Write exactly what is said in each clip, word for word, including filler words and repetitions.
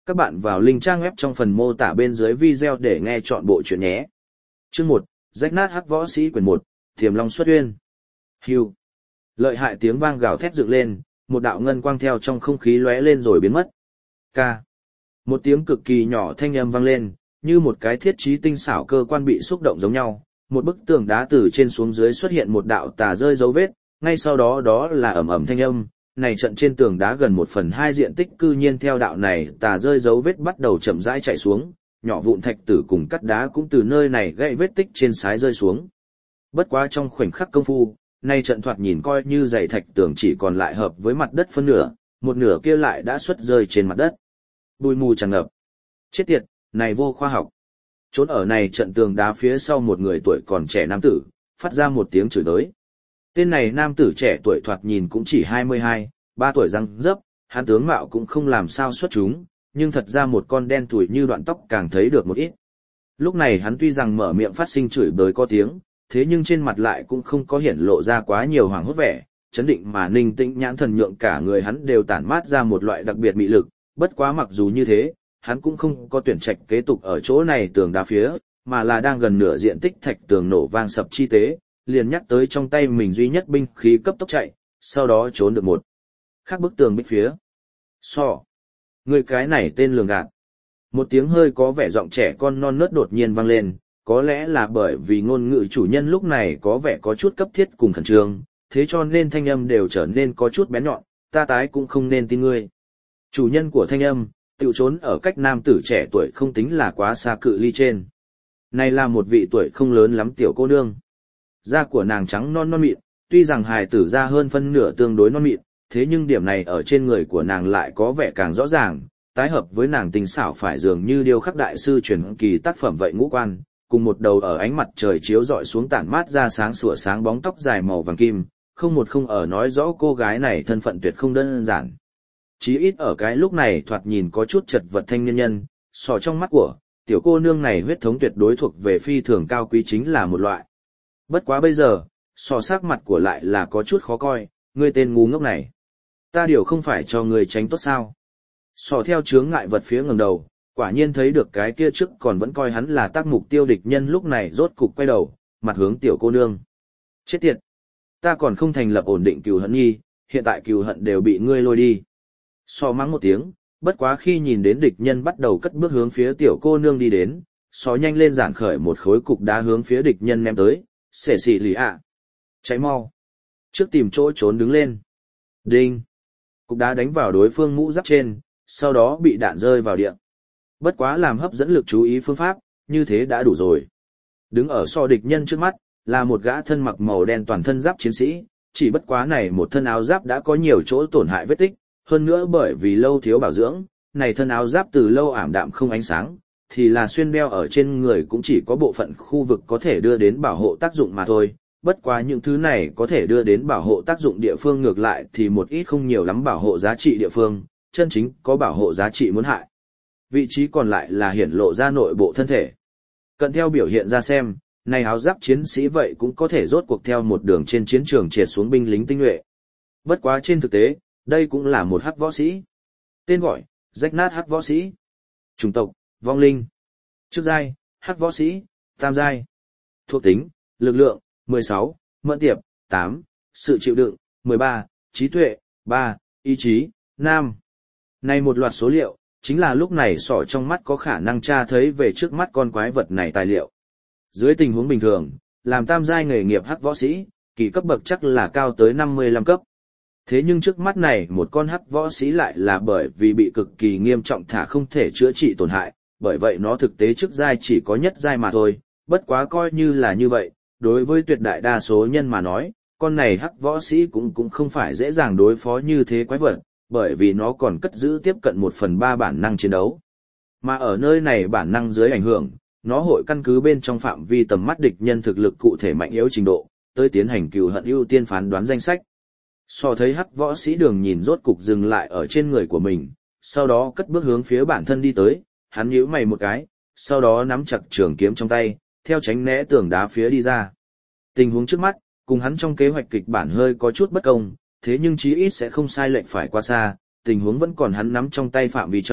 Các bạn vào link trang web trong phần mô tả bên dưới video để nghe chọn bộ truyện nhé. Chương một, Rách nát hắc võ sĩ quyển một, Thiềm Long xuất uyên. Hưu. Lợi hại tiếng vang gào thét dựng lên, một đạo ngân quang theo trong không khí lóe lên rồi biến mất. Ca. Một tiếng cực kỳ nhỏ thanh âm vang lên, như một cái thiết trí tinh xảo cơ quan bị xúc động giống nhau. Một bức tường đá từ trên xuống dưới xuất hiện một đạo tà rơi dấu vết, ngay sau đó đó là ầm ầm thanh âm. Này trận trên tường đá gần một phần hai diện tích cư nhiên theo đạo này tà rơi dấu vết bắt đầu chậm rãi chạy xuống, nhỏ vụn thạch tử cùng cắt đá cũng từ nơi này gãy vết tích trên sái rơi xuống. Bất quá trong khoảnh khắc công phu, nay trận thoạt nhìn coi như dày thạch tường chỉ còn lại hợp với mặt đất phân nửa, một nửa kia lại đã xuất rơi trên mặt đất. Bụi mù tràn ngập. Chết tiệt, này vô khoa học. Trốn ở này trận tường đá phía sau một người tuổi còn trẻ nam tử, phát ra một tiếng chửi đới. Tên này nam tử trẻ tuổi thoạt nhìn cũng chỉ hai mươi hai, ba tuổi răng dấp, hắn tướng mạo cũng không làm sao xuất chúng, nhưng thật ra một con đen tuổi như đoạn tóc càng thấy được một ít. Lúc này hắn tuy rằng mở miệng phát sinh chửi bới có tiếng, thế nhưng trên mặt lại cũng không có hiển lộ ra quá nhiều hoảng hốt vẻ, chấn định mà ninh tĩnh nhãn thần nhượng cả người hắn đều tản mát ra một loại đặc biệt mị lực, bất quá mặc dù như thế, hắn cũng không có tuyển trạch kế tục ở chỗ này tường đá phía, mà là đang gần nửa diện tích thạch tường nổ vang sập chi tế, liền nhắc tới trong tay mình duy nhất binh khí cấp tốc chạy, sau đó trốn được một khác bức tường bích phía. So. Người cái này tên lường gạt. Một tiếng hơi có vẻ giọng trẻ con non nớt đột nhiên vang lên, có lẽ là bởi vì ngôn ngữ chủ nhân lúc này có vẻ có chút cấp thiết cùng khẩn trương, thế cho nên thanh âm đều trở nên có chút bén nhọn, ta tái cũng không nên tin ngươi. Chủ nhân của thanh âm, tự trốn ở cách nam tử trẻ tuổi không tính là quá xa cự ly trên. Này là một vị tuổi không lớn lắm tiểu cô nương. Da của nàng trắng non non mịn, tuy rằng hài tử da hơn phân nửa tương đối non mịn, thế nhưng điểm này ở trên người của nàng lại có vẻ càng rõ ràng, tái hợp với nàng tinh xảo phải dường như điêu khắc đại sư truyền kỳ tác phẩm vậy ngũ quan, cùng một đầu ở ánh mặt trời chiếu rọi xuống tản mát ra sáng sủa sáng bóng tóc dài màu vàng kim, không một không ở nói rõ cô gái này thân phận tuyệt không đơn giản. Chí ít ở cái lúc này thoạt nhìn có chút chật vật thanh niên nhân, sò trong mắt của tiểu cô nương này huyết thống tuyệt đối thuộc về phi thường cao quý chính là một loại. Bất quá bây giờ, sò sắc mặt của lại là có chút khó coi, ngươi tên ngu ngốc này. Ta điều không phải cho ngươi tránh tốt sao. Sò theo chướng ngại vật phía ngẩng đầu, quả nhiên thấy được cái kia trước còn vẫn coi hắn là tác mục tiêu địch nhân lúc này rốt cục quay đầu, mặt hướng tiểu cô nương. Chết tiệt! Ta còn không thành lập ổn định cừu hận nghi, hiện tại cừu hận đều bị ngươi lôi đi. Sò mắng một tiếng, bất quá khi nhìn đến địch nhân bắt đầu cất bước hướng phía tiểu cô nương đi đến, sò nhanh lên giản khởi một khối cục đá hướng phía địch nhân ném tới, xể xị lì ạ. Cháy mau! Trước tìm chỗ trốn đứng lên. Đinh! Cục đá đánh vào đối phương mũ giáp trên, sau đó bị đạn rơi vào địa. Bất quá làm hấp dẫn lực chú ý phương pháp, như thế đã đủ rồi. Đứng ở so địch nhân trước mắt, là một gã thân mặc màu đen toàn thân giáp chiến sĩ, chỉ bất quá này một thân áo giáp đã có nhiều chỗ tổn hại vết tích, hơn nữa bởi vì lâu thiếu bảo dưỡng, này thân áo giáp từ lâu ảm đạm không ánh sáng, thì là xuyên đeo ở trên người cũng chỉ có bộ phận khu vực có thể đưa đến bảo hộ tác dụng mà thôi. Bất quá những thứ này có thể đưa đến bảo hộ tác dụng địa phương ngược lại thì một ít không nhiều lắm bảo hộ giá trị địa phương, chân chính có bảo hộ giá trị muốn hại. Vị trí còn lại là hiển lộ ra nội bộ thân thể. Cận theo biểu hiện ra xem, này áo giáp chiến sĩ vậy cũng có thể rốt cuộc theo một đường trên chiến trường triệt xuống binh lính tinh nhuệ. Bất quá trên thực tế, đây cũng là một hắc võ sĩ. Tên gọi, rách nát hắc võ sĩ. Chủng tộc, vong linh. Chức giai, hắc võ sĩ, tam giai. Thuộc tính, lực lượng, mười sáu, mẫn tiệp, tám, sự chịu đựng, mười ba, trí tuệ, ba, ý chí, năm. Này một loạt số liệu, chính là lúc này sỏ trong mắt có khả năng tra thấy về trước mắt con quái vật này tài liệu. Dưới tình huống bình thường, làm tam giai nghề nghiệp hắc võ sĩ, kỳ cấp bậc chắc là cao tới năm mươi lăm cấp. Thế nhưng trước mắt này một con hắc võ sĩ lại là bởi vì bị cực kỳ nghiêm trọng thả không thể chữa trị tổn hại, bởi vậy nó thực tế trước giai chỉ có nhất giai mà thôi, bất quá coi như là như vậy, đối với tuyệt đại đa số nhân mà nói, con này hắc võ sĩ cũng cũng không phải dễ dàng đối phó như thế quái vật, bởi vì nó còn cất giữ tiếp cận một phần ba bản năng chiến đấu. Mà ở nơi này bản năng dưới ảnh hưởng, nó hội căn cứ bên trong phạm vi tầm mắt địch nhân thực lực cụ thể mạnh yếu trình độ, tới tiến hành cừu hận ưu tiên phán đoán danh sách. So thấy hắc võ sĩ đường nhìn rốt cục dừng lại ở trên người của mình, sau đó cất bước hướng phía bản thân đi tới, hắn nhíu mày một cái, sau đó nắm chặt trường kiếm trong tay, theo tránh né tường đá phía đi ra. Tình huống trước mắt, cùng hắn trong kế hoạch kịch bản hơi có chút bất công, thế nhưng chí ít sẽ không sai lệch phải quá xa, tình huống vẫn còn hắn nắm trong tay phạm vi trong,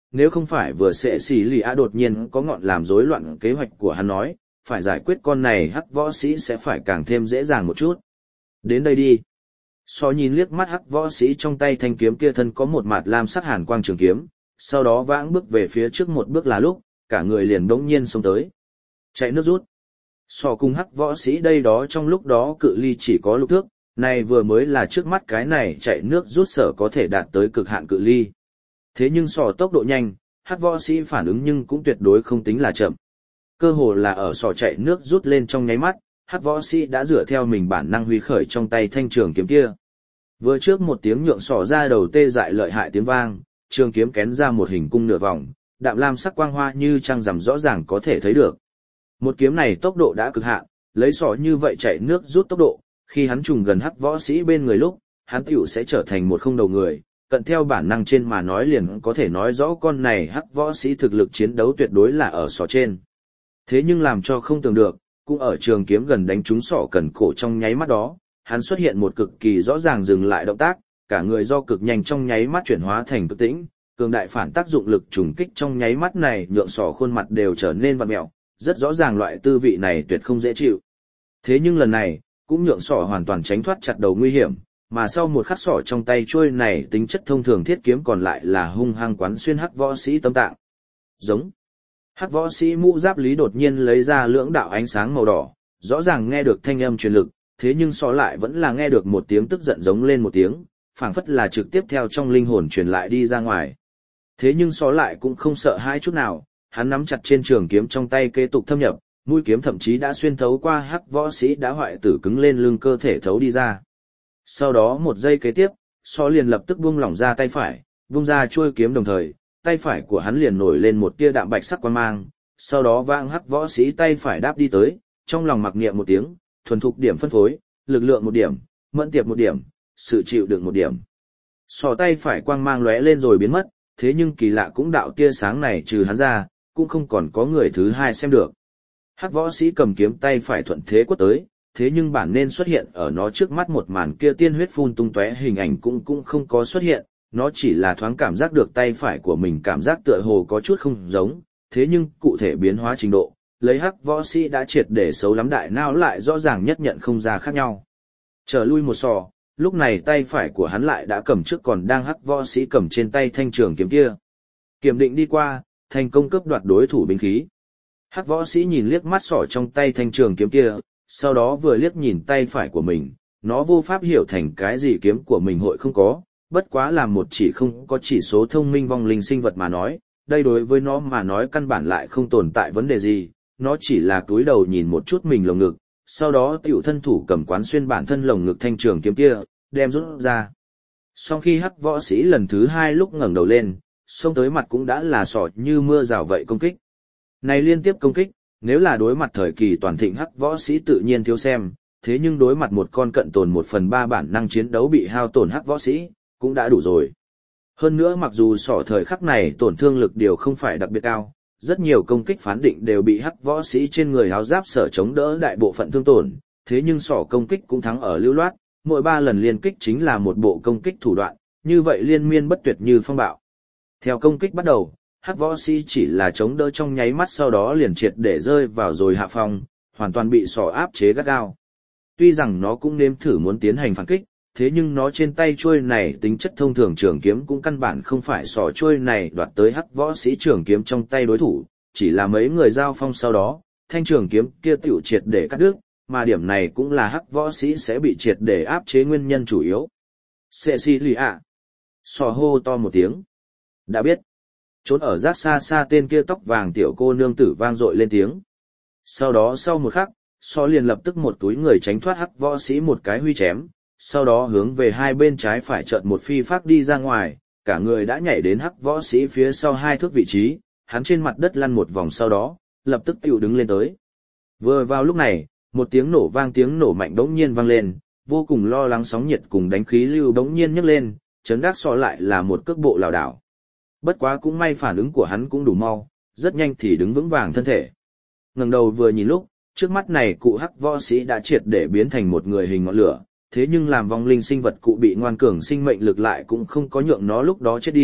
nếu không phải vừa sẽ xì lì ạ đột nhiên có ngọn làm rối loạn kế hoạch của hắn nói, phải giải quyết con này hắc võ sĩ sẽ phải càng thêm dễ dàng một chút. Đến đây đi. So nhìn liếc mắt hắc võ sĩ trong tay thanh kiếm kia thân có một mạt lam sắc hàn quang trường kiếm, sau đó vãng bước về phía trước một bước là lúc, cả người liền đống nhiên xông tới. Chạy nước rút. So cùng hắc võ sĩ đây đó trong lúc đó cự ly chỉ có lục thước, này vừa mới là trước mắt cái này chạy nước rút sở có thể đạt tới cực hạn cự ly. Thế nhưng sò tốc độ nhanh, hắc võ sĩ phản ứng nhưng cũng tuyệt đối không tính là chậm. Cơ hồ là ở sò chạy nước rút lên trong nháy mắt, hắc võ sĩ đã dựa theo mình bản năng huy khởi trong tay thanh trường kiếm kia. Vừa trước một tiếng nhượng sò ra đầu tê dại lợi hại tiếng vang, trường kiếm kén ra một hình cung nửa vòng, đạm lam sắc quang hoa như trăng rằm rõ ràng có thể thấy được. Một kiếm này tốc độ đã cực hạn, lấy sò như vậy chạy nước rút tốc độ, khi hắn trùng gần hắc võ sĩ bên người lúc, hắn tiểu sẽ trở thành một không đầu người, cận theo bản năng trên mà nói liền có thể nói rõ con này hắc võ sĩ thực lực chiến đấu tuyệt đối là ở sò trên. Thế nhưng làm cho không tưởng được, cũng ở trường kiếm gần đánh trúng sọ cần cổ trong nháy mắt đó, hắn xuất hiện một cực kỳ rõ ràng dừng lại động tác, cả người do cực nhanh trong nháy mắt chuyển hóa thành cực tĩnh, cường đại phản tác dụng lực trùng kích trong nháy mắt này nhượng sọ khuôn mặt đều trở nên vặn mẹo, rất rõ ràng loại tư vị này tuyệt không dễ chịu. Thế nhưng lần này, cũng nhượng sọ hoàn toàn tránh thoát chặt đầu nguy hiểm, mà sau một khắc sọ trong tay trôi này tính chất thông thường thiết kiếm còn lại là hung hăng quán xuyên hắc võ sĩ tâm tạng. Giống. Hắc võ sĩ mũ giáp lý đột nhiên lấy ra lưỡng đạo ánh sáng màu đỏ, rõ ràng nghe được thanh âm truyền lực, thế nhưng sọ lại vẫn là nghe được một tiếng tức giận giống lên một tiếng, phảng phất là trực tiếp theo trong linh hồn truyền lại đi ra ngoài. Thế nhưng sọ lại cũng không sợ hãi chút nào, hắn nắm chặt trên trường kiếm trong tay kế tục thâm nhập, mũi kiếm thậm chí đã xuyên thấu qua hắc võ sĩ đã hoại tử cứng lên lưng cơ thể thấu đi ra. Sau đó một giây kế tiếp, sọ liền lập tức buông lỏng ra tay phải, buông ra chuôi kiếm đồng thời, tay phải của hắn liền nổi lên một tia đạm bạch sắc quang mang, sau đó vang hắc võ sĩ tay phải đáp đi tới, trong lòng mặc niệm một tiếng, thuần thục điểm phân phối, lực lượng một điểm, mẫn tiệp một điểm, sự chịu đựng một điểm. Sọ tay phải quang mang lóe lên rồi biến mất, thế nhưng kỳ lạ cũng đạo tia sáng này trừ hắn ra, cũng không còn có người thứ hai xem được. Hắc võ sĩ cầm kiếm tay phải thuận thế quất tới, thế nhưng bản nên xuất hiện ở nó trước mắt một màn kia tiên huyết phun tung tóe hình ảnh cũng cũng không có xuất hiện, nó chỉ là thoáng cảm giác được tay phải của mình cảm giác tựa hồ có chút không giống, thế nhưng cụ thể biến hóa trình độ, lấy hắc võ sĩ đã triệt để xấu lắm đại não lại rõ ràng nhất nhận không ra khác nhau. Trở lui một sò, lúc này tay phải của hắn lại đã cầm trước còn đang hắc võ sĩ cầm trên tay thanh trường kiếm kia. Kiểm định đi qua, thành công cướp đoạt đối thủ binh khí. Hắc võ sĩ nhìn liếc mắt sỏ trong tay thanh trường kiếm kia, sau đó vừa liếc nhìn tay phải của mình, nó vô pháp hiểu thành cái gì kiếm của mình hội không có, bất quá là một chỉ không có chỉ số thông minh vong linh sinh vật mà nói, đây đối với nó mà nói căn bản lại không tồn tại vấn đề gì, nó chỉ là cúi đầu nhìn một chút mình lồng ngực, sau đó tiểu thân thủ cầm quán xuyên bản thân lồng ngực thanh trường kiếm kia, đem rút ra. Sau khi hắc võ sĩ lần thứ hai lúc ngẩng đầu lên, xông tới mặt cũng đã là sọ như mưa rào vậy công kích. Này liên tiếp công kích, nếu là đối mặt thời kỳ toàn thịnh hắc võ sĩ tự nhiên thiếu xem, thế nhưng đối mặt một con cận tồn một phần ba bản năng chiến đấu bị hao tổn hắc võ sĩ, cũng đã đủ rồi. Hơn nữa mặc dù sỏ thời khắc này tổn thương lực điều không phải đặc biệt cao, rất nhiều công kích phán định đều bị hắc võ sĩ trên người áo giáp sở chống đỡ đại bộ phận thương tổn, thế nhưng sỏ công kích cũng thắng ở lưu loát, mỗi ba lần liên kích chính là một bộ công kích thủ đoạn, như vậy liên miên bất tuyệt như phong bạo. Theo công kích bắt đầu, hắc võ sĩ chỉ là chống đỡ trong nháy mắt sau đó liền triệt để rơi vào rồi hạ phong, hoàn toàn bị sỏ áp chế gắt gao. Tuy rằng nó cũng nếm thử muốn tiến hành phản kích, thế nhưng nó trên tay chuôi này tính chất thông thường trường kiếm cũng căn bản không phải sỏ chuôi này đoạt tới hắc võ sĩ trường kiếm trong tay đối thủ, chỉ là mấy người giao phong sau đó, thanh trường kiếm kia tiểu triệt để cắt đứt, mà điểm này cũng là hắc võ sĩ sẽ bị triệt để áp chế nguyên nhân chủ yếu. Sệ xì lì ạ. Sỏ hô to một tiếng. Đã biết. Trốn ở rác xa xa tên kia tóc vàng tiểu cô nương tử vang dội lên tiếng. Sau đó sau một khắc, sỏ liền lập tức một túi người tránh thoát hắc võ sĩ một cái huy chém, sau đó hướng về hai bên trái phải chợt một phi phát đi ra ngoài, cả người đã nhảy đến hắc võ sĩ phía sau hai thước vị trí, hắn trên mặt đất lăn một vòng sau đó, lập tức tiểu đứng lên tới. Vừa vào lúc này, một tiếng nổ vang tiếng nổ mạnh đống nhiên vang lên, vô cùng lo lắng sóng nhiệt cùng đánh khí lưu đống nhiên nhấc lên, chấn đắc sọ lại là một cước bộ lảo đảo. Bất quá cũng may phản ứng của hắn cũng đủ mau, rất nhanh thì đứng vững vàng thân thể. Ngẩng đầu vừa nhìn lúc, trước mắt này cụ hắc võ sĩ đã triệt để biến thành một người hình ngọn lửa, thế nhưng làm vong linh sinh vật cụ bị ngoan cường sinh mệnh lực lại cũng không có nhượng nó lúc đó chết đi,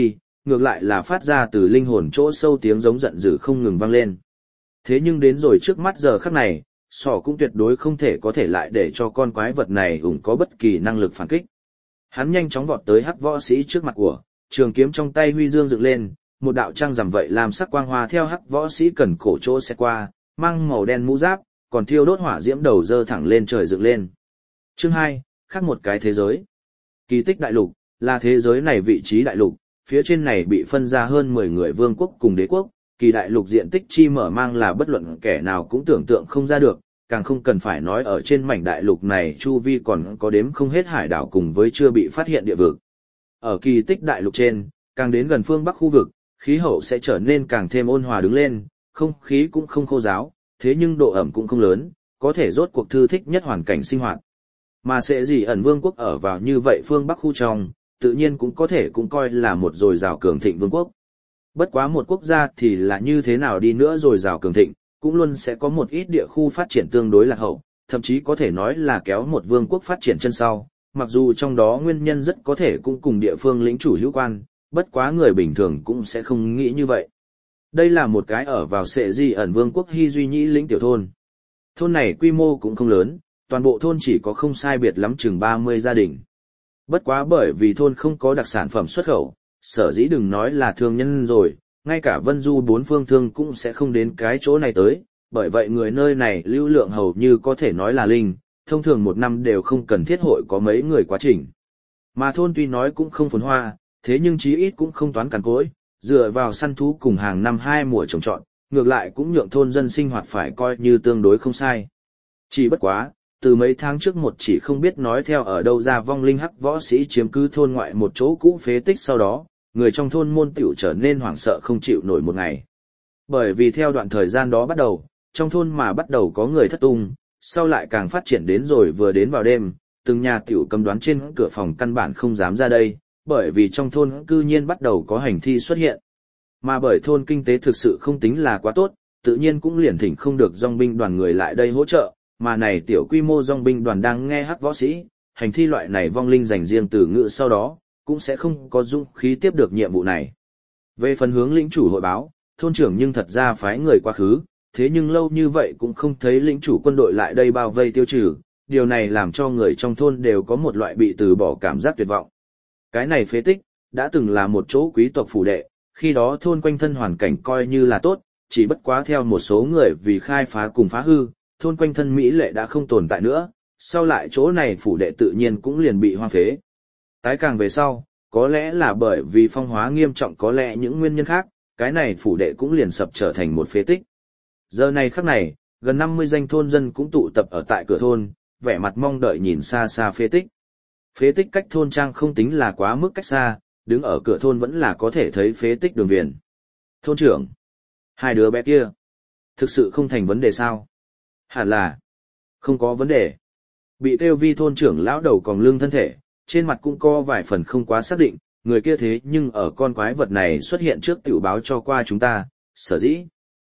ngược lại là phát ra từ linh hồn chỗ sâu tiếng giống giận dữ không ngừng vang lên. Thế nhưng đến rồi trước mắt giờ khắc này, sỏ cũng tuyệt đối không thể có thể lại để cho con quái vật này ủng có bất kỳ năng lực phản kích. Hắn nhanh chóng vọt tới hắc võ sĩ trước mặt của, trường kiếm trong tay huy dương dựng lên, một đạo trăng rằm vậy làm sắc quang hoa theo hắc võ sĩ cần cổ chỗ sẽ qua, mang màu đen mũ giáp, còn thiêu đốt hỏa diễm đầu dơ thẳng lên trời dựng lên. Chương hai, khác một cái thế giới. Kỳ tích đại lục, là thế giới này vị trí đại lục, phía trên này bị phân ra hơn mười người vương quốc cùng đế quốc, kỳ đại lục diện tích chi mở mang là bất luận kẻ nào cũng tưởng tượng không ra được, càng không cần phải nói ở trên mảnh đại lục này chu vi còn có đếm không hết hải đảo cùng với chưa bị phát hiện địa vực. Ở kỳ tích đại lục trên, càng đến gần phương Bắc khu vực, khí hậu sẽ trở nên càng thêm ôn hòa đứng lên, không khí cũng không khô ráo, thế nhưng độ ẩm cũng không lớn, có thể rốt cuộc thư thích nhất hoàn cảnh sinh hoạt. Mà sẽ gì ẩn vương quốc ở vào như vậy phương Bắc khu trong, tự nhiên cũng có thể cũng coi là một dồi dào cường thịnh vương quốc. Bất quá một quốc gia thì là như thế nào đi nữa dồi dào cường thịnh, cũng luôn sẽ có một ít địa khu phát triển tương đối lạc hậu, thậm chí có thể nói là kéo một vương quốc phát triển chân sau, mặc dù trong đó nguyên nhân rất có thể cũng cùng địa phương lĩnh chủ hữu quan, bất quá người bình thường cũng sẽ không nghĩ như vậy. Đây là một cái ở vào sệ di ẩn vương quốc Hy Duy Nhĩ lĩnh tiểu thôn. Thôn này quy mô cũng không lớn, toàn bộ thôn chỉ có không sai biệt lắm chừng ba mươi gia đình. Bất quá bởi vì thôn không có đặc sản phẩm xuất khẩu, sở dĩ đừng nói là thương nhân rồi, ngay cả Vân Du bốn phương thương cũng sẽ không đến cái chỗ này tới, bởi vậy người nơi này lưu lượng hầu như có thể nói là linh, thông thường một năm đều không cần thiết hội có mấy người quá trình. Mà thôn tuy nói cũng không phồn hoa, thế nhưng chí ít cũng không toán cằn cỗi, dựa vào săn thú cùng hàng năm hai mùa trồng trọt, ngược lại cũng nhượng thôn dân sinh hoạt phải coi như tương đối không sai. Chỉ bất quá, từ mấy tháng trước một chỉ không biết nói theo ở đâu ra vong linh hắc võ sĩ chiếm cứ thôn ngoại một chỗ cũ phế tích, sau đó, người trong thôn môn tiểu trở nên hoảng sợ không chịu nổi một ngày. Bởi vì theo đoạn thời gian đó bắt đầu, trong thôn mà bắt đầu có người thất tung, sau lại càng phát triển đến rồi vừa đến vào đêm, từng nhà tiểu cấm đoán trên cửa phòng căn bản không dám ra đây, bởi vì trong thôn cư nhiên bắt đầu có hành thi xuất hiện. Mà bởi thôn kinh tế thực sự không tính là quá tốt, tự nhiên cũng liền thỉnh không được dòng binh đoàn người lại đây hỗ trợ, mà này tiểu quy mô dòng binh đoàn đang nghe hắc võ sĩ, hành thi loại này vong linh dành riêng từ ngữ sau đó, cũng sẽ không có dũng khí tiếp được nhiệm vụ này. Về phần hướng lĩnh chủ hội báo, thôn trưởng nhưng thật ra phái người quá khứ, thế nhưng lâu như vậy cũng không thấy lĩnh chủ quân đội lại đây bao vây tiêu trừ, điều này làm cho người trong thôn đều có một loại bị từ bỏ cảm giác tuyệt vọng. Cái này phế tích, đã từng là một chỗ quý tộc phủ đệ, khi đó thôn quanh thân hoàn cảnh coi như là tốt, chỉ bất quá theo một số người vì khai phá cùng phá hư, thôn quanh thân mỹ lệ đã không tồn tại nữa, sau lại chỗ này phủ đệ tự nhiên cũng liền bị hoang phế. Tái càng về sau, có lẽ là bởi vì phong hóa nghiêm trọng, có lẽ những nguyên nhân khác, cái này phủ đệ cũng liền sập trở thành một phế tích. Giờ này khắc này, gần năm mươi danh thôn dân cũng tụ tập ở tại cửa thôn, vẻ mặt mong đợi nhìn xa xa phế tích. Phế tích cách thôn trang không tính là quá mức cách xa, đứng ở cửa thôn vẫn là có thể thấy phế tích đường viền. Thôn trưởng, hai đứa bé kia, thực sự không thành vấn đề sao? Hẳn là, không có vấn đề. Bị kêu vi thôn trưởng lão đầu còn lưng thân thể, trên mặt cũng có vài phần không quá xác định, người kia thế nhưng ở con quái vật này xuất hiện trước tiểu báo cho qua chúng ta, sở dĩ.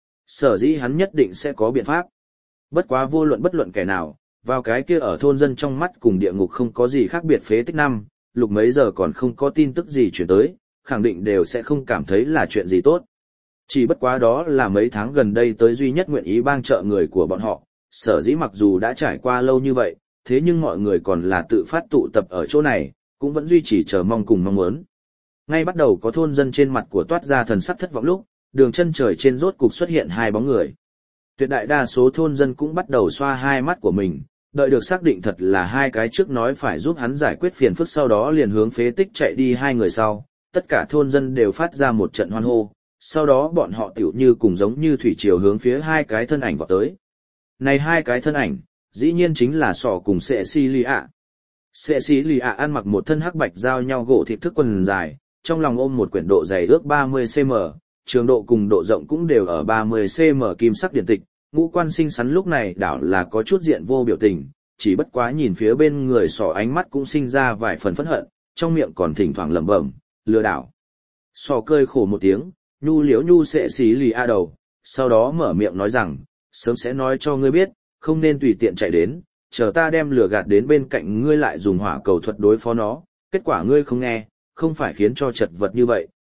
Sở dĩ hắn nhất định sẽ có biện pháp. Bất quá vô luận bất luận kẻ nào, vào cái kia ở thôn dân trong mắt cùng địa ngục không có gì khác biệt phế tích năm, lục mấy giờ còn không có tin tức gì chuyển tới, khẳng định đều sẽ không cảm thấy là chuyện gì tốt. Chỉ bất quá đó là mấy tháng gần đây tới duy nhất nguyện ý bang trợ người của bọn họ, sở dĩ mặc dù đã trải qua lâu như vậy, thế nhưng mọi người còn là tự phát tụ tập ở chỗ này, cũng vẫn duy trì chờ mong cùng mong muốn. Ngay bắt đầu có thôn dân trên mặt của toát ra thần sắc thất vọng lúc, đường chân trời trên rốt cục xuất hiện hai bóng người. Tuyệt đại đa số thôn dân cũng bắt đầu xoa hai mắt của mình, đợi được xác định thật là hai cái trước nói phải giúp hắn giải quyết phiền phức, sau đó liền hướng phế tích chạy đi hai người sau, tất cả thôn dân đều phát ra một trận hoan hô, sau đó bọn họ tiểu như cùng giống như thủy triều hướng phía hai cái thân ảnh vọt tới. Này hai cái thân ảnh, dĩ nhiên chính là Sọ cùng Cecilia. Cecilia ăn mặc một thân hắc bạch giao nhau gỗ thịt thức quần dài, trong lòng ôm một quyển độ dày ước ba mươi xăng-ti-mét, trường độ cùng độ rộng cũng đều ở ba mươi xăng-ti-mét kim sắc điển tịch, ngũ quan xinh xắn lúc này đảo là có chút diện vô biểu tình, chỉ bất quá nhìn phía bên người Sọ ánh mắt cũng sinh ra vài phần phẫn hận, trong miệng còn thỉnh thoảng lẩm bẩm, lừa đảo. Sọ cười khổ một tiếng, nhu liếu nhu Cecilia đầu, sau đó mở miệng nói rằng, sớm sẽ nói cho ngươi biết, không nên tùy tiện chạy đến, chờ ta đem lửa gạt đến bên cạnh ngươi lại dùng hỏa cầu thuật đối phó nó, kết quả ngươi không nghe, không phải khiến cho chật vật như vậy,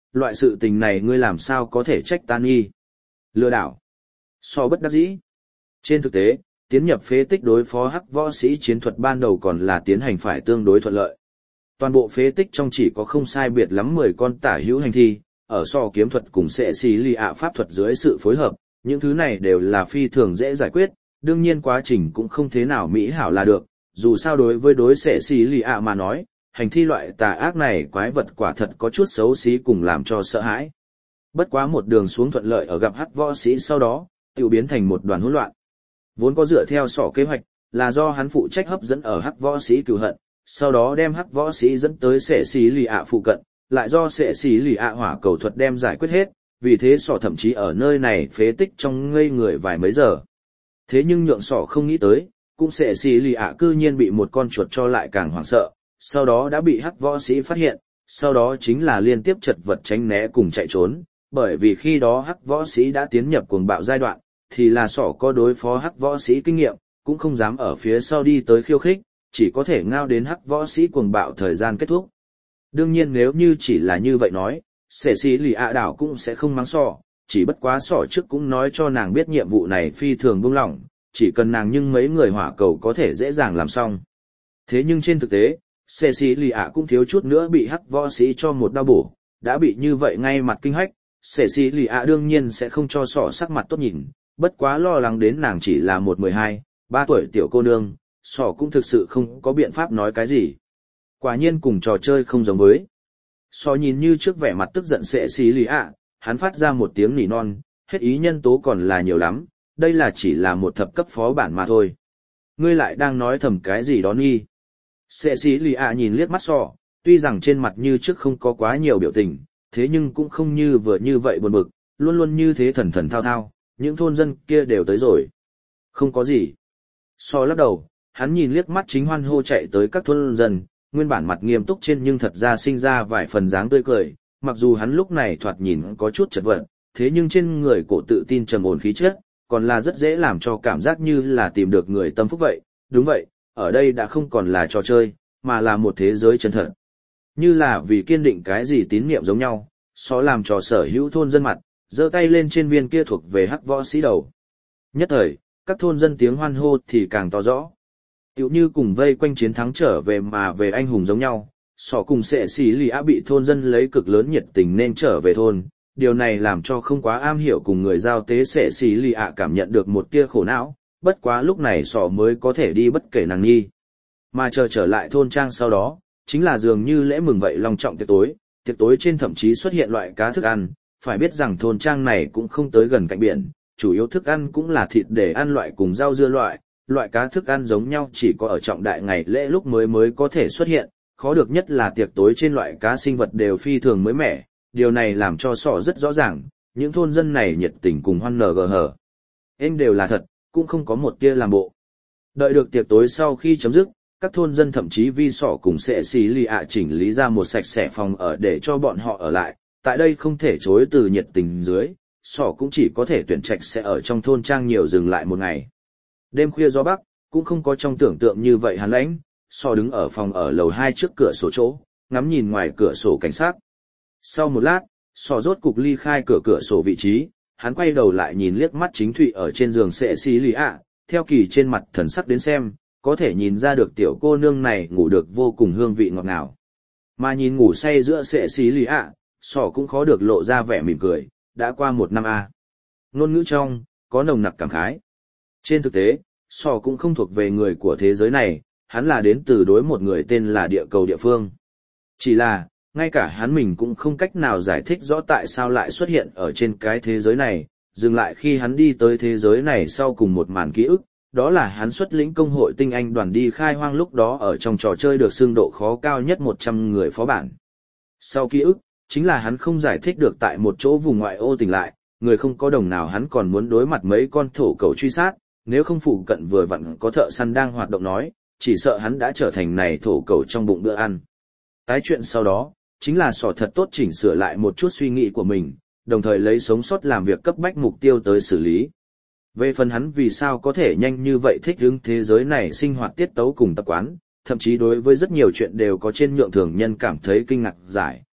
loại sự tình này ngươi làm sao có thể trách ta nghi. Lừa đảo. So bất đắc dĩ. Trên thực tế, tiến nhập phế tích đối phó hắc võ sĩ chiến thuật ban đầu còn là tiến hành phải tương đối thuận lợi. Toàn bộ phế tích trong chỉ có không sai biệt lắm mười con tả hữu hành thi, ở so kiếm thuật cùng sệ xì lì ạ pháp thuật dưới sự phối hợp, những thứ này đều là phi thường dễ giải quyết, đương nhiên quá trình cũng không thế nào mỹ hảo là được, dù sao đối với đối sệ xì lì ạ mà nói, hành thi loại tà ác này quái vật quả thật có chút xấu xí cùng làm cho sợ hãi. Bất quá một đường xuống thuận lợi ở gặp hắc võ sĩ sau đó, tiểu biến thành một đoàn hỗn loạn. Vốn có dựa theo sỏ kế hoạch, là do hắn phụ trách hấp dẫn ở hắc võ sĩ cừu hận, sau đó đem hắc võ sĩ dẫn tới sệ xì lì ạ phụ cận, lại do sệ xì lì ạ hỏa cầu thuật đem giải quyết hết, vì thế sỏ thậm chí ở nơi này phế tích trong ngây người vài mấy giờ. Thế nhưng nhượng sỏ không nghĩ tới, cũng sệ xì lì ạ cư nhiên bị một con chuột cho lại càng hoảng sợ, sau đó đã bị hắc võ sĩ phát hiện, sau đó chính là liên tiếp chật vật tránh né cùng chạy trốn, bởi vì khi đó hắc võ sĩ đã tiến nhập cuồng bạo giai đoạn, thì là sỏ có đối phó hắc võ sĩ kinh nghiệm, cũng không dám ở phía sau đi tới khiêu khích, chỉ có thể ngao đến hắc võ sĩ cuồng bạo thời gian kết thúc. Đương nhiên nếu như chỉ là như vậy nói, sệ xì lì ạ đảo cũng sẽ không mắng sỏ, chỉ bất quá sỏ trước cũng nói cho nàng biết nhiệm vụ này phi thường buông lỏng, chỉ cần nàng nhưng mấy người hỏa cầu có thể dễ dàng làm xong. Thế nhưng trên thực tế, sệ xì lì ạ cũng thiếu chút nữa bị hắc võ sĩ cho một đau bổ, đã bị như vậy ngay mặt kinh hách, sệ xì lì ạ đương nhiên sẽ không cho sỏ sắc mặt tốt nhìn, bất quá lo lắng đến nàng chỉ là một mười hai, ba tuổi tiểu cô nương, sỏ cũng thực sự không có biện pháp nói cái gì. Quả nhiên cùng trò chơi không giống với. Sỏ nhìn như trước vẻ mặt tức giận sệ xì lì ạ, hắn phát ra một tiếng nỉ non, hết ý nhân tố còn là nhiều lắm, đây là chỉ là một thập cấp phó bản mà thôi. Ngươi lại đang nói thầm cái gì đó nghi. Sệ xì lì ạ nhìn liếc mắt sỏ, tuy rằng trên mặt như trước không có quá nhiều biểu tình, thế nhưng cũng không như vừa như vậy buồn bực, luôn luôn như thế thần thần thao thao, những thôn dân kia đều tới rồi. Không có gì. So lắc đầu, hắn nhìn liếc mắt chính hoan hô chạy tới các thôn dân, nguyên bản mặt nghiêm túc trên nhưng thật ra sinh ra vài phần dáng tươi cười, mặc dù hắn lúc này thoạt nhìn có chút chật vật, thế nhưng trên người cổ tự tin trầm ổn khí chất, còn là rất dễ làm cho cảm giác như là tìm được người tâm phúc vậy. Đúng vậy, ở đây đã không còn là trò chơi, mà là một thế giới chân thật. Như là vì kiên định cái gì tín niệm giống nhau, so làm trò sở hữu thôn dân mặt, giơ tay lên trên viên kia thuộc về hắc võ sĩ đầu. Nhất thời, các thôn dân tiếng hoan hô thì càng to rõ. Tiểu như cùng vây quanh chiến thắng trở về mà về anh hùng giống nhau, sỏ cùng sệ xì lì á bị thôn dân lấy cực lớn nhiệt tình nên trở về thôn. Điều này làm cho không quá am hiểu cùng người giao tế sệ xì lì ạ cảm nhận được một tia khổ não, bất quá lúc này sỏ mới có thể đi bất kể nàng nhi. Mà chờ trở lại thôn trang sau đó, chính là dường như lễ mừng vậy long trọng tiệc tối, tiệc tối trên thậm chí xuất hiện loại cá thức ăn, phải biết rằng thôn trang này cũng không tới gần cạnh biển, chủ yếu thức ăn cũng là thịt để ăn loại cùng rau dưa loại, loại cá thức ăn giống nhau chỉ có ở trọng đại ngày lễ lúc mới mới có thể xuất hiện, khó được nhất là tiệc tối trên loại cá sinh vật đều phi thường mới mẻ, điều này làm cho sỏ rất rõ ràng, những thôn dân này nhiệt tình cùng hoan nở gờ hở. Ên đều là thật, cũng không có một tia làm bộ. Đợi được tiệc tối sau khi chấm dứt, các thôn dân thậm chí vi sỏ cùng sệ xì lì ạ chỉnh lý ra một sạch sẽ phòng ở để cho bọn họ ở lại, tại đây không thể chối từ nhiệt tình dưới, sỏ cũng chỉ có thể tuyển trạch sẽ ở trong thôn trang nhiều dừng lại một ngày. Đêm khuya gió bắc, cũng không có trong tưởng tượng như vậy hàn lãnh, sỏ đứng ở phòng ở lầu hai trước cửa sổ chỗ, ngắm nhìn ngoài cửa sổ cảnh sát. Sau một lát, sỏ rốt cục ly khai cửa cửa sổ vị trí, hắn quay đầu lại nhìn liếc mắt chính thụy ở trên giường sệ xì lì ạ, theo kỳ trên mặt thần sắc đến xem, có thể nhìn ra được tiểu cô nương này ngủ được vô cùng hương vị ngọt ngào. Mà nhìn ngủ say giữa sệ xì lì ạ, sỏ cũng khó được lộ ra vẻ mỉm cười, đã qua một năm a. Ngôn ngữ trong, có nồng nặc cảm khái. Trên thực tế, sỏ cũng không thuộc về người của thế giới này, hắn là đến từ đối một người tên là địa cầu địa phương. Chỉ là, ngay cả hắn mình cũng không cách nào giải thích rõ tại sao lại xuất hiện ở trên cái thế giới này, dừng lại khi hắn đi tới thế giới này sau cùng một màn ký ức, đó là hắn xuất lĩnh công hội tinh anh đoàn đi khai hoang lúc đó ở trong trò chơi được xương độ khó cao nhất một trăm người phó bản. Sau ký ức, chính là hắn không giải thích được tại một chỗ vùng ngoại ô tỉnh lại, người không có đồng nào hắn còn muốn đối mặt mấy con thổ cầu truy sát, nếu không phụ cận vừa vặn có thợ săn đang hoạt động nói, chỉ sợ hắn đã trở thành này thổ cầu trong bụng bữa ăn. Tái chuyện sau đó, chính là sỏ thật tốt chỉnh sửa lại một chút suy nghĩ của mình, đồng thời lấy sống sót làm việc cấp bách mục tiêu tới xử lý. Về phần hắn vì sao có thể nhanh như vậy thích ứng thế giới này sinh hoạt tiết tấu cùng tập quán, thậm chí đối với rất nhiều chuyện đều có trên nhượng thường nhân cảm thấy kinh ngạc giải,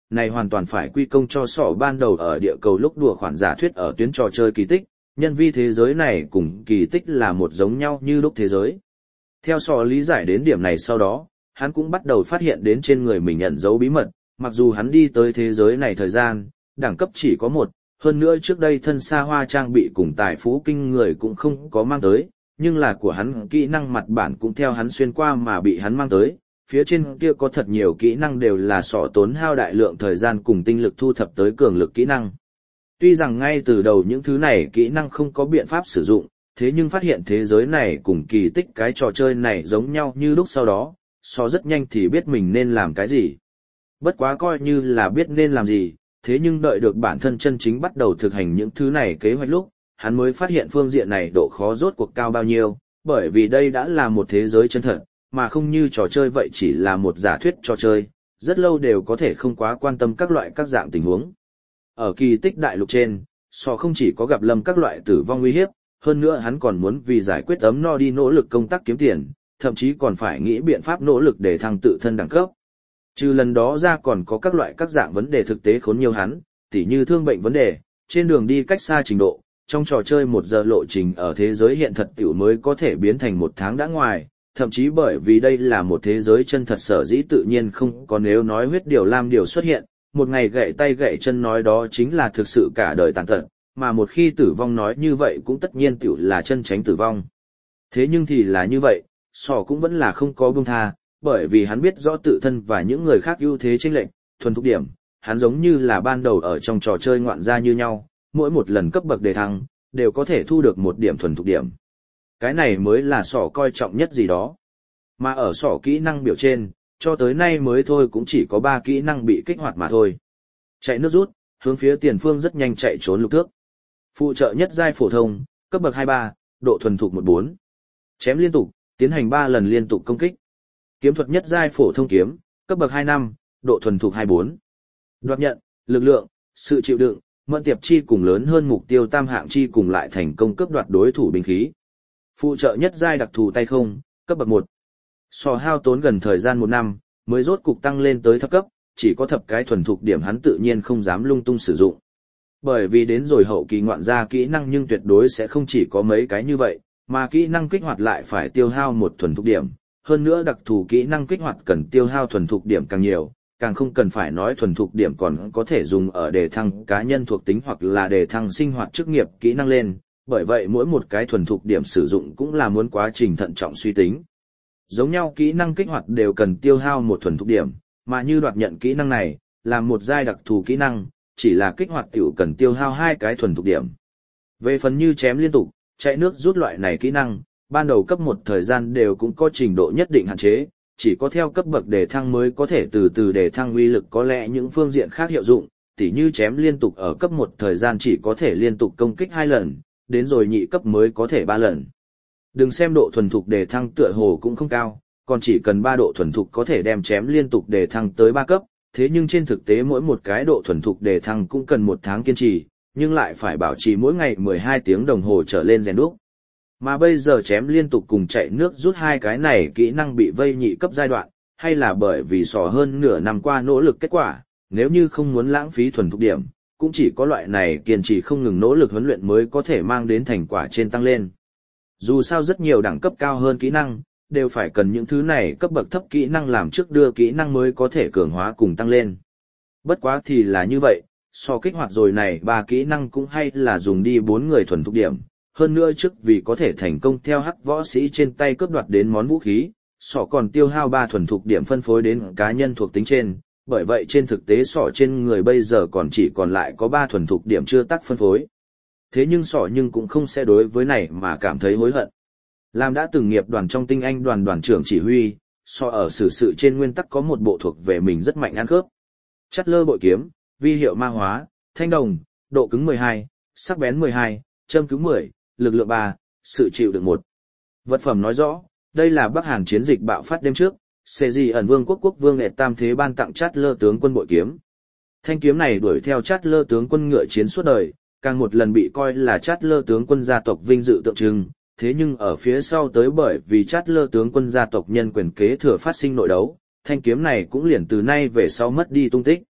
này hoàn toàn phải quy công cho sỏ ban đầu ở địa cầu lúc đùa khoản giả thuyết ở tuyến trò chơi kỳ tích, nhân vi thế giới này cùng kỳ tích là một giống nhau như lúc thế giới. Theo sỏ lý giải đến điểm này sau đó, hắn cũng bắt đầu phát hiện đến trên người mình ẩn giấu bí mật, mặc dù hắn đi tới thế giới này thời gian, đẳng cấp chỉ có một, hơn nữa trước đây thân xa hoa trang bị cùng tài phú kinh người cũng không có mang tới, nhưng là của hắn kỹ năng mặt bản cũng theo hắn xuyên qua mà bị hắn mang tới, phía trên kia có thật nhiều kỹ năng đều là sọ tốn hao đại lượng thời gian cùng tinh lực thu thập tới cường lực kỹ năng. Tuy rằng ngay từ đầu những thứ này kỹ năng không có biện pháp sử dụng, thế nhưng phát hiện thế giới này cùng kỳ tích cái trò chơi này giống nhau như lúc sau đó, sọ rất nhanh thì biết mình nên làm cái gì. Bất quá coi như là biết nên làm gì, thế nhưng đợi được bản thân chân chính bắt đầu thực hành những thứ này kế hoạch lúc, hắn mới phát hiện phương diện này độ khó rốt cuộc cao bao nhiêu, bởi vì đây đã là một thế giới chân thật, mà không như trò chơi vậy chỉ là một giả thuyết trò chơi, rất lâu đều có thể không quá quan tâm các loại các dạng tình huống. Ở kỳ tích đại lục trên, sò không chỉ có gặp lâm các loại tử vong nguy hiếp, hơn nữa hắn còn muốn vì giải quyết ấm no đi nỗ lực công tác kiếm tiền, thậm chí còn phải nghĩ biện pháp nỗ lực để thăng tự thân đẳng cấp. Trừ lần đó ra còn có các loại các dạng vấn đề thực tế khốn nhiều hắn, tỉ như thương bệnh vấn đề, trên đường đi cách xa trình độ, trong trò chơi một giờ lộ trình ở thế giới hiện thật tiểu mới có thể biến thành một tháng đã ngoài, thậm chí bởi vì đây là một thế giới chân thật sở dĩ tự nhiên không có nếu nói huyết điều lam điều xuất hiện, một ngày gãy tay gãy chân nói đó chính là thực sự cả đời tàn tật, mà một khi tử vong nói như vậy cũng tất nhiên tiểu là chân tránh tử vong. Thế nhưng thì là như vậy, sò cũng vẫn là không có buông tha, bởi vì hắn biết rõ tự thân và những người khác ưu thế chênh lệch, thuần thục điểm, hắn giống như là ban đầu ở trong trò chơi ngoạn gia như nhau, mỗi một lần cấp bậc đề thăng, đều có thể thu được một điểm thuần thục điểm. Cái này mới là sỏ coi trọng nhất gì đó. Mà ở sỏ kỹ năng biểu trên, cho tới nay mới thôi cũng chỉ có ba kỹ năng bị kích hoạt mà thôi. Chạy nước rút, hướng phía tiền phương rất nhanh chạy trốn lục thước. Phụ trợ nhất giai phổ thông, cấp bậc hai mươi ba, độ thuần thục mười bốn. Chém liên tục, tiến hành ba lần liên tục công kích. Kiếm thuật nhất giai phổ thông kiếm, cấp bậc hai mươi lăm, độ thuần thục hai mươi bốn. Đoạt nhận, lực lượng, sự chịu đựng, mẫn tiệp chi cùng lớn hơn mục tiêu tam hạng chi cùng lại thành công cướp đoạt đối thủ binh khí. Phụ trợ nhất giai đặc thù tay không, cấp bậc một. Sò hao tốn gần thời gian một năm, mới rốt cục tăng lên tới thấp cấp, chỉ có thập cái thuần thục điểm hắn tự nhiên không dám lung tung sử dụng. Bởi vì đến rồi hậu kỳ ngoạn gia kỹ năng nhưng tuyệt đối sẽ không chỉ có mấy cái như vậy, mà kỹ năng kích hoạt lại phải tiêu hao một thuần thục điểm. Hơn nữa đặc thù kỹ năng kích hoạt cần tiêu hao thuần thục điểm càng nhiều, càng không cần phải nói thuần thục điểm còn có thể dùng ở đề thăng cá nhân thuộc tính hoặc là đề thăng sinh hoạt chức nghiệp kỹ năng lên, bởi vậy mỗi một cái thuần thục điểm sử dụng cũng là muốn quá trình thận trọng suy tính. Giống nhau kỹ năng kích hoạt đều cần tiêu hao một thuần thục điểm, mà như đoạt nhận kỹ năng này, là một giai đặc thù kỹ năng, chỉ là kích hoạt tiểu cần tiêu hao hai cái thuần thục điểm. Về phần như chém liên tục, chạy nước rút loại này kỹ năng, ban đầu cấp một thời gian đều cũng có trình độ nhất định hạn chế, chỉ có theo cấp bậc đề thăng mới có thể từ từ đề thăng uy lực có lẽ những phương diện khác hiệu dụng, tỉ như chém liên tục ở cấp một thời gian chỉ có thể liên tục công kích hai lần, đến rồi nhị cấp mới có thể ba lần. Đừng xem độ thuần thục đề thăng tựa hồ cũng không cao, còn chỉ cần ba độ thuần thục có thể đem chém liên tục đề thăng tới ba cấp, thế nhưng trên thực tế mỗi một cái độ thuần thục đề thăng cũng cần một tháng kiên trì, nhưng lại phải bảo trì mỗi ngày mười hai tiếng đồng hồ trở lên rèn đúc. Mà bây giờ chém liên tục cùng chạy nước rút hai cái này kỹ năng bị vây nhị cấp giai đoạn, hay là bởi vì sò hơn nửa năm qua nỗ lực kết quả, nếu như không muốn lãng phí thuần thục điểm, cũng chỉ có loại này kiên trì không ngừng nỗ lực huấn luyện mới có thể mang đến thành quả trên tăng lên. Dù sao rất nhiều đẳng cấp cao hơn kỹ năng, đều phải cần những thứ này cấp bậc thấp kỹ năng làm trước đưa kỹ năng mới có thể cường hóa cùng tăng lên. Bất quá thì là như vậy, so kích hoạt rồi này ba kỹ năng cũng hay là dùng đi bốn người thuần thục điểm. Hơn nữa trước vì có thể thành công theo hắc võ sĩ trên tay cướp đoạt đến món vũ khí, sọ còn tiêu hao ba thuần thục điểm phân phối đến cá nhân thuộc tính trên, bởi vậy trên thực tế sọ trên người bây giờ còn chỉ còn lại có ba thuần thục điểm chưa tác phân phối. Thế nhưng sọ nhưng cũng không sẽ đối với này mà cảm thấy hối hận. Làm đã từng nghiệp đoàn trong tinh anh đoàn đoàn trưởng chỉ huy, sọ ở xử sự trên nguyên tắc có một bộ thuộc về mình rất mạnh ăn khớp. Chắt lơ bội kiếm, vi hiệu ma hóa, thanh đồng, độ cứng mười hai, sắc bén mười hai, châm cứu mười, lực lượng ba, sự chịu đựng một. Vật phẩm nói rõ, đây là Bắc Hàn chiến dịch bạo phát đêm trước, Sê Di ẩn vương quốc quốc vương Ệ Tam Thế ban tặng Chát Lơ tướng quân bội kiếm. Thanh kiếm này đuổi theo Chát Lơ tướng quân ngựa chiến suốt đời, càng một lần bị coi là Chát Lơ tướng quân gia tộc vinh dự tượng trưng, thế nhưng ở phía sau tới bởi vì Chát Lơ tướng quân gia tộc nhân quyền kế thừa phát sinh nội đấu, thanh kiếm này cũng liền từ nay về sau mất đi tung tích.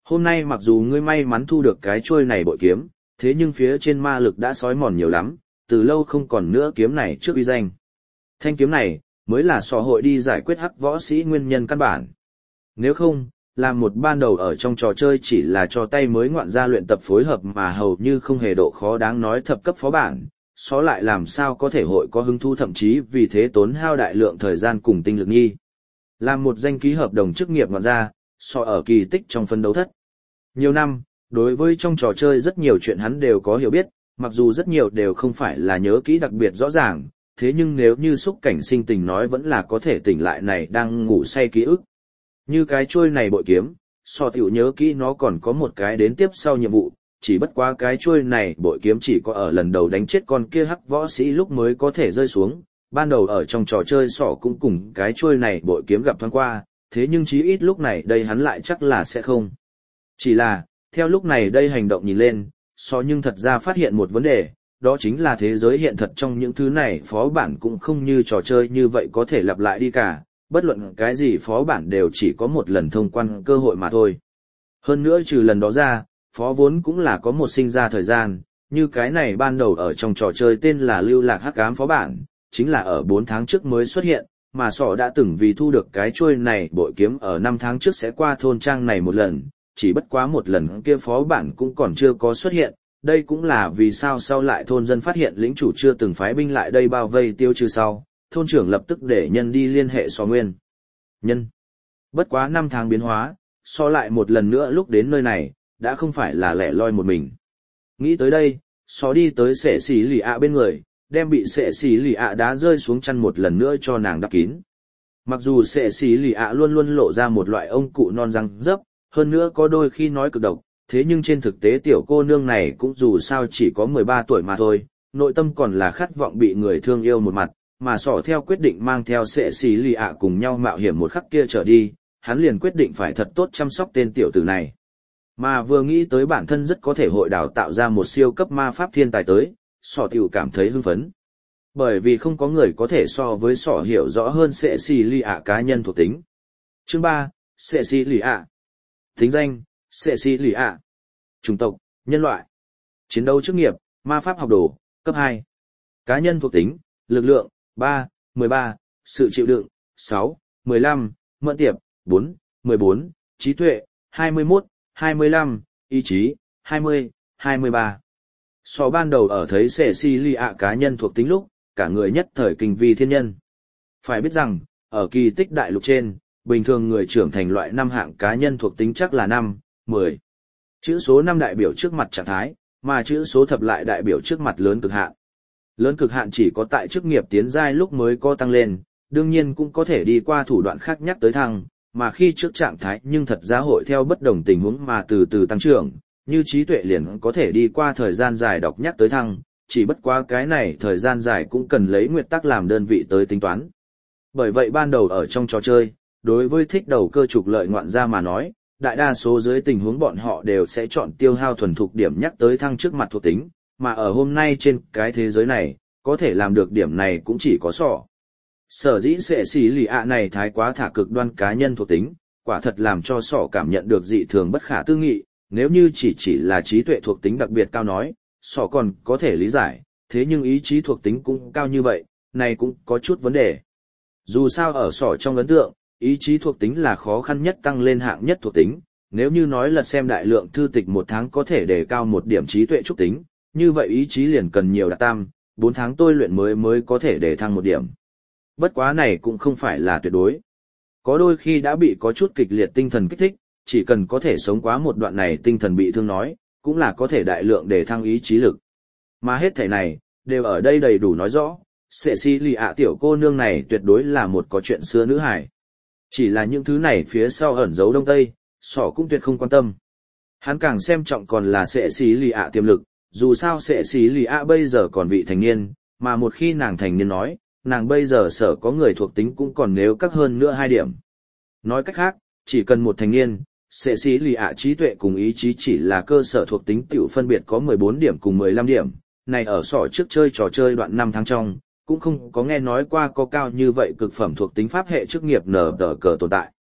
Hôm nay mặc dù ngươi may mắn thu được cái chuôi này bội kiếm, thế nhưng phía trên ma lực đã sói mòn nhiều lắm, từ lâu không còn nữa kiếm này trước uy danh. Thanh kiếm này, mới là sọ hội đi giải quyết hắc võ sĩ nguyên nhân căn bản. Nếu không, làm một ban đầu ở trong trò chơi chỉ là cho tay mới ngoạn ra luyện tập phối hợp mà hầu như không hề độ khó đáng nói thập cấp phó bản, só lại làm sao có thể hội có hứng thú thậm chí vì thế tốn hao đại lượng thời gian cùng tinh lực nghi. Làm một danh ký hợp đồng chức nghiệp ngoạn ra, sọ ở kỳ tích trong phân đấu thất. Nhiều năm, đối với trong trò chơi rất nhiều chuyện hắn đều có hiểu biết, mặc dù rất nhiều đều không phải là nhớ kỹ đặc biệt rõ ràng, thế nhưng nếu như xúc cảnh sinh tình nói vẫn là có thể tỉnh lại này đang ngủ say ký ức. Như cái chuôi này bội kiếm, so tiểu nhớ kỹ nó còn có một cái đến tiếp sau nhiệm vụ, chỉ bất quá cái chuôi này bội kiếm chỉ có ở lần đầu đánh chết con kia hắc võ sĩ lúc mới có thể rơi xuống, ban đầu ở trong trò chơi sọ cũng cùng cái chuôi này bội kiếm gặp thoáng qua, thế nhưng chí ít lúc này đây hắn lại chắc là sẽ không. Chỉ là, theo lúc này đây hành động nhìn lên, so nhưng thật ra phát hiện một vấn đề, đó chính là thế giới hiện thật trong những thứ này phó bản cũng không như trò chơi như vậy có thể lặp lại đi cả, bất luận cái gì phó bản đều chỉ có một lần thông quan cơ hội mà thôi. Hơn nữa trừ lần đó ra, phó vốn cũng là có một sinh ra thời gian, như cái này ban đầu ở trong trò chơi tên là Lưu Lạc Hắc Ám phó bản, chính là ở bốn tháng trước mới xuất hiện, mà sỏ đã từng vì thu được cái chuôi này bội kiếm ở năm tháng trước sẽ qua thôn trang này một lần, chỉ bất quá một lần kia phó bản cũng còn chưa có xuất hiện, đây cũng là vì sao sau lại thôn dân phát hiện lĩnh chủ chưa từng phái binh lại đây bao vây tiêu trừ sau, thôn trưởng lập tức để nhân đi liên hệ so nguyên. Nhân. Bất quá năm tháng biến hóa, so lại một lần nữa lúc đến nơi này, đã không phải là lẻ loi một mình. Nghĩ tới đây, so đi tới sệ xỉ lì ạ bên người, đem bị sệ xỉ lì ạ đá rơi xuống chăn một lần nữa cho nàng đắp kín. Mặc dù sệ xỉ lì ạ luôn luôn lộ ra một loại ông cụ non răng dấp, hơn nữa có đôi khi nói cực độc, thế nhưng trên thực tế tiểu cô nương này cũng dù sao chỉ có mười ba tuổi mà thôi, nội tâm còn là khát vọng bị người thương yêu một mặt, mà sỏ theo quyết định mang theo sệ xì lì ạ cùng nhau mạo hiểm một khắc kia trở đi, hắn liền quyết định phải thật tốt chăm sóc tên tiểu tử này. Mà vừa nghĩ tới bản thân rất có thể hội đào tạo ra một siêu cấp ma pháp thiên tài tới, sỏ tiểu cảm thấy hưng phấn. Bởi vì không có người có thể so với sỏ hiểu rõ hơn sệ xì lì ạ cá nhân thuộc tính. Chương ba, sệ xì lì ạ. Tính danh, sệ xì lì ạ. Chủng tộc, nhân loại. Chiến đấu chức nghiệp, ma pháp học đồ, cấp hai. Cá nhân thuộc tính, lực lượng, ba, mười ba, sự chịu đựng, sáu, mười lăm, mẫn tiệp, bốn, mười bốn, trí tuệ, hai mươi mốt, hai mươi lăm, ý chí, hai mươi, hai mươi ba. So ban đầu ở thấy sệ xì lì ạ cá nhân thuộc tính lúc, cả người nhất thời kinh vi thiên nhân. Phải biết rằng, ở kỳ tích đại lục trên, bình thường người trưởng thành loại năm hạng cá nhân thuộc tính chắc là năm, mười. Chữ số năm đại biểu trước mặt trạng thái, mà chữ số thập lại đại biểu trước mặt lớn cực hạn. Lớn cực hạn chỉ có tại chức nghiệp tiến giai lúc mới có tăng lên, đương nhiên cũng có thể đi qua thủ đoạn khác nhắc tới thăng, mà khi trước trạng thái nhưng thật ra hội theo bất đồng tình huống mà từ từ tăng trưởng, như trí tuệ liền có thể đi qua thời gian dài đọc nhắc tới thăng, chỉ bất qua cái này thời gian dài cũng cần lấy nguyên tắc làm đơn vị tới tính toán. Bởi vậy ban đầu ở trong trò chơi, đối với thích đầu cơ trục lợi ngoạn gia mà nói, đại đa số dưới tình huống bọn họ đều sẽ chọn tiêu hao thuần thục điểm nhắc tới thăng trước mặt thuộc tính, mà ở hôm nay trên cái thế giới này, có thể làm được điểm này cũng chỉ có sọ. Sở dĩ sệ xì lì ạ này thái quá thả cực đoan cá nhân thuộc tính, quả thật làm cho sọ cảm nhận được dị thường bất khả tư nghị, nếu như chỉ chỉ là trí tuệ thuộc tính đặc biệt cao nói, sọ còn có thể lý giải, thế nhưng ý chí thuộc tính cũng cao như vậy, này cũng có chút vấn đề. Dù sao ở sọ trong ấn tượng, ý chí thuộc tính là khó khăn nhất tăng lên hạng nhất thuộc tính, nếu như nói lật xem đại lượng thư tịch một tháng có thể đề cao một điểm trí tuệ trúc tính, như vậy ý chí liền cần nhiều đạt tam, bốn tháng tôi luyện mới mới có thể đề thăng một điểm. Bất quá này cũng không phải là tuyệt đối. Có đôi khi đã bị có chút kịch liệt tinh thần kích thích, chỉ cần có thể sống quá một đoạn này tinh thần bị thương nói, cũng là có thể đại lượng đề thăng ý chí lực. Mà hết thảy này, đều ở đây đầy đủ nói rõ, sệ xì lì ạ tiểu cô nương này tuyệt đối là một có chuyện xưa nữ hài. Chỉ là những thứ này phía sau ẩn giấu đông tây, sỏ cũng tuyệt không quan tâm. Hắn càng xem trọng còn là sệ xì lì ạ tiềm lực, dù sao sệ xì lì ạ bây giờ còn vị thành niên, mà một khi nàng thành niên nói, nàng bây giờ sở có người thuộc tính cũng còn nếu các hơn nữa hai điểm. Nói cách khác, chỉ cần một thành niên, sệ xì lì ạ trí tuệ cùng ý chí chỉ là cơ sở thuộc tính tiểu phân biệt có mười bốn điểm cùng mười lăm điểm, này ở sỏ trước chơi trò chơi đoạn năm tháng trong, cũng không có nghe nói qua có cao như vậy cực phẩm thuộc tính pháp hệ chức nghiệp nở tờ cờ tồn tại.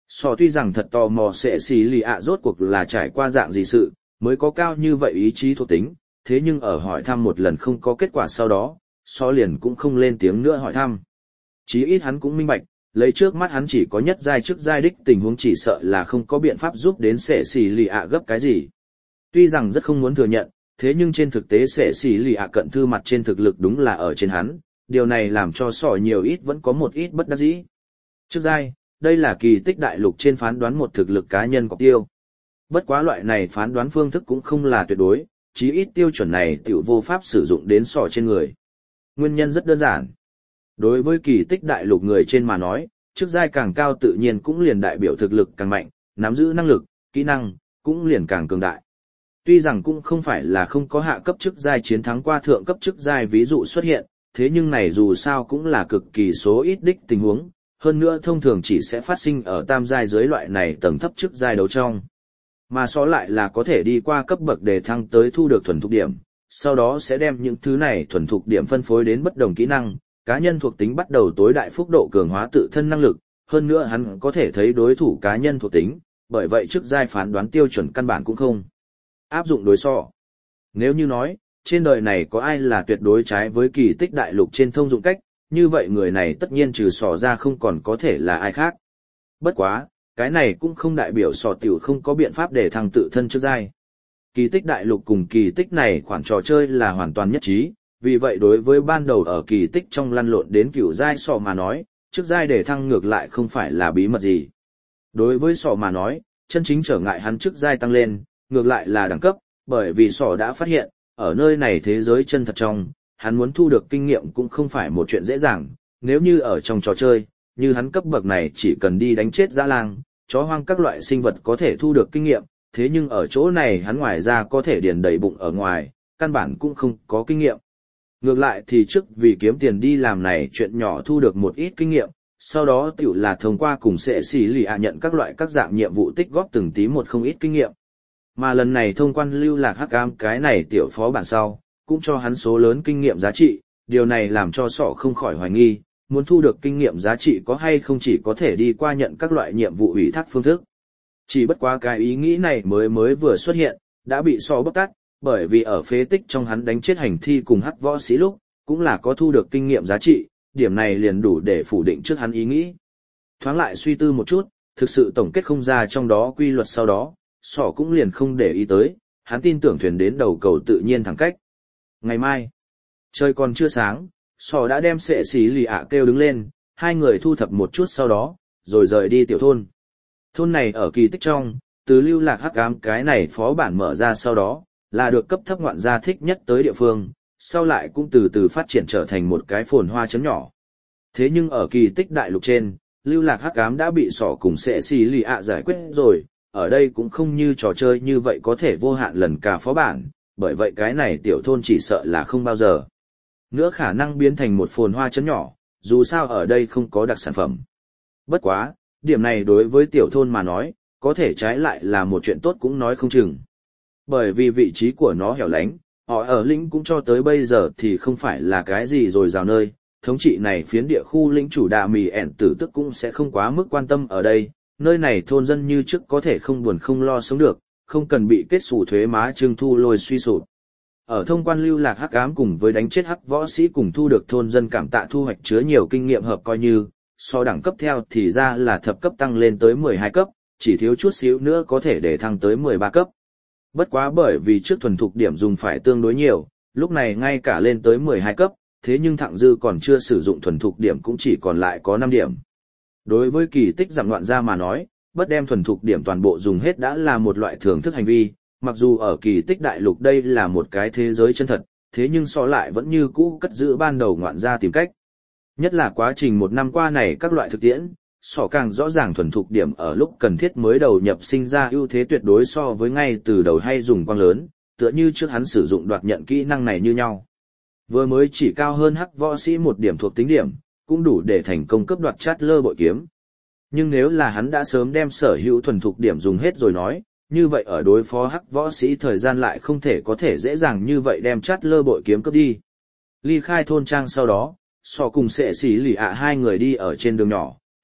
Sò tuy rằng thật tò mò sẽ xì lì ạ rốt cuộc là trải qua dạng gì sự, mới có cao như vậy ý chí thuộc tính, thế nhưng ở hỏi thăm một lần không có kết quả sau đó, Sò liền cũng không lên tiếng nữa hỏi thăm. Chí ít hắn cũng minh bạch, lấy trước mắt hắn chỉ có nhất giai trước giai đích tình huống chỉ sợ là không có biện pháp giúp đến sẽ xì lì ạ gấp cái gì. Tuy rằng rất không muốn thừa nhận, thế nhưng trên thực tế sẽ xì lì ạ cận thư mặt trên thực lực đúng là ở trên hắn, điều này làm cho Sò nhiều ít vẫn có một ít bất đắc dĩ. Trước giai, đây là kỳ tích đại lục trên phán đoán một thực lực cá nhân cọc tiêu. Bất quá loại này phán đoán phương thức cũng không là tuyệt đối, chí ít tiêu chuẩn này tiểu vô pháp sử dụng đến Sò trên người. Nguyên nhân rất đơn giản. Đối với kỳ tích đại lục người trên mà nói, chức giai càng cao tự nhiên cũng liền đại biểu thực lực càng mạnh, nắm giữ năng lực, kỹ năng, cũng liền càng cường đại. Tuy rằng cũng không phải là không có hạ cấp chức giai chiến thắng qua thượng cấp chức giai ví dụ xuất hiện, thế nhưng này dù sao cũng là cực kỳ số ít đích tình huống, hơn nữa thông thường chỉ sẽ phát sinh ở tam giai dưới loại này tầng thấp chức giai đấu trong. Mà so lại là có thể đi qua cấp bậc để thăng tới thu được thuần thục điểm, sau đó sẽ đem những thứ này thuần thục điểm phân phối đến bất đồng kỹ năng, cá nhân thuộc tính bắt đầu tối đại phúc độ cường hóa tự thân năng lực, hơn nữa hắn có thể thấy đối thủ cá nhân thuộc tính, bởi vậy chức giai phán đoán tiêu chuẩn căn bản cũng không áp dụng đối so. Nếu như nói, trên đời này có ai là tuyệt đối trái với kỳ tích đại lục trên thông dụng cách, như vậy người này tất nhiên trừ sò ra không còn có thể là ai khác. Bất quá, cái này cũng không đại biểu sò tiểu không có biện pháp để thăng tự thân trước giai. Kỳ tích đại lục cùng kỳ tích này khoản trò chơi là hoàn toàn nhất trí, vì vậy đối với ban đầu ở kỳ tích trong lăn lộn đến cửu giai sò mà nói, trước giai để thăng ngược lại không phải là bí mật gì. Đối với sò mà nói, chân chính trở ngại hắn trước giai tăng lên, ngược lại là đẳng cấp, bởi vì sò đã phát hiện, ở nơi này thế giới chân thật trong, hắn muốn thu được kinh nghiệm cũng không phải một chuyện dễ dàng, nếu như ở trong trò chơi, như hắn cấp bậc này chỉ cần đi đánh chết dã lang, chó hoang các loại sinh vật có thể thu được kinh nghiệm, thế nhưng ở chỗ này hắn ngoài ra có thể điền đầy bụng ở ngoài, căn bản cũng không có kinh nghiệm. Ngược lại thì trước vì kiếm tiền đi làm này chuyện nhỏ thu được một ít kinh nghiệm, sau đó tiểu là thông qua cùng sẽ xì lì ạ nhận các loại các dạng nhiệm vụ tích góp từng tí một không ít kinh nghiệm. Mà lần này thông quan lưu lạc hắc ám cái này tiểu phó bản sau, cũng cho hắn số lớn kinh nghiệm giá trị, điều này làm cho sọ không khỏi hoài nghi, muốn thu được kinh nghiệm giá trị có hay không chỉ có thể đi qua nhận các loại nhiệm vụ ủy thác phương thức. Chỉ bất quá cái ý nghĩ này mới mới vừa xuất hiện, đã bị sọ bóc tát, bởi vì ở phế tích trong hắn đánh chết hành thi cùng hắc võ sĩ lúc, cũng là có thu được kinh nghiệm giá trị, điểm này liền đủ để phủ định trước hắn ý nghĩ. Thoáng lại suy tư một chút, thực sự tổng kết không ra trong đó quy luật sau đó, sọ cũng liền không để ý tới, hắn tin tưởng thuyền đến đầu cầu tự nhiên thẳng cách. Ngày mai, trời còn chưa sáng, sọ đã đem sệ xí lì ạ kêu đứng lên, hai người thu thập một chút sau đó, rồi rời đi tiểu thôn. Thôn này ở kỳ tích trong, từ lưu lạc hắc ám cái này phó bản mở ra sau đó, là được cấp thấp ngoạn gia thích nhất tới địa phương, sau lại cũng từ từ phát triển trở thành một cái phồn hoa chấn nhỏ. Thế nhưng ở kỳ tích đại lục trên, lưu lạc hắc ám đã bị sọ cùng sệ xì lì ạ giải quyết rồi, ở đây cũng không như trò chơi như vậy có thể vô hạn lần cả phó bản, bởi vậy cái này tiểu thôn chỉ sợ là không bao giờ nữa khả năng biến thành một phồn hoa chấn nhỏ, dù sao ở đây không có đặc sản phẩm. Bất quá, điểm này đối với tiểu thôn mà nói, có thể trái lại là một chuyện tốt cũng nói không chừng. Bởi vì vị trí của nó hẻo lánh, họ ở lĩnh cũng cho tới bây giờ thì không phải là cái gì rồi rào nơi, thống trị này phiến địa khu lĩnh chủ đà mì ẻn tử tức cũng sẽ không quá mức quan tâm ở đây, nơi này thôn dân như trước có thể không buồn không lo sống được, không cần bị kết sủ thuế má trưng thu lôi suy sụp. Ở thông quan lưu lạc hắc ám cùng với đánh chết hắc võ sĩ cùng thu được thôn dân cảm tạ thu hoạch chứa nhiều kinh nghiệm hợp coi như, so đẳng cấp theo thì ra là thập cấp tăng lên tới mười hai cấp, chỉ thiếu chút xíu nữa có thể để thăng tới mười ba cấp. Bất quá bởi vì trước thuần thục điểm dùng phải tương đối nhiều, lúc này ngay cả lên tới mười hai cấp, thế nhưng thặng dư còn chưa sử dụng thuần thục điểm cũng chỉ còn lại có năm điểm. Đối với kỳ tích giảm loạn ra mà nói, bất đem thuần thục điểm toàn bộ dùng hết đã là một loại thưởng thức hành vi, mặc dù ở kỳ tích đại lục đây là một cái thế giới chân thật, thế nhưng so lại vẫn như cũ cất giữ ban đầu ngoạn ra tìm cách. Nhất là quá trình một năm qua này các loại thực tiễn, sỏ càng rõ ràng thuần thục điểm ở lúc cần thiết mới đầu nhập sinh ra ưu thế tuyệt đối so với ngay từ đầu hay dùng quang lớn, tựa như trước hắn sử dụng đoạt nhận kỹ năng này như nhau. Vừa mới chỉ cao hơn hắc võ sĩ một điểm thuộc tính điểm, cũng đủ để thành công cấp đoạt chát lơ bội kiếm. Nhưng nếu là hắn đã sớm đem sở hữu thuần thục điểm dùng hết rồi nói, như vậy ở đối phó hắc võ sĩ thời gian lại không thể có thể dễ dàng như vậy đem chát lơ bội kiếm cướp đi. Ly khai thôn trang sau đó, sọ cùng sệ xỉ lì ạ hai người đi ở trên đường nhỏ,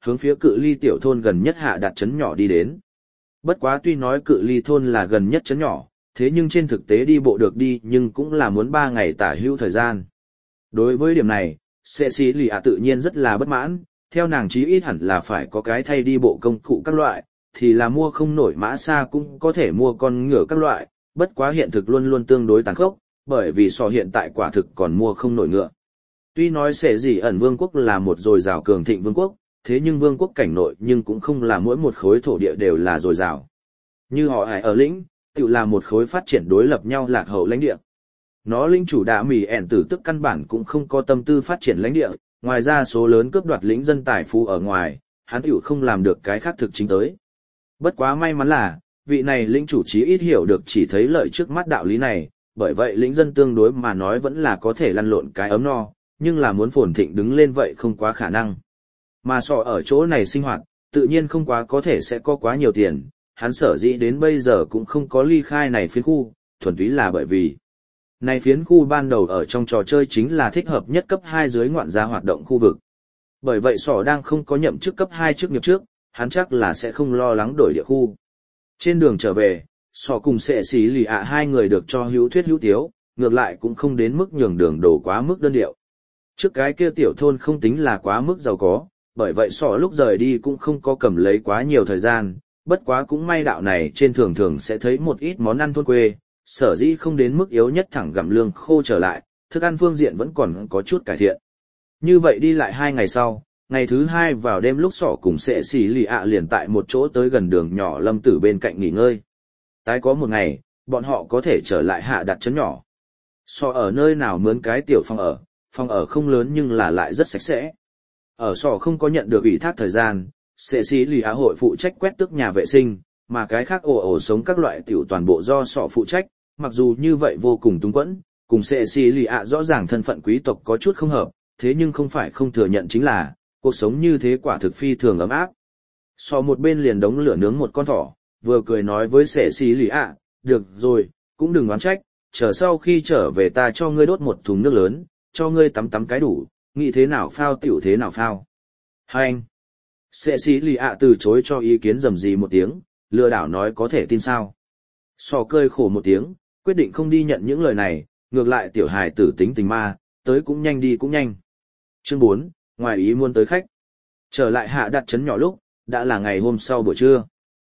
hướng phía cự ly tiểu thôn gần nhất hạ đặt trấn nhỏ đi đến. Bất quá tuy nói cự ly thôn là gần nhất trấn nhỏ, thế nhưng trên thực tế đi bộ được đi nhưng cũng là muốn ba ngày tả hữu thời gian. Đối với điểm này, Sệ Sĩ Lì ạ tự nhiên rất là bất mãn, theo nàng chí ít hẳn là phải có cái thay đi bộ công cụ các loại, thì là mua không nổi mã xa cũng có thể mua con ngựa các loại, bất quá hiện thực luôn luôn tương đối tàn khốc, bởi vì so hiện tại quả thực còn mua không nổi ngựa. Tuy nói Sệ Dị ẩn vương quốc là một dồi dào cường thịnh vương quốc, thế nhưng vương quốc cảnh nội nhưng cũng không là mỗi một khối thổ địa đều là dồi dào. Như họ Hải ở lĩnh, tự là một khối phát triển đối lập nhau lạc hậu lãnh địa. Nó linh chủ đã mỉ ẻn tử tức căn bản cũng không có tâm tư phát triển lãnh địa, ngoài ra số lớn cướp đoạt lĩnh dân tài phú ở ngoài, hắn tiểu không làm được cái khác thực chính tới. Bất quá may mắn là, vị này lĩnh chủ chí ít hiểu được chỉ thấy lợi trước mắt đạo lý này, bởi vậy lĩnh dân tương đối mà nói vẫn là có thể lăn lộn cái ấm no, nhưng là muốn phồn thịnh đứng lên vậy không quá khả năng. Mà sọ ở chỗ này sinh hoạt, tự nhiên không quá có thể sẽ có quá nhiều tiền, hắn sở dĩ đến bây giờ cũng không có ly khai này phiến khu, thuần túy là bởi vì này phiến khu ban đầu ở trong trò chơi chính là thích hợp nhất cấp hai dưới ngoạn gia hoạt động khu vực. Bởi vậy sọ đang không có nhậm chức cấp hai chức nghiệp trước, hắn chắc là sẽ không lo lắng đổi địa khu. Trên đường trở về, sọ cùng Sệ Sĩ Lì ạ hai người được cho hữu thuyết hữu tiếu, ngược lại cũng không đến mức nhường đường đổ quá mức đơn điệu. Trước cái kia tiểu thôn không tính là quá mức giàu có, bởi vậy sọ lúc rời đi cũng không có cầm lấy quá nhiều thời gian, bất quá cũng may đạo này trên thường thường sẽ thấy một ít món ăn thôn quê, sở dĩ không đến mức yếu nhất thẳng gặm lương khô trở lại, thức ăn phương diện vẫn còn có chút cải thiện. Như vậy đi lại hai ngày sau, ngày thứ hai vào đêm lúc sọ cùng Sệ Sĩ Lì ạ liền tại một chỗ tới gần đường nhỏ lâm tử bên cạnh nghỉ ngơi. Tái có một ngày, bọn họ có thể trở lại hạ đặt trấn nhỏ. Sọ ở nơi nào mướn cái tiểu phòng ở, phòng ở không lớn nhưng là lại rất sạch sẽ. Ở sọ không có nhận được ủy thác thời gian, Sệ Sĩ Lì ạ hội phụ trách quét tước nhà vệ sinh, mà cái khác ổ ổ sống các loại tiểu toàn bộ do sọ phụ trách, mặc dù như vậy vô cùng túng quẫn, cùng Sệ Sĩ Lì ạ rõ ràng thân phận quý tộc có chút không hợp, thế nhưng không phải không thừa nhận chính là, cuộc sống như thế quả thực phi thường ấm áp. Sọ một bên liền đống lửa nướng một con thỏ, vừa cười nói với Sệ Sĩ Lì ạ, được rồi, cũng đừng oán trách, chờ sau khi trở về ta cho ngươi đốt một thùng nước lớn, cho ngươi tắm tắm cái đủ, nghĩ thế nào phao tiểu thế nào phao. Hai anh. Sệ Sĩ Lì ạ từ chối cho ý kiến rầm rì một tiếng, lừa đảo nói có thể tin sao. Sọ cười khổ một tiếng, quyết định không đi nhận những lời này, ngược lại tiểu hài tử tính tình ma, tới cũng nhanh đi cũng nhanh. Chương bốn, ngoài ý muốn tới khách. Trở lại hạ đặt trấn nhỏ lúc, đã là ngày hôm sau buổi trưa.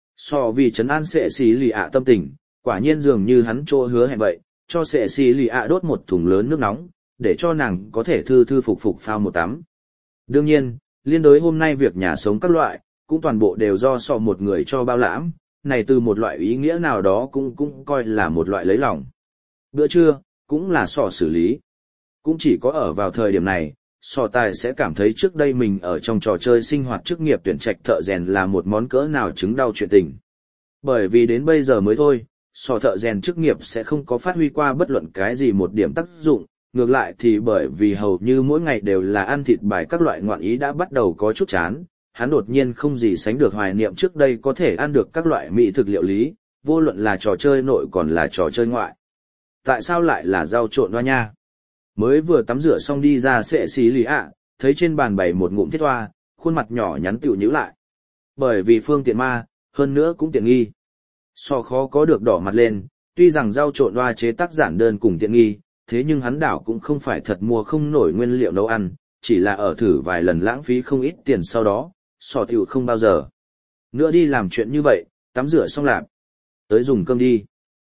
Sọ vì trấn an Sệ Sĩ Lì ạ tâm tình, quả nhiên dường như hắn chỗ hứa hẹn vậy, cho Sệ Sĩ Lì ạ đốt một thùng lớn nước nóng, để cho nàng có thể thư thư phục phục phao một tắm. Đương nhiên, liên đối hôm nay việc nhà sống các loại, cũng toàn bộ đều do sọ một người cho bao lãm, này từ một loại ý nghĩa nào đó cũng cũng coi là một loại lấy lòng. Bữa trưa, cũng là sọ xử lý. Cũng chỉ có ở vào thời điểm này, sọ tài sẽ cảm thấy trước đây mình ở trong trò chơi sinh hoạt chức nghiệp tuyển trạch thợ rèn là một món cỡ nào chứng đau chuyện tình. Bởi vì đến bây giờ mới thôi, sọ thợ rèn chức nghiệp sẽ không có phát huy qua bất luận cái gì một điểm tác dụng, ngược lại thì bởi vì hầu như mỗi ngày đều là ăn thịt bài các loại ngoạn ý đã bắt đầu có chút chán, hắn đột nhiên không gì sánh được hoài niệm trước đây có thể ăn được các loại mỹ thực liệu lý, vô luận là trò chơi nội còn là trò chơi ngoại. Tại sao lại là rau trộn hoa nha? Mới vừa tắm rửa xong đi ra Sệ Sĩ Lì ạ, thấy trên bàn bày một ngụm thiết hoa, khuôn mặt nhỏ nhắn tiểu nhíu lại. Bởi vì phương tiện ma, hơn nữa cũng tiện nghi. So khó có được đỏ mặt lên, tuy rằng rau trộn hoa chế tác giản đơn cùng tiện nghi, thế nhưng hắn đảo cũng không phải thật mua không nổi nguyên liệu nấu ăn, chỉ là ở thử vài lần lãng phí không ít tiền sau đó, sò tiểu không bao giờ nữa đi làm chuyện như vậy, tắm rửa xong lạp, tới dùng cơm đi.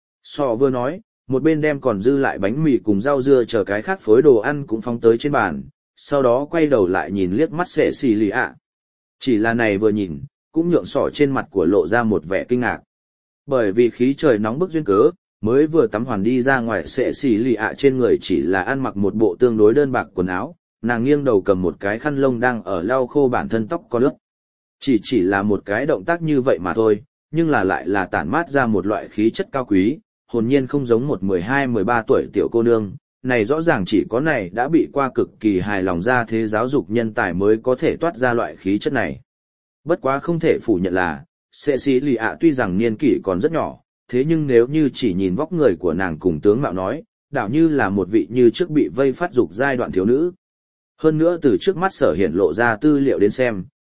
Sò vừa nói, một bên đem còn dư lại bánh mì cùng rau dưa chờ cái khác phối đồ ăn cũng phóng tới trên bàn, sau đó quay đầu lại nhìn liếc mắt Sệ Sĩ Lì ạ. Chỉ là này vừa nhìn, cũng nhượng sọ trên mặt của lộ ra một vẻ kinh ngạc. Bởi vì khí trời nóng bức duyên cớ, mới vừa tắm hoàn đi ra ngoài Sệ Sĩ Lì ạ trên người chỉ là ăn mặc một bộ tương đối đơn bạc quần áo, nàng nghiêng đầu cầm một cái khăn lông đang ở lau khô bản thân tóc có nước. Chỉ chỉ là một cái động tác như vậy mà thôi, nhưng là lại là tản mát ra một loại khí chất cao quý, hồn nhiên không giống một mười hai mười ba tuổi tiểu cô nương, này rõ ràng chỉ có này đã bị qua cực kỳ hài lòng ra thế giáo dục nhân tài mới có thể toát ra loại khí chất này. Bất quá không thể phủ nhận là, Sệ Sĩ Lì ạ tuy rằng niên kỷ còn rất nhỏ, thế nhưng nếu như chỉ nhìn vóc người của nàng cùng tướng mạo nói, đảo như là một vị như trước bị vây phát dục giai đoạn thiếu nữ. Hơn nữa từ trước mắt sở hiện lộ ra tư liệu đến xem,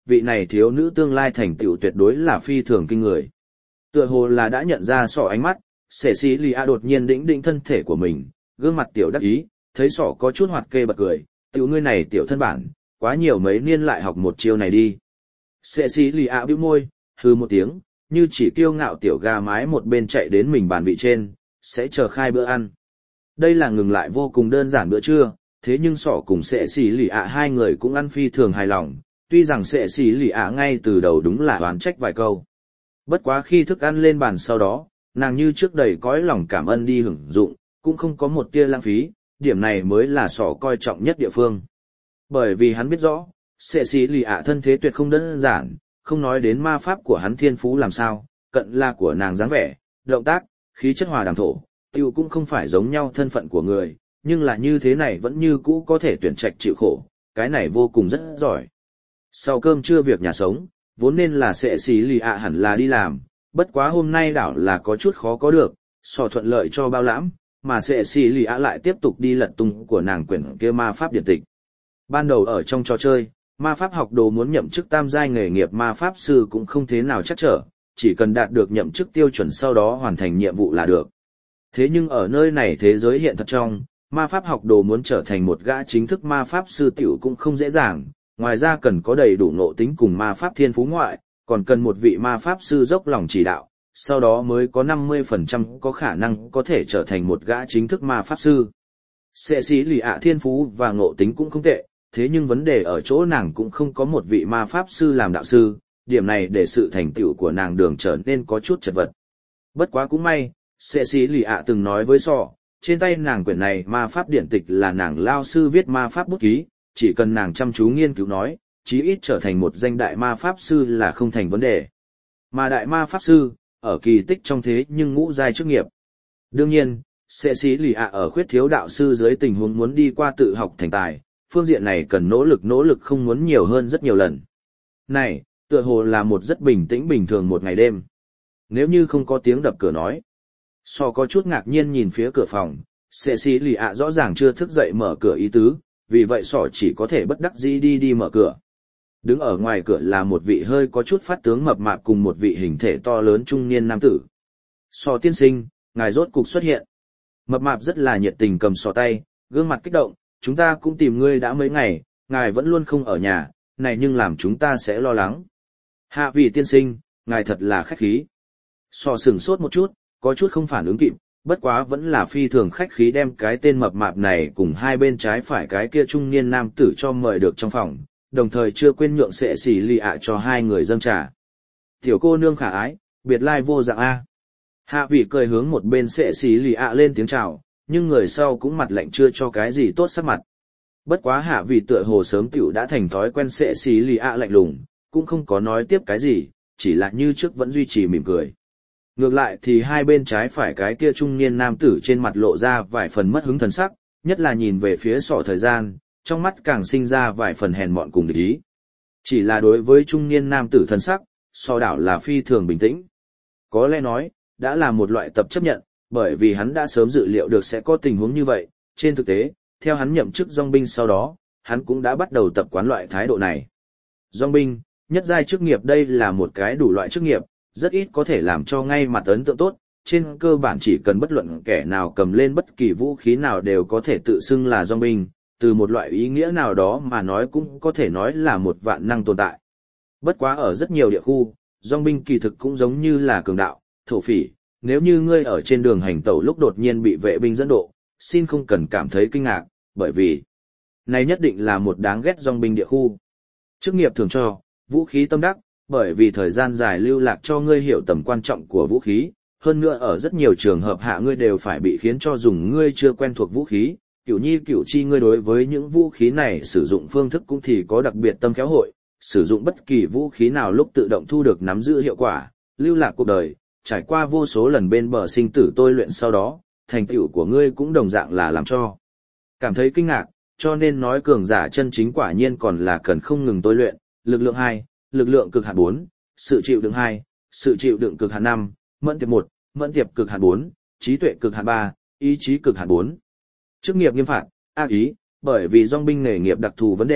vị này thiếu nữ tương lai thành tựu tuyệt đối là phi thường kinh người. Tựa hồ là đã nhận ra sọ ánh mắt, Sẻ xí lì ạ đột nhiên đĩnh đĩnh thân thể của mình, gương mặt tiểu đắc ý, thấy sọ có chút hoạt kê bật cười, tiểu ngươi này tiểu thân bản, quá nhiều mấy niên lại học một chiêu này đi. Sẻ xí lì ạ bĩu môi, hư một tiếng, như chỉ kiêu ngạo tiểu gà mái một bên chạy đến mình bàn vị trên, sẽ chờ khai bữa ăn. Đây là ngừng lại vô cùng đơn giản bữa trưa, thế nhưng sọ cùng Sẻ xí lì ạ hai người cũng ăn phi thường hài lòng, tuy rằng Sẻ xí lì ạ ngay từ đầu đúng là oán trách vài câu. Bất quá khi thức ăn lên bàn sau đó, nàng như trước đầy cõi lòng cảm ơn đi hưởng dụng, cũng không có một tia lãng phí, điểm này mới là sọ coi trọng nhất địa phương. Bởi vì hắn biết rõ, Sẻ xí lì ạ thân thế tuyệt không đơn giản, không nói đến ma pháp của hắn thiên phú làm sao, cận là của nàng dáng vẻ, động tác, khí chất hòa đàm thổ, tiêu cũng không phải giống nhau thân phận của người, nhưng là như thế này vẫn như cũ có thể tuyển trạch chịu khổ, cái này vô cùng rất giỏi. Sau cơm trưa việc nhà sống, vốn nên là Sẻ xí lì ạ hẳn là đi làm, bất quá hôm nay đảo là có chút khó có được, sò thuận lợi cho bao lãm, mà Sẻ xí lì ạ lại tiếp tục đi lật tung của nàng quyển kia ma pháp điện tịch. Ban đầu ở trong trò chơi, ma pháp học đồ muốn nhậm chức tam giai nghề nghiệp ma pháp sư cũng không thế nào chắc trở, chỉ cần đạt được nhậm chức tiêu chuẩn sau đó hoàn thành nhiệm vụ là được. Thế nhưng ở nơi này thế giới hiện thật trong, ma pháp học đồ muốn trở thành một gã chính thức ma pháp sư tiểu cũng không dễ dàng, ngoài ra cần có đầy đủ ngộ tính cùng ma pháp thiên phú ngoại, còn cần một vị ma pháp sư dốc lòng chỉ đạo, sau đó mới có năm mươi phần trăm có khả năng có thể trở thành một gã chính thức ma pháp sư. Sẻ xí lì ạ thiên phú và ngộ tính cũng không tệ, thế nhưng vấn đề ở chỗ nàng cũng không có một vị ma pháp sư làm đạo sư, điểm này để sự thành tựu của nàng đường trở nên có chút chật vật. Bất quá cũng may, Sẻ xí lì ạ từng nói với sọ, trên tay nàng quyển này ma pháp điển tịch là nàng lao sư viết ma pháp bút ký, chỉ cần nàng chăm chú nghiên cứu nói, chí ít trở thành một danh đại ma pháp sư là không thành vấn đề. Mà đại ma pháp sư, ở kỳ tích trong thế nhưng ngũ giai chức nghiệp. Đương nhiên, Sẻ xí lì ạ ở khuyết thiếu đạo sư dưới tình huống muốn đi qua tự học thành tài, phương diện này cần nỗ lực nỗ lực không muốn nhiều hơn rất nhiều lần. Này, tựa hồ là một rất bình tĩnh bình thường một ngày đêm. Nếu như không có tiếng đập cửa nói. So có chút ngạc nhiên nhìn phía cửa phòng, Sẻ xí lì ạ rõ ràng chưa thức dậy mở cửa ý tứ, vì vậy sỏ chỉ có thể bất đắc dĩ đi đi mở cửa. Đứng ở ngoài cửa là một vị hơi có chút phát tướng mập mạp cùng một vị hình thể to lớn trung niên nam tử. Sọ tiên sinh, ngài rốt cục xuất hiện. Mập mạp rất là nhiệt tình cầm sọ tay, gương mặt kích động, chúng ta cũng tìm ngươi đã mấy ngày, ngài vẫn luôn không ở nhà, này nhưng làm chúng ta sẽ lo lắng. Hạ vị tiên sinh, ngài thật là khách khí. Sọ sửng sốt một chút, có chút không phản ứng kịp, bất quá vẫn là phi thường khách khí đem cái tên mập mạp này cùng hai bên trái phải cái kia trung niên nam tử cho mời được trong phòng, đồng thời chưa quên nhượng Sẻ xí lì ạ cho hai người dâng trà. Tiểu cô nương khả ái, biệt lai vô dạng A. Hạ vị cười hướng một bên Sẻ xí lì ạ lên tiếng chào, nhưng người sau cũng mặt lạnh chưa cho cái gì tốt sắc mặt. Bất quá hạ vị tựa hồ sớm tiểu đã thành thói quen Sẻ xí lì ạ lạnh lùng, cũng không có nói tiếp cái gì, chỉ là như trước vẫn duy trì mỉm cười. Ngược lại thì hai bên trái phải cái kia trung niên nam tử trên mặt lộ ra vài phần mất hứng thần sắc, nhất là nhìn về phía sọ thời gian, trong mắt càng sinh ra vài phần hèn mọn cùng địch ý. Chỉ là đối với trung niên nam tử thần sắc, sọ đảo là phi thường bình tĩnh. Có lẽ nói, đã là một loại tập chấp nhận, bởi vì hắn đã sớm dự liệu được sẽ có tình huống như vậy. Trên thực tế, theo hắn nhậm chức dòng binh sau đó, hắn cũng đã bắt đầu tập quán loại thái độ này. Dòng binh, nhất giai chức nghiệp đây là một cái đủ loại chức nghiệp, rất ít có thể làm cho ngay mặt ấn tượng tốt, trên cơ bản chỉ cần bất luận kẻ nào cầm lên bất kỳ vũ khí nào đều có thể tự xưng là dòng binh, từ một loại ý nghĩa nào đó mà nói cũng có thể nói là một vạn năng tồn tại. Bất quá ở rất nhiều địa khu, dòng binh kỳ thực cũng giống như là cường đạo, thổ phỉ, nếu như ngươi ở trên đường hành tẩu lúc đột nhiên bị vệ binh dẫn độ, xin không cần cảm thấy kinh ngạc, bởi vì này nhất định là một đáng ghét dòng binh địa khu. Chức nghiệp thường cho, vũ khí tâm đắc, bởi vì thời gian dài lưu lạc cho ngươi hiểu tầm quan trọng của vũ khí, hơn nữa ở rất nhiều trường hợp hạ ngươi đều phải bị khiến cho dùng ngươi chưa quen thuộc vũ khí, kiểu nhi kiểu chi ngươi đối với những vũ khí này sử dụng phương thức cũng thì có đặc biệt tâm khéo hội, sử dụng bất kỳ vũ khí nào lúc tự động thu được nắm giữ hiệu quả, lưu lạc cuộc đời, trải qua vô số lần bên bờ sinh tử tôi luyện sau đó, thành tựu của ngươi cũng đồng dạng là làm cho cảm thấy kinh ngạc, cho nên nói cường giả chân chính quả nhiên còn là cần không ngừng tôi luyện, lực lượng hai, lực lượng cực hạn bốn, sự chịu đựng hai, sự chịu đựng cực hạn năm, mẫn tiệp một, mẫn tiệp cực hạn bốn, trí tuệ cực hạn ba, ý chí cực hạn bốn. Chức nghiệp nghiêm phạt, ác ý, bởi vì dòng binh nghề nghiệp đặc thù vấn đề,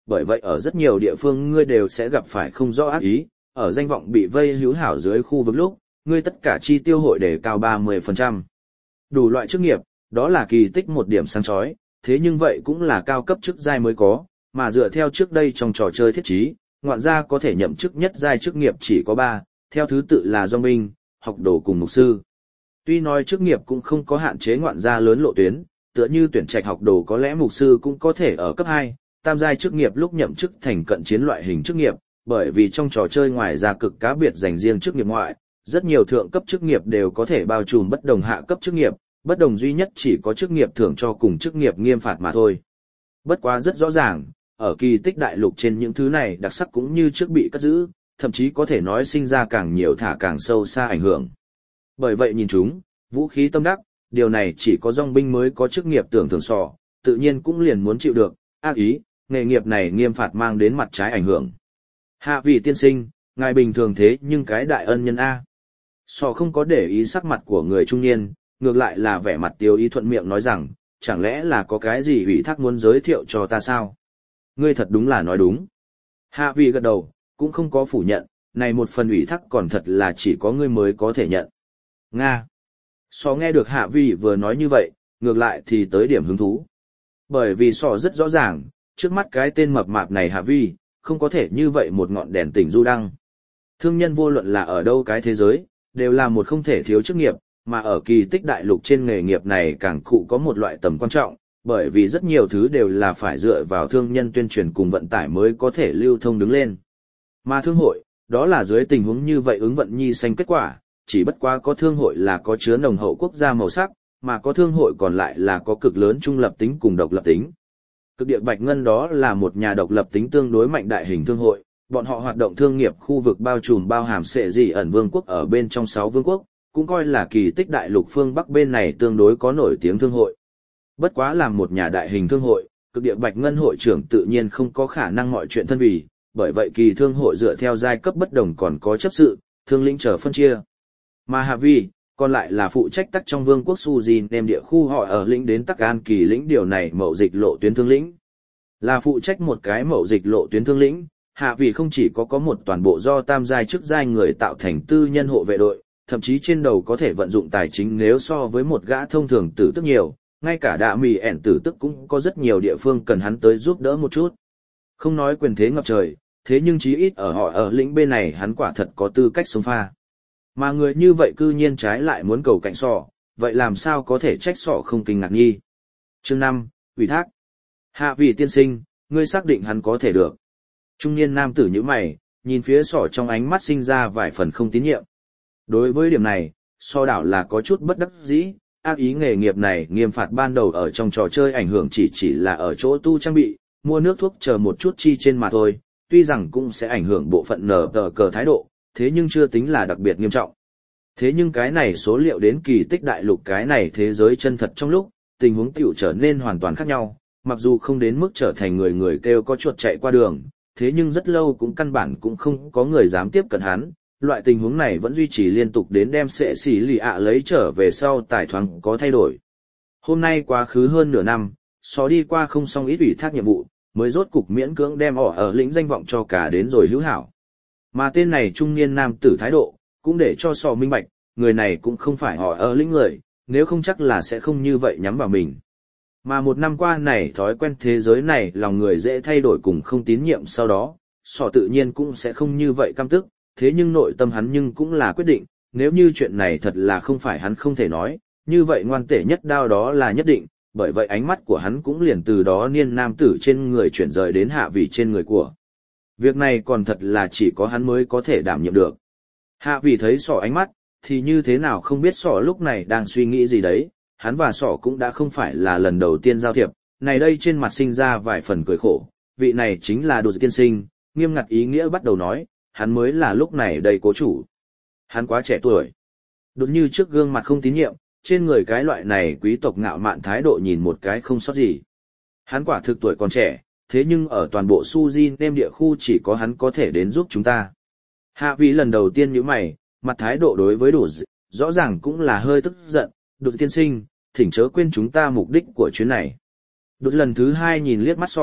bởi vậy ở rất nhiều địa phương ngươi đều sẽ gặp phải không rõ ác ý, ở danh vọng bị vây hữu hảo dưới khu vực lúc, ngươi tất cả chi tiêu hội đề cao ba mươi phần trăm. Đủ loại chức nghiệp, đó là kỳ tích một điểm sáng chói, thế nhưng vậy cũng là cao cấp chức giai mới có, mà dựa theo trước đây trong trò chơi thiết trí, ngoạn gia có thể nhậm chức nhất giai chức nghiệp chỉ có ba, theo thứ tự là dòng binh, học đồ cùng mục sư. Tuy nói chức nghiệp cũng không có hạn chế ngoạn gia lớn lộ tuyến, tựa như tuyển trạch học đồ có lẽ mục sư cũng có thể ở cấp hai, tam giai chức nghiệp lúc nhậm chức thành cận chiến loại hình chức nghiệp, bởi vì trong trò chơi ngoài ra cực cá biệt dành riêng chức nghiệp ngoại, rất nhiều thượng cấp chức nghiệp đều có thể bao trùm bất đồng hạ cấp chức nghiệp, bất đồng duy nhất chỉ có chức nghiệp thưởng cho cùng chức nghiệp nghiêm phạt mà thôi. Bất quá rất rõ ràng, ở kỳ tích đại lục trên những thứ này đặc sắc cũng như trước bị cất giữ, thậm chí có thể nói sinh ra càng nhiều thả càng sâu xa ảnh hưởng. Bởi vậy nhìn chúng, vũ khí tâm đắc, điều này chỉ có dòng binh mới có chức nghiệp tưởng thưởng sò, tự nhiên cũng liền muốn chịu được, ác ý, nghề nghiệp này nghiêm phạt mang đến mặt trái ảnh hưởng. Hạ vị tiên sinh, ngài bình thường thế nhưng cái đại ân nhân A. Sò không có để ý sắc mặt của người trung niên, ngược lại là vẻ mặt tiêu ý thuận miệng nói rằng, chẳng lẽ là có cái gì ủy thác muốn giới thiệu cho ta sao? Ngươi thật đúng là nói đúng. Hạ vị gật đầu, cũng không có phủ nhận, này một phần ủy thác còn thật là chỉ có ngươi mới có thể nhận. Nga. Sò nghe được Hạ vị vừa nói như vậy, ngược lại thì tới điểm hứng thú. Bởi vì sò rất rõ ràng, trước mắt cái tên mập mạp này Hạ vị, không có thể như vậy một ngọn đèn tỉnh du đăng. Thương nhân vô luận là ở đâu cái thế giới, đều là một không thể thiếu chức nghiệp, mà ở kỳ tích đại lục trên nghề nghiệp này càng cụ có một loại tầm quan trọng, bởi vì rất nhiều thứ đều là phải dựa vào thương nhân tuyên truyền cùng vận tải mới có thể lưu thông đứng lên. Mà thương hội, đó là dưới tình huống như vậy ứng vận nhi xanh kết quả, chỉ bất quá có thương hội là có chứa nồng hậu quốc gia màu sắc, mà có thương hội còn lại là có cực lớn trung lập tính cùng độc lập tính. Cực địa Bạch Ngân đó là một nhà độc lập tính tương đối mạnh đại hình thương hội, bọn họ hoạt động thương nghiệp khu vực bao trùm bao hàm sệ dị ẩn vương quốc ở bên trong sáu vương quốc, cũng coi là kỳ tích đại lục phương Bắc bên này tương đối có nổi tiếng thương hội. Bất quá làm một nhà đại hình thương hội, cực địa Bạch Ngân hội trưởng tự nhiên không có khả năng mọi chuyện thân vì, bởi vậy kỳ thương hội dựa theo giai cấp bất đồng còn có chấp sự, thương lĩnh trở phân chia. Mà Hạ Vi, còn lại là phụ trách tắc trong vương quốc Suzin đem địa khu họ ở lĩnh đến tắc an kỳ lĩnh điều này mậu dịch lộ tuyến thương lĩnh. Là phụ trách một cái mậu dịch lộ tuyến thương lĩnh, Hạ Vi không chỉ có có một toàn bộ do tam giai chức giai người tạo thành tư nhân hộ vệ đội, thậm chí trên đầu có thể vận dụng tài chính nếu so với một gã thông thường tử tức nhiều, ngay cả đạ mì ẻn tử tức cũng có rất nhiều địa phương cần hắn tới giúp đỡ một chút. Không nói quyền thế ngập trời, thế nhưng chí ít ở họ ở lĩnh bên này hắn quả thật có tư cách sống pha. Mà người như vậy cư nhiên trái lại muốn cầu cạnh sọ, vậy làm sao có thể trách sọ không kinh ngạc nghi. Chương năm, ủy thác. Hạ vị tiên sinh, ngươi xác định hắn có thể được. Trung niên nam tử như mày, nhìn phía sọ trong ánh mắt sinh ra vài phần không tín nhiệm. Đối với điểm này, so đảo là có chút bất đắc dĩ, ác ý nghề nghiệp này nghiêm phạt ban đầu ở trong trò chơi ảnh hưởng chỉ chỉ là ở chỗ tu trang bị, mua nước thuốc chờ một chút chi trên mà thôi, tuy rằng cũng sẽ ảnh hưởng bộ phận nở tờ cờ thái độ, thế nhưng chưa tính là đặc biệt nghiêm trọng. Thế nhưng cái này số liệu đến kỳ tích đại lục cái này thế giới chân thật trong lúc, tình huống tiểu trở nên hoàn toàn khác nhau, mặc dù không đến mức trở thành người người kêu có chuột chạy qua đường, thế nhưng rất lâu cũng căn bản cũng không có người dám tiếp cận hắn. Loại tình huống này vẫn duy trì liên tục đến đem sệ xỉ lì ạ lấy trở về sau tài thoáng có thay đổi. Hôm nay quá khứ hơn nửa năm, xó đi qua không xong ít ủy thác nhiệm vụ, mới rốt cục miễn cưỡng đem ỏ ở lĩnh danh vọng cho cả đến rồi hữu hảo. Mà tên này trung niên nam tử thái độ, cũng để cho sò minh bạch, người này cũng không phải họ ở lĩnh người, nếu không chắc là sẽ không như vậy nhắm vào mình. Mà một năm qua này thói quen thế giới này lòng người dễ thay đổi cùng không tín nhiệm sau đó, sò tự nhiên cũng sẽ không như vậy căm tức. Thế nhưng nội tâm hắn nhưng cũng là quyết định, nếu như chuyện này thật là không phải hắn không thể nói, như vậy ngoan tể nhất đao đó là nhất định, bởi vậy ánh mắt của hắn cũng liền từ đó niên nam tử trên người chuyển rời đến Hạ vị trên người của. Việc này còn thật là chỉ có hắn mới có thể đảm nhiệm được. Hạ vị thấy sỏ ánh mắt, thì như thế nào không biết sỏ lúc này đang suy nghĩ gì đấy, hắn và sỏ cũng đã không phải là lần đầu tiên giao thiệp, này đây trên mặt sinh ra vài phần cười khổ, vị này chính là Đồ Tiên Sinh, nghiêm ngặt ý nghĩa bắt đầu nói. Hắn mới là lúc này đây cố chủ. Hắn quá trẻ tuổi. Đột như trước gương mặt không tín nhiệm, trên người cái loại này quý tộc ngạo mạn thái độ nhìn một cái không sót gì. Hắn quả thực tuổi còn trẻ, thế nhưng ở toàn bộ Suzin đêm địa khu chỉ có hắn có thể đến giúp chúng ta. Hạ vị lần đầu tiên như mày, mặt thái độ đối với Đột rõ ràng cũng là hơi tức giận. Đột tiên sinh, thỉnh chớ quên chúng ta mục đích của chuyến này. Đột lần thứ hai nhìn liếc mắt sọ,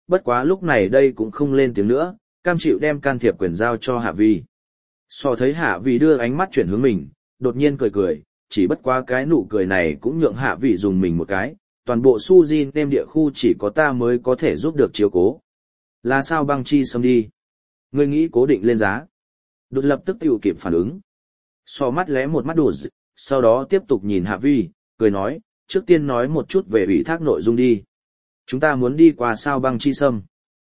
bất quá lúc này đây cũng không lên tiếng nữa, cam chịu đem can thiệp quyền giao cho Hạ Vi. So thấy Hạ Vi đưa ánh mắt chuyển hướng mình, đột nhiên cười cười, chỉ bất quá cái nụ cười này cũng nhượng Hạ Vi dùng mình một cái, toàn bộ Suzy nêm địa khu chỉ có ta mới có thể giúp được chiếu cố. Là sao băng chi xâm đi? Ngươi nghĩ cố định lên giá. Đột lập tức tiêu kịp phản ứng. So mắt lé một mắt đột, sau đó tiếp tục nhìn Hạ Vi, cười nói, trước tiên nói một chút về ủy thác nội dung đi. Chúng ta muốn đi qua sao băng chi sâm.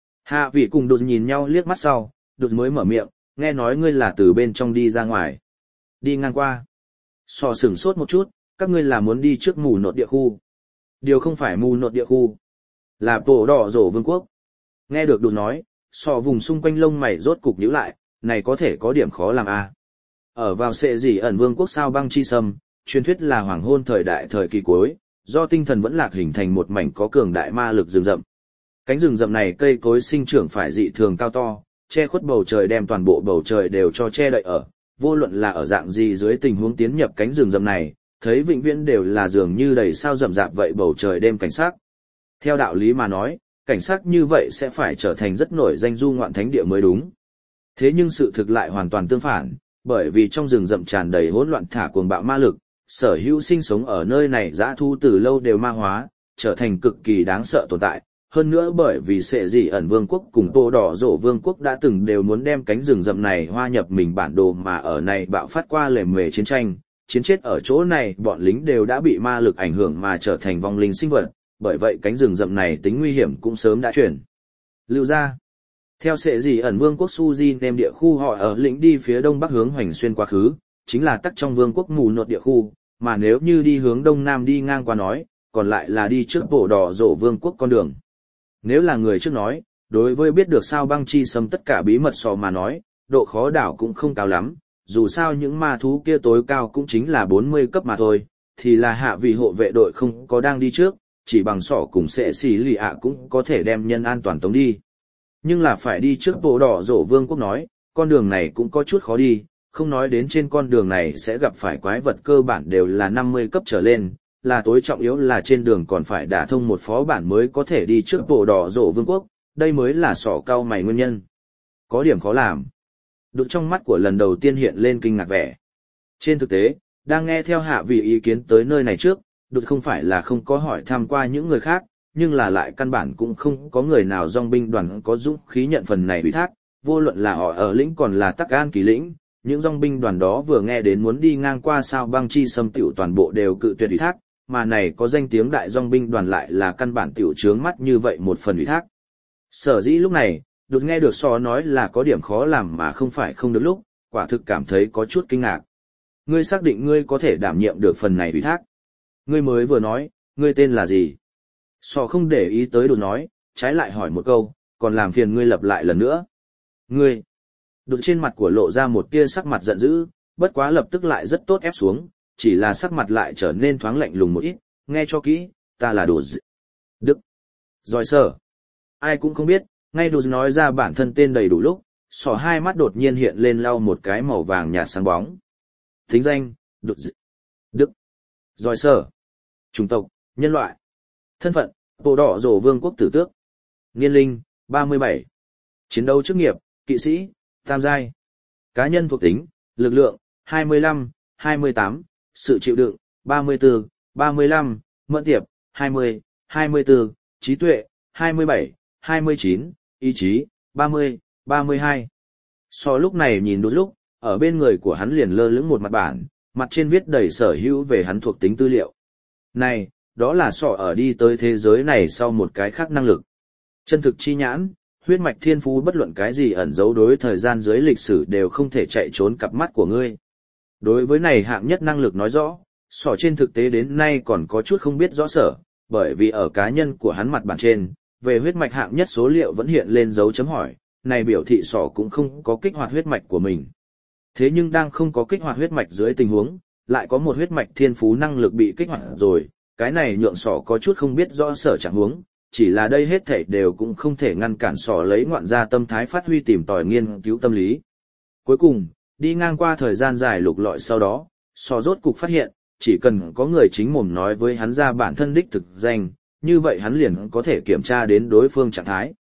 Hạ Vi cùng đột nhìn nhau liếc mắt sau, đột mới mở miệng, nghe nói ngươi là từ bên trong đi ra ngoài. Đi ngang qua. So sửng sốt một chút, các ngươi là muốn đi trước mù nột địa khu. Điều không phải mù nột địa khu, là tổ đỏ rổ vương quốc. Nghe được đột nói, so vùng xung quanh lông mày rốt cục nhíu lại, này có thể có điểm khó làm a. À. Ở vào sệ gì ẩn vương quốc sao băng chi sâm, truyền thuyết là hoàng hôn thời đại thời kỳ cuối, do tinh thần vẫn lạc hình thành một mảnh có cường đại ma lực rừng rậm. Cánh rừng rậm này cây cối sinh trưởng phải dị thường cao to, che khuất bầu trời đem toàn bộ bầu trời đều cho che đậy ở, vô luận là ở dạng gì dưới tình huống tiến nhập cánh rừng rậm này, thấy vĩnh viễn đều là dường như đầy sao rậm rạp vậy bầu trời đêm cảnh sắc. Theo đạo lý mà nói, cảnh sắc như vậy sẽ phải trở thành rất nổi danh du ngoạn thánh địa mới đúng. Thế nhưng sự thực lại hoàn toàn tương phản, bởi vì trong rừng rậm tràn đầy hỗn loạn thả cuồng bạo ma lực, sở hữu sinh sống ở nơi này dã thu từ lâu đều ma hóa, trở thành cực kỳ đáng sợ tồn tại. Hơn nữa bởi vì sệ dị ẩn vương quốc cùng tô đỏ rổ vương quốc đã từng đều muốn đem cánh rừng rậm này hoa nhập mình bản đồ mà ở này bạo phát qua lề mề chiến tranh, chiến chết ở chỗ này bọn lính đều đã bị ma lực ảnh hưởng mà trở thành vong linh sinh vật, bởi vậy cánh rừng rậm này tính nguy hiểm cũng sớm đã chuyển lưu ra. Theo sệ dị ẩn vương quốc Suzy đem địa khu họ ở lĩnh đi phía đông bắc hướng hoành xuyên quá khứ, chính là tắc trong vương quốc mù nột địa khu, mà nếu như đi hướng đông nam đi ngang qua nói, còn lại là đi trước bộ đỏ rổ vương quốc con đường. Nếu là người trước nói, đối với biết được sao băng chi xâm tất cả bí mật sò mà nói, độ khó đảo cũng không cao lắm, dù sao những ma thú kia tối cao cũng chính là bốn mươi cấp mà thôi, thì là hạ vị hộ vệ đội không có đang đi trước, chỉ bằng sỏ cùng sẽ xì lì ạ cũng có thể đem nhân an toàn tống đi. Nhưng là phải đi trước bộ đỏ rổ vương quốc nói, con đường này cũng có chút khó đi, không nói đến trên con đường này sẽ gặp phải quái vật cơ bản đều là năm mươi cấp trở lên, là tối trọng yếu là trên đường còn phải đả thông một phó bản mới có thể đi trước bộ đỏ rổ vương quốc, đây mới là sỏ cao mày nguyên nhân. Có điểm khó làm. Đột trong mắt của lần đầu tiên hiện lên kinh ngạc vẻ. Trên thực tế, đang nghe theo hạ vị ý kiến tới nơi này trước, đột không phải là không có hỏi thăm qua những người khác, nhưng là lại căn bản cũng không có người nào dòng binh đoàn có dũng khí nhận phần này ủy thác, vô luận là họ ở lĩnh còn là tắc an kỳ lĩnh, những dòng binh đoàn đó vừa nghe đến muốn đi ngang qua sao băng chi xâm tiểu toàn bộ đều cự tuyệt ủy thác, mà này có danh tiếng đại dòng binh đoàn lại là căn bản tiểu trướng mắt như vậy một phần ủy thác. Sở dĩ lúc này, đột nghe được so nói là có điểm khó làm mà không phải không được lúc, quả thực cảm thấy có chút kinh ngạc. Ngươi xác định ngươi có thể đảm nhiệm được phần này ủy thác. Ngươi mới vừa nói, ngươi tên là gì? So không để ý tới đột nói, trái lại hỏi một câu, còn làm phiền ngươi lặp lại lần nữa. Ngươi! Đột trên mặt của lộ ra một tia sắc mặt giận dữ, bất quá lập tức lại rất tốt ép xuống, chỉ là sắc mặt lại trở nên thoáng lạnh lùng một ít, nghe cho kỹ, ta là Đột Đức. Rồi sở. Ai cũng không biết, ngay Đột nói ra bản thân tên đầy đủ lúc, sỏ hai mắt đột nhiên hiện lên lau một cái màu vàng nhạt sáng bóng. Thính danh, Đột Đức. Rồi sở. Chủng tộc, nhân loại. Thân phận, bộ đỏ rổ vương quốc tử tước. Niên linh, ba mươi bảy. Chiến đấu chức nghiệp, kỵ sĩ, tam giai. Cá nhân thuộc tính, lực lượng, hai mươi lăm, hai mươi tám, sự chịu đựng, ba mươi tư, ba mươi lăm, mẫn tiệp, hai mươi, hai mươi tư, trí tuệ, hai mươi bảy, hai mươi chín, ý chí, ba mươi, ba mươi hai. So lúc này nhìn đôi lúc, ở bên người của hắn liền lơ lửng một mặt bản, mặt trên viết đầy sở hữu về hắn thuộc tính tư liệu. Này, đó là sọ ở đi tới thế giới này sau một cái khác năng lực. Chân thực chi nhãn, huyết mạch thiên phú bất luận cái gì ẩn giấu đối thời gian dưới lịch sử đều không thể chạy trốn cặp mắt của ngươi. Đối với này hạng nhất năng lực nói rõ, sọ trên thực tế đến nay còn có chút không biết rõ sở, bởi vì ở cá nhân của hắn mặt bản trên, về huyết mạch hạng nhất số liệu vẫn hiện lên dấu chấm hỏi, này biểu thị sọ cũng không có kích hoạt huyết mạch của mình. Thế nhưng đang không có kích hoạt huyết mạch dưới tình huống, lại có một huyết mạch thiên phú năng lực bị kích hoạt rồi, cái này nhượng sọ có chút không biết rõ sở trạng huống, chỉ là đây hết thảy đều cũng không thể ngăn cản sọ lấy ngoạn gia tâm thái phát huy tìm tòi nghiên cứu tâm lý. Cuối cùng, đi ngang qua thời gian dài lục lọi sau đó, sọ rốt cục phát hiện, chỉ cần có người chính mồm nói với hắn ra bản thân đích thực danh, như vậy hắn liền có thể kiểm tra đến đối phương trạng thái,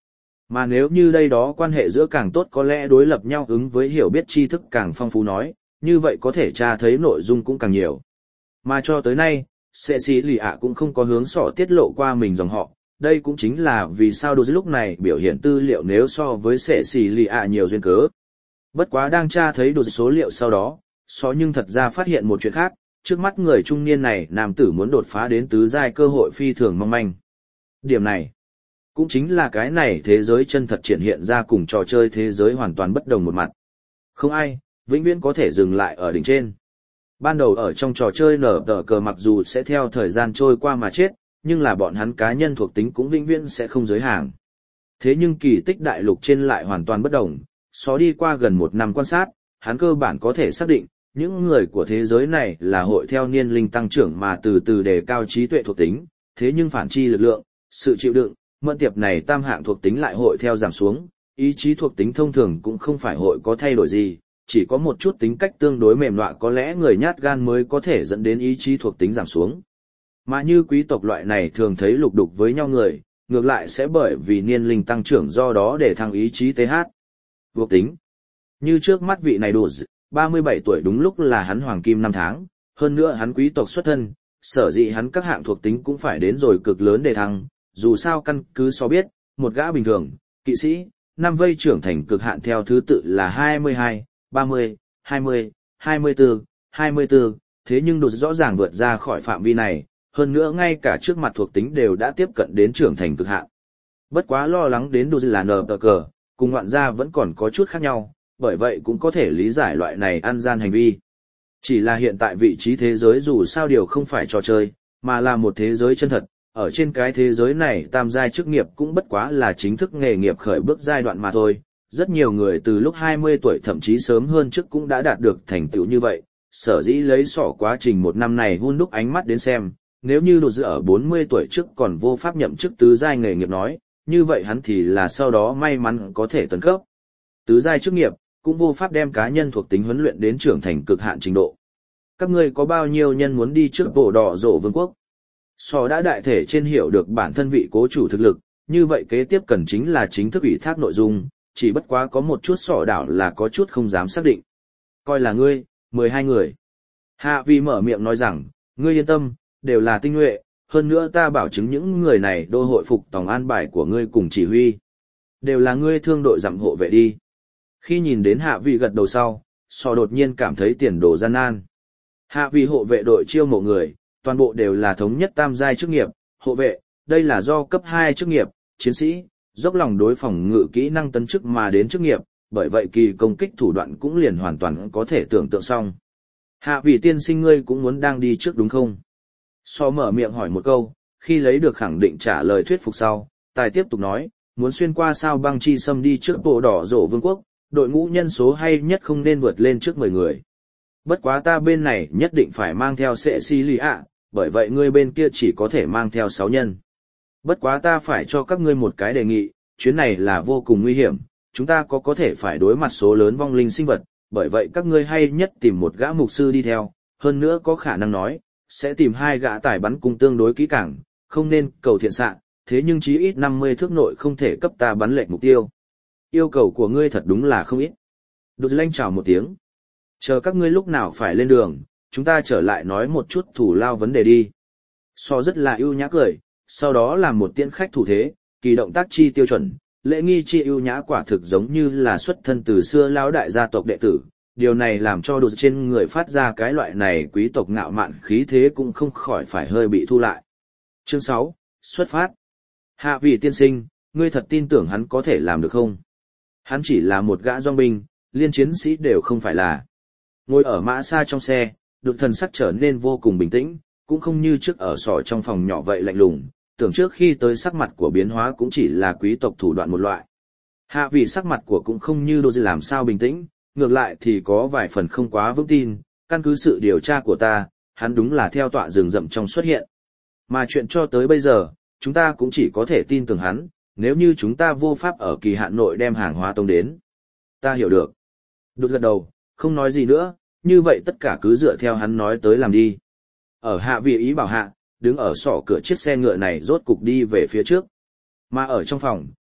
Mà nếu như đây đó quan hệ giữa càng tốt có lẽ đối lập nhau ứng với hiểu biết tri thức càng phong phú nói, như vậy có thể tra thấy nội dung cũng càng nhiều. Mà cho tới nay, Sệ Sĩ Lì ạ cũng không có hướng sỏ tiết lộ qua mình dòng họ, đây cũng chính là vì sao đôi lúc này biểu hiện tư liệu nếu so với Sệ Sĩ Lì ạ nhiều duyên cớ. Bất quá đang tra thấy đột số liệu sau đó, só nhưng thật ra phát hiện một chuyện khác, trước mắt người trung niên này nam tử muốn đột phá đến tứ giai cơ hội phi thường mong manh. Điểm này, cũng chính là cái này thế giới chân thật triển hiện ra cùng trò chơi thế giới hoàn toàn bất đồng một mặt. Không ai, vĩnh viễn có thể dừng lại ở đỉnh trên. Ban đầu ở trong trò chơi nở tờ cờ mặc dù sẽ theo thời gian trôi qua mà chết, nhưng là bọn hắn cá nhân thuộc tính cũng vĩnh viễn sẽ không giới hạn. Thế nhưng kỳ tích đại lục trên lại hoàn toàn bất đồng, xó đi qua gần một năm quan sát, hắn cơ bản có thể xác định, những người của thế giới này là hội theo niên linh tăng trưởng mà từ từ đề cao trí tuệ thuộc tính, thế nhưng phản chi lực lượng, sự chịu đựng, mẫn tiệp này tam hạng thuộc tính lại hội theo giảm xuống, ý chí thuộc tính thông thường cũng không phải hội có thay đổi gì, chỉ có một chút tính cách tương đối mềm nọa có lẽ người nhát gan mới có thể dẫn đến ý chí thuộc tính giảm xuống. Mà như quý tộc loại này thường thấy lục đục với nhau người, ngược lại sẽ bởi vì niên linh tăng trưởng do đó để thăng ý chí tê hát. Thuộc tính. Như trước mắt vị này đủ ba mươi bảy tuổi đúng lúc là hắn hoàng kim năm tháng, hơn nữa hắn quý tộc xuất thân, sở dĩ hắn các hạng thuộc tính cũng phải đến rồi cực lớn để thăng, dù sao căn cứ so biết, một gã bình thường, kỵ sĩ, năm vây trưởng thành cực hạn theo thứ tự là hai mươi hai, ba mươi, hai mươi, hai mươi tư, hai mươi tư, thế nhưng đột rõ ràng vượt ra khỏi phạm vi này, hơn nữa ngay cả trước mặt thuộc tính đều đã tiếp cận đến trưởng thành cực hạn. Bất quá lo lắng đến đột là nờ tờ cờ, cùng ngoạn gia vẫn còn có chút khác nhau, bởi vậy cũng có thể lý giải loại này ăn gian hành vi. Chỉ là hiện tại vị trí thế giới dù sao điều không phải trò chơi, mà là một thế giới chân thật, ở trên cái thế giới này tam giai chức nghiệp cũng bất quá là chính thức nghề nghiệp khởi bước giai đoạn mà thôi. Rất nhiều người từ lúc hai mươi tuổi thậm chí sớm hơn trước cũng đã đạt được thành tựu như vậy, sở dĩ lấy sỏ quá trình một năm này hun đúc ánh mắt đến xem, nếu như đột dự ở bốn mươi tuổi trước còn vô pháp nhậm chức tứ giai nghề nghiệp nói, như vậy hắn thì là sau đó may mắn có thể tấn cấp. Tứ giai chức nghiệp, cũng vô pháp đem cá nhân thuộc tính huấn luyện đến trưởng thành cực hạn trình độ. Các ngươi có bao nhiêu nhân muốn đi trước bộ đỏ rổ vương quốc? Sỏ đã đại thể trên hiểu được bản thân vị cố chủ thực lực, như vậy kế tiếp cần chính là chính thức ủy thác nội dung, chỉ bất quá có một chút sỏ đảo là có chút không dám xác định. Coi là ngươi, mười hai người. Hạ Vi mở miệng nói rằng, ngươi yên tâm, đều là tinh nhuệ, hơn nữa ta bảo chứng những người này đô hội phục tòng an bài của ngươi cùng chỉ huy. Đều là ngươi thương đội dặm hộ vệ đi. Khi nhìn đến Hạ Vi gật đầu sau, sỏ đột nhiên cảm thấy tiền đồ gian nan. Hạ Vi hộ vệ đội chiêu mộ người, toàn bộ đều là thống nhất tam giai chức nghiệp, hộ vệ, đây là do cấp hai chức nghiệp, chiến sĩ, dốc lòng đối phòng ngự kỹ năng tấn chức mà đến chức nghiệp, bởi vậy kỳ công kích thủ đoạn cũng liền hoàn toàn có thể tưởng tượng xong. Hạ vị tiên sinh ngươi cũng muốn đang đi trước đúng không? So mở miệng hỏi một câu, khi lấy được khẳng định trả lời thuyết phục sau, tài tiếp tục nói, muốn xuyên qua sao băng chi xâm đi trước bộ đỏ rổ vương quốc, đội ngũ nhân số hay nhất không nên vượt lên trước mười người. Bất quá ta bên này nhất định phải mang theo Sệ Sĩ Lì ạ, bởi vậy ngươi bên kia chỉ có thể mang theo sáu nhân. Bất quá ta phải cho các ngươi một cái đề nghị, chuyến này là vô cùng nguy hiểm, chúng ta có có thể phải đối mặt số lớn vong linh sinh vật, bởi vậy các ngươi hay nhất tìm một gã mục sư đi theo, hơn nữa có khả năng nói, sẽ tìm hai gã tải bắn cung tương đối kỹ càng, không nên cầu thiện xạ, thế nhưng chí ít năm mươi thước nội không thể cấp ta bắn lệnh mục tiêu. Yêu cầu của ngươi thật đúng là không ít. Đột lanh chào một tiếng. Chờ các ngươi lúc nào phải lên đường, chúng ta trở lại nói một chút thủ lao vấn đề đi. So rất là ưu nhã cười, sau đó làm một tiễn khách thủ thế, kỳ động tác chi tiêu chuẩn, lễ nghi chi ưu nhã quả thực giống như là xuất thân từ xưa lão đại gia tộc đệ tử. Điều này làm cho đột trên người phát ra cái loại này quý tộc ngạo mạn khí thế cũng không khỏi phải hơi bị thu lại. Chương sáu, xuất phát. Hạ vị tiên sinh, ngươi thật tin tưởng hắn có thể làm được không? Hắn chỉ là một gã dòng binh, liên chiến sĩ đều không phải là. Ngồi ở mã xa trong xe, đột thần sắc trở nên vô cùng bình tĩnh, cũng không như trước ở sọ trong phòng nhỏ vậy lạnh lùng, tưởng trước khi tới sắc mặt của biến hóa cũng chỉ là quý tộc thủ đoạn một loại. Hạ vị sắc mặt của cũng không như đô làm sao bình tĩnh, ngược lại thì có vài phần không quá vững tin, căn cứ sự điều tra của ta, hắn đúng là theo tọa rừng rậm trong xuất hiện. Mà chuyện cho tới bây giờ, chúng ta cũng chỉ có thể tin tưởng hắn, nếu như chúng ta vô pháp ở kỳ hạn nội đem hàng hóa tông đến. Ta hiểu được. Đột gật đầu, không nói gì nữa, như vậy tất cả cứ dựa theo hắn nói tới làm đi. Ở hạ vị ý bảo hạ, đứng ở sọ cửa chiếc xe ngựa này rốt cục đi về phía trước. Mà ở trong phòng,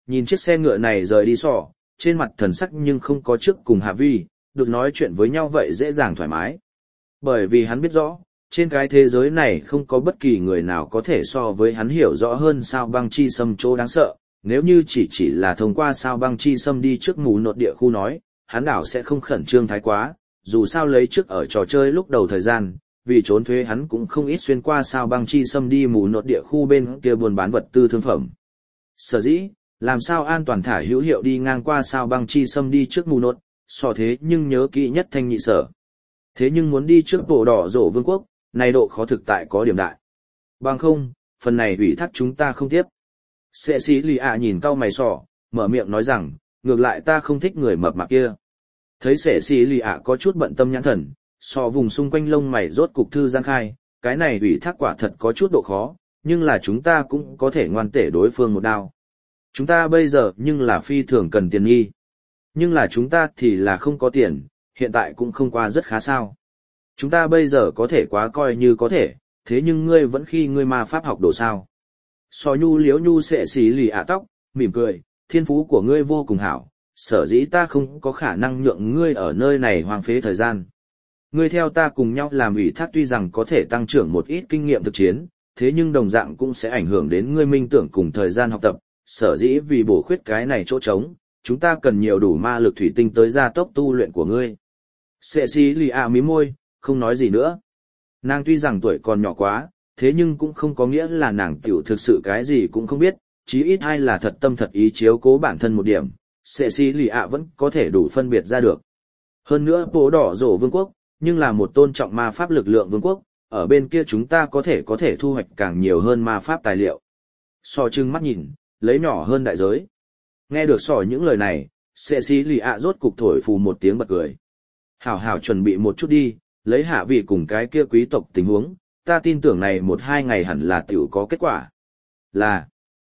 Nhìn chiếc xe ngựa này rời đi sỏ, trên mặt thần sắc nhưng không có trước cùng Hạ Vi, được nói chuyện với nhau vậy dễ dàng thoải mái. Bởi vì hắn biết rõ, trên cái thế giới này không có bất kỳ người nào có thể so với hắn hiểu rõ hơn sao băng chi sâm chỗ đáng sợ, nếu như chỉ chỉ là thông qua sao băng chi sâm đi trước mù nột địa khu nói, hắn đảo sẽ không khẩn trương thái quá, dù sao lấy trước ở trò chơi lúc đầu thời gian, vì trốn thuế hắn cũng không ít xuyên qua sao băng chi sâm đi mù nột địa khu bên kia buôn bán vật tư thương phẩm. Sở dĩ, làm sao an toàn thả hữu hiệu đi ngang qua sao băng chi sâm đi trước mù nột, so thế nhưng nhớ kỹ nhất thanh nhị sở. Thế nhưng muốn đi trước bộ đỏ rổ vương quốc, này độ khó thực tại có điểm đại. Bằng không, phần này ủy thác chúng ta không tiếp. Sệ sĩ lì ạ nhìn cau mày sỏ, mở miệng nói rằng, ngược lại ta không thích người mập mạp kia. Thấy sệ sĩ lì ạ có chút bận tâm nhãn thần, sọ vùng xung quanh lông mày rốt cục thư giang khai, cái này ủy thác quả thật có chút độ khó, nhưng là chúng ta cũng có thể ngoan tể đối phương một đao. Chúng ta bây giờ nhưng là phi thường cần tiền nghi. Nhưng là chúng ta thì là không có tiền, hiện tại cũng không qua rất khá sao. Chúng ta bây giờ có thể quá coi như có thể, thế nhưng ngươi vẫn khi ngươi ma pháp học đồ sao. Sò nhu liếu nhu sệ xí lì ạ tóc, mỉm cười, thiên phú của ngươi vô cùng hảo, sở dĩ ta không có khả năng nhượng ngươi ở nơi này hoang phế thời gian. Ngươi theo ta cùng nhau làm ủy thác tuy rằng có thể tăng trưởng một ít kinh nghiệm thực chiến, thế nhưng đồng dạng cũng sẽ ảnh hưởng đến ngươi minh tưởng cùng thời gian học tập, sở dĩ vì bổ khuyết cái này chỗ trống, chúng ta cần nhiều đủ ma lực thủy tinh tới gia tốc tu luyện của ngươi. Sệ xí lì ạ mí môi, không nói gì nữa. Nàng tuy rằng tuổi còn nhỏ quá, thế nhưng cũng không có nghĩa là nàng tiểu thực sự cái gì cũng không biết, chí ít hay là thật tâm thật ý chiếu cố bản thân một điểm, sệ xí lì ạ vẫn có thể đủ phân biệt ra được. Hơn nữa bố đỏ rổ vương quốc, nhưng là một tôn trọng ma pháp lực lượng vương quốc, ở bên kia chúng ta có thể có thể thu hoạch càng nhiều hơn ma pháp tài liệu. So trưng mắt nhìn, lấy nhỏ hơn đại giới. Nghe được sỏ những lời này, sệ xí lì ạ rốt cục thổi phù một tiếng bật cười. Hảo hảo chuẩn bị một chút đi, lấy hạ vị cùng cái kia quý tộc tình huống, ta tin tưởng này một hai ngày hẳn là tiểu có kết quả. Là,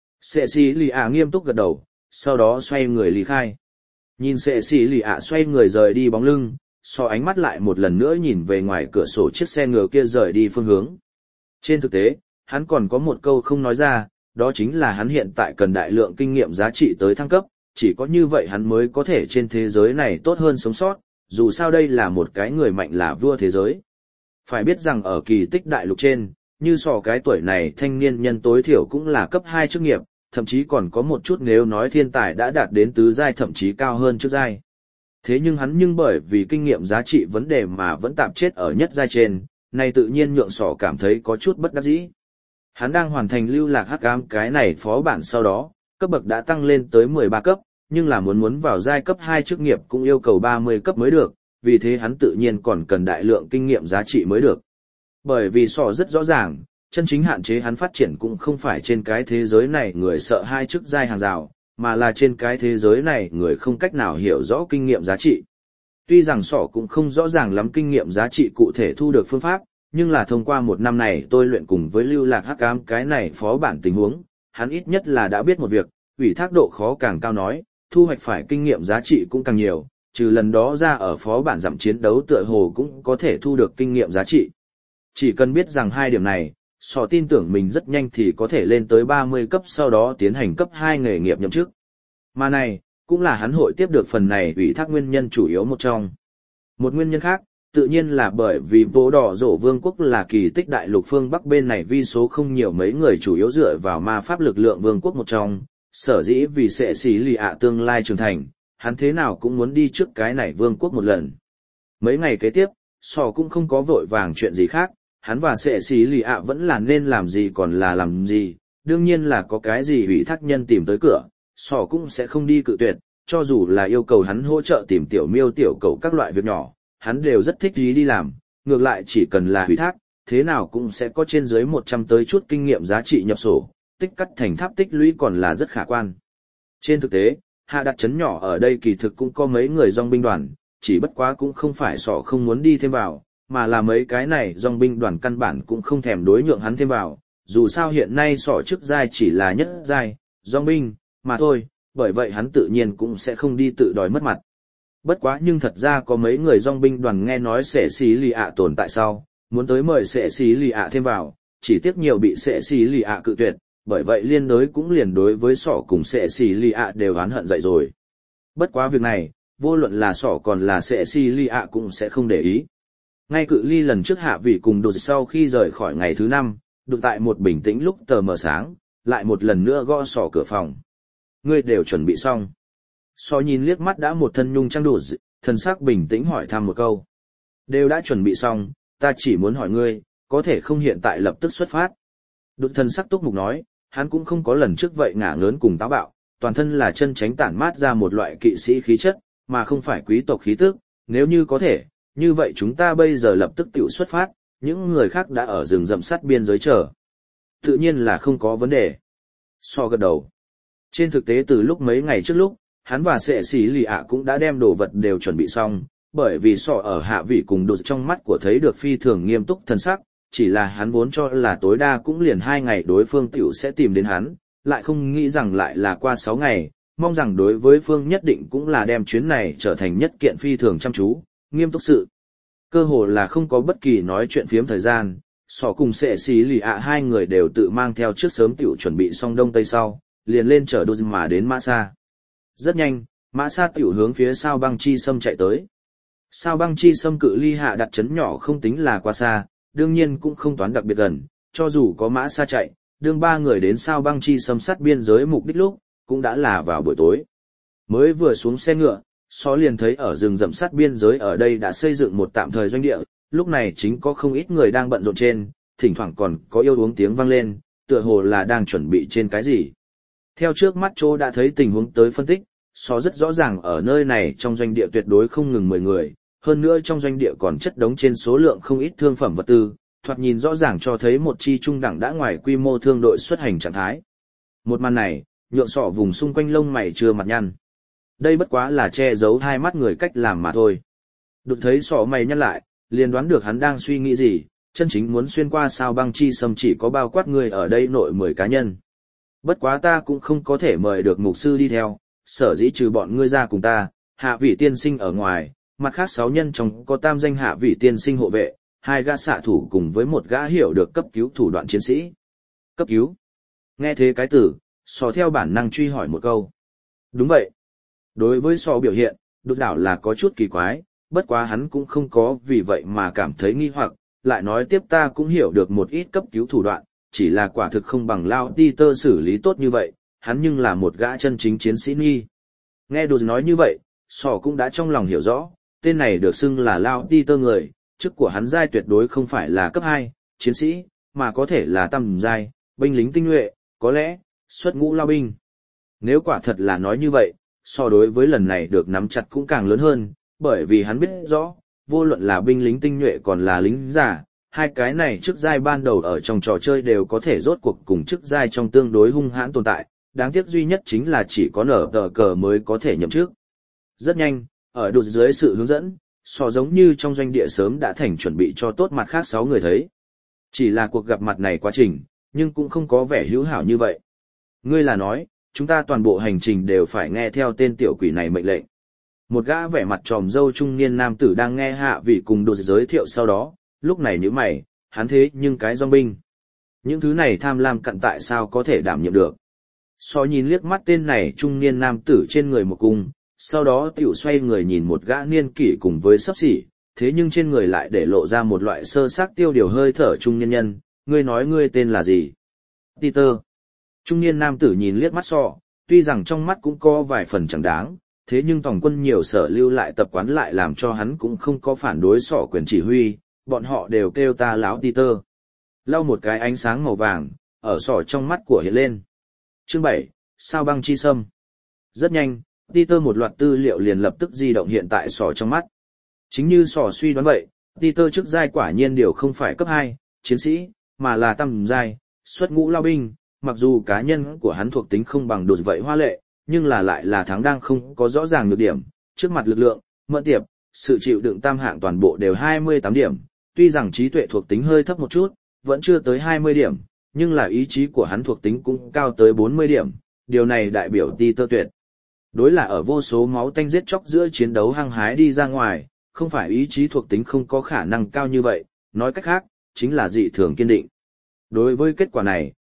sệ xí lì ạ nghiêm túc gật đầu, sau đó xoay người lý khai. Nhìn sệ xí lì ạ xoay người rời đi bóng lưng, so ánh mắt lại một lần nữa nhìn về ngoài cửa sổ chiếc xe ngựa kia rời đi phương hướng. Trên thực tế, hắn còn có một câu không nói ra, đó chính là hắn hiện tại cần đại lượng kinh nghiệm giá trị tới thăng cấp, chỉ có như vậy hắn mới có thể trên thế giới này tốt hơn sống sót, dù sao đây là một cái người mạnh là vua thế giới. Phải biết rằng ở kỳ tích đại lục trên, như sò cái tuổi này thanh niên nhân tối thiểu cũng là cấp hai chức nghiệp, thậm chí còn có một chút nếu nói thiên tài đã đạt đến tứ giai thậm chí cao hơn trước giai. Thế nhưng hắn nhưng bởi vì kinh nghiệm giá trị vấn đề mà vẫn tạm chết ở nhất giai trên, này tự nhiên nhượng sỏ cảm thấy có chút bất đắc dĩ. Hắn đang hoàn thành lưu lạc hắc ám cái này phó bản sau đó, cấp bậc đã tăng lên tới mười ba cấp, nhưng là muốn muốn vào giai cấp hai chức nghiệp cũng yêu cầu ba mươi cấp mới được, vì thế hắn tự nhiên còn cần đại lượng kinh nghiệm giá trị mới được. Bởi vì sỏ rất rõ ràng, chân chính hạn chế hắn phát triển cũng không phải trên cái thế giới này người sợ hai chức giai hàng rào, mà là trên cái thế giới này người không cách nào hiểu rõ kinh nghiệm giá trị. Tuy rằng sỏ cũng không rõ ràng lắm kinh nghiệm giá trị cụ thể thu được phương pháp, nhưng là thông qua một năm này tôi luyện cùng với lưu lạc hắc ám cái này phó bản tình huống, hắn ít nhất là đã biết một việc, ủy thác độ khó càng cao nói, thu hoạch phải kinh nghiệm giá trị cũng càng nhiều, trừ lần đó ra ở phó bản giảm chiến đấu tựa hồ cũng có thể thu được kinh nghiệm giá trị. Chỉ cần biết rằng hai điểm này, sọ tin tưởng mình rất nhanh thì có thể lên tới ba mươi cấp sau đó tiến hành cấp hai nghề nghiệp nhậm chức. Mà này, cũng là hắn hội tiếp được phần này ủy thác nguyên nhân chủ yếu một trong. Một nguyên nhân khác, tự nhiên là bởi vì bố đỏ rổ vương quốc là kỳ tích đại lục phương Bắc bên này vi số không nhiều mấy người chủ yếu dựa vào ma pháp lực lượng vương quốc một trong, sở dĩ vì sẽ xí lì ạ tương lai trưởng thành, hắn thế nào cũng muốn đi trước cái này vương quốc một lần. Mấy ngày kế tiếp, sò cũng không có vội vàng chuyện gì khác, hắn và sẽ xí lì ạ vẫn là nên làm gì còn là làm gì, đương nhiên là có cái gì ủy thác nhân tìm tới cửa, sò cũng sẽ không đi cự tuyệt, cho dù là yêu cầu hắn hỗ trợ tìm tiểu miêu tiểu cầu các loại việc nhỏ, hắn đều rất thích ý đi làm, ngược lại chỉ cần là ủy thác, thế nào cũng sẽ có trên dưới một trăm tới chút kinh nghiệm giá trị nhập sổ, tích cắt thành tháp tích lũy còn là rất khả quan. Trên thực tế, hạ đặt chấn nhỏ ở đây kỳ thực cũng có mấy người dòng binh đoàn, chỉ bất quá cũng không phải sọ không muốn đi thêm vào, mà là mấy cái này dòng binh đoàn căn bản cũng không thèm đối nhượng hắn thêm vào, dù sao hiện nay sọ chức giai chỉ là nhất giai, dòng binh, mà thôi, bởi vậy hắn tự nhiên cũng sẽ không đi tự đòi mất mặt. Bất quá nhưng thật ra có mấy người dòng binh đoàn nghe nói sẽ xí lì ạ tồn tại sau, muốn tới mời sẽ xí lì ạ thêm vào, chỉ tiếc nhiều bị sẽ xí lì ạ cự tuyệt, bởi vậy liên đối cũng liền đối với sỏ cùng sệ xì lì ạ đều oán hận dậy rồi. Bất quá việc này, vô luận là sỏ còn là sệ xì lì ạ cũng sẽ không để ý. Ngay cự ly lần trước hạ vị cùng đột sau khi rời khỏi ngày thứ năm, đụng tại một bình tĩnh lúc tờ mờ sáng, lại một lần nữa gõ sỏ cửa phòng. Ngươi đều chuẩn bị xong. Sỏ nhìn liếc mắt đã một thân nhung trang đột, thần sắc bình tĩnh hỏi thăm một câu. Đều đã chuẩn bị xong, ta chỉ muốn hỏi ngươi, có thể không hiện tại lập tức xuất phát. Đột thần sắc túc mục nói, hắn cũng không có lần trước vậy ngả ngớn cùng táo bạo, toàn thân là chân tránh tản mát ra một loại kỵ sĩ khí chất, mà không phải quý tộc khí tức, nếu như có thể, như vậy chúng ta bây giờ lập tức tiểu xuất phát, những người khác đã ở rừng rậm sát biên giới chờ. Tự nhiên là không có vấn đề. So gật đầu. Trên thực tế từ lúc mấy ngày trước lúc, hắn và sệ sĩ lì ạ cũng đã đem đồ vật đều chuẩn bị xong, bởi vì so ở hạ vị cùng đột trong mắt của thấy được phi thường nghiêm túc thần sắc, chỉ là hắn vốn cho là tối đa cũng liền hai ngày đối phương tiểu sẽ tìm đến hắn, lại không nghĩ rằng lại là qua sáu ngày, mong rằng đối với phương nhất định cũng là đem chuyến này trở thành nhất kiện phi thường chăm chú, nghiêm túc sự. Cơ hồ là không có bất kỳ nói chuyện phiếm thời gian, sỏ cùng sệ xí lì ạ hai người đều tự mang theo trước sớm tiểu chuẩn bị xong đông tây sau, liền lên chở đôi mà đến Mã Sa. Rất nhanh, Mã Sa tiểu hướng phía sao băng chi sâm chạy tới. Sao băng chi sâm cự ly hạ đặt chấn nhỏ không tính là quá xa, đương nhiên cũng không toán đặc biệt gần, cho dù có Mã Sa chạy, đương ba người đến sao băng chi sâm sát biên giới mục đích lúc, cũng đã là vào buổi tối. Mới vừa xuống xe ngựa, Só liền thấy ở rừng rậm sát biên giới ở đây đã xây dựng một tạm thời doanh địa, lúc này chính có không ít người đang bận rộn trên, thỉnh thoảng còn có yêu uống tiếng vang lên, tựa hồ là đang chuẩn bị trên cái gì. Theo trước mắt chỗ đã thấy tình huống tới phân tích, Só rất rõ ràng ở nơi này trong doanh địa tuyệt đối không ngừng mười người, hơn nữa trong doanh địa còn chất đống trên số lượng không ít thương phẩm vật tư, thoạt nhìn rõ ràng cho thấy một chi trung đẳng đã ngoài quy mô thương đội xuất hành trạng thái. Một màn này, nhượng Sọ vùng xung quanh lông mày chưa mặt nhăn. Đây bất quá là che giấu hai mắt người cách làm mà thôi. Đột thấy Sọ mày nhăn lại, liền đoán được hắn đang suy nghĩ gì, chân chính muốn xuyên qua sao băng chi sâm chỉ có bao quát người ở đây nội mười cá nhân. Bất quá ta cũng không có thể mời được mục sư đi theo, sở dĩ trừ bọn ngươi ra cùng ta, hạ vị tiên sinh ở ngoài, mặt khác sáu nhân trong có tam danh hạ vị tiên sinh hộ vệ, hai gã xạ thủ cùng với một gã hiểu được cấp cứu thủ đoạn chiến sĩ. Cấp cứu? Nghe thế cái từ, Sò theo bản năng truy hỏi một câu. Đúng vậy. Đối với Sò biểu hiện, đột đảo là có chút kỳ quái, bất quá hắn cũng không có vì vậy mà cảm thấy nghi hoặc, lại nói tiếp ta cũng hiểu được một ít cấp cứu thủ đoạn, chỉ là quả thực không bằng Lao Peter xử lý tốt như vậy, hắn nhưng là một gã chân chính chiến sĩ nghi. Nghe đột nói như vậy, Sò cũng đã trong lòng hiểu rõ, tên này được xưng là Lao Peter người, chức của hắn giai tuyệt đối không phải là cấp hai, chiến sĩ, mà có thể là tầm giai, binh lính tinh nhuệ, có lẽ, xuất ngũ lao binh. Nếu quả thật là nói như vậy, so đối với lần này được nắm chặt cũng càng lớn hơn, bởi vì hắn biết rõ, vô luận là binh lính tinh nhuệ còn là lính giả, hai cái này chức giai ban đầu ở trong trò chơi đều có thể rốt cuộc cùng chức giai trong tương đối hung hãn tồn tại, đáng tiếc duy nhất chính là chỉ có nở tờ cờ mới có thể nhậm chức. Rất nhanh, ở đột dưới sự hướng dẫn, so giống như trong doanh địa sớm đã thành chuẩn bị cho tốt mặt khác sáu người thấy. Chỉ là cuộc gặp mặt này quá trình, nhưng cũng không có vẻ hữu hảo như vậy. Ngươi là nói, chúng ta toàn bộ hành trình đều phải nghe theo tên tiểu quỷ này mệnh lệnh. Một gã vẻ mặt tròm râu trung niên nam tử đang nghe hạ vị cùng đột giới thiệu sau đó, lúc này nhíu mày, hắn thế nhưng cái dòng binh. Những thứ này tham lam cặn tại sao có thể đảm nhiệm được. So nhìn liếc mắt tên này trung niên nam tử trên người một cung, sau đó tiểu xoay người nhìn một gã niên kỷ cùng với sắp xỉ, thế nhưng trên người lại để lộ ra một loại sơ xác tiêu điều hơi thở trung niên nhân, ngươi nói ngươi tên là gì? Peter. Trung niên nam tử nhìn liếc mắt So, tuy rằng trong mắt cũng có vài phần chẳng đáng, thế nhưng tổng quân nhiều sở lưu lại tập quán lại làm cho hắn cũng không có phản đối Sọ quyền chỉ huy, bọn họ đều kêu ta láo Peter. Lau một cái ánh sáng màu vàng, ở Sọ trong mắt của hiện lên. Chương bảy, sao băng chi sâm. Rất nhanh, Peter một loạt tư liệu liền lập tức di động hiện tại Sọ trong mắt. Chính như Sọ suy đoán vậy, Peter trước giai quả nhiên điều không phải cấp hai, chiến sĩ, mà là tam giai, xuất ngũ lao binh, mặc dù cá nhân của hắn thuộc tính không bằng đột vậy hoa lệ, nhưng là lại là thắng đang không có rõ ràng nhược điểm, trước mặt lực lượng, mẫn tiệp, sự chịu đựng tam hạng toàn bộ đều hai mươi tám điểm, tuy rằng trí tuệ thuộc tính hơi thấp một chút, vẫn chưa tới hai mươi điểm, nhưng là ý chí của hắn thuộc tính cũng cao tới bốn mươi điểm, điều này đại biểu Peter tuyệt. Đối là ở vô số máu tanh giết chóc giữa chiến đấu hăng hái đi ra ngoài, không phải ý chí thuộc tính không có khả năng cao như vậy, nói cách khác, chính là dị thường kiên định. Đối với kết quả này,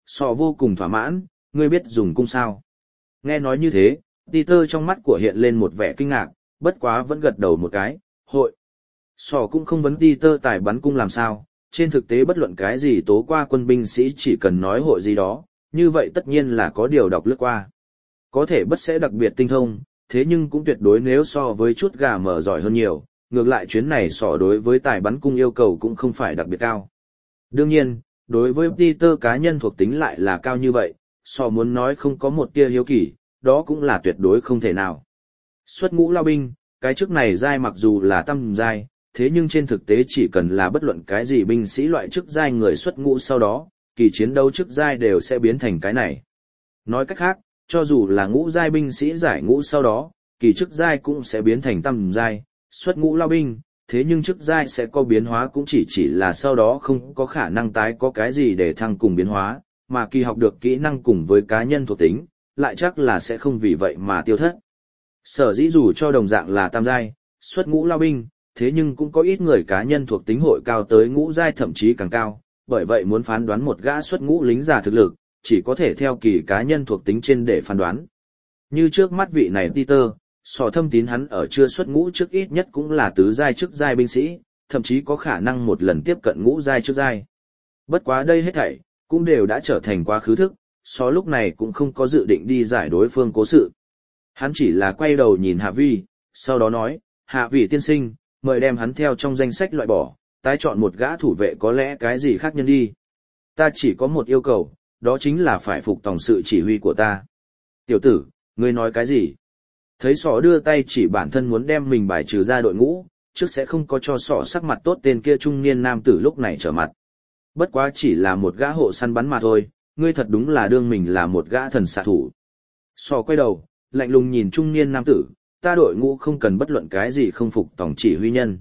Sọ vô cùng thỏa mãn, ngươi biết dùng cung sao. Nghe nói như thế, Peter trong mắt của hiện lên một vẻ kinh ngạc, bất quá vẫn gật đầu một cái, hội. Sọ cũng không vấn Peter tài bắn cung làm sao, trên thực tế bất luận cái gì tố qua quân binh sĩ chỉ cần nói hội gì đó, như vậy tất nhiên là có điều đọc lướt qua. Có thể bất sẽ đặc biệt tinh thông, thế nhưng cũng tuyệt đối nếu so với chút gà mở giỏi hơn nhiều, ngược lại chuyến này sọ đối với tài bắn cung yêu cầu cũng không phải đặc biệt cao. Đương nhiên, đối với Peter cá nhân thuộc tính lại là cao như vậy, sọ muốn nói không có một tia hiếu kỳ, đó cũng là tuyệt đối không thể nào. Xuất ngũ lao binh, cái chức này giai mặc dù là tam giai, thế nhưng trên thực tế chỉ cần là bất luận cái gì binh sĩ loại chức giai người xuất ngũ sau đó, kỳ chiến đấu chức giai đều sẽ biến thành cái này. Nói cách khác, cho dù là ngũ giai binh sĩ giải ngũ sau đó, kỳ chức giai cũng sẽ biến thành tam giai, xuất ngũ lao binh, thế nhưng chức giai sẽ có biến hóa cũng chỉ chỉ là sau đó không có khả năng tái có cái gì để thăng cùng biến hóa, mà kỳ học được kỹ năng cùng với cá nhân thuộc tính, lại chắc là sẽ không vì vậy mà tiêu thất. Sở dĩ dù cho đồng dạng là tam giai, xuất ngũ lao binh, thế nhưng cũng có ít người cá nhân thuộc tính hội cao tới ngũ giai thậm chí càng cao, bởi vậy muốn phán đoán một gã xuất ngũ lính giả thực lực, chỉ có thể theo kỳ cá nhân thuộc tính trên để phán đoán. Như trước mắt vị này Peter, sò thâm tín hắn ở chưa xuất ngũ trước ít nhất cũng là tứ giai chức giai binh sĩ, thậm chí có khả năng một lần tiếp cận ngũ giai chức giai. Bất quá đây hết thảy cũng đều đã trở thành quá khứ thức, sò lúc này cũng không có dự định đi giải đối phương cố sự. Hắn chỉ là quay đầu nhìn Hạ Vi, sau đó nói, Hạ Vi tiên sinh, mời đem hắn theo trong danh sách loại bỏ, tái chọn một gã thủ vệ có lẽ cái gì khác nhân đi. Ta chỉ có một yêu cầu, đó chính là phải phục tòng sự chỉ huy của ta. Tiểu tử, ngươi nói cái gì? Thấy sỏ đưa tay chỉ bản thân muốn đem mình bài trừ ra đội ngũ, trước sẽ không có cho sỏ sắc mặt tốt tên kia trung niên nam tử lúc này trở mặt. Bất quá chỉ là một gã hộ săn bắn mà thôi, ngươi thật đúng là đương mình là một gã thần xạ thủ. Sỏ quay đầu, lạnh lùng nhìn trung niên nam tử, ta đội ngũ không cần bất luận cái gì không phục tòng chỉ huy nhân.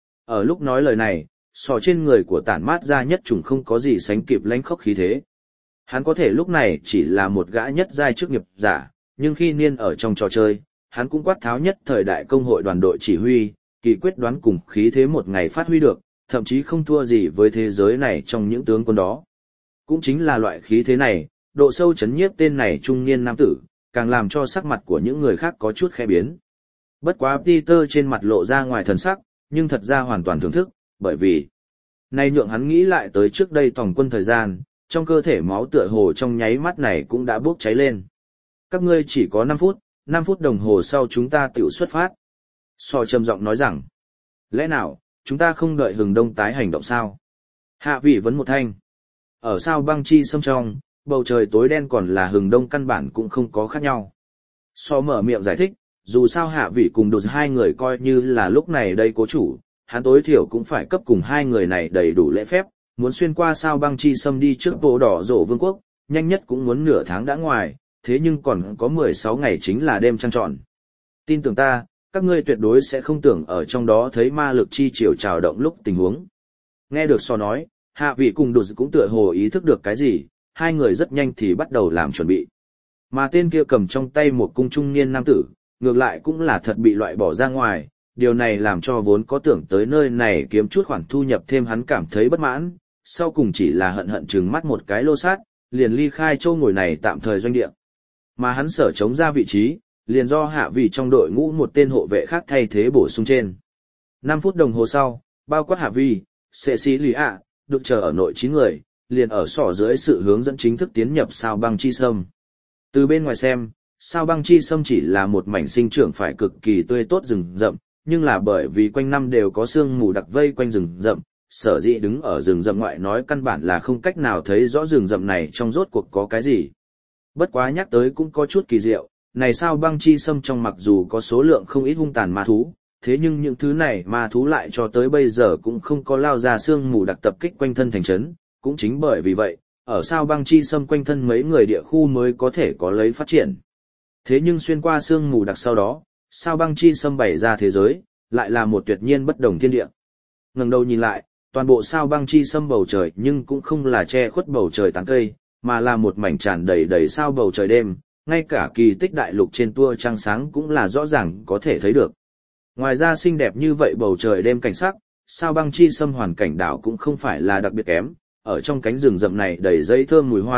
Ở lúc nói lời này, sỏ trên người của tản mát ra nhất trùng không có gì sánh kịp lãnh khốc khí thế. Hắn có thể lúc này chỉ là một gã nhất giai chức nghiệp giả, nhưng khi niên ở trong trò chơi, hắn cũng quát tháo nhất thời đại công hội đoàn đội chỉ huy, kỳ quyết đoán cùng khí thế một ngày phát huy được, thậm chí không thua gì với thế giới này trong những tướng quân đó. Cũng chính là loại khí thế này, độ sâu chấn nhiếp tên này trung niên nam tử, càng làm cho sắc mặt của những người khác có chút khẽ biến. Bất quá Peter trên mặt lộ ra ngoài thần sắc, nhưng thật ra hoàn toàn thưởng thức, bởi vì nay nhượng hắn nghĩ lại tới trước đây tổng quân thời gian, trong cơ thể máu tựa hồ trong nháy mắt này cũng đã bốc cháy lên. Các ngươi chỉ có năm phút, năm phút đồng hồ sau chúng ta tiểu xuất phát. So trầm giọng nói rằng, lẽ nào, chúng ta không đợi hừng đông tái hành động sao? Hạ vị vấn một thanh. Ở sao băng chi sông trong, bầu trời tối đen còn là hừng đông căn bản cũng không có khác nhau. So mở miệng giải thích, dù sao hạ vị cùng đột hai người coi như là lúc này đây cố chủ, hắn tối thiểu cũng phải cấp cùng hai người này đầy đủ lễ phép, muốn xuyên qua sao băng chi sâm đi trước bộ đỏ rổ vương quốc, nhanh nhất cũng muốn nửa tháng đã ngoài, thế nhưng còn có mười sáu ngày chính là đêm trăng tròn. Tin tưởng ta, các ngươi tuyệt đối sẽ không tưởng ở trong đó thấy ma lực chi chiều trào động lúc tình huống. Nghe được so nói, hạ vị cùng đột cũng tựa hồ ý thức được cái gì, hai người rất nhanh thì bắt đầu làm chuẩn bị. Mà tên kia cầm trong tay một cung trung niên nam tử, ngược lại cũng là thật bị loại bỏ ra ngoài, điều này làm cho vốn có tưởng tới nơi này kiếm chút khoản thu nhập thêm hắn cảm thấy bất mãn, sau cùng chỉ là hận hận trừng mắt một cái lô sát, liền ly khai châu ngồi này tạm thời doanh địa. Mà hắn sở chống ra vị trí, liền do hạ vị trong đội ngũ một tên hộ vệ khác thay thế bổ sung trên. năm phút đồng hồ sau, bao quát hạ vị, sệ sĩ lì ạ, được chờ ở nội chín người, liền ở sỏ dưới sự hướng dẫn chính thức tiến nhập sao băng chi sâm. Từ bên ngoài xem, sao băng chi sâm chỉ là một mảnh sinh trưởng phải cực kỳ tươi tốt rừng rậm, nhưng là bởi vì quanh năm đều có sương mù đặc vây quanh rừng rậm, sở dĩ đứng ở rừng rậm ngoại nói căn bản là không cách nào thấy rõ rừng rậm này trong rốt cuộc có cái gì. Bất quá nhắc tới cũng có chút kỳ diệu, này sao băng chi sâm trong mặc dù có số lượng không ít hung tàn ma thú, thế nhưng những thứ này ma thú lại cho tới bây giờ cũng không có lao ra sương mù đặc tập kích quanh thân thành trấn, cũng chính bởi vì vậy, ở sao băng chi sâm quanh thân mấy người địa khu mới có thể có lấy phát triển. Thế nhưng xuyên qua sương mù đặc sau đó, sao băng chi sâm bày ra thế giới, lại là một tuyệt nhiên bất đồng thiên địa. Ngẩng đầu nhìn lại, toàn bộ sao băng chi sâm bầu trời nhưng cũng không là che khuất bầu trời tán cây, mà là một mảnh tràn đầy đầy sao bầu trời đêm, ngay cả kỳ tích đại lục trên tua trăng sáng cũng là rõ ràng có thể thấy được. Ngoài ra xinh đẹp như vậy bầu trời đêm cảnh sắc, sao băng chi sâm hoàn cảnh đảo cũng không phải là đặc biệt kém, ở trong cánh rừng rậm này đầy dây thơm mùi hoa,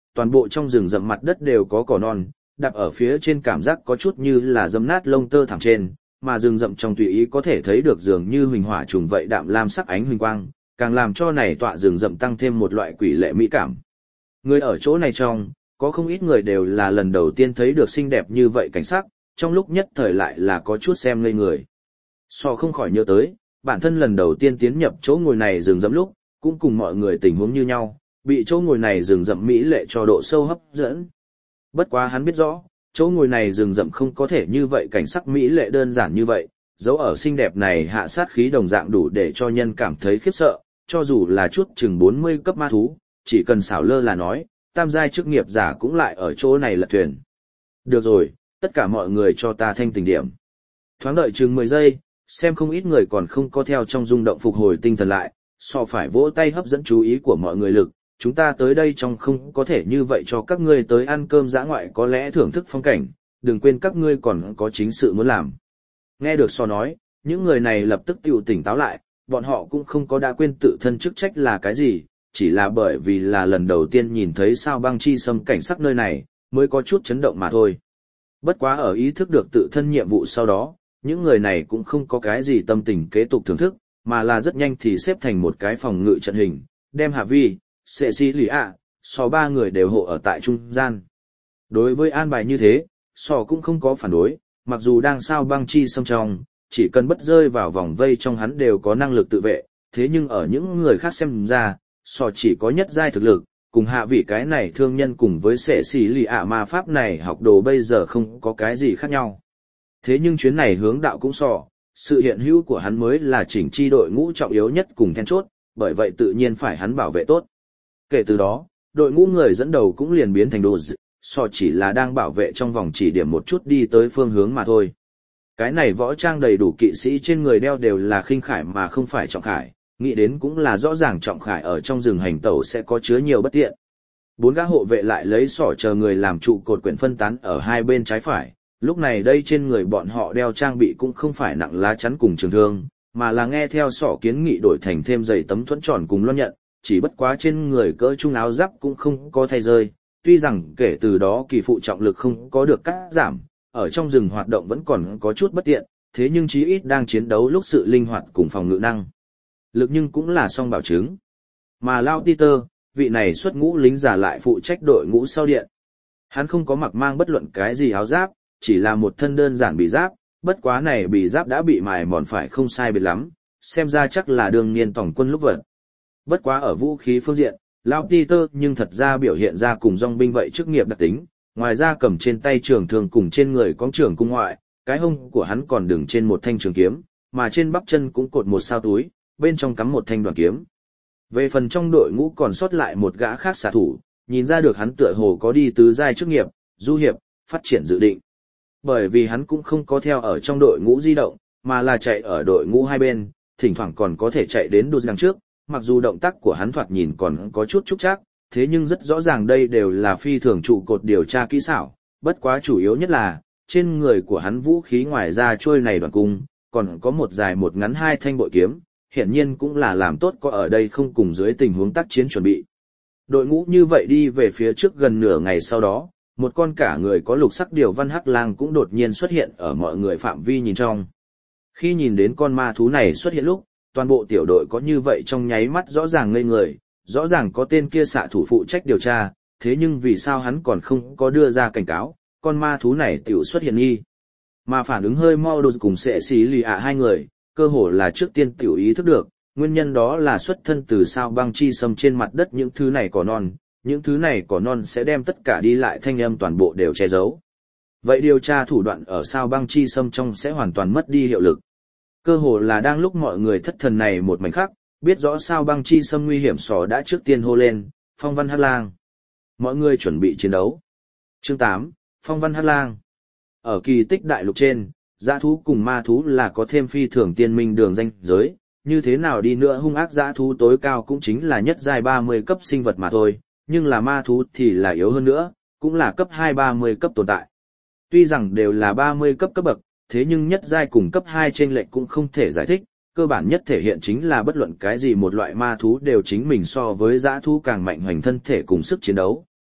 toàn bộ trong rừng rậm mặt đất đều có cỏ non, đạp ở phía trên cảm giác có chút như là dẫm nát lông tơ thẳng trên, mà rừng rậm trong tùy ý có thể thấy được dường như huỳnh hỏa trùng vậy đạm lam sắc ánh huỳnh quang, càng làm cho này tọa rừng rậm tăng thêm một loại quỷ lệ mỹ cảm. Người ở chỗ này trong, có không ít người đều là lần đầu tiên thấy được xinh đẹp như vậy cảnh sắc, trong lúc nhất thời lại là có chút xem ngây người. So không khỏi nhớ tới, bản thân lần đầu tiên tiến nhập chỗ ngồi này rừng rậm lúc, cũng cùng mọi người tình huống như nhau, bị chỗ ngồi này rừng rậm mỹ lệ cho độ sâu hấp dẫn. Bất quá hắn biết rõ, chỗ ngồi này rừng rậm không có thể như vậy cảnh sắc mỹ lệ đơn giản như vậy, dấu ở xinh đẹp này hạ sát khí đồng dạng đủ để cho nhân cảm thấy khiếp sợ, cho dù là chút chừng bốn mươi cấp ma thú, chỉ cần xảo lơ là nói, tam giai chức nghiệp giả cũng lại ở chỗ này lật thuyền. Được rồi, tất cả mọi người cho ta thanh tình điểm. Thoáng đợi chừng mười giây, xem không ít người còn không có theo trong rung động phục hồi tinh thần lại, so phải vỗ tay hấp dẫn chú ý của mọi người lực, chúng ta tới đây trong không có thể như vậy cho các ngươi tới ăn cơm dã ngoại có lẽ thưởng thức phong cảnh, đừng quên các ngươi còn có chính sự muốn làm. Nghe được so nói, những người này lập tức tiêu tỉnh táo lại, bọn họ cũng không có đã quên tự thân chức trách là cái gì, chỉ là bởi vì là lần đầu tiên nhìn thấy sao băng chi xâm cảnh sắc nơi này, mới có chút chấn động mà thôi. Bất quá ở ý thức được tự thân nhiệm vụ sau đó, những người này cũng không có cái gì tâm tình kế tục thưởng thức, mà là rất nhanh thì xếp thành một cái phòng ngự trận hình, đem Hạ Vi, Sệ Sĩ Lì ạ, so ba người đều hộ ở tại trung gian. Đối với an bài như thế, so cũng không có phản đối, mặc dù đang sao băng chi xâm trong, chỉ cần bất rơi vào vòng vây trong hắn đều có năng lực tự vệ, thế nhưng ở những người khác xem ra, so chỉ có nhất giai thực lực, cùng hạ vị cái này thương nhân cùng với Sệ Sĩ Lì ạ ma pháp này học đồ bây giờ không có cái gì khác nhau. Thế nhưng chuyến này hướng đạo cũng so, sự hiện hữu của hắn mới là chỉnh chi đội ngũ trọng yếu nhất cùng then chốt, bởi vậy tự nhiên phải hắn bảo vệ tốt. Kể từ đó, đội ngũ người dẫn đầu cũng liền biến thành đồ dị, so chỉ là đang bảo vệ trong vòng chỉ điểm một chút đi tới phương hướng mà thôi. Cái này võ trang đầy đủ kỵ sĩ trên người đeo đều là khinh khải mà không phải trọng khải, nghĩ đến cũng là rõ ràng trọng khải ở trong rừng hành tẩu sẽ có chứa nhiều bất tiện. Bốn gã hộ vệ lại lấy sỏ chờ người làm trụ cột quyển phân tán ở hai bên trái phải, lúc này đây trên người bọn họ đeo trang bị cũng không phải nặng lá chắn cùng trường thương, mà là nghe theo sỏ kiến nghị đổi thành thêm giày tấm thuẫn tròn cùng loan nhận, chỉ bất quá trên người cỡ trung áo giáp cũng không có thay rơi, tuy rằng kể từ đó kỳ phụ trọng lực không có được cắt giảm, ở trong rừng hoạt động vẫn còn có chút bất tiện, thế nhưng chí ít đang chiến đấu lúc sự linh hoạt cùng phòng ngự năng lực nhưng cũng là song bảo chứng. Mà Lao Peter, vị này xuất ngũ lính giả lại phụ trách đội ngũ sau điện. Hắn không có mặc mang bất luận cái gì áo giáp, chỉ là một thân đơn giản bị giáp, bất quá này bị giáp đã bị mài mòn phải không sai biệt lắm, xem ra chắc là đương niên tổng quân lúc vật. Bất quá ở vũ khí phương diện, Lao Peter nhưng thật ra biểu hiện ra cùng dòng binh vậy chức nghiệp đặc tính, ngoài ra cầm trên tay trường thương cùng trên người có trường cung ngoại, cái hông của hắn còn đừng trên một thanh trường kiếm, mà trên bắp chân cũng cột một sao túi, bên trong cắm một thanh đoàn kiếm. Về phần trong đội ngũ còn sót lại một gã khác xạ thủ, nhìn ra được hắn tựa hồ có đi tứ giai chức nghiệp, du hiệp, phát triển dự định. Bởi vì hắn cũng không có theo ở trong đội ngũ di động, mà là chạy ở đội ngũ hai bên, thỉnh thoảng còn có thể chạy đến đột đằng trước, mặc dù động tác của hắn thoạt nhìn còn có chút trúc chắc, thế nhưng rất rõ ràng đây đều là phi thường trụ cột điều tra kỹ xảo, bất quá chủ yếu nhất là, trên người của hắn vũ khí ngoài ra trôi này đoàn cung, còn có một dài một ngắn hai thanh bội kiếm, hiển nhiên cũng là làm tốt có ở đây không cùng dưới tình huống tác chiến chuẩn bị. Đội ngũ như vậy đi về phía trước gần nửa ngày sau đó, một con cả người có lục sắc điều văn hắc lang cũng đột nhiên xuất hiện ở mọi người phạm vi nhìn trong. Khi nhìn đến con ma thú này xuất hiện lúc, toàn bộ tiểu đội có như vậy trong nháy mắt rõ ràng ngây người, rõ ràng có tên kia xạ thủ phụ trách điều tra, thế nhưng vì sao hắn còn không có đưa ra cảnh cáo, con ma thú này tiểu xuất hiện nghi. Mà phản ứng hơi mau đột cùng Sệ Sĩ Lì ạ hai người, cơ hồ là trước tiên tiểu ý thức được, nguyên nhân đó là xuất thân từ sao băng chi xâm trên mặt đất những thứ này cỏ non, những thứ này cỏ non sẽ đem tất cả đi lại thanh âm toàn bộ đều che giấu. Vậy điều tra thủ đoạn ở sao băng chi xâm trong sẽ hoàn toàn mất đi hiệu lực. Cơ hồ là đang lúc mọi người thất thần này một mảnh khắc, biết rõ sao băng chi xâm nguy hiểm sò đã trước tiên hô lên, Phong Văn Hắc Lang. Mọi người chuẩn bị chiến đấu. Chương tám, Phong Văn Hắc Lang. Ở kỳ tích đại lục trên, dã thú cùng ma thú là có thêm phi thường tiên minh đường danh giới, như thế nào đi nữa hung ác dã thú tối cao cũng chính là nhất giai ba mươi cấp sinh vật mà thôi, nhưng là ma thú thì là yếu hơn nữa, cũng là cấp hai ba mươi cấp tồn tại. Tuy rằng đều là ba mươi cấp cấp bậc, thế nhưng nhất giai cùng cấp hai trên lệnh cũng không thể giải thích, cơ bản nhất thể hiện chính là bất luận cái gì một loại ma thú đều chính mình so với dã thú càng mạnh hoành thân thể cùng sức chiến đấu,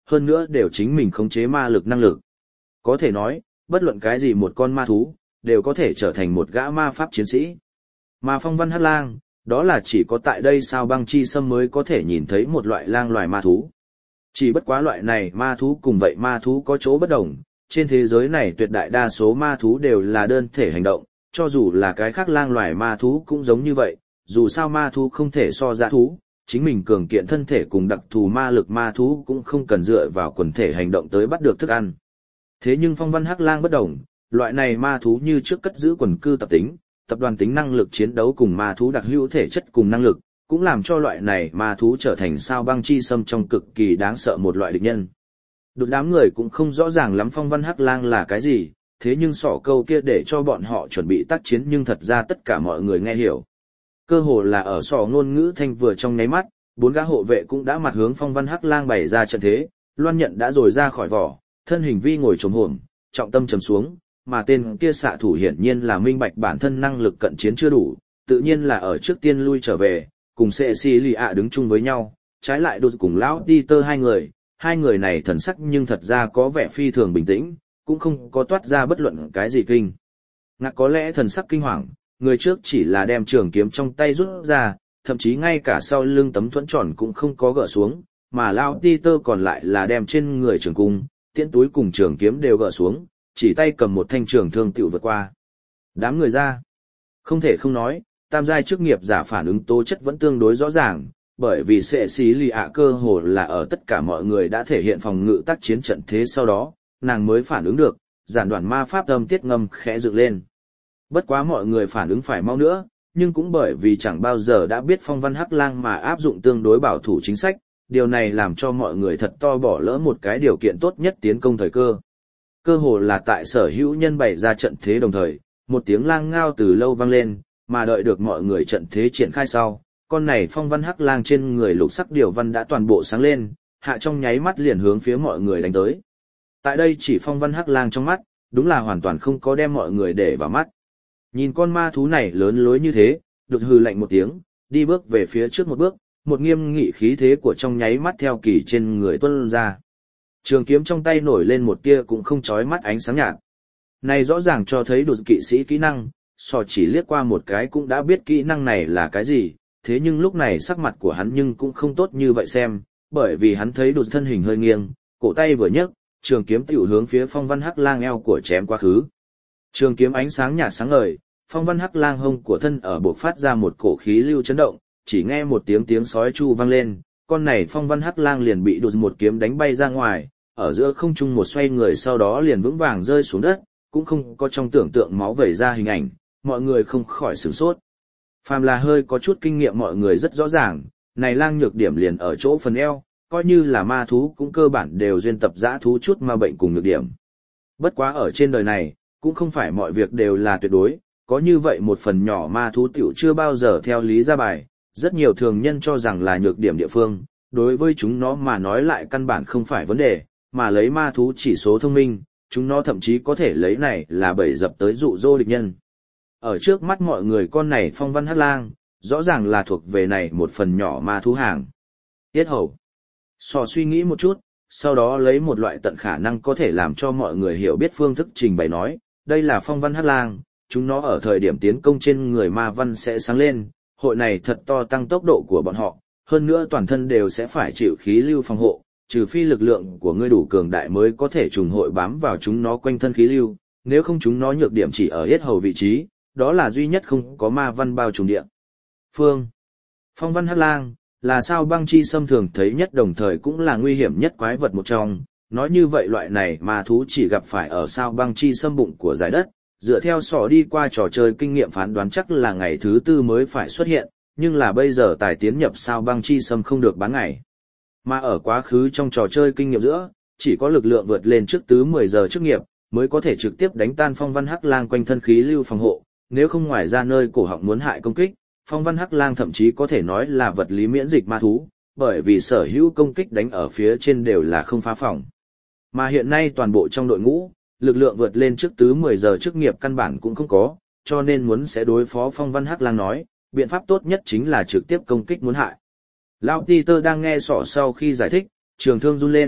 hơn nữa đều chính mình khống chế ma lực năng lực. Có thể nói, bất luận cái gì một con ma thú, đều có thể trở thành một gã ma pháp chiến sĩ. Mà phong văn hắc lang, đó là chỉ có tại đây sao băng chi sâm mới có thể nhìn thấy một loại lang loài ma thú. Chỉ bất quá loại này ma thú cùng vậy ma thú có chỗ bất đồng, trên thế giới này tuyệt đại đa số ma thú đều là đơn thể hành động, cho dù là cái khác lang loài ma thú cũng giống như vậy, dù sao ma thú không thể so dã thú, chính mình cường kiện thân thể cùng đặc thù ma lực ma thú cũng không cần dựa vào quần thể hành động tới bắt được thức ăn. Thế nhưng phong văn hắc lang bất đồng, loại này ma thú như trước cất giữ quần cư tập tính, tập đoàn tính năng lực chiến đấu cùng ma thú đặc hữu thể chất cùng năng lực, cũng làm cho loại này ma thú trở thành sao băng chi sâm trong cực kỳ đáng sợ một loại địch nhân. Đột đám người cũng không rõ ràng lắm phong văn hắc lang là cái gì, thế nhưng sỏ câu kia để cho bọn họ chuẩn bị tác chiến nhưng thật ra tất cả mọi người nghe hiểu. Cơ hồ là ở sỏ ngôn ngữ thanh vừa trong nháy mắt, bốn gã hộ vệ cũng đã mặt hướng phong văn hắc lang bày ra trận thế, loan nhận đã rồi ra khỏi vỏ, thân hình vi ngồi trồm hổm, trọng tâm trầm xuống, mà tên kia xạ thủ hiển nhiên là minh bạch bản thân năng lực cận chiến chưa đủ, tự nhiên là ở trước tiên lui trở về, cùng Sệ Xì Lì ạ đứng chung với nhau, trái lại đột cùng lão Peter hai người, hai người này thần sắc nhưng thật ra có vẻ phi thường bình tĩnh, cũng không có toát ra bất luận cái gì kinh. Ngạc có lẽ thần sắc kinh hoàng, người trước chỉ là đem trường kiếm trong tay rút ra, thậm chí ngay cả sau lưng tấm thuẫn tròn cũng không có gỡ xuống, mà lão Peter còn lại là đem trên người trường cung, tiễn túi cùng trường kiếm đều gỡ xuống, chỉ tay cầm một thanh trường thương tiểu vượt qua. Đám người ra. Không thể không nói, tam giai chức nghiệp giả phản ứng tố chất vẫn tương đối rõ ràng, bởi vì Sệ Xì Lì ạ cơ hồ là ở tất cả mọi người đã thể hiện phòng ngự tác chiến trận thế sau đó, nàng mới phản ứng được, giản đoạn ma pháp âm tiết ngâm khẽ dựng lên. Bất quá mọi người phản ứng phải mau nữa, nhưng cũng bởi vì chẳng bao giờ đã biết phong văn hắc lang mà áp dụng tương đối bảo thủ chính sách, điều này làm cho mọi người thật to bỏ lỡ một cái điều kiện tốt nhất tiến công thời cơ. Cơ hồ là tại sở hữu nhân bày ra trận thế đồng thời, một tiếng lang ngao từ lâu vang lên, mà đợi được mọi người trận thế triển khai sau, con này phong văn hắc lang trên người lục sắc điều văn đã toàn bộ sáng lên, hạ trong nháy mắt liền hướng phía mọi người đánh tới. Tại đây chỉ phong văn hắc lang trong mắt, đúng là hoàn toàn không có đem mọi người để vào mắt. Nhìn con ma thú này lớn lối như thế, đột hừ lạnh một tiếng, đi bước về phía trước một bước, một nghiêm nghị khí thế của trong nháy mắt theo kỳ trên người tuôn ra. Trường kiếm trong tay nổi lên một tia cũng không chói mắt ánh sáng nhạt. Này rõ ràng cho thấy đột kỵ sĩ kỹ năng, so chỉ liếc qua một cái cũng đã biết kỹ năng này là cái gì, thế nhưng lúc này sắc mặt của hắn nhưng cũng không tốt như vậy xem, bởi vì hắn thấy đột thân hình hơi nghiêng, cổ tay vừa nhấc, trường kiếm tiểu hướng phía phong văn hắc lang eo của chém quá khứ. Trường kiếm ánh sáng nhạt sáng ngời, phong văn hắc lang hông của thân ở bộc phát ra một cổ khí lưu chấn động, chỉ nghe một tiếng tiếng sói chu vang lên, con này phong văn hắc lang liền bị đột một kiếm đánh bay ra ngoài, ở giữa không trung một xoay người sau đó liền vững vàng rơi xuống đất, cũng không có trong tưởng tượng máu vẩy ra hình ảnh, mọi người không khỏi sửng sốt. Phàm là hơi có chút kinh nghiệm mọi người rất rõ ràng, này lang nhược điểm liền ở chỗ phần eo, coi như là ma thú cũng cơ bản đều duyên tập dã thú chút ma bệnh cùng nhược điểm. Bất quá ở trên đời này, cũng không phải mọi việc đều là tuyệt đối, có như vậy một phần nhỏ ma thú tiểu chưa bao giờ theo lý ra bài, rất nhiều thường nhân cho rằng là nhược điểm địa phương, đối với chúng nó mà nói lại căn bản không phải vấn đề, mà lấy ma thú chỉ số thông minh, chúng nó thậm chí có thể lấy này là bẫy dập tới dụ dỗ địch nhân. Ở trước mắt mọi người con này phong văn hắc lang, rõ ràng là thuộc về này một phần nhỏ ma thú hàng. Tiết hầu. Sò suy nghĩ một chút, sau đó lấy một loại tận khả năng có thể làm cho mọi người hiểu biết phương thức trình bày nói, đây là phong văn hắc lang, chúng nó ở thời điểm tiến công trên người ma văn sẽ sáng lên, hội này thật to tăng tốc độ của bọn họ, hơn nữa toàn thân đều sẽ phải chịu khí lưu phòng hộ, trừ phi lực lượng của ngươi đủ cường đại mới có thể trùng hội bám vào chúng nó quanh thân khí lưu, nếu không chúng nó nhược điểm chỉ ở yết hầu vị trí, đó là duy nhất không có ma văn bao trùm địa. Phương. Phong văn hắc lang, là sao băng chi xâm thường thấy nhất đồng thời cũng là nguy hiểm nhất quái vật một trong, nói như vậy loại này ma thú chỉ gặp phải ở sao băng chi xâm bụng của giải đất, dựa theo sỏ đi qua trò chơi kinh nghiệm phán đoán chắc là ngày thứ tư mới phải xuất hiện, nhưng là bây giờ tài tiến nhập sao băng chi xâm không được bán ngày. Mà ở quá khứ trong trò chơi kinh nghiệm giữa, chỉ có lực lượng vượt lên trước tứ mười giờ chức nghiệp, mới có thể trực tiếp đánh tan phong văn hắc lang quanh thân khí lưu phòng hộ, nếu không ngoài ra nơi cổ họng muốn hại công kích, phong văn hắc lang thậm chí có thể nói là vật lý miễn dịch ma thú, bởi vì sở hữu công kích đánh ở phía trên đều là không phá phòng. Mà hiện nay toàn bộ trong đội ngũ, lực lượng vượt lên trước tứ mười giờ chức nghiệp căn bản cũng không có, cho nên muốn sẽ đối phó phong văn hắc lang nói, biện pháp tốt nhất chính là trực tiếp công kích muốn hại. Lão Peter đang nghe sỏ sau khi giải thích, trường thương run lên,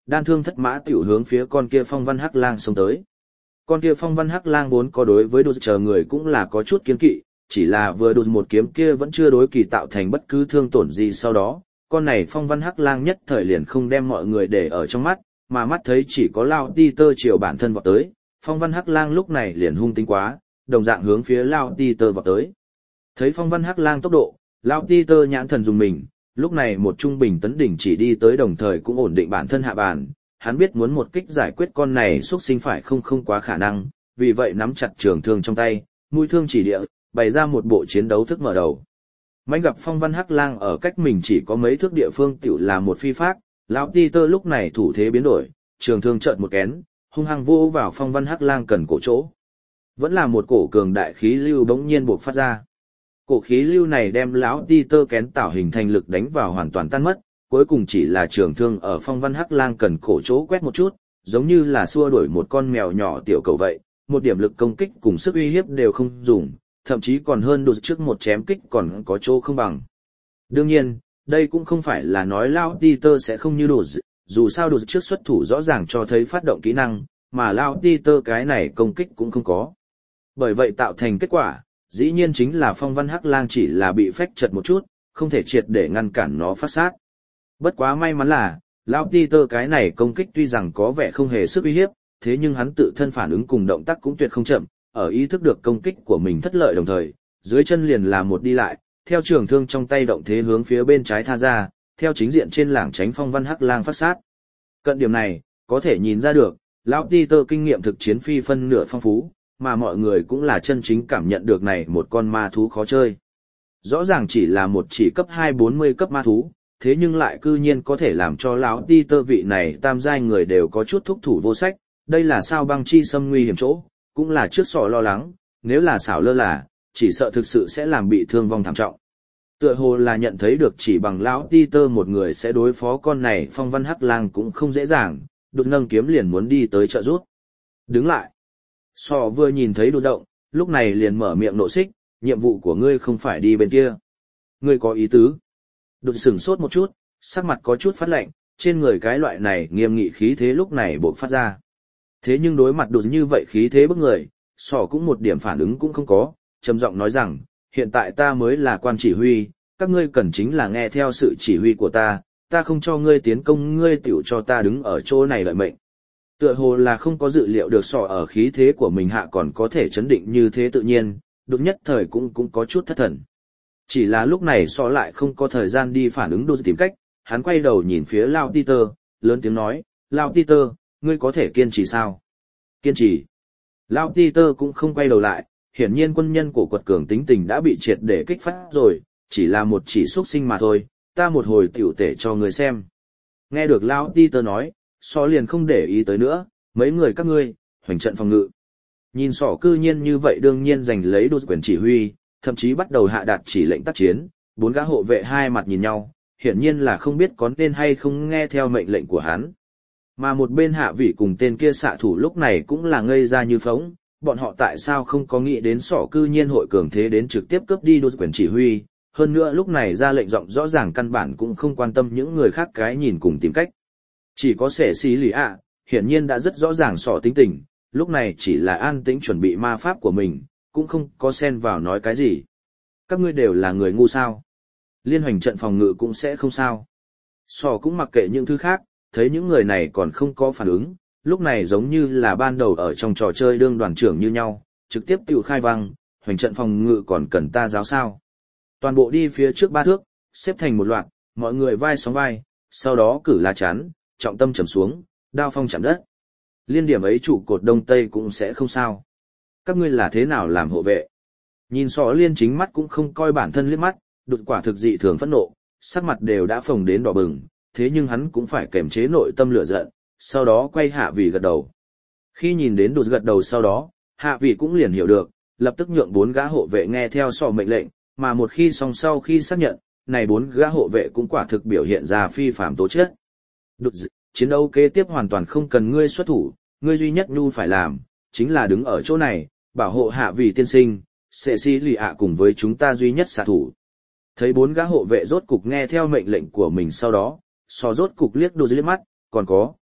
đan thương thất mã tiểu hướng phía con kia phong văn hắc lang xông tới. Con kia phong văn hắc lang vốn có đối với đột chờ người cũng là có chút kiên kỵ, chỉ là vừa đột một kiếm kia vẫn chưa đối kỳ tạo thành bất cứ thương tổn gì sau đó, con này phong văn hắc lang nhất thời liền không đem mọi người để ở trong mắt, mà mắt thấy chỉ có Lao Ti Tơ chiều bản thân vọt tới, phong văn hắc lang lúc này liền hung tính quá, đồng dạng hướng phía Lao Ti Tơ vọt tới. Thấy phong văn hắc lang tốc độ, Lao Ti Tơ nhãn thần dùng mình, lúc này một trung bình tấn đỉnh chỉ đi tới đồng thời cũng ổn định bản thân hạ bàn, hắn biết muốn một kích giải quyết con này xuất sinh phải không không quá khả năng, vì vậy nắm chặt trường thương trong tay, mũi thương chỉ địa, bày ra một bộ chiến đấu thức mở đầu. Mãnh gặp phong văn hắc lang ở cách mình chỉ có mấy thước địa phương tiểu là một phi phác, lão ti tơ lúc này thủ thế biến đổi, trường thương chợt một kén, hung hăng vô vào phong văn hắc lang cần cổ chỗ. Vẫn là một cổ cường đại khí lưu bỗng nhiên buộc phát ra. Cổ khí lưu này đem lão ti tơ kén tạo hình thành lực đánh vào hoàn toàn tan mất, cuối cùng chỉ là trường thương ở phong văn hắc lang cần cổ chỗ quét một chút, giống như là xua đuổi một con mèo nhỏ tiểu cầu vậy, một điểm lực công kích cùng sức uy hiếp đều không dùng, thậm chí còn hơn đột trước một chém kích còn có chỗ không bằng. Đương nhiên, đây cũng không phải là nói Lao Ti Tơ sẽ không như đột, dù sao đột trước xuất thủ rõ ràng cho thấy phát động kỹ năng, mà Lao Ti Tơ cái này công kích cũng không có. Bởi vậy tạo thành kết quả, dĩ nhiên chính là phong văn hắc lang chỉ là bị phách chật một chút, không thể triệt để ngăn cản nó phát sát. Bất quá may mắn là, Lao Ti Tơ cái này công kích tuy rằng có vẻ không hề sức uy hiếp, thế nhưng hắn tự thân phản ứng cùng động tác cũng tuyệt không chậm, ở ý thức được công kích của mình thất lợi đồng thời, dưới chân liền là một đi lại, theo trường thương trong tay động thế hướng phía bên trái tha ra, theo chính diện trên lảng tránh phong văn hắc lang phát sát. Cận điểm này, có thể nhìn ra được, Lão Ti Tơ kinh nghiệm thực chiến phi phân nửa phong phú, mà mọi người cũng là chân chính cảm nhận được này một con ma thú khó chơi. Rõ ràng chỉ là một chỉ cấp hai bốn mươi cấp ma thú, thế nhưng lại cư nhiên có thể làm cho Lão Ti Tơ vị này tam giai người đều có chút thúc thủ vô sách, đây là sao băng chi xâm nguy hiểm chỗ, cũng là trước sọ lo lắng, nếu là xảo lơ là, chỉ sợ thực sự sẽ làm bị thương vong thảm trọng. Tựa hồ là nhận thấy được chỉ bằng Lão Ti Tơ một người sẽ đối phó con này phong văn hắc lang cũng không dễ dàng, đột nâng kiếm liền muốn đi tới trợ rút. Đứng lại. Sọ vừa nhìn thấy đột động, lúc này liền mở miệng nộ xích, nhiệm vụ của ngươi không phải đi bên kia. Ngươi có ý tứ. Đột sửng sốt một chút, sắc mặt có chút phát lạnh, trên người cái loại này nghiêm nghị khí thế lúc này bộc phát ra. Thế nhưng đối mặt đột như vậy khí thế bức người, sỏ cũng một điểm phản ứng cũng không có, trầm giọng nói rằng, hiện tại ta mới là quan chỉ huy, các ngươi cần chính là nghe theo sự chỉ huy của ta, ta không cho ngươi tiến công ngươi tiểu cho ta đứng ở chỗ này đợi mệnh. Tựa hồ là không có dự liệu được sỏ ở khí thế của mình hạ còn có thể chấn định như thế tự nhiên, đột nhất thời cũng cũng có chút thất thần. Chỉ là lúc này sỏ lại không có thời gian đi phản ứng đột tìm cách, hắn quay đầu nhìn phía Lao Ti Tơ, lớn tiếng nói, Lao Ti Tơ, ngươi có thể kiên trì sao? Kiên trì. Lao Ti Tơ cũng không quay đầu lại, hiển nhiên quân nhân của quật cường tính tình đã bị triệt để kích phát rồi, chỉ là một chỉ xuất sinh mà thôi, ta một hồi tiểu tể cho người xem. Nghe được Lao Ti Tơ nói, sỏ liền không để ý tới nữa, mấy người các ngươi, hoành trận phòng ngự. Nhìn sỏ cư nhiên như vậy đương nhiên giành lấy đột quyền chỉ huy, thậm chí bắt đầu hạ đạt chỉ lệnh tác chiến, bốn gã hộ vệ hai mặt nhìn nhau, hiển nhiên là không biết có nên hay không nghe theo mệnh lệnh của hắn. Mà một bên hạ vị cùng tên kia xạ thủ lúc này cũng là ngây ra như phóng, bọn họ tại sao không có nghĩ đến sỏ cư nhiên hội cường thế đến trực tiếp cướp đi đột quyền chỉ huy, hơn nữa lúc này ra lệnh giọng rõ ràng căn bản cũng không quan tâm những người khác cái nhìn cùng tìm cách. Chỉ có sẻ xí lì ạ, hiển nhiên đã rất rõ ràng sỏ tính tình, lúc này chỉ là an tĩnh chuẩn bị ma pháp của mình, cũng không có xen vào nói cái gì. Các ngươi đều là người ngu sao? Liên hoành trận phòng ngự cũng sẽ không sao. Sỏ cũng mặc kệ những thứ khác, thấy những người này còn không có phản ứng, lúc này giống như là ban đầu ở trong trò chơi đương đoàn trưởng như nhau, trực tiếp tự khai vang, hoành trận phòng ngự còn cần ta giáo sao. Toàn bộ đi phía trước ba thước, xếp thành một loạt, mọi người vai sóng vai, sau đó cử lá chắn, trọng tâm trầm xuống, đao phong chạm đất. Liên điểm ấy trụ cột đông tây cũng sẽ không sao. Các ngươi là thế nào làm hộ vệ? Nhìn sọ liên chính mắt cũng không coi bản thân liếc mắt, đột quả thực dị thường phẫn nộ, sắc mặt đều đã phồng đến đỏ bừng, thế nhưng hắn cũng phải kềm chế nội tâm lửa giận, sau đó quay hạ vị gật đầu. Khi nhìn đến đột gật đầu sau đó, hạ vị cũng liền hiểu được, lập tức nhượng bốn gã hộ vệ nghe theo sọ mệnh lệnh, mà một khi xong sau khi xác nhận, này bốn gã hộ vệ cũng quả thực biểu hiện ra phi phàm tố chất. Đột chiến đấu kế tiếp hoàn toàn không cần ngươi xuất thủ, ngươi duy nhất nhu phải làm, chính là đứng ở chỗ này, bảo hộ hạ vị tiên sinh, sẽ xí lì ạ cùng với chúng ta duy nhất xạ thủ. Thấy bốn gã hộ vệ rốt cục nghe theo mệnh lệnh của mình sau đó, sò rốt cục liếc đột liếc mắt, còn có,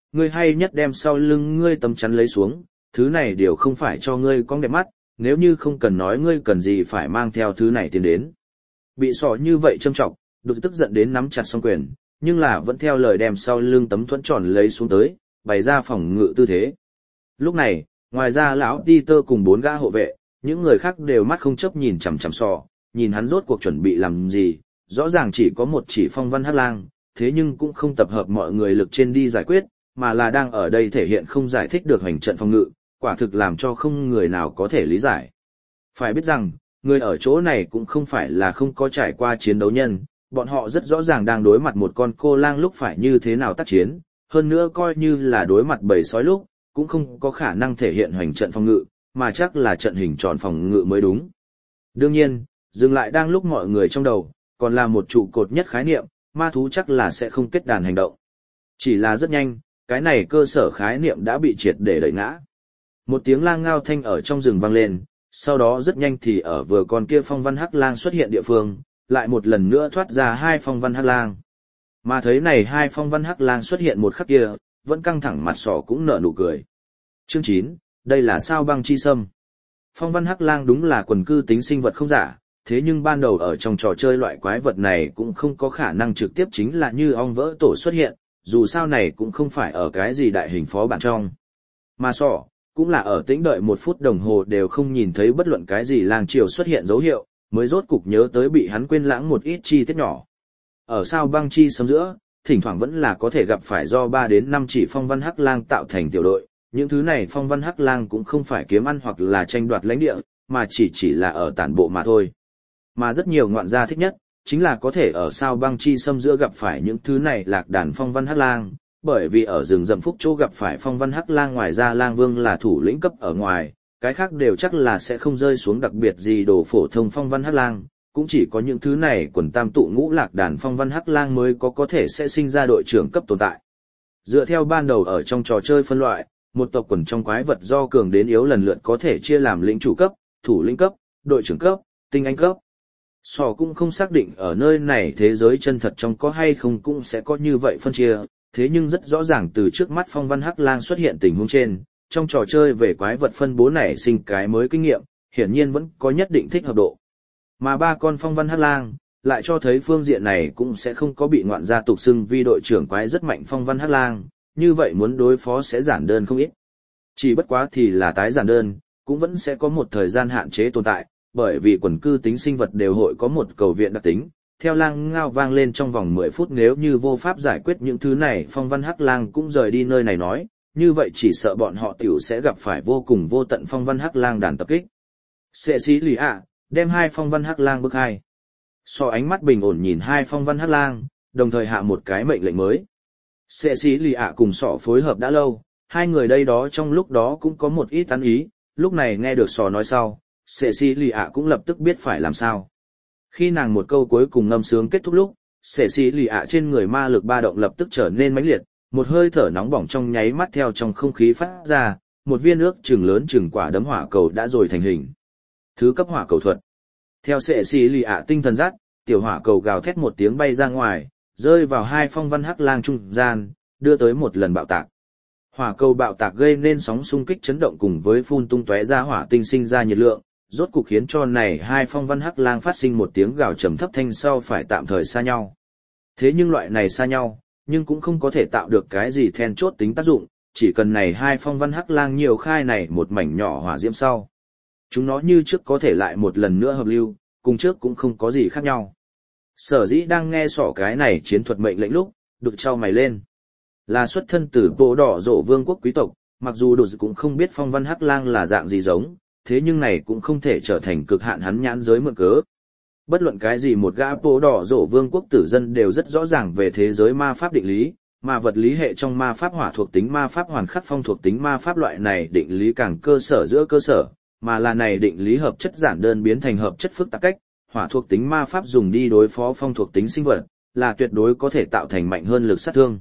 ngươi hay nhất đem sau lưng ngươi tấm chắn lấy xuống, thứ này đều không phải cho ngươi con đẹp mắt, nếu như không cần nói ngươi cần gì phải mang theo thứ này tiến đến. Bị sỏ như vậy châm trọng, đột tức giận đến nắm chặt song quyền, nhưng là vẫn theo lời đem sau lưng tấm thuẫn tròn lấy xuống tới, bày ra phòng ngự tư thế. Lúc này, ngoài ra lão Peter cùng bốn gã hộ vệ, những người khác đều mắt không chấp nhìn chằm chằm sọ, nhìn hắn rốt cuộc chuẩn bị làm gì, rõ ràng chỉ có một chỉ phong văn hắc lang, thế nhưng cũng không tập hợp mọi người lực trên đi giải quyết, mà là đang ở đây thể hiện không giải thích được hành trận phòng ngự, quả thực làm cho không người nào có thể lý giải. Phải biết rằng, người ở chỗ này cũng không phải là không có trải qua chiến đấu nhân, bọn họ rất rõ ràng đang đối mặt một con cô lang lúc phải như thế nào tác chiến, hơn nữa coi như là đối mặt bầy sói lúc, cũng không có khả năng thể hiện hành trận phòng ngự, mà chắc là trận hình tròn phòng ngự mới đúng. Đương nhiên, dừng lại đang lúc mọi người trong đầu, còn là một trụ cột nhất khái niệm, ma thú chắc là sẽ không kết đàn hành động. Chỉ là rất nhanh, cái này cơ sở khái niệm đã bị triệt để đẩy ngã. Một tiếng lang ngao thanh ở trong rừng vang lên, sau đó rất nhanh thì ở vừa con kia phong văn hắc lang xuất hiện địa phương, lại một lần nữa thoát ra hai phong văn hắc lang. Mà thấy này hai phong văn hắc lang xuất hiện một khắc kia, vẫn căng thẳng mặt sỏ cũng nở nụ cười. Chương chín, đây là sao băng chi sâm. Phong văn hắc lang đúng là quần cư tính sinh vật không giả, thế nhưng ban đầu ở trong trò chơi loại quái vật này cũng không có khả năng trực tiếp chính là như ong vỡ tổ xuất hiện, dù sao này cũng không phải ở cái gì đại hình phó bản trong. Mà sỏ, cũng là ở tĩnh đợi một phút đồng hồ đều không nhìn thấy bất luận cái gì lang triều xuất hiện dấu hiệu, mới rốt cục nhớ tới bị hắn quên lãng một ít chi tiết nhỏ. Ở sao băng chi sâm giữa, thỉnh thoảng vẫn là có thể gặp phải do ba đến năm chỉ phong văn hắc lang tạo thành tiểu đội, những thứ này phong văn hắc lang cũng không phải kiếm ăn hoặc là tranh đoạt lãnh địa, mà chỉ chỉ là ở tản bộ mà thôi. Mà rất nhiều ngoạn gia thích nhất, chính là có thể ở sao băng chi sâm giữa gặp phải những thứ này lạc đàn phong văn hắc lang, bởi vì ở rừng rậm phúc chỗ gặp phải phong văn hắc lang ngoài ra lang vương là thủ lĩnh cấp ở ngoài, cái khác đều chắc là sẽ không rơi xuống đặc biệt gì đồ phổ thông phong văn hắc lang, cũng chỉ có những thứ này quần tam tụ ngũ lạc đàn phong văn hắc lang mới có có thể sẽ sinh ra đội trưởng cấp tồn tại. Dựa theo ban đầu ở trong trò chơi phân loại, một tộc quần trong quái vật do cường đến yếu lần lượt có thể chia làm lĩnh chủ cấp, thủ lĩnh cấp, đội trưởng cấp, tinh anh cấp. Sò cũng không xác định ở nơi này thế giới chân thật trong có hay không cũng sẽ có như vậy phân chia, thế nhưng rất rõ ràng từ trước mắt phong văn hắc lang xuất hiện tình huống trên, trong trò chơi về quái vật phân bố này sinh cái mới kinh nghiệm, hiển nhiên vẫn có nhất định thích hợp độ. Mà ba con phong văn hắc lang, lại cho thấy phương diện này cũng sẽ không có bị ngoạn gia tục xưng vi đội trưởng quái rất mạnh phong văn hắc lang, như vậy muốn đối phó sẽ giản đơn không ít. Chỉ bất quá thì là tái giản đơn, cũng vẫn sẽ có một thời gian hạn chế tồn tại, bởi vì quần cư tính sinh vật đều hội có một cầu viện đặc tính. Theo lang ngao vang lên trong vòng mười phút nếu như vô pháp giải quyết những thứ này phong văn hắc lang cũng rời đi nơi này nói, như vậy chỉ sợ bọn họ tiểu sẽ gặp phải vô cùng vô tận phong văn hắc lang đàn tập kích. Sệ sĩ lì ạ, đem hai phong văn hắc lang bức hai. So ánh mắt bình ổn nhìn hai phong văn hắc lang, đồng thời hạ một cái mệnh lệnh mới. Sệ sĩ lì ạ cùng sọ phối hợp đã lâu, hai người đây đó trong lúc đó cũng có một ít tán ý, lúc này nghe được sò nói sau, sệ sĩ lì ạ cũng lập tức biết phải làm sao. Khi nàng một câu cuối cùng ngâm sướng kết thúc lúc, sệ sĩ lì ạ trên người ma lực ba động lập tức trở nên mãnh liệt, một hơi thở nóng bỏng trong nháy mắt theo trong không khí phát ra, một viên ước chừng lớn chừng quả đấm hỏa cầu đã rồi thành hình. Thứ cấp hỏa cầu thuật. Theo sệ sĩ lì ạ tinh thần dắt, tiểu hỏa cầu gào thét một tiếng bay ra ngoài, rơi vào hai phong văn hắc lang trung gian, đưa tới một lần bạo tạc. Hỏa cầu bạo tạc gây nên sóng xung kích chấn động cùng với phun tung tóe ra hỏa tinh sinh ra nhiệt lượng, rốt cục khiến cho này hai phong văn hắc lang phát sinh một tiếng gào trầm thấp thanh sau phải tạm thời xa nhau. Thế nhưng loại này xa nhau, nhưng cũng không có thể tạo được cái gì then chốt tính tác dụng, chỉ cần này hai phong văn hắc lang nhiều khai này một mảnh nhỏ hỏa diễm sau. Chúng nó như trước có thể lại một lần nữa hợp lưu, cùng trước cũng không có gì khác nhau. Sở dĩ đang nghe sỏ cái này chiến thuật mệnh lệnh lúc, đục trao mày lên. Là xuất thân từ bộ đỏ rộ vương quốc quý tộc, mặc dù đục cũng không biết phong văn hắc lang là dạng gì giống, thế nhưng này cũng không thể trở thành cực hạn hắn nhãn giới mượn cớ. Bất luận cái gì một gã bộ đỏ rộ vương quốc tử dân đều rất rõ ràng về thế giới ma pháp định lý, mà vật lý hệ trong ma pháp hỏa thuộc tính ma pháp hoàn khắc phong thuộc tính ma pháp loại này định lý càng cơ sở giữa cơ sở, mà là này định lý hợp chất giản đơn biến thành hợp chất phức tạp cách, hỏa thuộc tính ma pháp dùng đi đối phó phong thuộc tính sinh vật, là tuyệt đối có thể tạo thành mạnh hơn lực sát thương.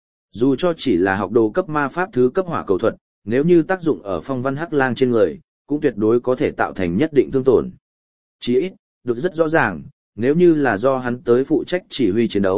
Dù cho chỉ là học đồ cấp ma pháp thứ cấp hỏa cầu thuật, nếu như tác dụng ở phong văn hắc lang trên người, cũng tuyệt đối có thể tạo thành nhất định thương tổn. Chỉ ít, được rất rõ ràng, nếu như là do hắn tới phụ trách chỉ huy chiến đấu,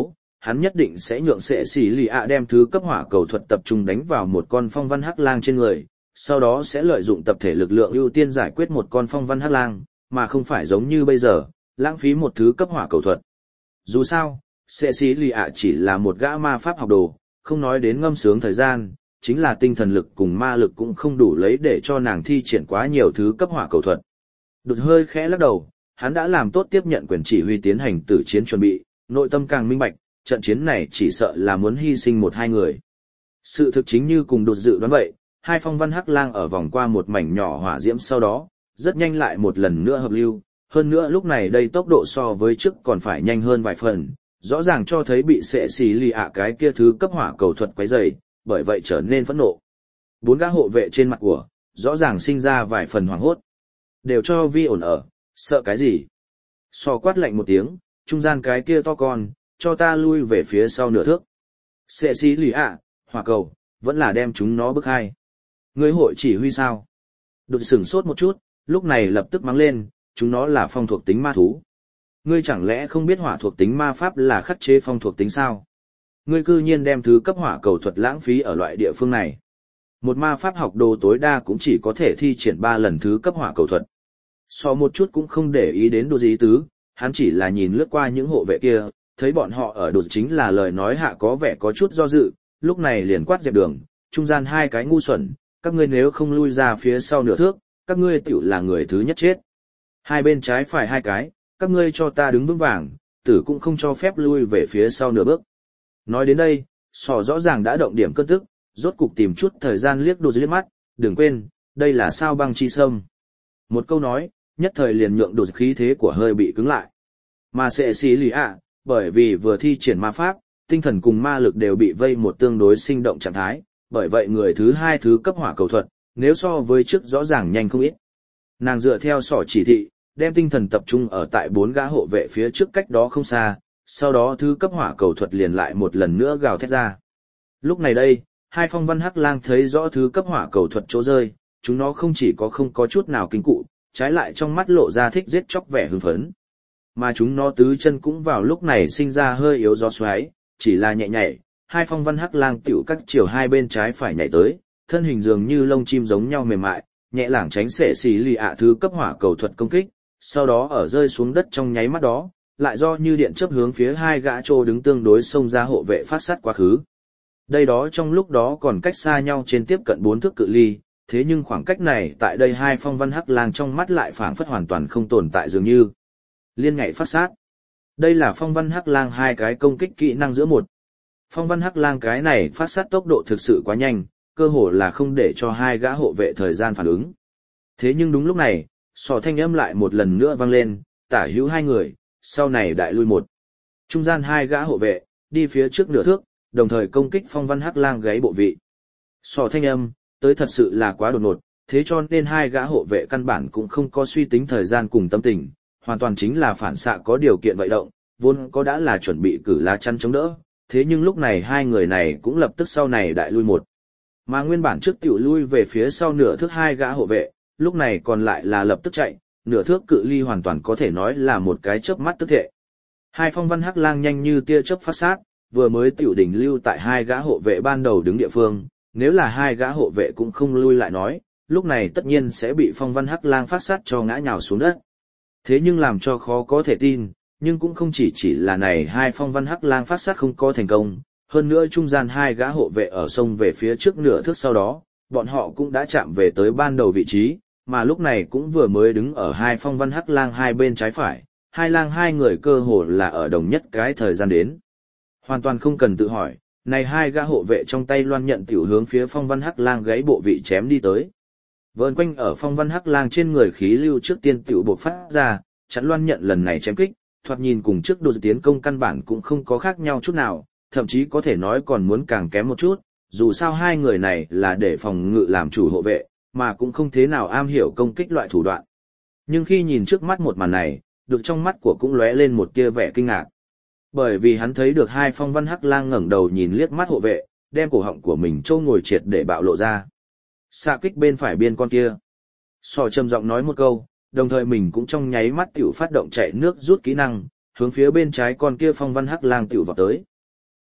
hắn nhất định sẽ nhượng sệ xỉ lì ạ đem thứ cấp hỏa cầu thuật tập trung đánh vào một con phong văn hắc lang trên người, sau đó sẽ lợi dụng tập thể lực lượng ưu tiên giải quyết một con phong văn hắc lang, mà không phải giống như bây giờ, lãng phí một thứ cấp hỏa cầu thuật. Dù sao, sệ xỉ lì ạ chỉ là một gã ma pháp học đồ, không nói đến ngâm sướng thời gian, chính là tinh thần lực cùng ma lực cũng không đủ lấy để cho nàng thi triển quá nhiều thứ cấp hỏa cầu thuật. Đột hơi khẽ lắc đầu, hắn đã làm tốt tiếp nhận quyền chỉ huy tiến hành tử chiến chuẩn bị, nội tâm càng minh bạch, trận chiến này chỉ sợ là muốn hy sinh một hai người. Sự thực chính như cùng đột dự đoán vậy, hai phong văn hắc lang ở vòng qua một mảnh nhỏ hỏa diễm sau đó, rất nhanh lại một lần nữa hợp lưu, hơn nữa lúc này đây tốc độ so với trước còn phải nhanh hơn vài phần, rõ ràng cho thấy bị sệ xì lì ạ cái kia thứ cấp hỏa cầu thuật quấy rầy, bởi vậy trở nên phẫn nộ. Bốn gã hộ vệ trên mặt của, rõ ràng sinh ra vài phần hoảng hốt. Đều cho vi ổn ở, sợ cái gì? So quát lạnh một tiếng, trung gian cái kia to con, cho ta lui về phía sau nửa thước. Sệ xì lì ạ, hỏa cầu, vẫn là đem chúng nó bức hai. Ngươi hội chỉ huy sao? Đột sửng sốt một chút, lúc này lập tức mắng lên, chúng nó là phong thuộc tính ma thú. Ngươi chẳng lẽ không biết hỏa thuộc tính ma pháp là khắc chế phong thuộc tính sao? Ngươi cư nhiên đem thứ cấp hỏa cầu thuật lãng phí ở loại địa phương này. Một ma pháp học đồ tối đa cũng chỉ có thể thi triển ba lần thứ cấp hỏa cầu thuật. So một chút cũng không để ý đến đồ gì tứ, hắn chỉ là nhìn lướt qua những hộ vệ kia, thấy bọn họ ở đột chính là lời nói hạ có vẻ có chút do dự, lúc này liền quát dẹp đường, trung gian hai cái ngu xuẩn, các ngươi nếu không lui ra phía sau nửa thước, các ngươi tiểu là người thứ nhất chết. Hai bên trái phải hai cái, các ngươi cho ta đứng vững vàng, tử cũng không cho phép lui về phía sau nửa bước. Nói đến đây, sò rõ ràng đã động điểm cơn tức, rốt cục tìm chút thời gian liếc đột liếc mắt, đừng quên, đây là sao băng chi sâm. Một câu nói, nhất thời liền nhượng đột khí thế của hơi bị cứng lại. Mà sệ xí lì ạ, bởi vì vừa thi triển ma pháp, tinh thần cùng ma lực đều bị vây một tương đối sinh động trạng thái, bởi vậy người thứ hai thứ cấp hỏa cầu thuật, nếu so với trước rõ ràng nhanh không ít. Nàng dựa theo sỏ chỉ thị, đem tinh thần tập trung ở tại bốn gã hộ vệ phía trước cách đó không xa, sau đó thứ cấp hỏa cầu thuật liền lại một lần nữa gào thét ra. Lúc này đây, hai phong văn hắc lang thấy rõ thứ cấp hỏa cầu thuật chỗ rơi, chúng nó không chỉ có không có chút nào kinh cụ, trái lại trong mắt lộ ra thích giết chóc vẻ hưng phấn. Mà chúng nó tứ chân cũng vào lúc này sinh ra hơi yếu gió xoáy, chỉ là nhẹ nhảy, hai phong văn hắc lang tiểu các chiều hai bên trái phải nhảy tới, thân hình dường như lông chim giống nhau mềm mại, nhẹ lảng tránh sệ xì lì ạ thứ cấp hỏa cầu thuật công kích, sau đó ở rơi xuống đất trong nháy mắt đó, lại do như điện chớp hướng phía hai gã trô đứng tương đối xông ra hộ vệ phát sát quá khứ. Đây đó trong lúc đó còn cách xa nhau trên tiếp cận bốn thước cự ly, thế nhưng khoảng cách này tại đây hai phong văn hắc lang trong mắt lại phảng phất hoàn toàn không tồn tại dường như. Liên nhảy phát sát. Đây là phong văn hắc lang hai cái công kích kỹ năng giữa một. Phong văn hắc lang cái này phát sát tốc độ thực sự quá nhanh, cơ hồ là không để cho hai gã hộ vệ thời gian phản ứng. Thế nhưng đúng lúc này, sỏ thanh âm lại một lần nữa vang lên, tả hữu hai người, sau này đại lui một. Trung gian hai gã hộ vệ, đi phía trước nửa thước, đồng thời công kích phong văn hắc lang gáy bộ vị. Sỏ thanh âm, tới thật sự là quá đột ngột, thế cho nên hai gã hộ vệ căn bản cũng không có suy tính thời gian cùng tâm tình, hoàn toàn chính là phản xạ có điều kiện vậy động, vốn có đã là chuẩn bị cử lá chắn chống đỡ, thế nhưng lúc này hai người này cũng lập tức sau này đại lui một. Mà nguyên bản trước tiểu lui về phía sau nửa thước hai gã hộ vệ, lúc này còn lại là lập tức chạy, nửa thước cự ly hoàn toàn có thể nói là một cái chớp mắt tức thể. Hai phong văn hắc lang nhanh như tia chớp phát sát, vừa mới tiểu đỉnh lưu tại hai gã hộ vệ ban đầu đứng địa phương, nếu là hai gã hộ vệ cũng không lui lại nói, lúc này tất nhiên sẽ bị phong văn hắc lang phát sát cho ngã nhào xuống đất. Thế nhưng làm cho khó có thể tin, nhưng cũng không chỉ chỉ là này hai phong văn hắc lang phát sát không có thành công, hơn nữa trung gian hai gã hộ vệ ở sông về phía trước nửa thước sau đó, bọn họ cũng đã chạm về tới ban đầu vị trí, mà lúc này cũng vừa mới đứng ở hai phong văn hắc lang hai bên trái phải, hai lang hai người cơ hồ là ở đồng nhất cái thời gian đến. Hoàn toàn không cần tự hỏi, này hai gã hộ vệ trong tay loan nhận tiểu hướng phía phong văn hắc lang gáy bộ vị chém đi tới. Vờn quanh ở phong văn hắc lang trên người khí lưu trước tiên tiểu buộc phát ra, chắn loan nhận lần này chém kích, thoạt nhìn cùng trước đột tiến công căn bản cũng không có khác nhau chút nào, thậm chí có thể nói còn muốn càng kém một chút, dù sao hai người này là để phòng ngự làm chủ hộ vệ, mà cũng không thế nào am hiểu công kích loại thủ đoạn. Nhưng khi nhìn trước mắt một màn này, được trong mắt của cũng lóe lên một tia vẻ kinh ngạc. Bởi vì hắn thấy được hai phong văn hắc lang ngẩng đầu nhìn liếc mắt hộ vệ, đem cổ họng của mình trâu ngồi triệt để bạo lộ ra. Xạ kích bên phải biên con kia. Sò trầm giọng nói một câu, đồng thời mình cũng trong nháy mắt tiểu phát động chạy nước rút kỹ năng, hướng phía bên trái con kia phong văn hắc lang tiểu vào tới.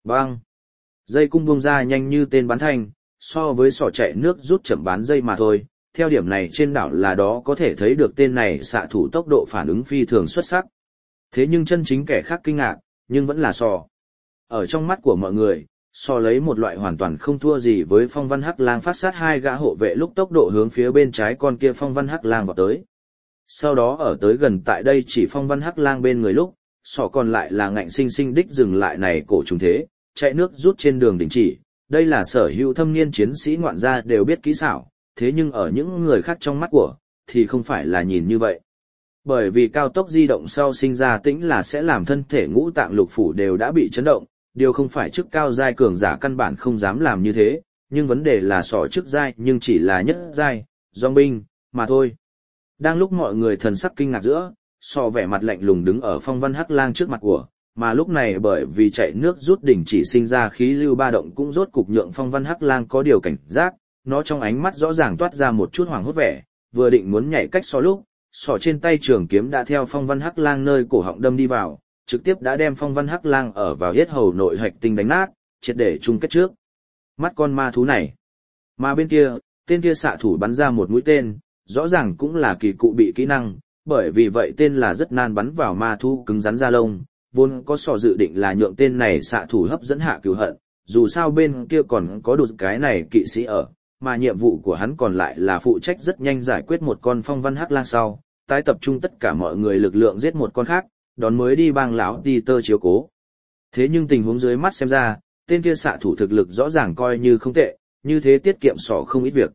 Bang! Dây cung bung ra nhanh như tên bắn thanh, so với sỏ chạy nước rút chậm bán dây mà thôi. Theo điểm này trên đảo là đó có thể thấy được tên này xạ thủ tốc độ phản ứng phi thường xuất sắc. Thế nhưng chân chính kẻ khác kinh ngạc, nhưng vẫn là sò. Ở trong mắt của mọi người, sò lấy một loại hoàn toàn không thua gì với phong văn hắc lang phát sát hai gã hộ vệ lúc tốc độ hướng phía bên trái con kia phong văn hắc lang vào tới. Sau đó ở tới gần tại đây chỉ phong văn hắc lang bên người lúc, sò còn lại là ngạnh sinh sinh đích dừng lại này cổ trùng thế, chạy nước rút trên đường đình chỉ. Đây là sở hữu thâm niên chiến sĩ ngoạn gia đều biết kỹ xảo, thế nhưng ở những người khác trong mắt của, thì không phải là nhìn như vậy. Bởi vì cao tốc di động sau sinh ra tĩnh là sẽ làm thân thể ngũ tạng lục phủ đều đã bị chấn động, điều không phải chức cao giai cường giả căn bản không dám làm như thế, nhưng vấn đề là sỏ chức giai nhưng chỉ là nhất giai, dòng binh, mà thôi. Đang lúc mọi người thần sắc kinh ngạc giữa, sỏ vẻ mặt lạnh lùng đứng ở phong văn hắc lang trước mặt của, mà lúc này bởi vì chạy nước rút đỉnh chỉ sinh ra khí lưu ba động cũng rốt cục nhượng phong văn hắc lang có điều cảnh giác, nó trong ánh mắt rõ ràng toát ra một chút hoảng hốt vẻ, vừa định muốn nhảy cách so lúc, sỏ trên tay trường kiếm đã theo phong văn hắc lang nơi cổ họng đâm đi vào, trực tiếp đã đem phong văn hắc lang ở vào yết hầu nội hạch tinh đánh nát, triệt để chung kết trước mắt con ma thú này. Mà bên kia, tên kia xạ thủ bắn ra một mũi tên, rõ ràng cũng là kỳ cụ bị kỹ năng, bởi vì vậy tên là rất nan bắn vào ma thú cứng rắn da lông, vốn có sỏ dự định là nhượng tên này xạ thủ hấp dẫn hạ cửu hận, dù sao bên kia còn có đột cái này kỵ sĩ ở, mà nhiệm vụ của hắn còn lại là phụ trách rất nhanh giải quyết một con phong văn hắc lang sau, tái tập trung tất cả mọi người lực lượng giết một con khác, đón mới đi bang lão Peter chiếu cố. Thế nhưng tình huống dưới mắt xem ra, tên kia xạ thủ thực lực rõ ràng coi như không tệ, như thế tiết kiệm sỏ không ít việc.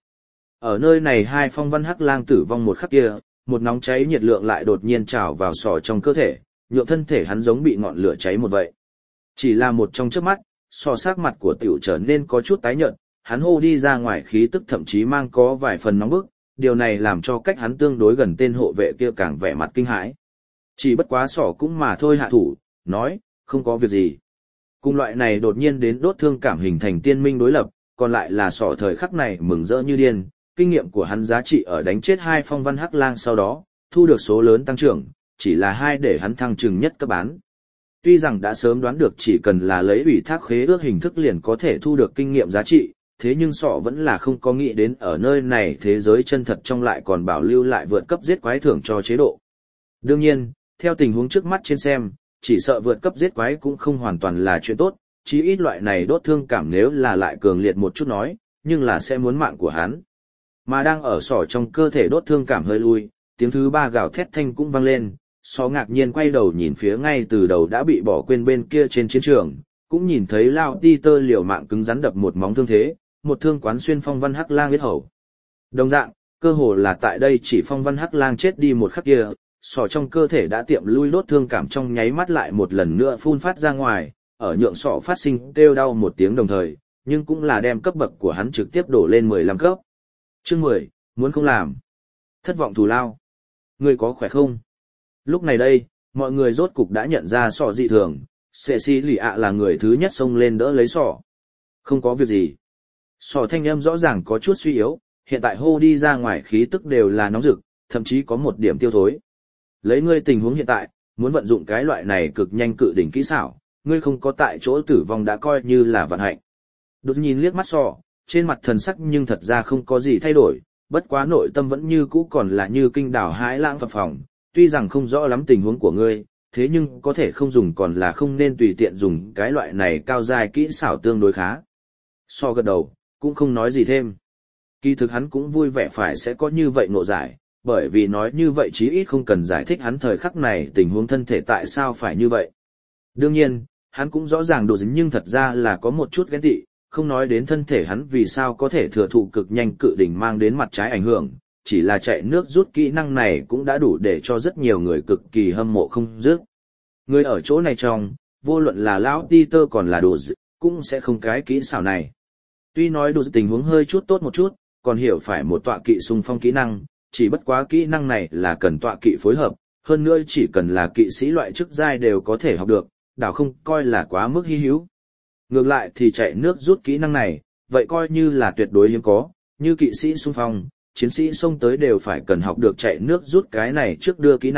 Ở nơi này hai phong văn hắc lang tử vong một khắc kia, một nóng cháy nhiệt lượng lại đột nhiên trào vào sỏ trong cơ thể, nhượng thân thể hắn giống bị ngọn lửa cháy một vậy. Chỉ là một trong chớp mắt, sỏ sắc mặt của tiểu trở nên có chút tái nhợt, hắn hô đi ra ngoài khí tức thậm chí mang có vài phần nóng bức, điều này làm cho cách hắn tương đối gần tên hộ vệ kia càng vẻ mặt kinh hãi. Chỉ bất quá sỏ cũng mà thôi hạ thủ, nói, không có việc gì. Cùng loại này đột nhiên đến đốt thương cảm hình thành tiên minh đối lập, còn lại là sỏ thời khắc này mừng rỡ như điên, kinh nghiệm của hắn giá trị ở đánh chết hai phong văn hắc lang sau đó, thu được số lớn tăng trưởng, chỉ là hai để hắn thăng trừng nhất cấp bán. Tuy rằng đã sớm đoán được chỉ cần là lấy ủy thác khế ước hình thức liền có thể thu được kinh nghiệm giá trị, thế nhưng sọ vẫn là không có nghĩ đến ở nơi này thế giới chân thật trong lại còn bảo lưu lại vượt cấp giết quái thưởng cho chế độ. Đương nhiên, theo tình huống trước mắt trên xem, chỉ sợ vượt cấp giết quái cũng không hoàn toàn là chuyện tốt, chí ít loại này đốt thương cảm nếu là lại cường liệt một chút nói, nhưng là sẽ muốn mạng của hắn. Mà đang ở sọ trong cơ thể đốt thương cảm hơi lui, tiếng thứ ba gào thét thanh cũng vang lên, sọ ngạc nhiên quay đầu nhìn phía ngay từ đầu đã bị bỏ quên bên kia trên chiến trường, cũng nhìn thấy Lao Peter liều mạng cứng rắn đập một móng thương thế, một thương quán xuyên phong văn hắc lang huyết hầu. Đồng dạng, cơ hồ là tại đây chỉ phong văn hắc lang chết đi một khắc kia, sọ trong cơ thể đã tiệm lui đốt thương cảm trong nháy mắt lại một lần nữa phun phát ra ngoài, ở nhượng sọ phát sinh kêu đau một tiếng đồng thời, nhưng cũng là đem cấp bậc của hắn trực tiếp đổ lên mười lăm cấp. Chương mười, muốn không làm. Thất vọng thù lao. Ngươi có khỏe không? Lúc này đây, mọi người rốt cục đã nhận ra sọ dị thường, Cecilia là người thứ nhất xông lên đỡ lấy sọ. Không có việc gì. Sọ thanh âm rõ ràng có chút suy yếu, hiện tại hô đi ra ngoài khí tức đều là nóng rực, thậm chí có một điểm tiêu thối. Lấy ngươi tình huống hiện tại, muốn vận dụng cái loại này cực nhanh cự đỉnh kỹ xảo, ngươi không có tại chỗ tử vong đã coi như là vận hạnh. Đột nhìn liếc mắt sọ, trên mặt thần sắc nhưng thật ra không có gì thay đổi, bất quá nội tâm vẫn như cũ còn là như kinh đảo hãi lãng phập phồng, tuy rằng không rõ lắm tình huống của ngươi, thế nhưng có thể không dùng còn là không nên tùy tiện dùng cái loại này cao dài kỹ xảo tương đối khá. So gật đầu, cũng không nói gì thêm. Kỳ thực hắn cũng vui vẻ phải sẽ có như vậy ngộ giải, bởi vì nói như vậy chí ít không cần giải thích hắn thời khắc này tình huống thân thể tại sao phải như vậy. Đương nhiên, hắn cũng rõ ràng đồ dính nhưng thật ra là có một chút ghen tị, không nói đến thân thể hắn vì sao có thể thừa thụ cực nhanh cự đỉnh mang đến mặt trái ảnh hưởng, chỉ là chạy nước rút kỹ năng này cũng đã đủ để cho rất nhiều người cực kỳ hâm mộ không dứt. Người ở chỗ này trong, vô luận là lão Peter còn là đồ d... cũng sẽ không cái kỹ xảo này. Tuy nói đồ d... tình huống hơi chút tốt một chút, còn hiểu phải một tọa kỵ xung phong kỹ năng, chỉ bất quá kỹ năng này là cần tọa kỵ phối hợp, hơn nữa chỉ cần là kỵ sĩ loại chức giai đều có thể học được, đảo không coi là quá mức hy hữu. Ngược lại thì chạy nước rút kỹ năng này, vậy coi như là tuyệt đối hiếm có, như kỵ sĩ xung phong, chiến sĩ xông tới đều phải cần học được chạy nước rút cái này trước đưa kỹ năng,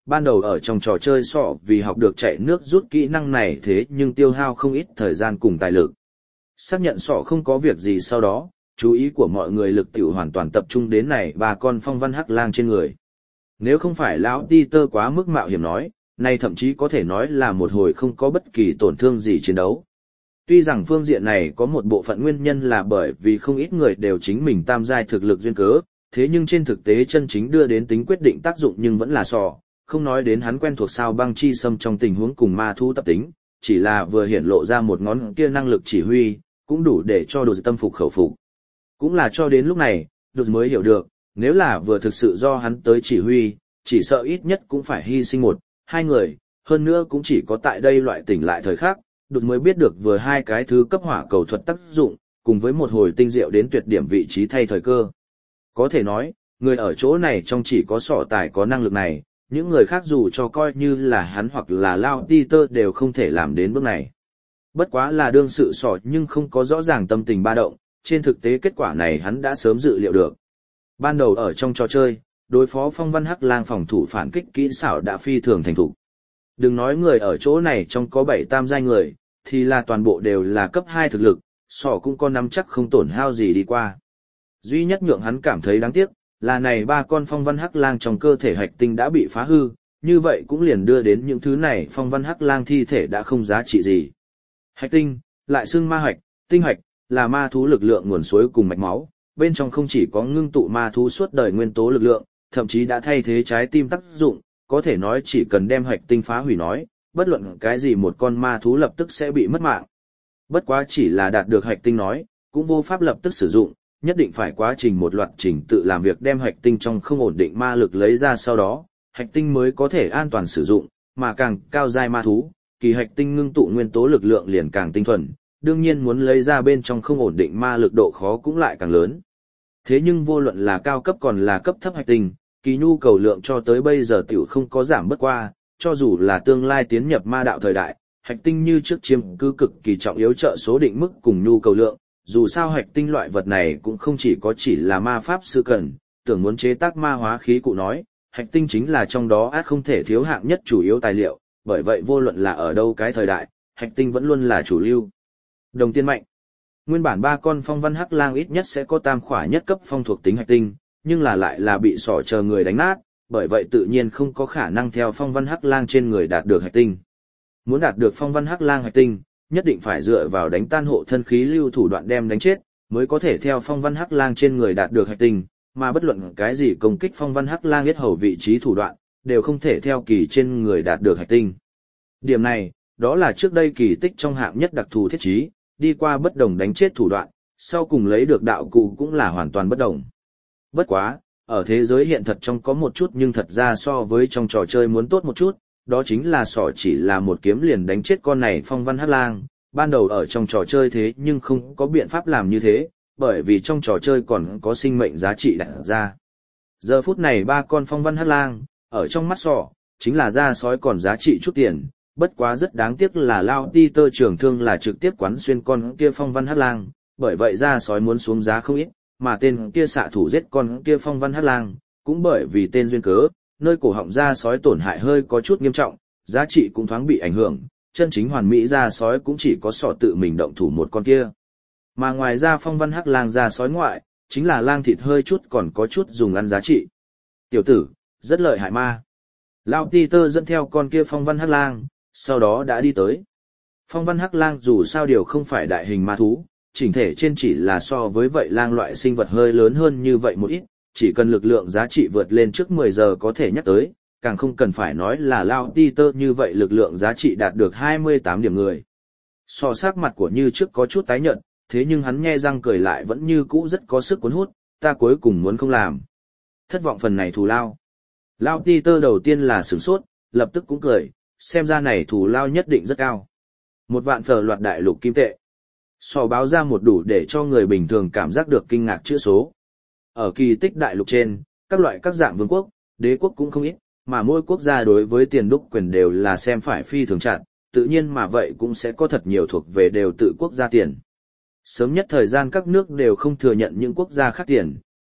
ban đầu ở trong trò chơi sọ vì học được chạy nước rút kỹ năng này thế nhưng tiêu hao không ít thời gian cùng tài lực. Xác nhận sọ không có việc gì sau đó, chú ý của mọi người lực tiểu hoàn toàn tập trung đến này ba con phong văn hắc lang trên người. Nếu không phải lão Peter quá mức mạo hiểm nói, này thậm chí có thể nói là một hồi không có bất kỳ tổn thương gì chiến đấu. Tuy rằng phương diện này có một bộ phận nguyên nhân là bởi vì không ít người đều chính mình tam giai thực lực duyên cớ, thế nhưng trên thực tế chân chính đưa đến tính quyết định tác dụng nhưng vẫn là sọ, không nói đến hắn quen thuộc sao băng chi xâm trong tình huống cùng ma thú tập tính, chỉ là vừa hiển lộ ra một ngón kia năng lực chỉ huy, cũng đủ để cho đồ tâm phục khẩu phục. Cũng là cho đến lúc này, đồ mới hiểu được, nếu là vừa thực sự do hắn tới chỉ huy, chỉ sợ ít nhất cũng phải hy sinh một, hai người, hơn nữa cũng chỉ có tại đây loại tỉnh lại thời khắc, đột mới biết được vừa hai cái thứ cấp hỏa cầu thuật tác dụng, cùng với một hồi tinh diệu đến tuyệt điểm vị trí thay thời cơ. Có thể nói, người ở chỗ này trong chỉ có sọ tài có năng lực này, những người khác dù cho coi như là hắn hoặc là Lao Peter đều không thể làm đến bước này. Bất quá là đương sự sọ nhưng không có rõ ràng tâm tình ba động, trên thực tế kết quả này hắn đã sớm dự liệu được. Ban đầu ở trong trò chơi, đối phó phong văn hắc lang phòng thủ phản kích kỹ xảo đã phi thường thành thục. Đừng nói người ở chỗ này trong có bảy tam giai người, thì là toàn bộ đều là cấp hai thực lực, sọ cũng có nắm chắc không tổn hao gì đi qua. Duy nhất nhượng hắn cảm thấy đáng tiếc, là này ba con phong văn hắc lang trong cơ thể hạch tinh đã bị phá hư, như vậy cũng liền đưa đến những thứ này phong văn hắc lang thi thể đã không giá trị gì. Hạch tinh, lại xưng ma hạch, tinh hạch, là ma thú lực lượng nguồn suối cùng mạch máu, bên trong không chỉ có ngưng tụ ma thú suốt đời nguyên tố lực lượng, thậm chí đã thay thế trái tim tác dụng, có thể nói chỉ cần đem hạch tinh phá hủy nói, bất luận cái gì một con ma thú lập tức sẽ bị mất mạng. Bất quá chỉ là đạt được hạch tinh nói, cũng vô pháp lập tức sử dụng, nhất định phải quá trình một loạt trình tự làm việc đem hạch tinh trong không ổn định ma lực lấy ra sau đó, hạch tinh mới có thể an toàn sử dụng, mà càng cao giai ma thú, kỳ hạch tinh ngưng tụ nguyên tố lực lượng liền càng tinh thuần, đương nhiên muốn lấy ra bên trong không ổn định ma lực độ khó cũng lại càng lớn. Thế nhưng vô luận là cao cấp còn là cấp thấp hạch tinh, kỳ nhu cầu lượng cho tới bây giờ tiểu không có giảm bất qua, cho dù là tương lai tiến nhập ma đạo thời đại, hạch tinh như trước chiếm cứ cực kỳ trọng yếu trợ số định mức cùng nhu cầu lượng, dù sao hạch tinh loại vật này cũng không chỉ có chỉ là ma pháp sư cần, tưởng muốn chế tác ma hóa khí cụ nói, hạch tinh chính là trong đó át không thể thiếu hạng nhất chủ yếu tài liệu, bởi vậy vô luận là ở đâu cái thời đại, hạch tinh vẫn luôn là chủ lưu. Đồng tiên mạnh. Nguyên bản ba con phong văn hắc lang ít nhất sẽ có tam khỏa nhất cấp phong thuộc tính hạch tinh, nhưng là lại là bị sỏ chờ người đánh nát, bởi vậy tự nhiên không có khả năng theo phong văn hắc lang trên người đạt được hạch tinh. Muốn đạt được phong văn hắc lang hạch tinh, nhất định phải dựa vào đánh tan hộ thân khí lưu thủ đoạn đem đánh chết, mới có thể theo phong văn hắc lang trên người đạt được hạch tinh, mà bất luận cái gì công kích phong văn hắc lang yết hầu vị trí thủ đoạn, đều không thể theo kỳ trên người đạt được hạch tinh. Điểm này, đó là trước đây kỳ tích trong hạng nhất đặc thù thiết trí, đi qua bất đồng đánh chết thủ đoạn, sau cùng lấy được đạo cụ cũng là hoàn toàn bất đồng. Bất quá, ở thế giới hiện thật trong có một chút nhưng thật ra so với trong trò chơi muốn tốt một chút, đó chính là sỏ chỉ là một kiếm liền đánh chết con này phong văn hắc lang, ban đầu ở trong trò chơi thế nhưng không có biện pháp làm như thế, bởi vì trong trò chơi còn có sinh mệnh giá trị đặt ra. Giờ phút này ba con phong văn hắc lang, ở trong mắt sỏ, chính là da sói còn giá trị chút tiền, bất quá rất đáng tiếc là Lao Peter trưởng thương là trực tiếp quán xuyên con kia phong văn hắc lang, bởi vậy da sói muốn xuống giá không ít, mà tên kia xạ thủ giết con kia phong văn hắc lang, cũng bởi vì tên duyên cớ, nơi cổ họng da sói tổn hại hơi có chút nghiêm trọng, giá trị cũng thoáng bị ảnh hưởng, chân chính hoàn mỹ da sói cũng chỉ có sọ tự mình động thủ một con kia. Mà ngoài ra phong văn hắc lang da sói ngoại, chính là lang thịt hơi chút còn có chút dùng ăn giá trị. Tiểu tử, rất lợi hại ma. Lao Peter dẫn theo con kia phong văn hắc lang, sau đó đã đi tới. Phong văn hắc lang dù sao điều không phải đại hình ma thú, chỉnh thể trên chỉ là so với vậy lang loại sinh vật hơi lớn hơn như vậy một ít, chỉ cần lực lượng giá trị vượt lên trước mười giờ có thể nhắc tới, càng không cần phải nói là Lao Peter như vậy lực lượng giá trị đạt được hai mươi tám điểm người. So sắc mặt của Như trước có chút tái nhợt, thế nhưng hắn nhe răng cười lại vẫn như cũ rất có sức cuốn hút, ta cuối cùng muốn không làm. Thất vọng phần này thù lao. Lao Peter đầu tiên là sửng sốt, lập tức cũng cười, xem ra này thù lao nhất định rất cao. Một vạn phở loạt đại lục kim tệ. So báo ra một đủ để cho người bình thường cảm giác được kinh ngạc chữ số. Ở kỳ tích đại lục trên, các loại các dạng vương quốc, đế quốc cũng không ít, mà mỗi quốc gia đối với tiền đúc quyền đều là xem phải phi thường chặt, tự nhiên mà vậy cũng sẽ có thật nhiều thuộc về đều tự quốc gia tiền. Sớm nhất thời gian các nước đều không thừa nhận những quốc gia khác tiền,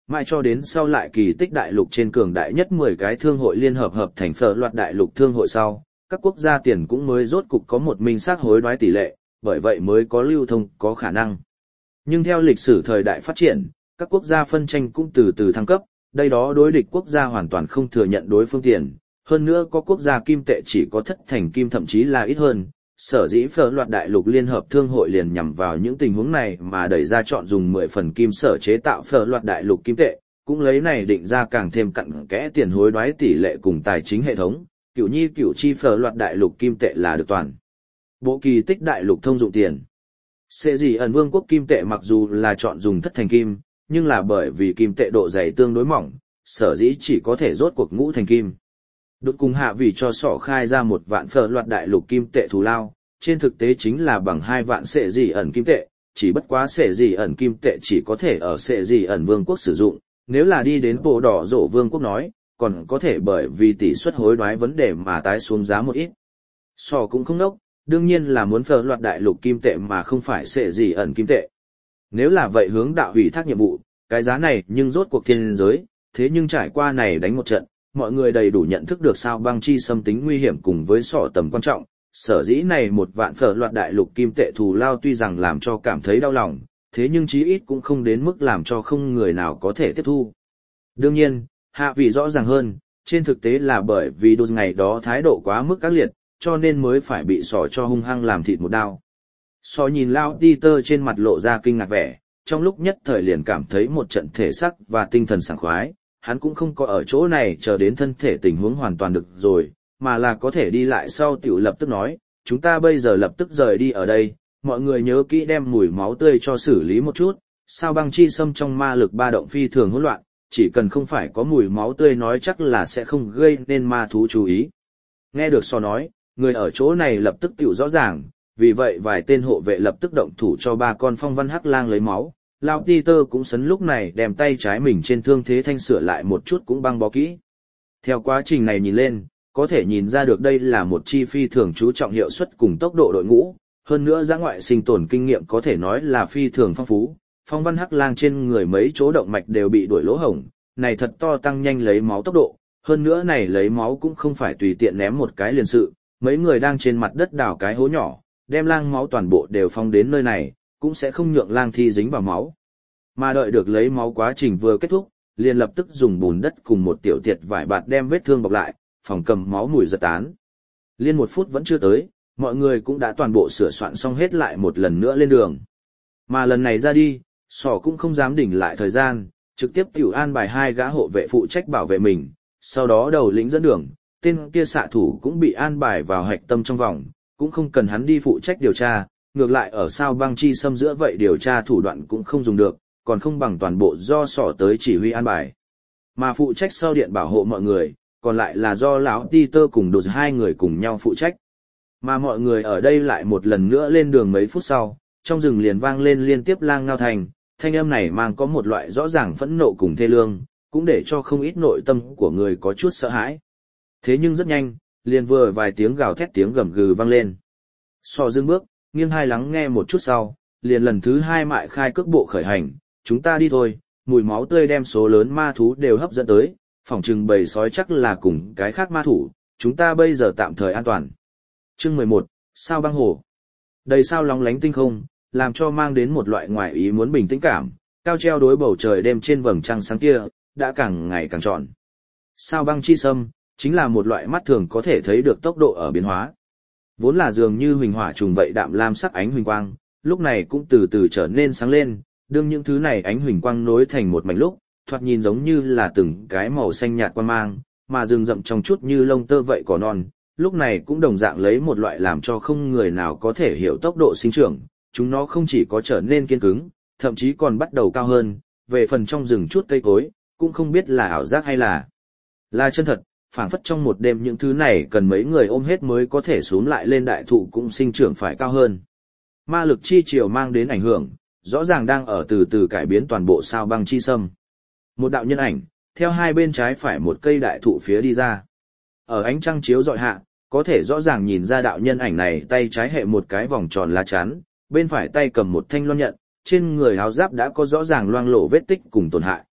mãi cho đến sau lại kỳ tích đại lục trên cường đại nhất mười cái thương hội liên hợp hợp thành phở loạt đại lục thương hội sau, các quốc gia tiền cũng mới rốt cục có một minh xác hối đoái tỷ lệ, bởi vậy mới có lưu thông có khả năng. Nhưng theo lịch sử thời đại phát triển, các quốc gia phân tranh cũng từ từ thăng cấp, đây đó đối địch quốc gia hoàn toàn không thừa nhận đối phương tiền, hơn nữa có quốc gia kim tệ chỉ có thất thành kim thậm chí là ít hơn. Sở dĩ phở loạt đại lục liên hợp thương hội liền nhằm vào những tình huống này mà đẩy ra chọn dùng mười phần kim sở chế tạo phở loạt đại lục kim tệ, cũng lấy này định ra càng thêm cặn kẽ tiền hối đoái tỷ lệ cùng tài chính hệ thống, cửu nhi cửu chi phở loạt đại lục kim tệ là được toàn. Bộ kỳ tích đại lục thông dụng tiền. Sẽ gì ẩn vương quốc kim tệ mặc dù là chọn dùng thất thành kim, nhưng là bởi vì kim tệ độ dày tương đối mỏng, sở dĩ chỉ có thể rốt cuộc ngũ thành kim. Đột cùng hạ vì cho sỏ khai ra một vạn phở loạt đại lục kim tệ thù lao, trên thực tế chính là bằng hai vạn sệ gì ẩn kim tệ, chỉ bất quá sệ gì ẩn kim tệ chỉ có thể ở sệ gì ẩn vương quốc sử dụng, nếu là đi đến bộ đỏ rổ vương quốc nói, còn có thể bởi vì tỷ suất hối đoái vấn đề mà tái xuống giá một ít. Sỏ cũng không đốc, đương nhiên là muốn phở loạt đại lục kim tệ mà không phải sệ gì ẩn kim tệ. Nếu là vậy hướng đạo hủy thác nhiệm vụ, cái giá này nhưng rốt cuộc thiên giới, thế nhưng trải qua này đánh một trận, mọi người đầy đủ nhận thức được sao băng chi xâm tính nguy hiểm cùng với sỏ tầm quan trọng, sở dĩ này một vạn phở loạt đại lục kim tệ thù lao tuy rằng làm cho cảm thấy đau lòng, thế nhưng chí ít cũng không đến mức làm cho không người nào có thể tiếp thu. Đương nhiên, hạ vị rõ ràng hơn, trên thực tế là bởi vì đôi ngày đó thái độ quá mức ác liệt, cho nên mới phải bị sỏ cho hung hăng làm thịt một đao. Sỏ nhìn Lao Peter trên mặt lộ ra kinh ngạc vẻ, trong lúc nhất thời liền cảm thấy một trận thể sắc và tinh thần sảng khoái, hắn cũng không có ở chỗ này chờ đến thân thể tình huống hoàn toàn được rồi, mà là có thể đi lại sau tiểu lập tức nói, chúng ta bây giờ lập tức rời đi ở đây, mọi người nhớ kỹ đem mùi máu tươi cho xử lý một chút, sao băng chi xâm trong ma lực ba động phi thường hỗn loạn, chỉ cần không phải có mùi máu tươi nói chắc là sẽ không gây nên ma thú chú ý. Nghe được so nói, người ở chỗ này lập tức tiểu rõ ràng, vì vậy vài tên hộ vệ lập tức động thủ cho ba con phong văn hắc lang lấy máu. Lão Peter cũng sấn lúc này đem tay trái mình trên thương thế thanh sửa lại một chút cũng băng bó kỹ. Theo quá trình này nhìn lên, có thể nhìn ra được đây là một chi phi thường chú trọng hiệu suất cùng tốc độ đội ngũ, hơn nữa giã ngoại sinh tồn kinh nghiệm có thể nói là phi thường phong phú. Phong văn hắc lang trên người mấy chỗ động mạch đều bị đuổi lỗ hổng, này thật to tăng nhanh lấy máu tốc độ, hơn nữa này lấy máu cũng không phải tùy tiện ném một cái liền sự, mấy người đang trên mặt đất đào cái hố nhỏ, đem lang máu toàn bộ đều phong đến nơi này, cũng sẽ không nhượng lang thi dính vào máu. Mà đợi được lấy máu quá trình vừa kết thúc, liền lập tức dùng bùn đất cùng một tiểu tiệt vải bạt đem vết thương bọc lại, phòng cầm máu mùi giật tán. Liên một phút vẫn chưa tới, mọi người cũng đã toàn bộ sửa soạn xong hết lại một lần nữa lên đường. Mà lần này ra đi, sỏ cũng không dám đỉnh lại thời gian, trực tiếp tiểu an bài hai gã hộ vệ phụ trách bảo vệ mình, sau đó đầu lĩnh dẫn đường, tên kia xạ thủ cũng bị an bài vào hạch tâm trong vòng, cũng không cần hắn đi phụ trách điều tra, ngược lại ở sao băng chi xâm giữa vậy điều tra thủ đoạn cũng không dùng được, còn không bằng toàn bộ do sỏ tới chỉ huy an bài. Mà phụ trách sau điện bảo hộ mọi người, còn lại là do lão Peter cùng đột hai người cùng nhau phụ trách. Mà mọi người ở đây lại một lần nữa lên đường mấy phút sau, trong rừng liền vang lên liên tiếp lang ngao thành, thanh âm này mang có một loại rõ ràng phẫn nộ cùng thê lương, cũng để cho không ít nội tâm của người có chút sợ hãi. Thế nhưng rất nhanh, liền vừa vài tiếng gào thét tiếng gầm gừ vang lên. So dưng bước, nghiêng hai lắng nghe một chút sau, liền lần thứ hai mại khai cước bộ khởi hành, chúng ta đi thôi, mùi máu tươi đem số lớn ma thú đều hấp dẫn tới, phỏng chừng bầy sói chắc là cùng cái khác ma thủ, chúng ta bây giờ tạm thời an toàn. Chương mười một, sao băng hồ. Đầy sao lóng lánh tinh không, làm cho mang đến một loại ngoại ý muốn bình tĩnh cảm, cao treo đối bầu trời đêm trên vầng trăng sáng kia, đã càng ngày càng tròn. Sao băng chi sâm, chính là một loại mắt thường có thể thấy được tốc độ ở biến hóa. Vốn là dường như huỳnh hỏa trùng vậy đạm lam sắc ánh huỳnh quang, lúc này cũng từ từ trở nên sáng lên, đương những thứ này ánh huỳnh quang nối thành một mảnh lúc, thoạt nhìn giống như là từng cái màu xanh nhạt quang mang, mà rừng rậm trong chút như lông tơ vậy cỏ non, lúc này cũng đồng dạng lấy một loại làm cho không người nào có thể hiểu tốc độ sinh trưởng, chúng nó không chỉ có trở nên kiên cứng, thậm chí còn bắt đầu cao hơn, về phần trong rừng chút cây cối, cũng không biết là ảo giác hay là là chân thật, phảng phất trong một đêm những thứ này cần mấy người ôm hết mới có thể xuống lại lên đại thụ cũng sinh trưởng phải cao hơn. Ma lực chi chiều mang đến ảnh hưởng, rõ ràng đang ở từ từ cải biến toàn bộ sao băng chi sâm. Một đạo nhân ảnh, theo hai bên trái phải một cây đại thụ phía đi ra. Ở ánh trăng chiếu dọi hạ, có thể rõ ràng nhìn ra đạo nhân ảnh này tay trái hệ một cái vòng tròn lá chắn, bên phải tay cầm một thanh loan nhận, trên người áo giáp đã có rõ ràng loang lổ vết tích cùng tổn hại.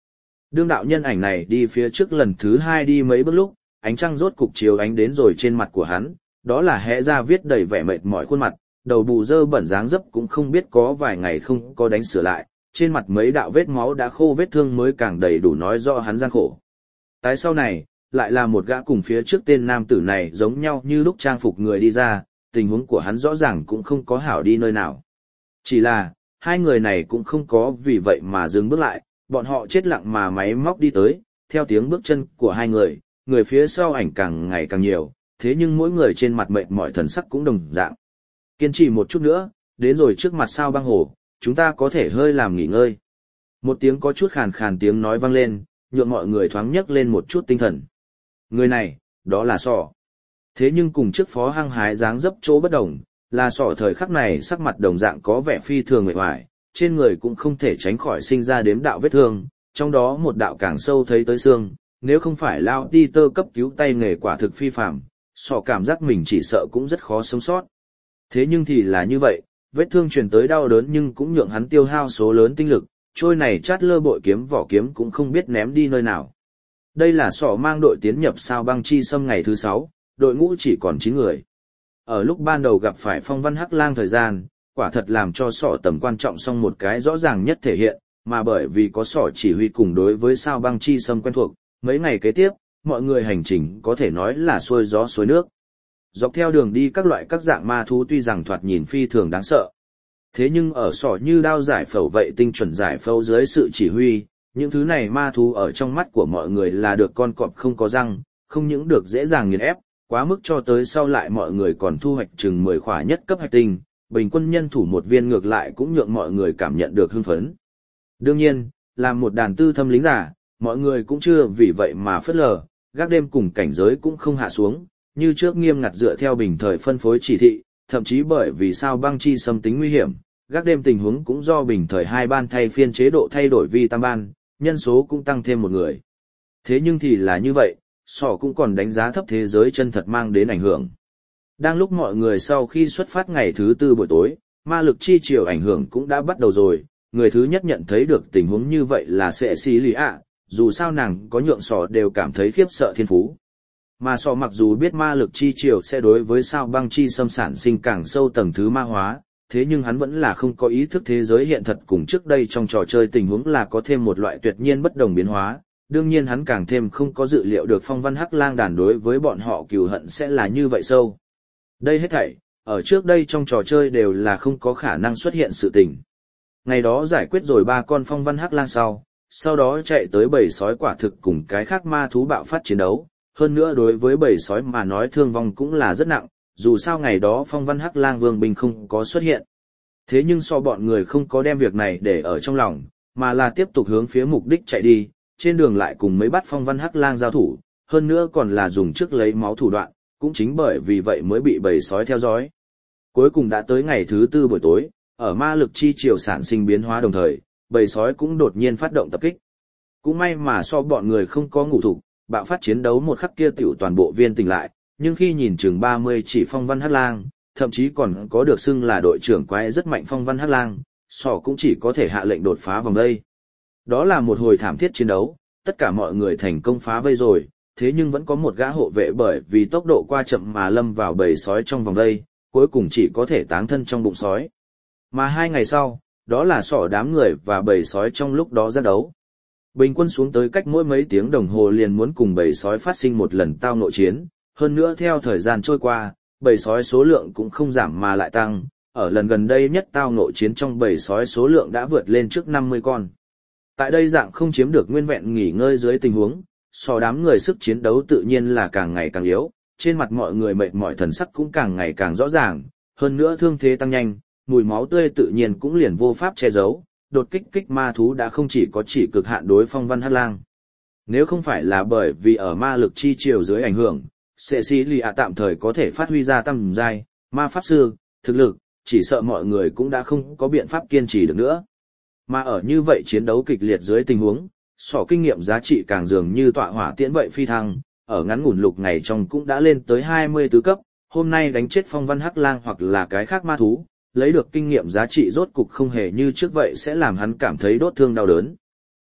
Đương đạo nhân ảnh này đi phía trước lần thứ hai đi mấy bước lúc, ánh trăng rốt cục chiếu ánh đến rồi trên mặt của hắn, đó là hẽ ra viết đầy vẻ mệt mỏi khuôn mặt, đầu bù dơ bẩn dáng dấp cũng không biết có vài ngày không có đánh sửa lại, trên mặt mấy đạo vết máu đã khô vết thương mới càng đầy đủ nói rõ hắn gian khổ. Tái sau này, lại là một gã cùng phía trước tên nam tử này giống nhau như lúc trang phục người đi ra, tình huống của hắn rõ ràng cũng không có hảo đi nơi nào. Chỉ là, hai người này cũng không có vì vậy mà dừng bước lại, bọn họ chết lặng mà máy móc đi tới, theo tiếng bước chân của hai người, người phía sau ảnh càng ngày càng nhiều, thế nhưng mỗi người trên mặt mệt mỏi thần sắc cũng đồng dạng. Kiên trì một chút nữa, đến rồi trước mặt sao băng hồ, chúng ta có thể hơi làm nghỉ ngơi. Một tiếng có chút khàn khàn tiếng nói vang lên, nhượng mọi người thoáng nhấc lên một chút tinh thần. Người này, đó là Sỏ. Thế nhưng cùng trước phó hăng hái dáng dấp chỗ bất đồng, là Sỏ thời khắc này sắc mặt đồng dạng có vẻ phi thường mệt mỏi, trên người cũng không thể tránh khỏi sinh ra đếm đạo vết thương, trong đó một đạo càng sâu thấy tới xương, nếu không phải Lao Ti Tơ cấp cứu tay nghề quả thực phi phạm, Sỏ cảm giác mình chỉ sợ cũng rất khó sống sót. Thế nhưng thì là như vậy, vết thương truyền tới đau đớn nhưng cũng nhượng hắn tiêu hao số lớn tinh lực, trôi này chát lơ bội kiếm vỏ kiếm cũng không biết ném đi nơi nào. Đây là Sỏ mang đội tiến nhập sao băng chi xâm ngày thứ sáu, đội ngũ chỉ còn chín người. Ở lúc ban đầu gặp phải phong văn hắc lang thời gian, quả thật làm cho Sỏ tầm quan trọng song một cái rõ ràng nhất thể hiện, mà bởi vì có Sỏ chỉ huy cùng đối với sao băng chi xâm quen thuộc, mấy ngày kế tiếp, mọi người hành trình có thể nói là xuôi gió xuôi nước. Dọc theo đường đi các loại các dạng ma thú tuy rằng thoạt nhìn phi thường đáng sợ. Thế nhưng ở Sỏ như đao giải phẫu vậy tinh chuẩn giải phẫu dưới sự chỉ huy, những thứ này ma thú ở trong mắt của mọi người là được con cọp không có răng, không những được dễ dàng nghiền ép, quá mức cho tới sau lại mọi người còn thu hoạch chừng mười khỏa nhất cấp hạch tinh, bình quân nhân thủ một viên ngược lại cũng nhượng mọi người cảm nhận được hưng phấn. Đương nhiên, làm một đàn tư thâm lính giả, mọi người cũng chưa vì vậy mà phớt lờ, gác đêm cùng cảnh giới cũng không hạ xuống, như trước nghiêm ngặt dựa theo bình thời phân phối chỉ thị, thậm chí bởi vì sao băng chi xâm tính nguy hiểm, gác đêm tình huống cũng do bình thời hai ban thay phiên chế độ thay đổi vi tam ban, nhân số cũng tăng thêm một người. Thế nhưng thì là như vậy, Sỏ cũng còn đánh giá thấp thế giới chân thật mang đến ảnh hưởng. Đang lúc mọi người sau khi xuất phát ngày thứ tư buổi tối, ma lực chi chiều ảnh hưởng cũng đã bắt đầu rồi, người thứ nhất nhận thấy được tình huống như vậy là sẽ xí lì ạ, dù sao nàng có nhượng Sỏ đều cảm thấy khiếp sợ thiên phú. Mà Sỏ mặc dù biết ma lực chi chiều sẽ đối với sao băng chi xâm sản sinh càng sâu tầng thứ ma hóa, thế nhưng hắn vẫn là không có ý thức thế giới hiện thật cùng trước đây trong trò chơi tình huống là có thêm một loại tuyệt nhiên bất đồng biến hóa, đương nhiên hắn càng thêm không có dự liệu được phong văn hắc lang đàn đối với bọn họ cừu hận sẽ là như vậy sâu. Đây hết thảy, ở trước đây trong trò chơi đều là không có khả năng xuất hiện sự tình. Ngày đó giải quyết rồi ba con phong văn hắc lang sau, sau đó chạy tới bầy sói quả thực cùng cái khác ma thú bạo phát chiến đấu, hơn nữa đối với bầy sói mà nói thương vong cũng là rất nặng, dù sao ngày đó phong văn hắc lang vương binh không có xuất hiện. Thế nhưng so bọn người không có đem việc này để ở trong lòng, mà là tiếp tục hướng phía mục đích chạy đi, trên đường lại cùng mấy bắt phong văn hắc lang giao thủ, hơn nữa còn là dùng trước lấy máu thủ đoạn, cũng chính bởi vì vậy mới bị bầy sói theo dõi. Cuối cùng đã tới ngày thứ tư buổi tối, ở ma lực chi chiều sản sinh biến hóa đồng thời, bầy sói cũng đột nhiên phát động tập kích. Cũng may mà so bọn người không có ngủ thục, bạo phát chiến đấu một khắc kia tiểu toàn bộ viên tỉnh lại, nhưng khi nhìn chừng ba mươi chỉ phong văn hắc lang, thậm chí còn có được xưng là đội trưởng quái rất mạnh phong văn hắc lang, Sỏ cũng chỉ có thể hạ lệnh đột phá vòng vây. Đó là một hồi thảm thiết chiến đấu, tất cả mọi người thành công phá vây rồi, thế nhưng vẫn có một gã hộ vệ bởi vì tốc độ qua chậm mà lâm vào bầy sói trong vòng vây, cuối cùng chỉ có thể táng thân trong bụng sói. Mà hai ngày sau, đó là Sỏ đám người và bầy sói trong lúc đó ra đấu. Bình quân xuống tới cách mỗi mấy tiếng đồng hồ liền muốn cùng bầy sói phát sinh một lần tao nội chiến, hơn nữa theo thời gian trôi qua, bầy sói số lượng cũng không giảm mà lại tăng, ở lần gần đây nhất tao nội chiến trong bầy sói số lượng đã vượt lên trước năm mươi con. Tại đây dạng không chiếm được nguyên vẹn nghỉ ngơi dưới tình huống, Sỏ đám người sức chiến đấu tự nhiên là càng ngày càng yếu, trên mặt mọi người mệt mỏi thần sắc cũng càng ngày càng rõ ràng, hơn nữa thương thế tăng nhanh, mùi máu tươi tự nhiên cũng liền vô pháp che giấu, đột kích kích ma thú đã không chỉ có chỉ cực hạn đối phong văn hắc lang. Nếu không phải là bởi vì ở ma lực chi chiều dưới ảnh hưởng, Sệ Sĩ Lì ạ tạm thời có thể phát huy ra tầm giai, ma pháp sư, thực lực, chỉ sợ mọi người cũng đã không có biện pháp kiên trì được nữa. Mà ở như vậy chiến đấu kịch liệt dưới tình huống, Sỏ kinh nghiệm giá trị càng dường như tọa hỏa tiễn vậy phi thăng, ở ngắn ngủn lục ngày trong cũng đã lên tới hai mươi tứ cấp, hôm nay đánh chết phong văn hắc lang hoặc là cái khác ma thú, lấy được kinh nghiệm giá trị rốt cục không hề như trước vậy sẽ làm hắn cảm thấy đốt thương đau đớn.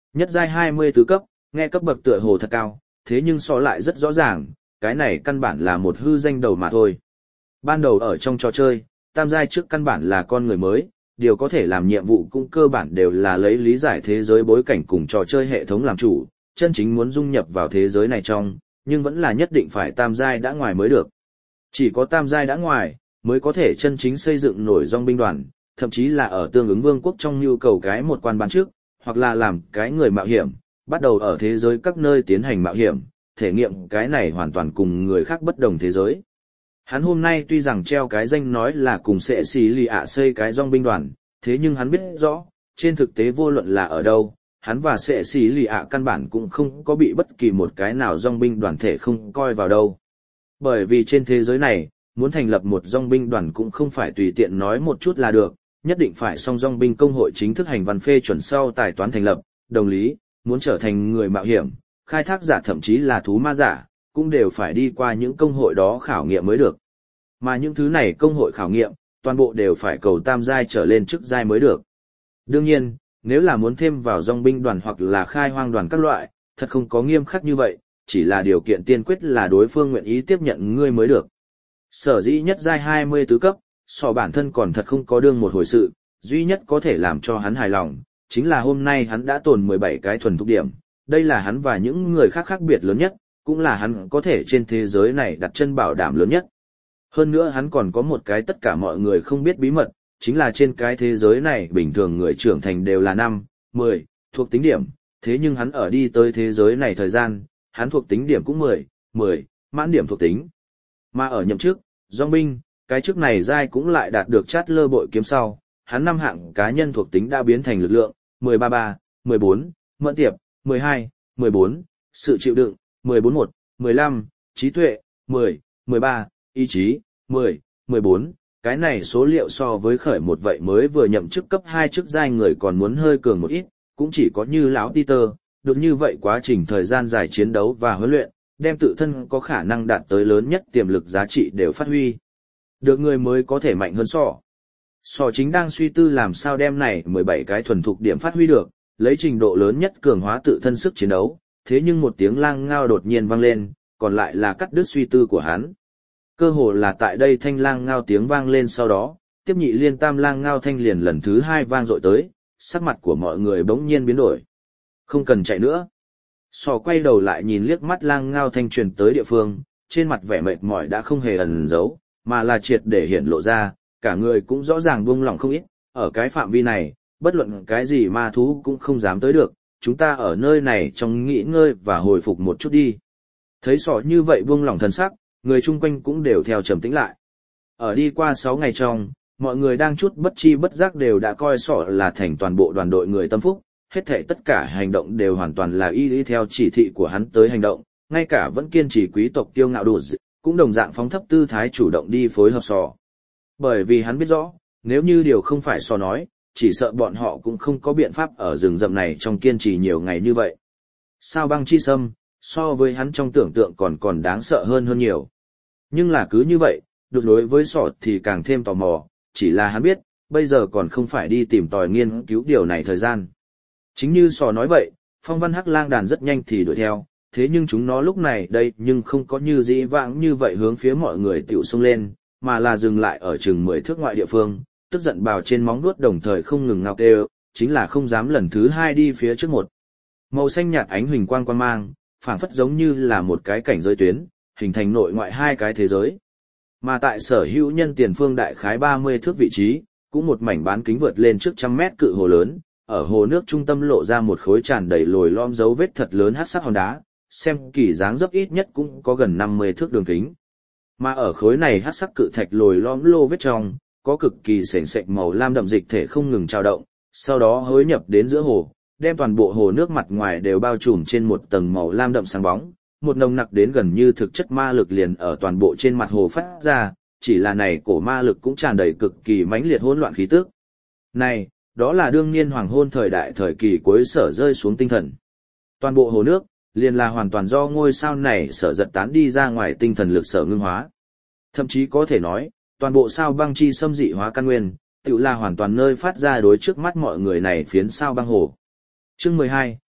Nhất giai hai mươi tứ cấp, nghe cấp bậc tựa hồ thật cao, thế nhưng so lại rất rõ ràng, cái này căn bản là một hư danh đầu mà thôi. Ban đầu ở trong trò chơi, tam giai trước căn bản là con người mới, điều có thể làm nhiệm vụ cũng cơ bản đều là lấy lý giải thế giới bối cảnh cùng trò chơi hệ thống làm chủ, chân chính muốn dung nhập vào thế giới này trong, nhưng vẫn là nhất định phải tam giai đã ngoài mới được. Chỉ có tam giai đã ngoài, mới có thể chân chính xây dựng nổi dòng binh đoàn, thậm chí là ở tương ứng vương quốc trong nhu cầu cái một quan bán trước, hoặc là làm cái người mạo hiểm, bắt đầu ở thế giới các nơi tiến hành mạo hiểm, thể nghiệm cái này hoàn toàn cùng người khác bất đồng thế giới. Hắn hôm nay tuy rằng treo cái danh nói là cùng sẽ xì lì ạ xây cái dòng binh đoàn, thế nhưng hắn biết rõ, trên thực tế vô luận là ở đâu, hắn và sẽ xì lì ạ căn bản cũng không có bị bất kỳ một cái nào dòng binh đoàn thể không coi vào đâu. Bởi vì trên thế giới này, muốn thành lập một dòng binh đoàn cũng không phải tùy tiện nói một chút là được, nhất định phải song dòng binh công hội chính thức hành văn phê chuẩn sau tài toán thành lập, đồng lý, muốn trở thành người mạo hiểm, khai thác giả thậm chí là thú ma giả, cũng đều phải đi qua những công hội đó khảo nghiệm mới được. Mà những thứ này công hội khảo nghiệm, toàn bộ đều phải cầu tam giai trở lên chức giai mới được. Đương nhiên, nếu là muốn thêm vào dòng binh đoàn hoặc là khai hoang đoàn các loại, thật không có nghiêm khắc như vậy, chỉ là điều kiện tiên quyết là đối phương nguyện ý tiếp nhận ngươi mới được. Sở dĩ nhất giai hai mươi tứ cấp, so bản thân còn thật không có đương một hồi sự, duy nhất có thể làm cho hắn hài lòng, chính là hôm nay hắn đã tồn mười bảy cái thuần thục điểm, đây là hắn và những người khác khác biệt lớn nhất, cũng là hắn có thể trên thế giới này đặt chân bảo đảm lớn nhất. Hơn nữa hắn còn có một cái tất cả mọi người không biết bí mật, chính là trên cái thế giới này bình thường người trưởng thành đều là năm, mười, thuộc tính điểm, thế nhưng hắn ở đi tới thế giới này thời gian, hắn thuộc tính điểm cũng mười, mười, mãn điểm thuộc tính. Mà ở nhậm chức, dòng binh, cái chức này giai cũng lại đạt được chát lơ bội kiếm sau, hắn năm hạng cá nhân thuộc tính đã biến thành lực lượng, mười ba ba, mười bốn, mẫn tiệp, mười hai, mười bốn, sự chịu đựng, mười bốn một, mười lăm, trí tuệ, mười, mười ba, ý chí, mười, mười bốn, cái này số liệu so với khởi một vậy mới vừa nhậm chức cấp hai chức giai người còn muốn hơi cường một ít, cũng chỉ có như lão Peter, được như vậy quá trình thời gian dài chiến đấu và huấn luyện, đem tự thân có khả năng đạt tới lớn nhất tiềm lực giá trị đều phát huy. Được người mới có thể mạnh hơn sọ. Sọ chính đang suy tư làm sao đem này mười bảy cái thuần thục điểm phát huy được, lấy trình độ lớn nhất cường hóa tự thân sức chiến đấu, thế nhưng một tiếng lang ngao đột nhiên vang lên, còn lại là cắt đứt suy tư của hắn. Cơ hồ là tại đây thanh lang ngao tiếng vang lên sau đó, tiếp nhị liên tam lang ngao thanh liền lần thứ hai vang dội tới, sắc mặt của mọi người bỗng nhiên biến đổi. Không cần chạy nữa. Sò quay đầu lại nhìn liếc mắt lang ngao thanh truyền tới địa phương, trên mặt vẻ mệt mỏi đã không hề ẩn giấu, mà là triệt để hiện lộ ra, cả người cũng rõ ràng buông lỏng không ít, ở cái phạm vi này, bất luận cái gì ma thú cũng không dám tới được, chúng ta ở nơi này trong nghỉ ngơi và hồi phục một chút đi. Thấy sọ như vậy buông lỏng thần sắc, người chung quanh cũng đều theo trầm tĩnh lại. Ở đi qua sáu ngày trong, mọi người đang chút bất chi bất giác đều đã coi sọ là thành toàn bộ đoàn đội người tâm phúc, hết thảy tất cả hành động đều hoàn toàn là y lý theo chỉ thị của hắn tới hành động, ngay cả vẫn kiên trì quý tộc tiêu ngạo đủ dị, cũng đồng dạng phóng thấp tư thái chủ động đi phối hợp sọ. Bởi vì hắn biết rõ, nếu như điều không phải sọ nói, chỉ sợ bọn họ cũng không có biện pháp ở rừng rậm này trong kiên trì nhiều ngày như vậy. Sao băng chi sâm, so với hắn trong tưởng tượng còn còn đáng sợ hơn hơn nhiều. Nhưng là cứ như vậy, được đối với sọ thì càng thêm tò mò, chỉ là hắn biết, bây giờ còn không phải đi tìm tòi nghiên cứu điều này thời gian. Chính như sọ nói vậy, phong văn hắc lang đàn rất nhanh thì đuổi theo, thế nhưng chúng nó lúc này đây nhưng không có như dĩ vãng như vậy hướng phía mọi người tiểu xông lên, mà là dừng lại ở chừng mười thước ngoại địa phương, tức giận bào trên móng vuốt đồng thời không ngừng ngao kêu, chính là không dám lần thứ hai đi phía trước một. Màu xanh nhạt ánh huỳnh quang quang mang, phảng phất giống như là một cái cảnh giới tuyến, hình thành nội ngoại hai cái thế giới. Mà tại sở hữu nhân tiền phương đại khái ba mươi thước vị trí, cũng một mảnh bán kính vượt lên trước trăm mét cự hồ lớn, ở hồ nước trung tâm lộ ra một khối tràn đầy lồi lõm dấu vết thật lớn hắc sắc hòn đá, xem kỳ dáng dấp ít nhất cũng có gần năm mươi thước đường kính. Mà ở khối này hắc sắc cự thạch lồi lõm lô vết trong, có cực kỳ sền sệt màu lam đậm dịch thể không ngừng trao động, sau đó hối nhập đến giữa hồ, đem toàn bộ hồ nước mặt ngoài đều bao trùm trên một tầng màu lam đậm sáng bóng, một nồng nặc đến gần như thực chất ma lực liền ở toàn bộ trên mặt hồ phát ra, chỉ là này cổ ma lực cũng tràn đầy cực kỳ mãnh liệt hỗn loạn khí tức. Này, đó là đương nhiên hoàng hôn thời đại thời kỳ cuối sở rơi xuống tinh thần. Toàn bộ hồ nước, liền là hoàn toàn do ngôi sao này sở giật tán đi ra ngoài tinh thần lực sở ngưng hóa. Thậm chí có thể nói, toàn bộ sao băng chi xâm dị hóa căn nguyên, tự là hoàn toàn nơi phát ra đối trước mắt mọi người này phiến sao băng hồ. Chương mười hai,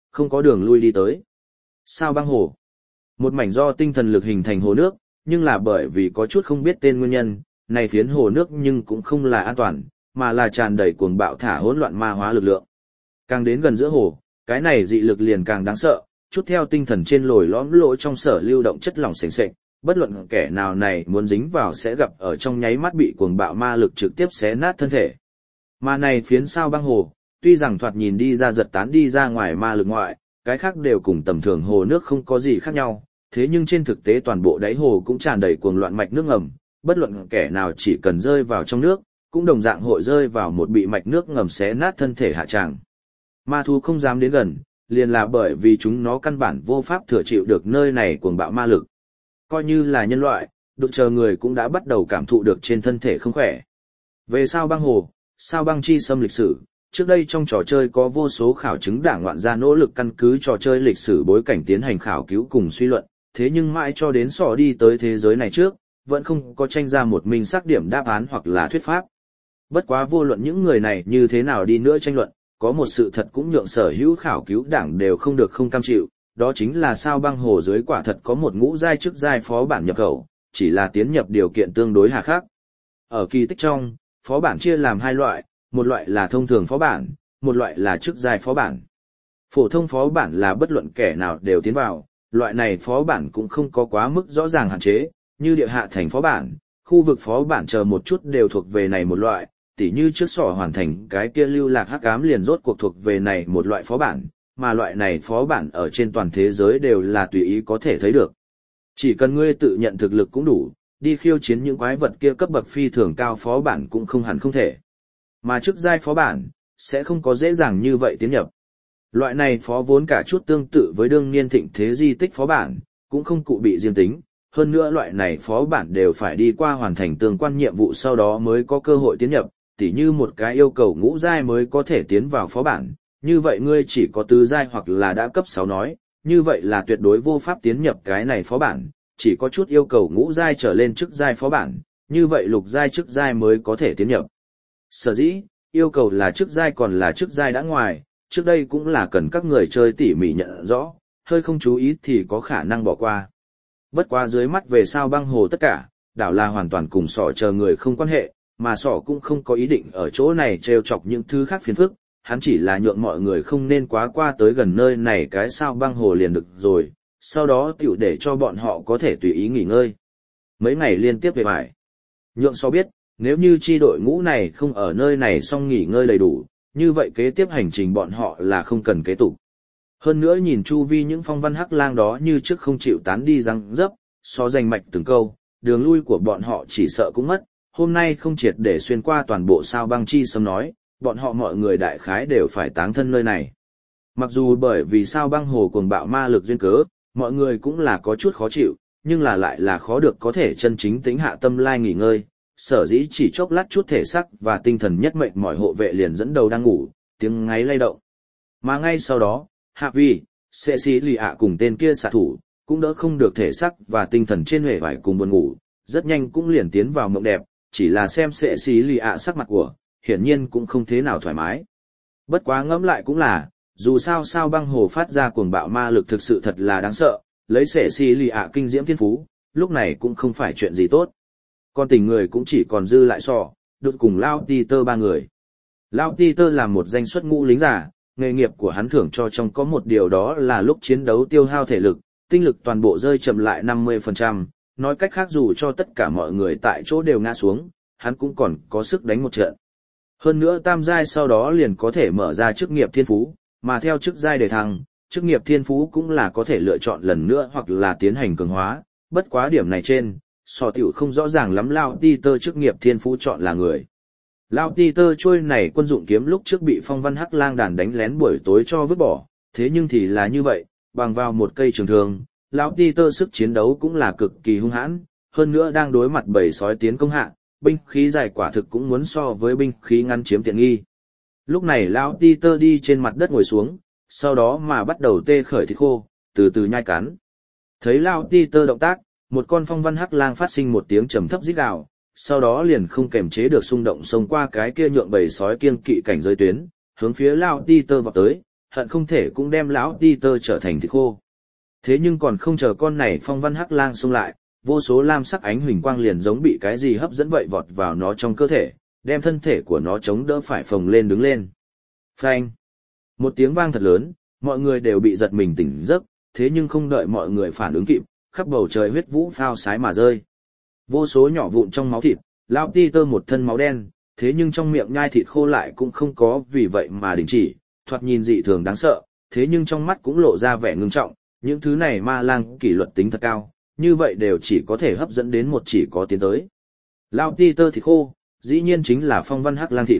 không có đường lui đi tới. Sao băng hồ? Một mảnh do tinh thần lực hình thành hồ nước, nhưng là bởi vì có chút không biết tên nguyên nhân, này phiến hồ nước nhưng cũng không là an toàn, mà là tràn đầy cuồng bạo thả hỗn loạn ma hóa lực lượng. Càng đến gần giữa hồ, cái này dị lực liền càng đáng sợ, chút theo tinh thần trên lồi lõm lỗ trong sở lưu động chất lỏng sền sệt, bất luận kẻ nào này muốn dính vào sẽ gặp ở trong nháy mắt bị cuồng bạo ma lực trực tiếp xé nát thân thể. Mà này phiến sao băng hồ, tuy rằng thoạt nhìn đi ra giật tán đi ra ngoài ma lực ngoại, cái khác đều cùng tầm thường hồ nước không có gì khác nhau, thế nhưng trên thực tế toàn bộ đáy hồ cũng tràn đầy cuồng loạn mạch nước ngầm, bất luận kẻ nào chỉ cần rơi vào trong nước, cũng đồng dạng hội rơi vào một bị mạch nước ngầm xé nát thân thể hạ tràng. Ma thú không dám đến gần, liền là bởi vì chúng nó căn bản vô pháp thừa chịu được nơi này cuồng bạo ma lực. Coi như là nhân loại, đụng chờ người cũng đã bắt đầu cảm thụ được trên thân thể không khỏe. Về sao băng hồ, sao băng chi xâm lịch sử, trước đây trong trò chơi có vô số khảo chứng đảng ngoạn gia nỗ lực căn cứ trò chơi lịch sử bối cảnh tiến hành khảo cứu cùng suy luận, thế nhưng mãi cho đến sò đi tới thế giới này trước, vẫn không có tranh ra một minh xác điểm đáp án hoặc là thuyết pháp. Bất quá vô luận những người này như thế nào đi nữa tranh luận, có một sự thật cũng nhượng sở hữu khảo cứu đảng đều không được không cam chịu, đó chính là sao băng hồ dưới quả thật có một ngũ giai chức giai phó bản nhập khẩu, chỉ là tiến nhập điều kiện tương đối hà khắc. Ở kỳ tích trong, phó bản chia làm hai loại, một loại là thông thường phó bản, một loại là chức giai phó bản. Phổ thông phó bản là bất luận kẻ nào đều tiến vào, loại này phó bản cũng không có quá mức rõ ràng hạn chế, như địa hạ thành phó bản, khu vực phó bản chờ một chút đều thuộc về này một loại, tỉ như trước sỏ hoàn thành cái kia lưu lạc hắc ám liền rốt cuộc thuộc về này một loại phó bản, mà loại này phó bản ở trên toàn thế giới đều là tùy ý có thể thấy được. Chỉ cần ngươi tự nhận thực lực cũng đủ, đi khiêu chiến những quái vật kia cấp bậc phi thường cao phó bản cũng không hẳn không thể. Mà chức giai phó bản, sẽ không có dễ dàng như vậy tiến nhập. Loại này phó vốn cả chút tương tự với đương niên thịnh thế di tích phó bản, cũng không cụ bị riêng tính, hơn nữa loại này phó bản đều phải đi qua hoàn thành tương quan nhiệm vụ sau đó mới có cơ hội tiến nhập, tỉ như một cái yêu cầu ngũ giai mới có thể tiến vào phó bản, như vậy ngươi chỉ có tứ giai hoặc là đã cấp sáu nói, như vậy là tuyệt đối vô pháp tiến nhập cái này phó bản, chỉ có chút yêu cầu ngũ giai trở lên chức giai phó bản, như vậy lục giai chức giai mới có thể tiến nhập. Sở dĩ, yêu cầu là chức giai còn là chức giai đã ngoài, trước đây cũng là cần các người chơi tỉ mỉ nhận rõ, hơi không chú ý thì có khả năng bỏ qua. Bất quá dưới mắt về sao băng hồ tất cả, đảo là hoàn toàn cùng sỏ chờ người không quan hệ, mà sỏ cũng không có ý định ở chỗ này trêu chọc những thứ khác phiền phức, hắn chỉ là nhượng mọi người không nên quá qua tới gần nơi này cái sao băng hồ liền được rồi, sau đó tiểu để cho bọn họ có thể tùy ý nghỉ ngơi. Mấy ngày liên tiếp về vải. Nhượng so biết, nếu như chi đội ngũ này không ở nơi này xong nghỉ ngơi đầy đủ, như vậy kế tiếp hành trình bọn họ là không cần kế tục. Hơn nữa nhìn chu vi những phong văn hắc lang đó như trước không chịu tán đi răng dấp, so danh mạch từng câu, đường lui của bọn họ chỉ sợ cũng mất, hôm nay không triệt để xuyên qua toàn bộ sao băng chi sâm nói, bọn họ mọi người đại khái đều phải táng thân nơi này. Mặc dù bởi vì sao băng hồ cuồng bạo ma lực duyên cớ, mọi người cũng là có chút khó chịu, nhưng là lại là khó được có thể chân chính tính hạ tâm lai nghỉ ngơi, sở dĩ chỉ chốc lát chút thể sắc và tinh thần nhất mệnh mọi hộ vệ liền dẫn đầu đang ngủ, tiếng ngáy lay động. Mà ngay sau đó, Hạ Vi, Sệ Sĩ Lì ạ cùng tên kia xạ thủ, cũng đỡ không được thể sắc và tinh thần trên huệ vải cùng buồn ngủ, rất nhanh cũng liền tiến vào mộng đẹp, chỉ là xem Sệ Sĩ Lì ạ sắc mặt của, hiển nhiên cũng không thế nào thoải mái. Bất quá ngẫm lại cũng là, dù sao sao băng hồ phát ra cuồng bạo ma lực thực sự thật là đáng sợ, lấy Sệ Sĩ Lì ạ kinh diễm thiên phú, lúc này cũng không phải chuyện gì tốt. Còn tình người cũng chỉ còn dư lại sò, đột cùng Lao Peter ba người. Lao Peter là một danh xuất ngũ lính giả, nghề nghiệp của hắn thưởng cho trong có một điều đó là lúc chiến đấu tiêu hao thể lực, tinh lực toàn bộ rơi chậm lại năm mươi phần trăm, nói cách khác dù cho tất cả mọi người tại chỗ đều ngã xuống, hắn cũng còn có sức đánh một trận. Hơn nữa tam giai sau đó liền có thể mở ra chức nghiệp thiên phú, mà theo chức giai đề thăng, chức nghiệp thiên phú cũng là có thể lựa chọn lần nữa hoặc là tiến hành cường hóa, bất quá điểm này trên, sò tiểu không rõ ràng lắm Lao Peter chức nghiệp thiên phú chọn là người. Lao Peter trôi này quân dụng kiếm lúc trước bị phong văn hắc lang đàn đánh lén buổi tối cho vứt bỏ, thế nhưng thì là như vậy, bằng vào một cây trường thương, Lao Peter sức chiến đấu cũng là cực kỳ hung hãn, hơn nữa đang đối mặt bầy sói tiến công hạ, binh khí dài quả thực cũng muốn so với binh khí ngăn chiếm tiện nghi. Lúc này Lao Peter đi trên mặt đất ngồi xuống, sau đó mà bắt đầu tê khởi thịt khô, từ từ nhai cắn. Thấy Lao Peter động tác, một con phong văn hắc lang phát sinh một tiếng trầm thấp rít gào, sau đó liền không kềm chế được xung động xông qua cái kia nhượng bầy sói kiêng kỵ cảnh giới tuyến, hướng phía Lao Peter vọt tới, hận không thể cũng đem lão Peter trở thành thịt khô. Thế nhưng còn không chờ con này phong văn hắc lang xông lại, vô số lam sắc ánh huỳnh quang liền giống bị cái gì hấp dẫn vậy vọt vào nó trong cơ thể, đem thân thể của nó chống đỡ phải phồng lên đứng lên. Phanh! Một tiếng vang thật lớn, mọi người đều bị giật mình tỉnh giấc, thế nhưng không đợi mọi người phản ứng kịp, khắp bầu trời huyết vũ phao sái mà rơi. Vô số nhỏ vụn trong máu thịt, lão Peter một thân máu đen, thế nhưng trong miệng nhai thịt khô lại cũng không có vì vậy mà đình chỉ, thoạt nhìn dị thường đáng sợ, thế nhưng trong mắt cũng lộ ra vẻ ngưng trọng, những thứ này ma lang kỷ luật tính thật cao, như vậy đều chỉ có thể hấp dẫn đến một chỉ có tiến tới. Lão Peter thịt khô, dĩ nhiên chính là phong văn hắc lang thịt.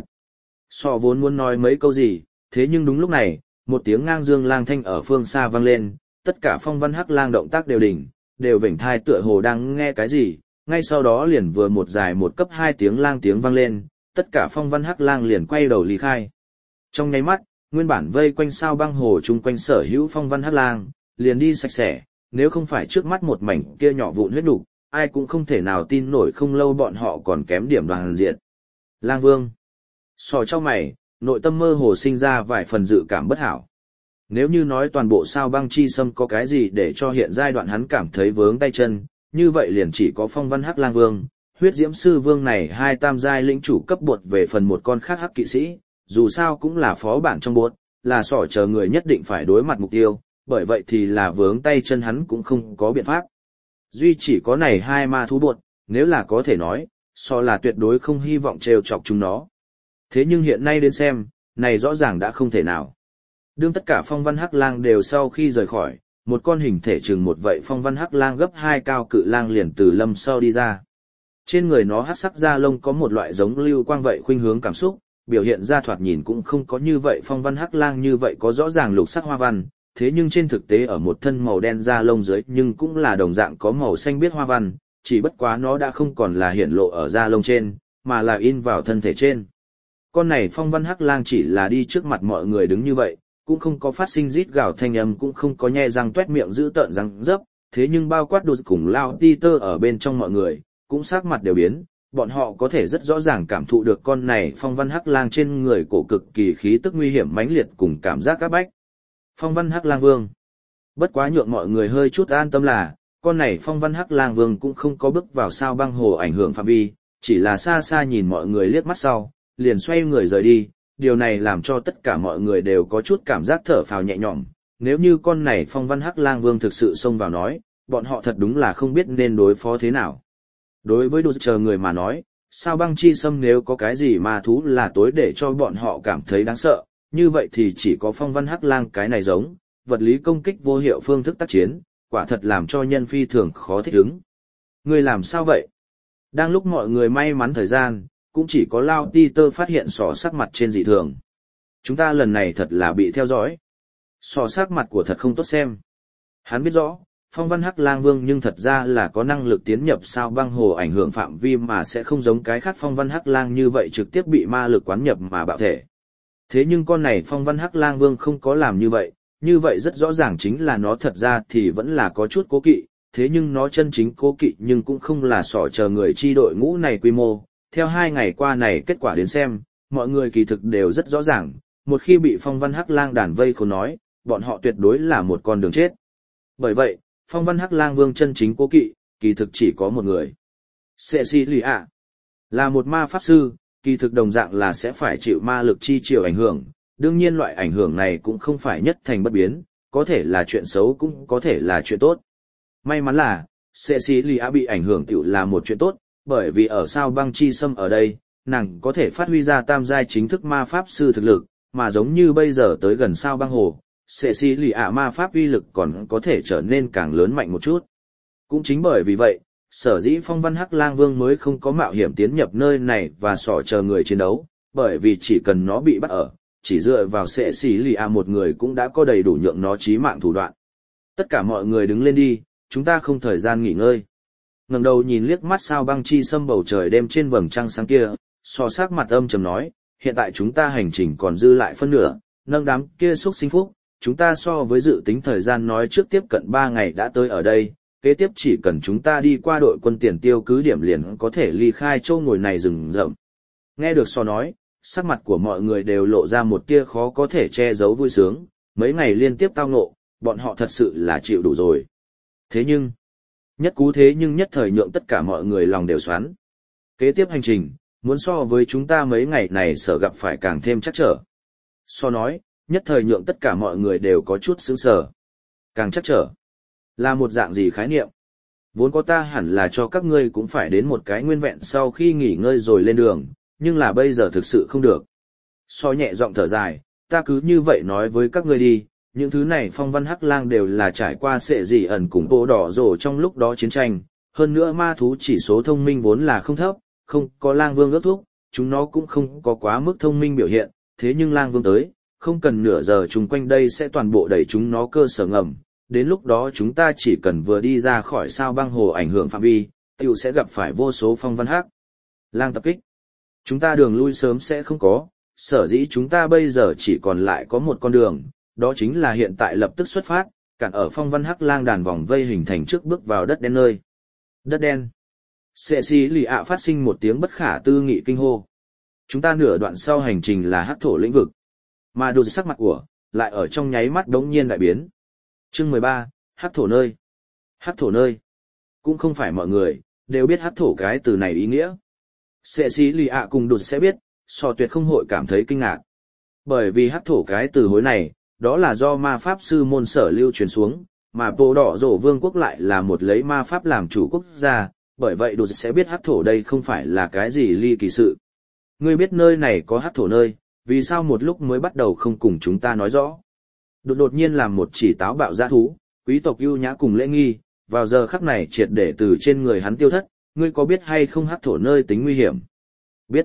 Sọ vốn muốn nói mấy câu gì, thế nhưng đúng lúc này, một tiếng ngang dương lang thanh ở phương xa vang lên, tất cả phong văn hắc lang động tác đều đỉnh, đều vểnh thai tựa hồ đang nghe cái gì, ngay sau đó liền vừa một dài một cấp hai tiếng lang tiếng vang lên, tất cả phong văn hắc lang liền quay đầu ly khai. Trong nháy mắt, nguyên bản vây quanh sao băng hồ chung quanh sở hữu phong văn hắc lang, liền đi sạch sẽ, nếu không phải trước mắt một mảnh kia nhỏ vụn huyết nục, ai cũng không thể nào tin nổi không lâu bọn họ còn kém điểm đoàn diện. Lang Vương. Sò trong mày, nội tâm mơ hồ sinh ra vài phần dự cảm bất hảo. Nếu như nói toàn bộ sao băng chi sâm có cái gì để cho hiện giai đoạn hắn cảm thấy vướng tay chân, như vậy liền chỉ có phong văn hắc lang vương, huyết diễm sư vương này hai tam giai lĩnh chủ cấp bột về phần một con khác hắc kỵ sĩ, dù sao cũng là phó bản trong bột, là sỏ chờ người nhất định phải đối mặt mục tiêu, bởi vậy thì là vướng tay chân hắn cũng không có biện pháp. Duy chỉ có này hai ma thú bột, nếu là có thể nói, so là tuyệt đối không hy vọng trêu chọc chúng nó. Thế nhưng hiện nay đến xem, này rõ ràng đã không thể nào. Đương tất cả phong văn hắc lang đều sau khi rời khỏi, một con hình thể chừng một vậy phong văn hắc lang gấp hai cao cự lang liền từ lâm sau đi ra. Trên người nó hắc sắc da lông có một loại giống lưu quang vậy khuynh hướng cảm xúc, biểu hiện ra thoạt nhìn cũng không có như vậy phong văn hắc lang như vậy có rõ ràng lục sắc hoa văn, thế nhưng trên thực tế ở một thân màu đen da lông dưới nhưng cũng là đồng dạng có màu xanh biếc hoa văn, chỉ bất quá nó đã không còn là hiển lộ ở da lông trên, mà là in vào thân thể trên. Con này phong văn hắc lang chỉ là đi trước mặt mọi người đứng như vậy, cũng không có phát sinh rít gào thanh âm, cũng không có nhe răng tuét miệng giữ tợn răng dấp, thế nhưng bao quát đột cùng lao Peter ở bên trong mọi người, cũng sắc mặt đều biến, bọn họ có thể rất rõ ràng cảm thụ được con này phong văn hắc lang trên người cổ cực kỳ khí tức nguy hiểm mãnh liệt cùng cảm giác áp bách. Phong văn hắc lang vương. Bất quá nhượng mọi người hơi chút an tâm là, con này phong văn hắc lang vương cũng không có bước vào sao băng hồ ảnh hưởng phạm vi, chỉ là xa xa nhìn mọi người liếc mắt sau, liền xoay người rời đi. Điều này làm cho tất cả mọi người đều có chút cảm giác thở phào nhẹ nhõm, nếu như con này phong văn hắc lang vương thực sự xông vào nói, bọn họ thật đúng là không biết nên đối phó thế nào. Đối với đồ chờ người mà nói, sao băng chi sâm nếu có cái gì ma thú là tối để cho bọn họ cảm thấy đáng sợ, như vậy thì chỉ có phong văn hắc lang cái này giống, vật lý công kích vô hiệu phương thức tác chiến, quả thật làm cho nhân phi thường khó thích ứng. Người làm sao vậy? Đang lúc mọi người may mắn thời gian, cũng chỉ có Lao Peter phát hiện sò sắc mặt trên dị thường. Chúng ta lần này thật là bị theo dõi. Sò sắc mặt của thật không tốt xem. Hắn biết rõ, phong văn hắc lang vương nhưng thật ra là có năng lực tiến nhập sao băng hồ ảnh hưởng phạm vi mà sẽ không giống cái khác phong văn hắc lang như vậy trực tiếp bị ma lực quán nhập mà bạo thể. Thế nhưng con này phong văn hắc lang vương không có làm như vậy, như vậy rất rõ ràng chính là nó thật ra thì vẫn là có chút cố kỵ, thế nhưng nó chân chính cố kỵ nhưng cũng không là sỏ chờ người chi đội ngũ này quy mô. Theo hai ngày qua này kết quả đến xem, mọi người kỳ thực đều rất rõ ràng, một khi bị phong văn hắc lang đàn vây khốn nói, bọn họ tuyệt đối là một con đường chết. Bởi vậy, phong văn hắc lang vương chân chính cố kỵ, kỳ thực chỉ có một người. Cecilia là một ma pháp sư, kỳ thực đồng dạng là sẽ phải chịu ma lực chi chiều ảnh hưởng, đương nhiên loại ảnh hưởng này cũng không phải nhất thành bất biến, có thể là chuyện xấu cũng có thể là chuyện tốt. May mắn là, Cecilia bị ảnh hưởng tiểu là một chuyện tốt, bởi vì ở sao băng chi sâm ở đây, nàng có thể phát huy ra tam giai chính thức ma pháp sư thực lực, mà giống như bây giờ tới gần sao băng hồ, Cecilia ma pháp uy lực còn có thể trở nên càng lớn mạnh một chút. Cũng chính bởi vì vậy, sở dĩ phong văn hắc lang vương mới không có mạo hiểm tiến nhập nơi này và sỏ chờ người chiến đấu, bởi vì chỉ cần nó bị bắt ở, chỉ dựa vào Cecilia một người cũng đã có đầy đủ nhượng nó chí mạng thủ đoạn. Tất cả mọi người đứng lên đi, chúng ta không thời gian nghỉ ngơi. Ngẩng đầu nhìn liếc mắt sao băng chi sâm bầu trời đêm trên vầng trăng sáng kia, so sắc mặt âm trầm nói, hiện tại chúng ta hành trình còn dư lại phân nửa, nâng đám kia xúc sinh phúc, chúng ta so với dự tính thời gian nói trước tiếp cận ba ngày đã tới ở đây, kế tiếp chỉ cần chúng ta đi qua đội quân tiền tiêu cứ điểm liền có thể ly khai châu ngồi này rừng rậm. Nghe được so nói, sắc mặt của mọi người đều lộ ra một tia khó có thể che giấu vui sướng, Mấy ngày liên tiếp tao ngộ, bọn họ thật sự là chịu đủ rồi. Thế nhưng, nhất cú thế nhưng nhất thời nhượng tất cả mọi người lòng đều xoắn. Kế tiếp hành trình, muốn so với chúng ta mấy ngày này sợ gặp phải càng thêm chắc trở. So nói, nhất thời nhượng tất cả mọi người đều có chút sững sờ. Càng chắc trở. Là một dạng gì khái niệm? Vốn có ta hẳn là cho các ngươi cũng phải đến một cái nguyên vẹn sau khi nghỉ ngơi rồi lên đường, nhưng là bây giờ thực sự không được. So nhẹ giọng thở dài, ta cứ như vậy nói với các ngươi đi, những thứ này phong văn hắc lang đều là trải qua sệ dị ẩn cùng bộ đỏ rổ trong lúc đó chiến tranh, hơn nữa ma thú chỉ số thông minh vốn là không thấp, không có lang vương ước thúc, chúng nó cũng không có quá mức thông minh biểu hiện, thế nhưng lang vương tới, không cần nửa giờ chúng quanh đây sẽ toàn bộ đẩy chúng nó cơ sở ngầm, đến lúc đó chúng ta chỉ cần vừa đi ra khỏi sao băng hồ ảnh hưởng phạm vi, tiểu sẽ gặp phải vô số phong văn hắc lang tập kích. Chúng ta đường lui sớm sẽ không có, sở dĩ chúng ta bây giờ chỉ còn lại có một con đường, đó chính là hiện tại lập tức xuất phát, cản ở phong văn hắc lang đàn vòng vây hình thành trước bước vào đất đen nơi. Đất đen. Sệ xì lì ạ phát sinh một tiếng bất khả tư nghị kinh hô. Chúng ta nửa đoạn sau hành trình là hắc thổ lĩnh vực. Mà đột sắc mặt của, lại ở trong nháy mắt đống nhiên đại biến. Chương mười ba, hắc thổ nơi. Hắc thổ nơi. Cũng không phải mọi người, đều biết hắc thổ cái từ này ý nghĩa. Sệ xì lì ạ cùng đột sẽ biết, so tuyệt không hội cảm thấy kinh ngạc. Bởi vì hắc thổ cái từ hối này, đó là do ma pháp sư môn sở lưu truyền xuống, mà bộ đỏ rổ vương quốc lại là một lấy ma pháp làm chủ quốc gia, bởi vậy đột sẽ biết hắc thổ đây không phải là cái gì ly kỳ sự. Ngươi biết nơi này có hắc thổ nơi, vì sao một lúc mới bắt đầu không cùng chúng ta nói rõ. Đột đột nhiên làm một chỉ táo bạo dã thú, quý tộc ưu nhã cùng lễ nghi, vào giờ khắc này triệt để từ trên người hắn tiêu thất, ngươi có biết hay không hắc thổ nơi tính nguy hiểm? Biết.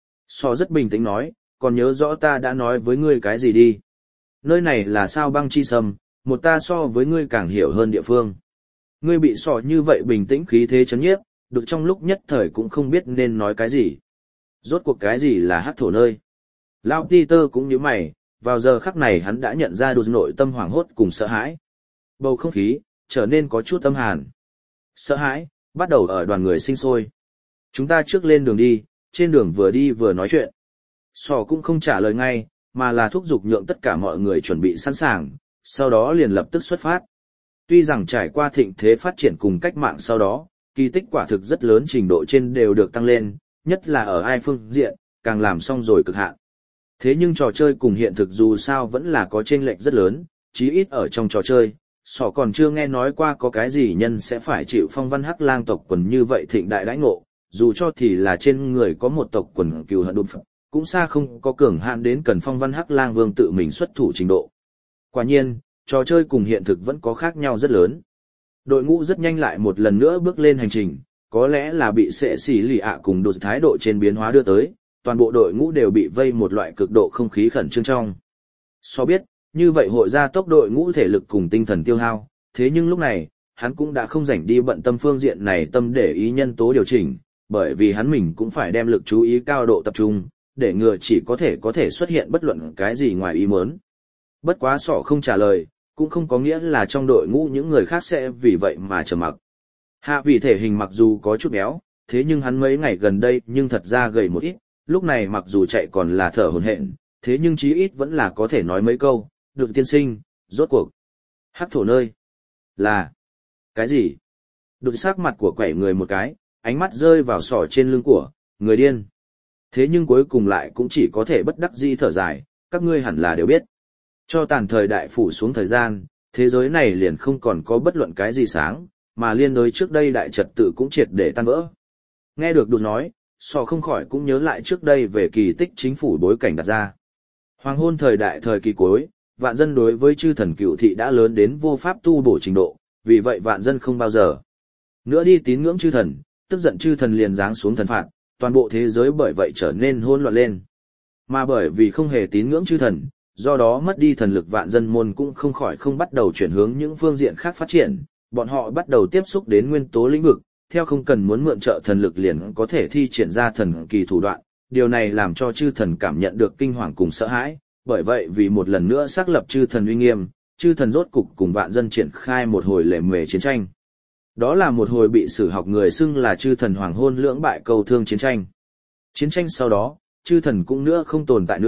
So rất bình tĩnh nói, còn nhớ rõ ta đã nói với ngươi cái gì đi. Nơi này là sao băng chi sâm, một ta so với ngươi càng hiểu hơn địa phương. Ngươi bị sọ như vậy bình tĩnh khí thế chấn nhiếp, được trong lúc nhất thời cũng không biết nên nói cái gì. Rốt cuộc cái gì là hắc thổ nơi? Lão Peter cũng như mày, vào giờ khắc này hắn đã nhận ra đột nội tâm hoảng hốt cùng sợ hãi. Bầu không khí, trở nên có chút âm hàn. Sợ hãi, bắt đầu ở đoàn người sinh sôi. Chúng ta trước lên đường đi, trên đường vừa đi vừa nói chuyện. Sọ cũng không trả lời ngay, mà là thúc giục nhượng tất cả mọi người chuẩn bị sẵn sàng, sau đó liền lập tức xuất phát. Tuy rằng trải qua thịnh thế phát triển cùng cách mạng sau đó, kỳ tích quả thực rất lớn trình độ trên đều được tăng lên, nhất là ở ai phương diện, càng làm xong rồi cực hạn. Thế nhưng trò chơi cùng hiện thực dù sao vẫn là có chênh lệch rất lớn, chí ít ở trong trò chơi, sọ còn chưa nghe nói qua có cái gì nhân sẽ phải chịu phong văn hắc lang tộc quần như vậy thịnh đại đãi ngộ, dù cho thì là trên người có một tộc quần cừu hận đùm phật, cũng xa không có cường hạn đến cần phong văn hắc lang vương tự mình xuất thủ trình độ. Quả nhiên, trò chơi cùng hiện thực vẫn có khác nhau rất lớn. Đội ngũ rất nhanh lại một lần nữa bước lên hành trình, có lẽ là bị sệ xỉ lì ạ cùng đột thái độ trên biến hóa đưa tới, toàn bộ đội ngũ đều bị vây một loại cực độ không khí khẩn trương trong. So biết, như vậy hội ra tốc đội ngũ thể lực cùng tinh thần tiêu hao, thế nhưng lúc này, hắn cũng đã không rảnh đi bận tâm phương diện này tâm để ý nhân tố điều chỉnh, bởi vì hắn mình cũng phải đem lực chú ý cao độ tập trung, để ngừa chỉ có thể có thể xuất hiện bất luận cái gì ngoài ý muốn. Bất quá sọ không trả lời, cũng không có nghĩa là trong đội ngũ những người khác sẽ vì vậy mà trầm mặc. Hạ vì thể hình mặc dù có chút béo, thế nhưng hắn mấy ngày gần đây nhưng thật ra gầy một ít, lúc này mặc dù chạy còn là thở hổn hển, thế nhưng chí ít vẫn là có thể nói mấy câu, được tiên sinh, rốt cuộc. Hắc thổ nơi. Là. Cái gì? Đột sắc mặt của quẻ người một cái, ánh mắt rơi vào sọ trên lưng của, người điên. Thế nhưng cuối cùng lại cũng chỉ có thể bất đắc dĩ thở dài, các ngươi hẳn là đều biết. Cho tàn thời đại phủ xuống thời gian, thế giới này liền không còn có bất luận cái gì sáng, mà liên đối trước đây đại trật tự cũng triệt để tan vỡ. Nghe được đột nói, sọ không khỏi cũng nhớ lại trước đây về kỳ tích chính phủ bối cảnh đặt ra. Hoàng hôn thời đại thời kỳ cuối, vạn dân đối với chư thần cựu thị đã lớn đến vô pháp tu bổ trình độ, vì vậy vạn dân không bao giờ nữa đi tín ngưỡng chư thần, tức giận chư thần liền giáng xuống thần phạt, toàn bộ thế giới bởi vậy trở nên hỗn loạn lên. Mà bởi vì không hề tín ngưỡng chư thần, do đó mất đi thần lực vạn dân môn cũng không khỏi không bắt đầu chuyển hướng những phương diện khác phát triển, bọn họ bắt đầu tiếp xúc đến nguyên tố lĩnh vực, theo không cần muốn mượn trợ thần lực liền có thể thi triển ra thần kỳ thủ đoạn, điều này làm cho chư thần cảm nhận được kinh hoàng cùng sợ hãi, bởi vậy vì một lần nữa xác lập chư thần uy nghiêm, chư thần rốt cục cùng vạn dân triển khai một hồi lề mề chiến tranh. Đó là một hồi bị sử học người xưng là chư thần hoàng hôn lưỡng bại cầu thương chiến tranh. Chiến tranh sau đó, chư thần cũng nữa không tồn tại nữa,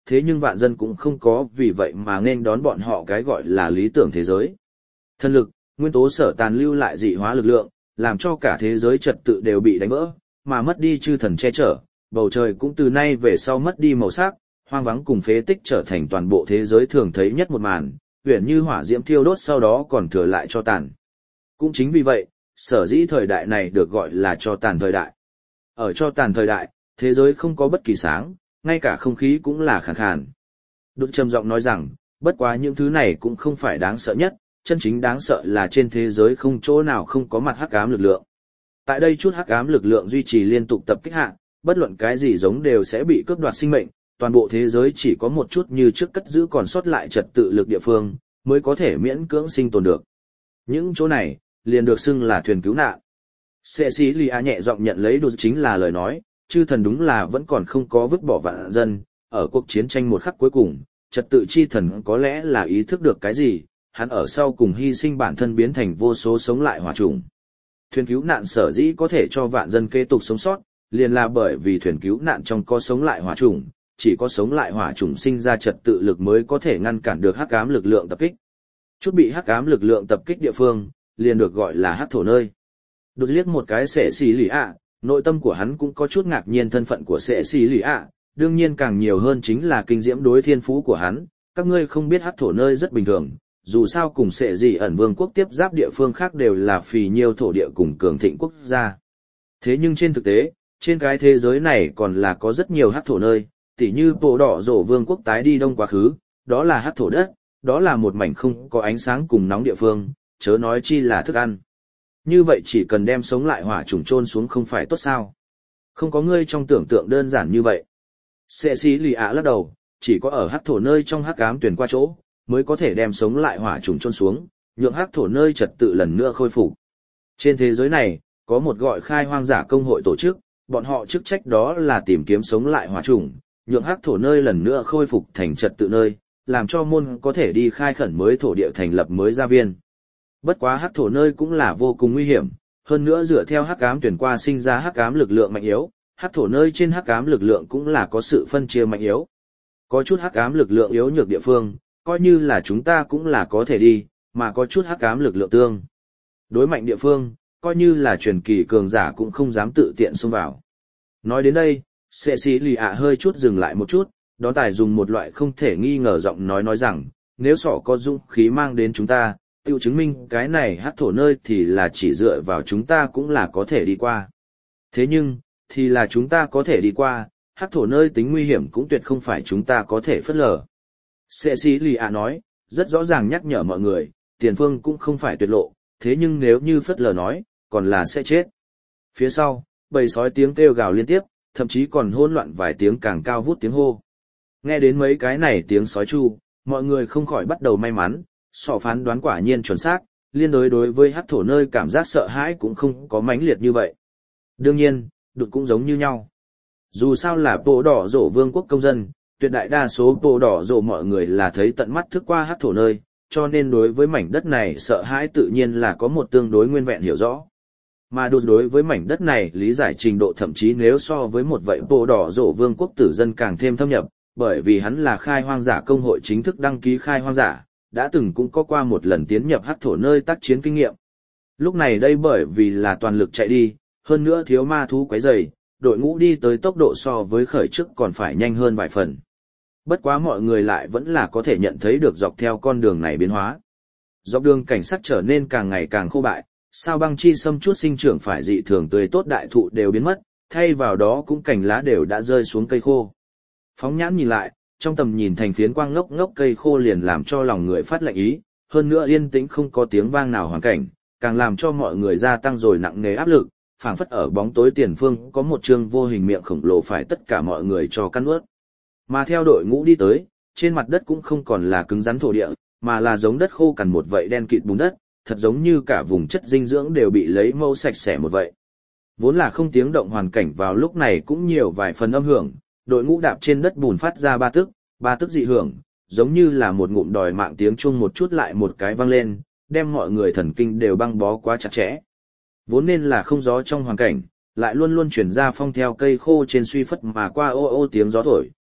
thế nhưng vạn dân cũng không có vì vậy mà nên đón bọn họ cái gọi là lý tưởng thế giới. Thần lực, nguyên tố sở tàn lưu lại dị hóa lực lượng, làm cho cả thế giới trật tự đều bị đánh vỡ, mà mất đi chư thần che chở, bầu trời cũng từ nay về sau mất đi màu sắc, hoang vắng cùng phế tích trở thành toàn bộ thế giới thường thấy nhất một màn, huyền như hỏa diễm thiêu đốt sau đó còn thừa lại cho tàn. Cũng chính vì vậy, sở dĩ thời đại này được gọi là cho tàn thời đại. Ở cho tàn thời đại, thế giới không có bất kỳ sáng, ngay cả không khí cũng là khàn khàn. Đột trầm giọng nói rằng, bất quá những thứ này cũng không phải đáng sợ nhất, chân chính đáng sợ là trên thế giới không chỗ nào không có mặt hắc ám lực lượng. Tại đây chút hắc ám lực lượng duy trì liên tục tập kích hạ, bất luận cái gì giống đều sẽ bị cướp đoạt sinh mệnh, toàn bộ thế giới chỉ có một chút như trước cất giữ còn sót lại trật tự lực địa phương, mới có thể miễn cưỡng sinh tồn được. Những chỗ này, liền được xưng là thuyền cứu nạn. Sệ sĩ lì a nhẹ giọng nhận lấy đột chính là lời nói, chư thần đúng là vẫn còn không có vứt bỏ vạn dân, ở cuộc chiến tranh một khắc cuối cùng, trật tự chi thần có lẽ là ý thức được cái gì, hắn ở sau cùng hy sinh bản thân biến thành vô số sống lại hỏa trùng. Thuyền cứu nạn sở dĩ có thể cho vạn dân kế tục sống sót, liền là bởi vì thuyền cứu nạn trong có sống lại hỏa trùng, chỉ có sống lại hỏa trùng sinh ra trật tự lực mới có thể ngăn cản được hắc ám lực lượng tập kích. Chút bị hắc ám lực lượng tập kích địa phương, liền được gọi là hắc thổ nơi. Đột liếc một cái Sệ xì lì ạ, nội tâm của hắn cũng có chút ngạc nhiên thân phận của Sệ xì lì ạ, đương nhiên càng nhiều hơn chính là kinh diễm đối thiên phú của hắn, các ngươi không biết hắc thổ nơi rất bình thường, dù sao cùng Sệ gì ẩn vương quốc tiếp giáp địa phương khác đều là phì nhiêu thổ địa cùng cường thịnh quốc gia. Thế nhưng trên thực tế, trên cái thế giới này còn là có rất nhiều hắc thổ nơi, tỉ như bộ đỏ rổ vương quốc tái đi đông quá khứ, đó là hắc thổ đất, đó là một mảnh không có ánh sáng cùng nóng địa phương, chớ nói chi là thức ăn. Như vậy chỉ cần đem sống lại hỏa trùng chôn xuống không phải tốt sao? Không có ngươi trong tưởng tượng đơn giản như vậy. Sệ sĩ lì ạ lắc đầu, chỉ có ở hắc thổ nơi trong hắc ám tuyển qua chỗ, mới có thể đem sống lại hỏa trùng chôn xuống, nhượng hắc thổ nơi trật tự lần nữa khôi phục. Trên thế giới này, có một gọi khai hoang giả công hội tổ chức, bọn họ chức trách đó là tìm kiếm sống lại hỏa trùng, nhượng hắc thổ nơi lần nữa khôi phục thành trật tự nơi, làm cho môn có thể đi khai khẩn mới thổ địa thành lập mới gia viên. Bất quá hắc thổ nơi cũng là vô cùng nguy hiểm, hơn nữa dựa theo hắc ám tuyển qua sinh ra hắc ám lực lượng mạnh yếu, hắc thổ nơi trên hắc ám lực lượng cũng là có sự phân chia mạnh yếu. Có chút hắc ám lực lượng yếu nhược địa phương, coi như là chúng ta cũng là có thể đi, mà có chút hắc ám lực lượng tương đối mạnh địa phương, coi như là truyền kỳ cường giả cũng không dám tự tiện xông vào. Nói đến đây, Sệ sĩ lì ạ hơi chút dừng lại một chút, đó tài dùng một loại không thể nghi ngờ giọng nói nói rằng, nếu sọ có dũng khí mang đến chúng ta, tiêu chứng minh cái này hắc thổ nơi thì là chỉ dựa vào chúng ta cũng là có thể đi qua. Thế nhưng, thì là chúng ta có thể đi qua, hắc thổ nơi tính nguy hiểm cũng tuyệt không phải chúng ta có thể phớt lờ. Sệ sĩ lì ạ nói, rất rõ ràng nhắc nhở mọi người, tiền phương cũng không phải tuyệt lộ, thế nhưng nếu như phớt lờ nói, còn là sẽ chết. Phía sau, bầy sói tiếng kêu gào liên tiếp, thậm chí còn hỗn loạn vài tiếng càng cao vút tiếng hô. Nghe đến mấy cái này tiếng sói chu, mọi người không khỏi bắt đầu may mắn, sọ phán đoán quả nhiên chuẩn xác, liên đối đối với hắc thổ nơi cảm giác sợ hãi cũng không có mãnh liệt như vậy. Đương nhiên, đột cũng giống như nhau. Dù sao là bộ đỏ rổ vương quốc công dân, tuyệt đại đa số bộ đỏ rổ mọi người là thấy tận mắt thức qua hắc thổ nơi, cho nên đối với mảnh đất này sợ hãi tự nhiên là có một tương đối nguyên vẹn hiểu rõ. Mà đột đối với mảnh đất này lý giải trình độ thậm chí nếu so với một vậy bộ đỏ rổ vương quốc tử dân càng thêm thâm nhập, bởi vì hắn là khai hoang giả công hội chính thức đăng ký khai hoang giả, đã từng cũng có qua một lần tiến nhập hắc thổ nơi tác chiến kinh nghiệm. Lúc này đây bởi vì là toàn lực chạy đi, hơn nữa thiếu ma thú quấy rầy, đội ngũ đi tới tốc độ so với khởi trước còn phải nhanh hơn vài phần. Bất quá mọi người lại vẫn là có thể nhận thấy được dọc theo con đường này biến hóa. Dọc đường cảnh sắc trở nên càng ngày càng khô bại, sao băng chi xâm chút sinh trưởng phải dị thường tươi tốt đại thụ đều biến mất, thay vào đó cũng cành lá đều đã rơi xuống cây khô. Phóng nhãn nhìn lại, trong tầm nhìn thành phiến quang ngốc ngốc cây khô liền làm cho lòng người phát lạnh ý, hơn nữa yên tĩnh không có tiếng vang nào hoàn cảnh, càng làm cho mọi người gia tăng rồi nặng nề áp lực, phảng phất ở bóng tối tiền phương có một chương vô hình miệng khổng lồ phải tất cả mọi người cho cắn nuốt. Mà theo đội ngũ đi tới, trên mặt đất cũng không còn là cứng rắn thổ địa, mà là giống đất khô cằn một vậy đen kịt bùn đất, thật giống như cả vùng chất dinh dưỡng đều bị lấy mâu sạch sẽ một vậy. Vốn là không tiếng động hoàn cảnh vào lúc này cũng nhiều vài phần âm hưởng, đội ngũ đạp trên đất bùn phát ra ba tức, ba tức dị hưởng, giống như là một ngụm đòi mạng tiếng chuông một chút lại một cái vang lên, đem mọi người thần kinh đều băng bó quá chặt chẽ. Vốn nên là không gió trong hoàn cảnh, lại luôn luôn chuyển ra phong theo cây khô trên suy phất mà qua ô ô tiếng gió thổi,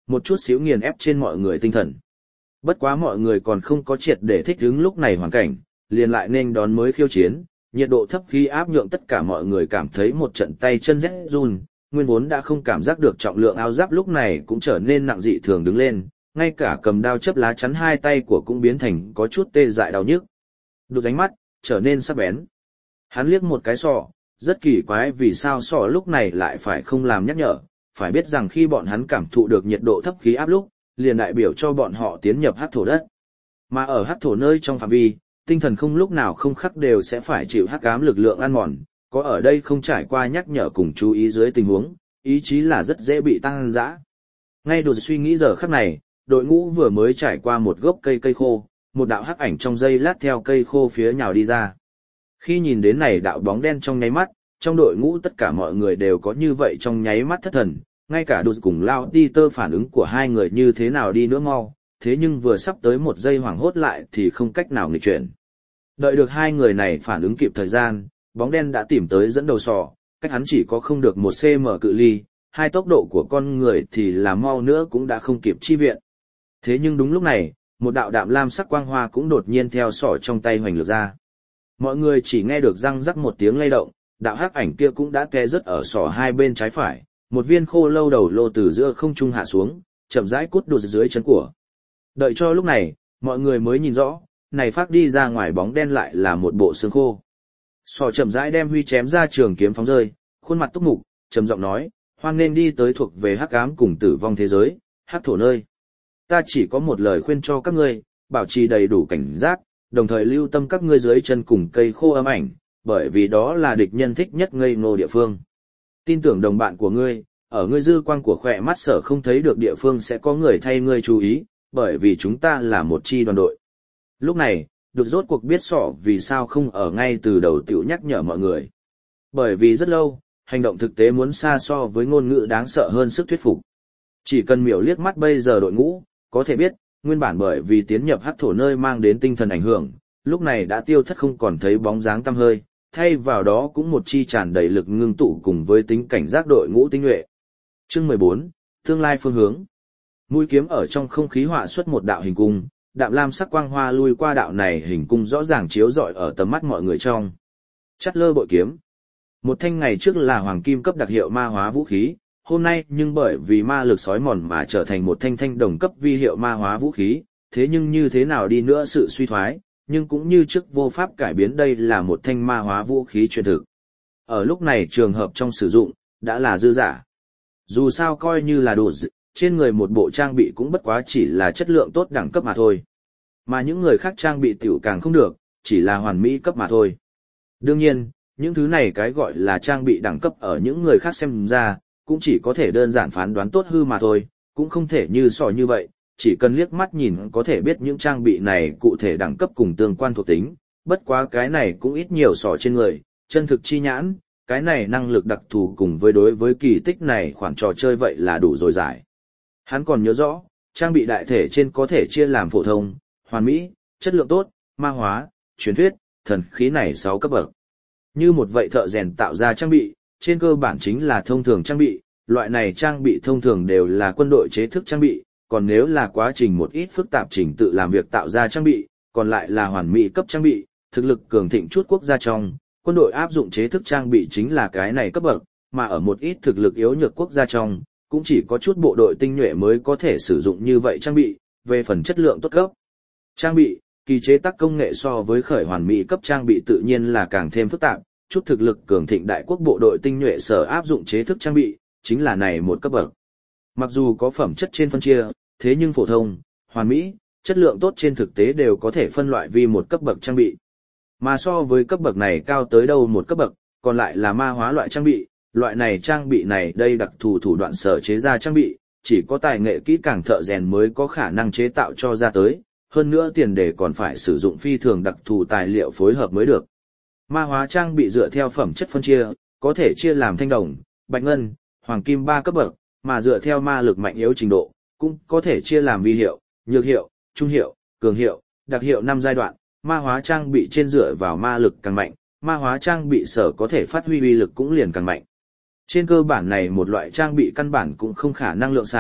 một chút xíu nghiền ép trên mọi người tinh thần. Bất quá mọi người còn không có triệt để thích ứng lúc này hoàn cảnh, liền lại nên đón mới khiêu chiến, nhiệt độ thấp khí áp nhượng tất cả mọi người cảm thấy một trận tay chân rét run, nguyên vốn đã không cảm giác được trọng lượng áo giáp lúc này cũng trở nên nặng dị thường đứng lên, ngay cả cầm đao chấp lá chắn hai tay của cũng biến thành có chút tê dại đau nhức. Đục ánh mắt, trở nên sắc bén. Hắn liếc một cái sọ, rất kỳ quái vì sao sọ lúc này lại phải không làm nhắc nhở, phải biết rằng khi bọn hắn cảm thụ được nhiệt độ thấp khí áp lúc, liền đại biểu cho bọn họ tiến nhập hắc thổ đất. Mà ở hắc thổ nơi trong phạm vi, tinh thần không lúc nào không khắc đều sẽ phải chịu hắc ám lực lượng ăn mòn, có ở đây không trải qua nhắc nhở cùng chú ý dưới tình huống, ý chí là rất dễ bị tăng dã. Ngay đột suy nghĩ giờ khắc này, đội ngũ vừa mới trải qua một gốc cây cây khô, một đạo hắc ảnh trong giây lát theo cây khô phía nhào đi ra. Khi nhìn đến này đạo bóng đen trong nháy mắt, trong đội ngũ tất cả mọi người đều có như vậy trong nháy mắt thất thần, ngay cả đột cùng Lao Ti Tơ phản ứng của hai người như thế nào đi nữa mau, thế nhưng vừa sắp tới một giây hoảng hốt lại thì không cách nào nghịch chuyển. Đợi được hai người này phản ứng kịp thời gian, bóng đen đã tìm tới dẫn đầu sò, cách hắn chỉ có không được một xăng ti mét cự ly, hai tốc độ của con người thì là mau nữa cũng đã không kịp chi viện. Thế nhưng đúng lúc này, một đạo đạm lam sắc quang hoa cũng đột nhiên theo sỏ trong tay hoành lược ra. Mọi người chỉ nghe được răng rắc một tiếng lay động, đạo hắc ảnh kia cũng đã té rớt ở sỏ hai bên trái phải, một viên khô lâu đầu lô từ giữa không trung hạ xuống, chậm rãi cút đột dưới chân của. Đợi cho lúc này, mọi người mới nhìn rõ, này phát đi ra ngoài bóng đen lại là một bộ xương khô. Sỏ chậm rãi đem huy chém ra trường kiếm phóng rơi, khuôn mặt túc mục, trầm giọng nói, hoan nên đi tới thuộc về hắc ám cùng tử vong thế giới, hắc thổ nơi. Ta chỉ có một lời khuyên cho các ngươi, bảo trì đầy đủ cảnh giác, đồng thời lưu tâm các ngươi dưới chân cùng cây khô ấm ảnh, bởi vì đó là địch nhân thích nhất ngây ngô địa phương. Tin tưởng đồng bạn của ngươi, ở ngươi dư quang của khỏe mắt sở không thấy được địa phương sẽ có người thay ngươi chú ý, bởi vì chúng ta là một chi đoàn đội. Lúc này, được rốt cuộc biết sọ vì sao không ở ngay từ đầu tiểu nhắc nhở mọi người. Bởi vì rất lâu, hành động thực tế muốn xa so với ngôn ngữ đáng sợ hơn sức thuyết phục. Chỉ cần miểu liếc mắt bây giờ đội ngũ, có thể biết, nguyên bản bởi vì tiến nhập hắc thổ nơi mang đến tinh thần ảnh hưởng, lúc này đã tiêu thất không còn thấy bóng dáng tăm hơi, thay vào đó cũng một chi tràn đầy lực ngưng tụ cùng với tính cảnh giác đội ngũ tinh nhuệ. Chương mười bốn, tương lai phương hướng. Mũi kiếm ở trong không khí họa xuất một đạo hình cung, đạm lam sắc quang hoa lui qua đạo này hình cung rõ ràng chiếu rọi ở tầm mắt mọi người trong. Chắt lơ bội kiếm. Một thanh ngày trước là hoàng kim cấp đặc hiệu ma hóa vũ khí, hôm nay nhưng bởi vì ma lực sói mòn mà trở thành một thanh thanh đồng cấp vi hiệu ma hóa vũ khí, thế nhưng như thế nào đi nữa sự suy thoái, nhưng cũng như trước vô pháp cải biến đây là một thanh ma hóa vũ khí truyền thực. Ở lúc này trường hợp trong sử dụng, đã là dư giả. Dù sao coi như là đồ dị, trên người một bộ trang bị cũng bất quá chỉ là chất lượng tốt đẳng cấp mà thôi. Mà những người khác trang bị tiểu càng không được, chỉ là hoàn mỹ cấp mà thôi. Đương nhiên, những thứ này cái gọi là trang bị đẳng cấp ở những người khác xem ra, cũng chỉ có thể đơn giản phán đoán tốt hư mà thôi, cũng không thể như sò như vậy, chỉ cần liếc mắt nhìn có thể biết những trang bị này cụ thể đẳng cấp cùng tương quan thuộc tính, bất quá cái này cũng ít nhiều sò trên người, chân thực chi nhãn, cái này năng lực đặc thù cùng với đối với kỳ tích này khoản trò chơi vậy là đủ rồi giải. Hắn còn nhớ rõ, trang bị đại thể trên có thể chia làm phổ thông, hoàn mỹ, chất lượng tốt, ma hóa, truyền thuyết, thần khí này sáu cấp bậc. Như một vậy thợ rèn tạo ra trang bị, trên cơ bản chính là thông thường trang bị, loại này trang bị thông thường đều là quân đội chế thức trang bị, còn nếu là quá trình một ít phức tạp trình tự làm việc tạo ra trang bị, còn lại là hoàn mỹ cấp trang bị, thực lực cường thịnh chút quốc gia trong, quân đội áp dụng chế thức trang bị chính là cái này cấp bậc, mà ở một ít thực lực yếu nhược quốc gia trong, cũng chỉ có chút bộ đội tinh nhuệ mới có thể sử dụng như vậy trang bị, về phần chất lượng tốt cấp. Trang bị, kỳ chế tác công nghệ so với khởi hoàn mỹ cấp trang bị tự nhiên là càng thêm phức tạp, chút thực lực cường thịnh đại quốc bộ đội tinh nhuệ sở áp dụng chế thức trang bị, chính là này một cấp bậc. Mặc dù có phẩm chất trên phân chia, thế nhưng phổ thông, hoàn mỹ, chất lượng tốt trên thực tế đều có thể phân loại vì một cấp bậc trang bị. Mà so với cấp bậc này cao tới đâu một cấp bậc, còn lại là ma hóa loại trang bị, loại này trang bị này đây đặc thù thủ đoạn sở chế ra trang bị, chỉ có tài nghệ kỹ càng thợ rèn mới có khả năng chế tạo cho ra tới, hơn nữa tiền đề còn phải sử dụng phi thường đặc thù tài liệu phối hợp mới được. Ma hóa trang bị dựa theo phẩm chất phân chia, có thể chia làm thanh đồng, bạch ngân, hoàng kim ba cấp bậc, mà dựa theo ma lực mạnh yếu trình độ, cũng có thể chia làm vi hiệu, nhược hiệu, trung hiệu, cường hiệu, đặc hiệu năm giai đoạn. Ma hóa trang bị trên dựa vào ma lực càng mạnh, ma hóa trang bị sở có thể phát huy uy lực cũng liền càng mạnh. Trên cơ bản này một loại trang bị căn bản cũng không khả năng lượng sản,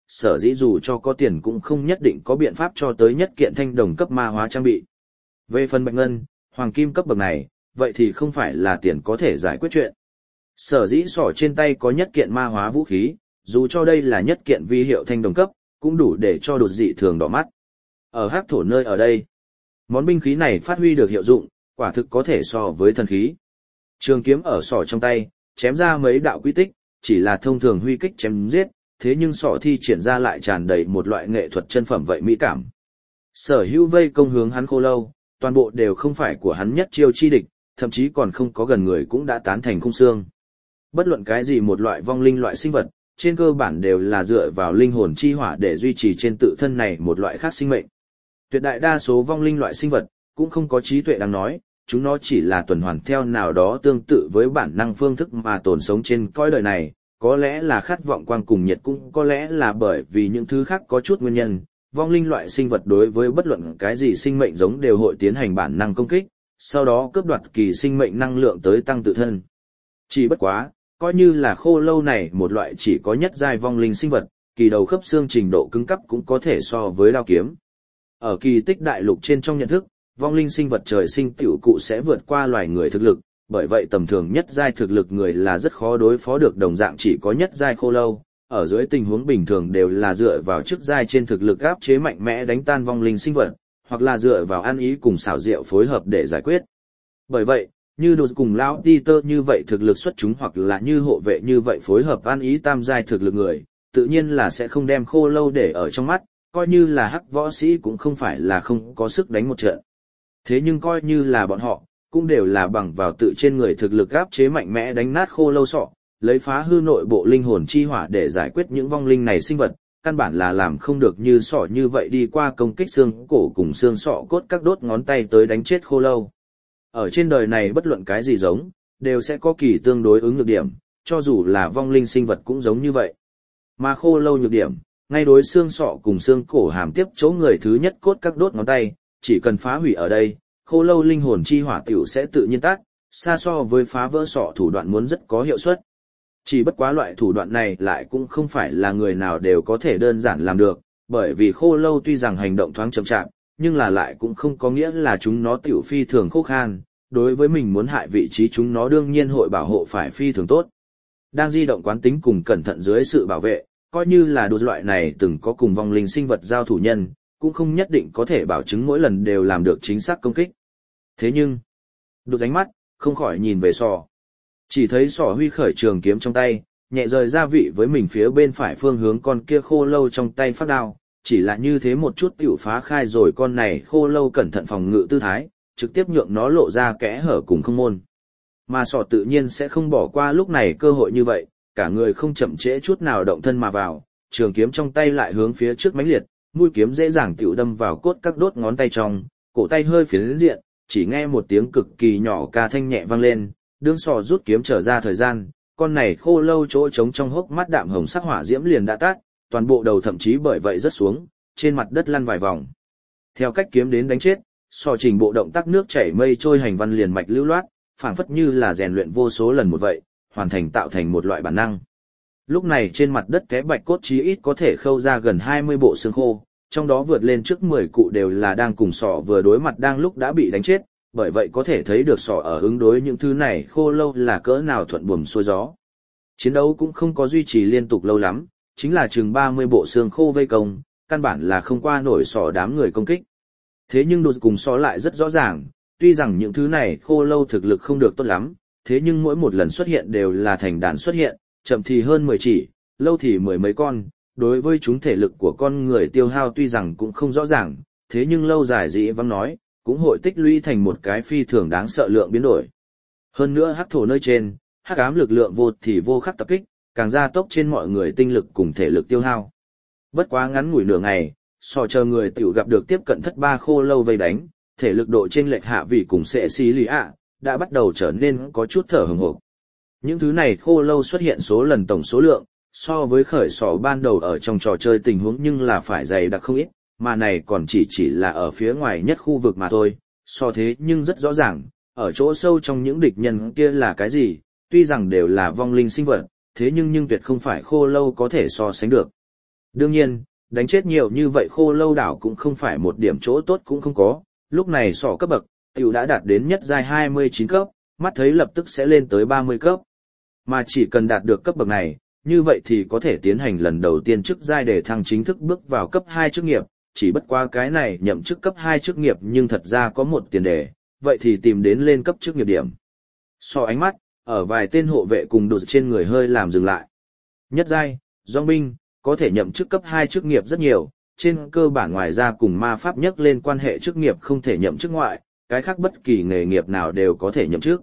sở dĩ dù cho có tiền cũng không nhất định có biện pháp cho tới nhất kiện thanh đồng cấp ma hóa trang bị. Về phần bạch ngân, hoàng kim cấp bậc này, vậy thì không phải là tiền có thể giải quyết chuyện. Sở dĩ sỏ trên tay có nhất kiện ma hóa vũ khí, dù cho đây là nhất kiện vi hiệu thanh đồng cấp, cũng đủ để cho đột dị thường đỏ mắt. Ở hắc thổ nơi ở đây, món binh khí này phát huy được hiệu dụng, quả thực có thể so với thần khí. Trường kiếm ở sỏ trong tay, chém ra mấy đạo quy tích, chỉ là thông thường huy kích chém giết, thế nhưng sỏ thi triển ra lại tràn đầy một loại nghệ thuật chân phẩm vậy mỹ cảm. Sở hữu vây công hướng hắn khô lâu, toàn bộ đều không phải của hắn nhất chiêu chi địch, thậm chí còn không có gần người cũng đã tán thành khung xương. Bất luận cái gì một loại vong linh loại sinh vật, trên cơ bản đều là dựa vào linh hồn chi hỏa để duy trì trên tự thân này một loại khác sinh mệnh. Tuyệt đại đa số vong linh loại sinh vật, cũng không có trí tuệ đáng nói, chúng nó chỉ là tuần hoàn theo nào đó tương tự với bản năng phương thức mà tồn sống trên cõi đời này, có lẽ là khát vọng quang cùng nhiệt, cũng có lẽ là bởi vì những thứ khác có chút nguyên nhân. Vong linh loại sinh vật đối với bất luận cái gì sinh mệnh giống đều hội tiến hành bản năng công kích, sau đó cướp đoạt kỳ sinh mệnh năng lượng tới tăng tự thân. Chỉ bất quá, coi như là khô lâu này một loại chỉ có nhất giai vong linh sinh vật, kỳ đầu khớp xương trình độ cứng cấp cũng có thể so với đao kiếm. Ở kỳ tích đại lục trên trong nhận thức, vong linh sinh vật trời sinh tiểu cụ sẽ vượt qua loài người thực lực, bởi vậy tầm thường nhất giai thực lực người là rất khó đối phó được, đồng dạng chỉ có nhất giai khô lâu, ở dưới tình huống bình thường đều là dựa vào chức giai trên thực lực áp chế mạnh mẽ đánh tan vong linh sinh vật, hoặc là dựa vào ăn ý cùng xảo diệu phối hợp để giải quyết. Bởi vậy, như đột cùng lão Peter như vậy thực lực xuất chúng, hoặc là như hộ vệ như vậy phối hợp ăn ý tam giai thực lực người, tự nhiên là sẽ không đem khô lâu để ở trong mắt, coi như là hắc võ sĩ cũng không phải là không có sức đánh một trận. Thế nhưng coi như là bọn họ, cũng đều là bằng vào tự trên người thực lực áp chế mạnh mẽ đánh nát khô lâu sọ, lấy phá hư nội bộ linh hồn chi hỏa để giải quyết những vong linh này sinh vật, căn bản là làm không được như sọ như vậy đi qua công kích xương cổ cùng xương sọ cốt các đốt ngón tay tới đánh chết khô lâu. Ở trên đời này bất luận cái gì giống, đều sẽ có kỳ tương đối ứng nhược điểm, cho dù là vong linh sinh vật cũng giống như vậy. Mà khô lâu nhược điểm, ngay đối xương sọ cùng xương cổ hàm tiếp chỗ người thứ nhất cốt các đốt ngón tay, chỉ cần phá hủy ở đây, khô lâu linh hồn chi hỏa tiểu sẽ tự nhiên tắt, xa so với phá vỡ sọ thủ đoạn muốn rất có hiệu suất. Chỉ bất quá loại thủ đoạn này lại cũng không phải là người nào đều có thể đơn giản làm được, bởi vì khô lâu tuy rằng hành động thoáng chậm chạp, nhưng là lại cũng không có nghĩa là chúng nó tiểu phi thường khô khan, đối với mình muốn hại vị trí chúng nó đương nhiên hội bảo hộ phải phi thường tốt. Đang di động quán tính cùng cẩn thận dưới sự bảo vệ, coi như là đột loại này từng có cùng vong linh sinh vật giao thủ nhân, cũng không nhất định có thể bảo chứng mỗi lần đều làm được chính xác công kích. Thế nhưng, đột ánh mắt, không khỏi nhìn về sọ. Chỉ thấy sọ huy khởi trường kiếm trong tay, nhẹ rời gia vị với mình phía bên phải phương hướng con kia khô lâu trong tay phát đao, chỉ là như thế một chút tiểu phá khai rồi con này khô lâu cẩn thận phòng ngự tư thái, trực tiếp nhượng nó lộ ra kẽ hở cùng không môn. Mà sọ tự nhiên sẽ không bỏ qua lúc này cơ hội như vậy, cả người không chậm trễ chút nào động thân mà vào, trường kiếm trong tay lại hướng phía trước mãnh liệt, mũi kiếm dễ dàng tiểu đâm vào cốt các đốt ngón tay trong, cổ tay hơi phiến diện, chỉ nghe một tiếng cực kỳ nhỏ ca thanh nhẹ vang lên, đương sọ rút kiếm trở ra thời gian, con này khô lâu chỗ trống trong hốc mắt đạm hồng sắc hỏa diễm liền đã tắt, toàn bộ đầu thậm chí bởi vậy rớt xuống, trên mặt đất lăn vài vòng. Theo cách kiếm đến đánh chết, sọ trình bộ động tác nước chảy mây trôi hành văn liền mạch lưu loát, phảng phất như là rèn luyện vô số lần một vậy, hoàn thành tạo thành một loại bản năng. Lúc này trên mặt đất té bạch cốt chí ít có thể khâu ra gần hai mươi bộ xương khô, trong đó vượt lên trước mười cụ đều là đang cùng sọ vừa đối mặt đang lúc đã bị đánh chết, bởi vậy có thể thấy được sọ ở ứng đối những thứ này khô lâu là cỡ nào thuận buồm xuôi gió. Chiến đấu cũng không có duy trì liên tục lâu lắm, chính là chừng ba mươi bộ xương khô vây công, căn bản là không qua nổi sọ đám người công kích. Thế nhưng đột cùng sọ lại rất rõ ràng, tuy rằng những thứ này khô lâu thực lực không được tốt lắm, thế nhưng mỗi một lần xuất hiện đều là thành đàn xuất hiện, chậm thì hơn mười chỉ, lâu thì mười mấy con, đối với chúng thể lực của con người tiêu hao tuy rằng cũng không rõ ràng, thế nhưng lâu dài dĩ vắng nói, cũng hội tích lũy thành một cái phi thường đáng sợ lượng biến đổi. Hơn nữa hắc thổ nơi trên, hắc ám lực lượng vô thì vô khắc tập kích, càng gia tốc trên mọi người tinh lực cùng thể lực tiêu hao. Bất quá ngắn ngủi nửa ngày, sò chờ người tiểu gặp được tiếp cận thất ba khô lâu vây đánh, thể lực độ trên lệch hạ vì cùng sẽ xí lý ạ, đã bắt đầu trở nên có chút thở hừng hộp. Những thứ này khô lâu xuất hiện số lần tổng số lượng, so với khởi sỏ ban đầu ở trong trò chơi tình huống nhưng là phải dày đặc không ít, mà này còn chỉ chỉ là ở phía ngoài nhất khu vực mà thôi, so thế nhưng rất rõ ràng, ở chỗ sâu trong những địch nhân kia là cái gì, tuy rằng đều là vong linh sinh vật, thế nhưng nhưng tuyệt không phải khô lâu có thể so sánh được. Đương nhiên, đánh chết nhiều như vậy khô lâu đảo cũng không phải một điểm chỗ tốt cũng không có, lúc này sỏ cấp bậc, tiểu đã đạt đến nhất giai hai mươi chín cấp, mắt thấy lập tức sẽ lên tới ba mươi cấp. Mà chỉ cần đạt được cấp bậc này, như vậy thì có thể tiến hành lần đầu tiên chức giai để thăng chính thức bước vào cấp hai chức nghiệp, chỉ bất qua cái này nhậm chức cấp hai chức nghiệp nhưng thật ra có một tiền đề, vậy thì tìm đến lên cấp chức nghiệp điểm. So ánh mắt, ở vài tên hộ vệ cùng đột trên người hơi làm dừng lại. Nhất giai, dòng binh, có thể nhậm chức cấp hai chức nghiệp rất nhiều, trên cơ bản ngoài ra cùng ma pháp nhắc lên quan hệ chức nghiệp không thể nhậm chức ngoại, cái khác bất kỳ nghề nghiệp nào đều có thể nhậm chức.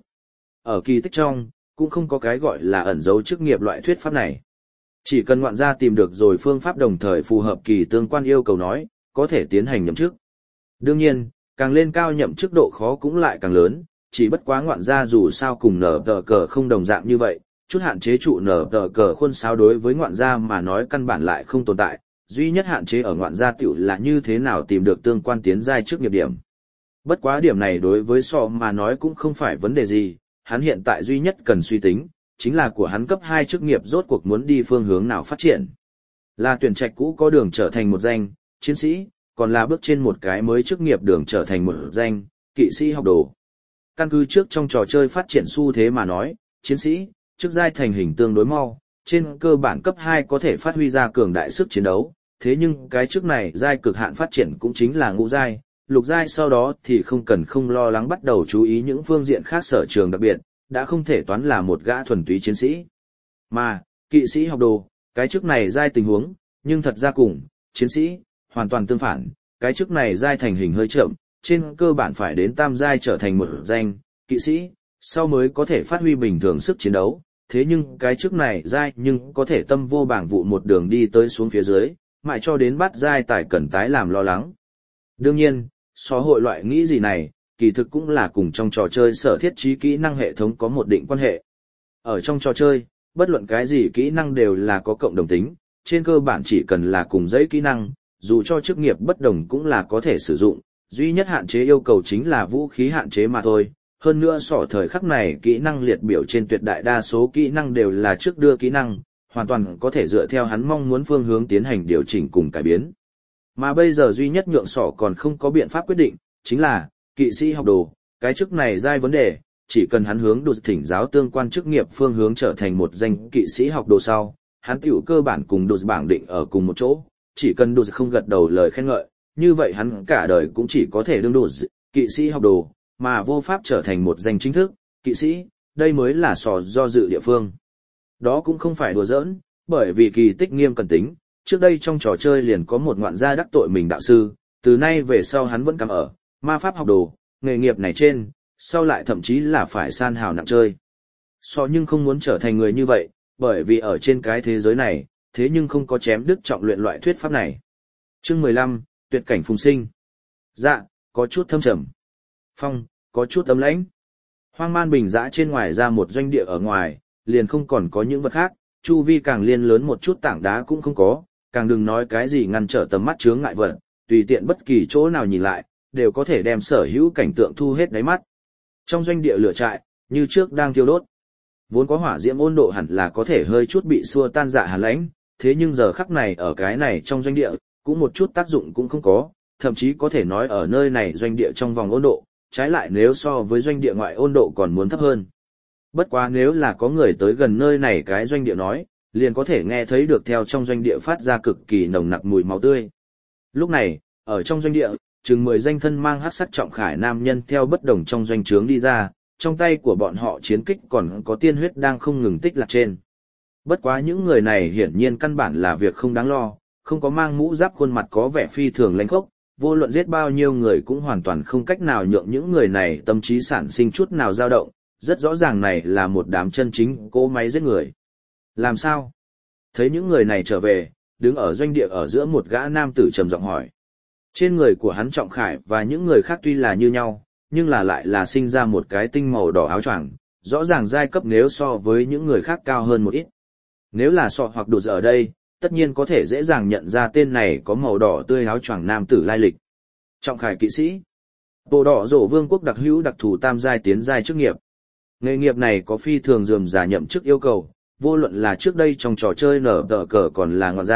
Ở kỳ tích trong, cũng không có cái gọi là ẩn dấu chức nghiệp loại thuyết pháp này. Chỉ cần ngoạn gia tìm được rồi phương pháp đồng thời phù hợp kỳ tương quan yêu cầu nói, có thể tiến hành nhậm chức. Đương nhiên, càng lên cao nhậm chức độ khó cũng lại càng lớn, chỉ bất quá ngoạn gia dù sao cùng nở tờ cờ không đồng dạng như vậy, chút hạn chế trụ nở tờ cờ khuôn sao đối với ngoạn gia mà nói căn bản lại không tồn tại, duy nhất hạn chế ở ngoạn gia tiểu là như thế nào tìm được tương quan tiến giai trước nghiệp điểm. Bất quá điểm này đối với sọ mà nói cũng không phải vấn đề gì, hắn hiện tại duy nhất cần suy tính, chính là của hắn cấp hai chức nghiệp rốt cuộc muốn đi phương hướng nào phát triển. Là tuyển trạch cũ có đường trở thành một danh, chiến sĩ, còn là bước trên một cái mới chức nghiệp đường trở thành một danh, kỵ sĩ học đồ. Căn cứ trước trong trò chơi phát triển xu thế mà nói, chiến sĩ, chức giai thành hình tương đối mau, trên cơ bản cấp hai có thể phát huy ra cường đại sức chiến đấu, thế nhưng cái chức này giai cực hạn phát triển cũng chính là ngũ giai, lục giai sau đó thì không cần không lo lắng bắt đầu chú ý những phương diện khác sở trường đặc biệt, đã không thể toán là một gã thuần túy chiến sĩ. Mà, kỵ sĩ học đồ, cái chức này giai tình huống, nhưng thật ra cùng, chiến sĩ, hoàn toàn tương phản, cái chức này giai thành hình hơi chậm, trên cơ bản phải đến tam giai trở thành một danh, kỵ sĩ, sau mới có thể phát huy bình thường sức chiến đấu, thế nhưng cái chức này giai nhưng có thể tâm vô bảng vụ một đường đi tới xuống phía dưới, mãi cho đến bắt giai tài cần tái làm lo lắng. Đương nhiên, so hội loại nghĩ gì này, kỳ thực cũng là cùng trong trò chơi sở thiết trí kỹ năng hệ thống có một định quan hệ. Ở trong trò chơi, bất luận cái gì kỹ năng đều là có cộng đồng tính, trên cơ bản chỉ cần là cùng giấy kỹ năng, dù cho chức nghiệp bất đồng cũng là có thể sử dụng, duy nhất hạn chế yêu cầu chính là vũ khí hạn chế mà thôi. Hơn nữa sỏ thời khắc này kỹ năng liệt biểu trên tuyệt đại đa số kỹ năng đều là trước đưa kỹ năng, hoàn toàn có thể dựa theo hắn mong muốn phương hướng tiến hành điều chỉnh cùng cải biến. Mà bây giờ duy nhất nhượng sỏ còn không có biện pháp quyết định, chính là, kỵ sĩ học đồ, cái chức này giai vấn đề, chỉ cần hắn hướng đột thỉnh giáo tương quan chức nghiệp phương hướng trở thành một danh kỵ sĩ học đồ sau, hắn tiểu cơ bản cùng đột bảng định ở cùng một chỗ, chỉ cần đột không gật đầu lời khen ngợi, như vậy hắn cả đời cũng chỉ có thể đương đột kỵ sĩ học đồ, mà vô pháp trở thành một danh chính thức, kỵ sĩ, đây mới là sò do dự địa phương. Đó cũng không phải đùa giỡn, bởi vì kỳ tích nghiêm cẩn tính, trước đây trong trò chơi liền có một ngoạn gia đắc tội mình đạo sư, từ nay về sau hắn vẫn cắm ở, ma pháp học đồ, nghề nghiệp này trên, sau lại thậm chí là phải san hào nặng chơi. So nhưng không muốn trở thành người như vậy, bởi vì ở trên cái thế giới này, thế nhưng không có chém đứt trọng luyện loại thuyết pháp này. Chương mười lăm, tuyệt cảnh phùng sinh. Dạ, có chút thâm trầm. Phong, có chút ấm lãnh. Hoang man bình dã trên ngoài ra một doanh địa ở ngoài, liền không còn có những vật khác, chu vi càng liên lớn một chút tảng đá cũng không có, càng đừng nói cái gì ngăn trở tầm mắt chướng ngại vật, tùy tiện bất kỳ chỗ nào nhìn lại, đều có thể đem sở hữu cảnh tượng thu hết đáy mắt. Trong doanh địa lửa trại, như trước đang thiêu đốt. Vốn có hỏa diễm ôn độ hẳn là có thể hơi chút bị xua tan dạ hàn lãnh, thế nhưng giờ khắc này ở cái này trong doanh địa, cũng một chút tác dụng cũng không có, thậm chí có thể nói ở nơi này doanh địa trong vòng ôn độ, trái lại nếu so với doanh địa ngoại ôn độ còn muốn thấp hơn. Bất quá nếu là có người tới gần nơi này cái doanh địa nói, liền có thể nghe thấy được theo trong doanh địa phát ra cực kỳ nồng nặc mùi máu tươi. Lúc này, ở trong doanh địa, chừng mười danh thân mang hắc sắc trọng khải nam nhân theo bất đồng trong doanh trướng đi ra, trong tay của bọn họ chiến kích còn có tiên huyết đang không ngừng tích lạc trên. Bất quá những người này hiển nhiên căn bản là việc không đáng lo, không có mang mũ giáp khuôn mặt có vẻ phi thường lãnh khốc, vô luận giết bao nhiêu người cũng hoàn toàn không cách nào nhượng những người này tâm trí sản sinh chút nào dao động, rất rõ ràng này là một đám chân chính cỗ máy giết người. Làm sao? Thấy những người này trở về, đứng ở doanh địa ở giữa một gã nam tử trầm giọng hỏi. Trên người của hắn trọng khải và những người khác tuy là như nhau, nhưng là lại là sinh ra một cái tinh màu đỏ áo choàng, rõ ràng giai cấp nếu so với những người khác cao hơn một ít. Nếu là sọ hoặc đột ở đây, tất nhiên có thể dễ dàng nhận ra tên này có màu đỏ tươi áo choàng nam tử lai lịch. Trọng khải kỵ sĩ. Bộ đỏ rổ vương quốc đặc hữu đặc thù tam giai tiến giai chức nghiệp. Nghề nghiệp này có phi thường dườm giả nhậm chức yêu cầu, vô luận là trước đây trong trò chơi nở tờ cờ còn là ngoạn gia,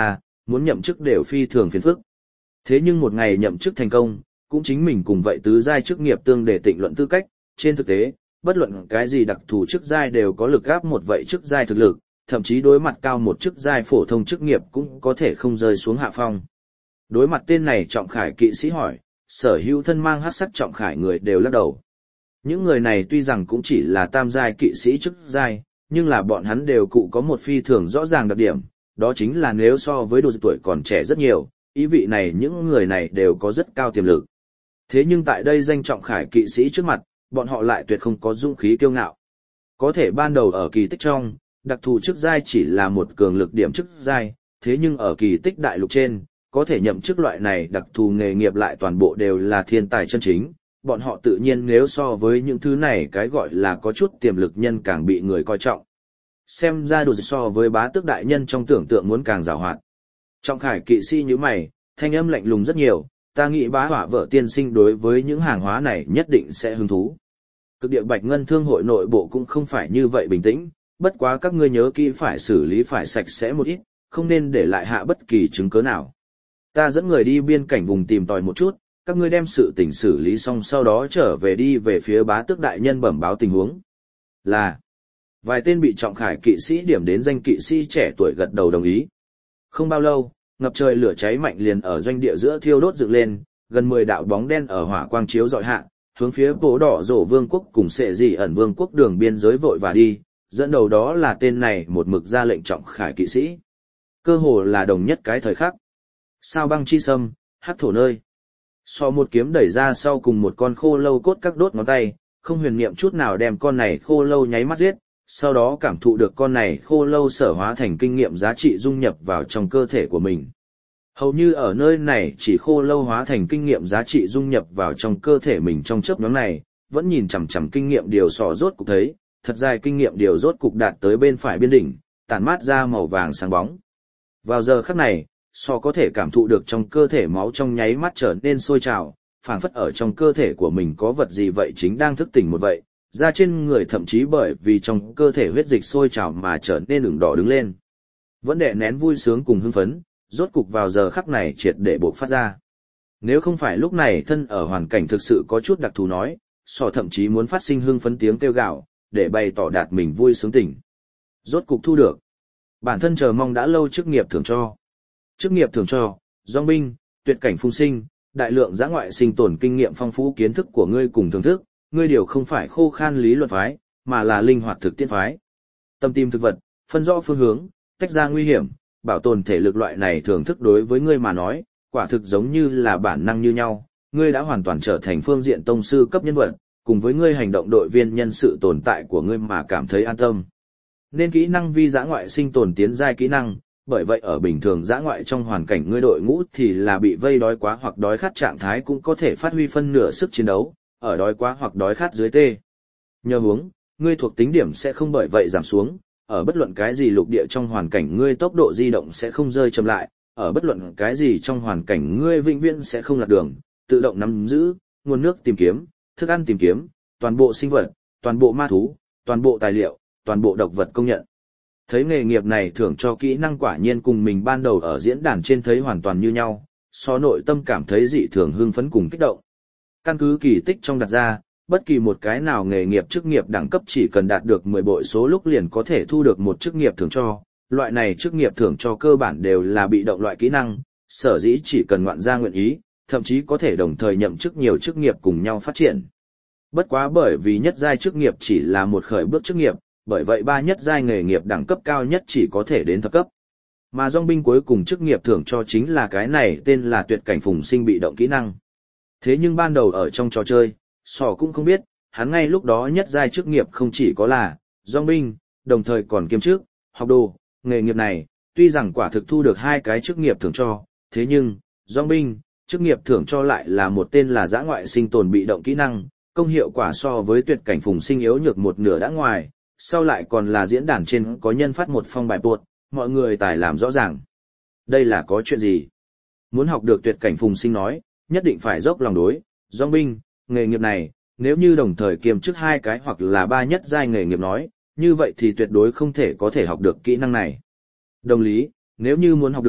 muốn nhậm chức đều phi thường phiền phức. Thế nhưng một ngày nhậm chức thành công, cũng chính mình cùng vậy tứ giai chức nghiệp tương để tịnh luận tư cách, trên thực tế, bất luận cái gì đặc thù chức giai đều có lực gáp một vậy chức giai thực lực, thậm chí đối mặt cao một chức giai phổ thông chức nghiệp cũng có thể không rơi xuống hạ phong. Đối mặt tên này Trọng Khải kỵ sĩ hỏi, sở hữu thân mang hắc sắc Trọng Khải người đều lắc đầu. Những người này tuy rằng cũng chỉ là tam giai kỵ sĩ chức giai, nhưng là bọn hắn đều cụ có một phi thường rõ ràng đặc điểm, đó chính là nếu so với đồ tuổi còn trẻ rất nhiều, ý vị này những người này đều có rất cao tiềm lực. Thế nhưng tại đây danh Trọng Khải kỵ sĩ trước mặt, bọn họ lại tuyệt không có dũng khí kiêu ngạo. Có thể ban đầu ở kỳ tích trong, đặc thù chức giai chỉ là một cường lực điểm chức giai, thế nhưng ở kỳ tích đại lục trên, có thể nhậm chức loại này đặc thù nghề nghiệp lại toàn bộ đều là thiên tài chân chính, bọn họ tự nhiên nếu so với những thứ này cái gọi là có chút tiềm lực nhân càng bị người coi trọng. Xem ra đồ so với bá tước đại nhân trong tưởng tượng muốn càng giàu hoạt. Trọng Khải kỵ sĩ như mày, thanh âm lạnh lùng rất nhiều, ta nghĩ bá hỏa vợ tiên sinh đối với những hàng hóa này nhất định sẽ hứng thú. Cực địa Bạch Ngân Thương hội nội bộ cũng không phải như vậy bình tĩnh, bất quá các ngươi nhớ kỹ phải xử lý phải sạch sẽ một ít, không nên để lại hạ bất kỳ chứng cứ nào. Ta dẫn người đi biên cảnh vùng tìm tòi một chút, các ngươi đem sự tình xử lý xong sau đó trở về đi về phía bá tước đại nhân bẩm báo tình huống. Là, vài tên bị Trọng Khải kỵ sĩ điểm đến danh kỵ sĩ trẻ tuổi gật đầu đồng ý. Không bao lâu, ngập trời lửa cháy mạnh liền ở doanh địa giữa thiêu đốt dựng lên, gần mười đạo bóng đen ở hỏa quang chiếu dọi hạ, hướng phía Bố Đỏ Rổ Vương quốc cùng Sệ Dị ẩn Vương quốc đường biên giới vội và đi, dẫn đầu đó là tên này một mực ra lệnh Trọng Khải kỵ sĩ. Cơ hồ là đồng nhất cái thời khắc. Sao băng chi sâm, hắc thổ nơi. So một kiếm đẩy ra sau cùng một con khô lâu cốt các đốt ngón tay, không huyền niệm chút nào đem con này khô lâu nháy mắt giết, sau đó cảm thụ được con này khô lâu sở hóa thành kinh nghiệm giá trị dung nhập vào trong cơ thể của mình. Hầu như ở nơi này chỉ khô lâu hóa thành kinh nghiệm giá trị dung nhập vào trong cơ thể mình trong chớp nhoáng này, vẫn nhìn chằm chằm kinh nghiệm điều sò rốt cục thấy, thật dài kinh nghiệm điều rốt cục đạt tới bên phải biên đỉnh, tản mát ra màu vàng sáng bóng. Vào giờ khắc này, sò có thể cảm thụ được trong cơ thể máu trong nháy mắt trở nên sôi trào, phảng phất ở trong cơ thể của mình có vật gì vậy chính đang thức tỉnh một vậy, da trên người thậm chí bởi vì trong cơ thể huyết dịch sôi trào mà trở nên ửng đỏ đứng lên. Vẫn đè nén vui sướng cùng hưng phấn, rốt cục vào giờ khắc này triệt để bộc phát ra. Nếu không phải lúc này thân ở hoàn cảnh thực sự có chút đặc thù nói, sò thậm chí muốn phát sinh hưng phấn tiếng kêu gào, để bày tỏ đạt mình vui sướng tỉnh. Rốt cục thu được. Bản thân chờ mong đã lâu chức nghiệp thưởng cho. Chức nghiệp thưởng cho, dòng binh, tuyệt cảnh phung sinh, đại lượng giã ngoại sinh tồn kinh nghiệm phong phú kiến thức của ngươi cùng thưởng thức, ngươi điều không phải khô khan lý luận phái, mà là linh hoạt thực tiễn phái. Tâm tìm thực vật, phân rõ phương hướng, tách ra nguy hiểm, bảo tồn thể lực loại này thưởng thức đối với ngươi mà nói, quả thực giống như là bản năng như nhau, ngươi đã hoàn toàn trở thành phương diện tông sư cấp nhân vật, cùng với ngươi hành động đội viên nhân sự tồn tại của ngươi mà cảm thấy an tâm. Nên kỹ năng vi dã ngoại sinh tồn tiến giai kỹ năng, bởi vậy ở bình thường dã ngoại trong hoàn cảnh ngươi đội ngũ thì là bị vây đói quá hoặc đói khát trạng thái cũng có thể phát huy phân nửa sức chiến đấu, ở đói quá hoặc đói khát dưới tê. Nhờ hướng, ngươi thuộc tính điểm sẽ không bởi vậy giảm xuống, ở bất luận cái gì lục địa trong hoàn cảnh ngươi tốc độ di động sẽ không rơi chậm lại, ở bất luận cái gì trong hoàn cảnh ngươi vĩnh viễn sẽ không lạc đường, tự động nắm giữ, nguồn nước tìm kiếm, thức ăn tìm kiếm, toàn bộ sinh vật, toàn bộ ma thú, toàn bộ tài liệu, toàn bộ độc vật công nhận. Thấy nghề nghiệp này thưởng cho kỹ năng quả nhiên cùng mình ban đầu ở diễn đàn trên thấy hoàn toàn như nhau, so nội tâm cảm thấy dị thường hưng phấn cùng kích động. Căn cứ kỳ tích trong đặt ra, bất kỳ một cái nào nghề nghiệp chức nghiệp đẳng cấp chỉ cần đạt được mười bội số lúc liền có thể thu được một chức nghiệp thưởng cho, loại này chức nghiệp thưởng cho cơ bản đều là bị động loại kỹ năng, sở dĩ chỉ cần ngoạn gia nguyện ý, thậm chí có thể đồng thời nhậm chức nhiều chức nghiệp cùng nhau phát triển. Bất quá bởi vì nhất giai chức nghiệp chỉ là một khởi bước chức nghiệp, bởi vậy ba nhất giai nghề nghiệp đẳng cấp cao nhất chỉ có thể đến thập cấp. Mà dòng binh cuối cùng chức nghiệp thưởng cho chính là cái này tên là tuyệt cảnh phùng sinh bị động kỹ năng. Thế nhưng ban đầu ở trong trò chơi, Sỏ cũng không biết, hắn ngay lúc đó nhất giai chức nghiệp không chỉ có là dòng binh, đồng thời còn kiêm chức, học đồ, nghề nghiệp này, tuy rằng quả thực thu được hai cái chức nghiệp thưởng cho, thế nhưng, dòng binh, chức nghiệp thưởng cho lại là một tên là dã ngoại sinh tồn bị động kỹ năng, công hiệu quả so với tuyệt cảnh phùng sinh yếu nhược một nửa đã ngoài, sau lại còn là diễn đàn trên có nhân phát một phong bài buộc, mọi người tài làm rõ ràng. Đây là có chuyện gì? Muốn học được tuyệt cảnh phùng sinh nói, nhất định phải dốc lòng đối, dòng binh, nghề nghiệp này, nếu như đồng thời kiêm chức hai cái hoặc là ba nhất giai nghề nghiệp nói, như vậy thì tuyệt đối không thể có thể học được kỹ năng này. Đồng lý, nếu như muốn học được,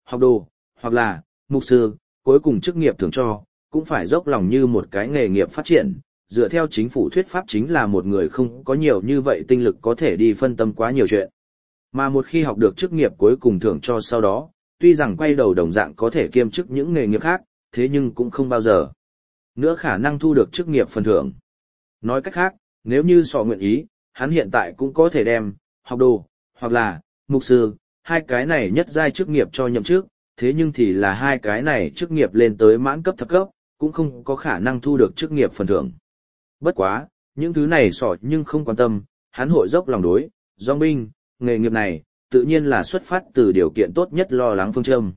học đồ, hoặc là mục sư, cuối cùng chức nghiệp thường cho, cũng phải dốc lòng như một cái nghề nghiệp phát triển, dựa theo chính phủ thuyết pháp chính là một người không có nhiều như vậy tinh lực có thể đi phân tâm quá nhiều chuyện. Mà một khi học được chức nghiệp cuối cùng thưởng cho sau đó, tuy rằng quay đầu đồng dạng có thể kiêm chức những nghề nghiệp khác, thế nhưng cũng không bao giờ nữa khả năng thu được chức nghiệp phần thưởng. Nói cách khác, nếu như Sọ nguyện ý, hắn hiện tại cũng có thể đem học đồ, hoặc là mục sư, hai cái này nhất giai chức nghiệp cho nhậm chức, thế nhưng thì là hai cái này chức nghiệp lên tới mãn cấp thập cấp, cũng không có khả năng thu được chức nghiệp phần thưởng. Bất quá, những thứ này Sọ nhưng không quan tâm, hắn hội dốc lòng đối, dòng binh, nghề nghiệp này, tự nhiên là xuất phát từ điều kiện tốt nhất lo lắng phương châm.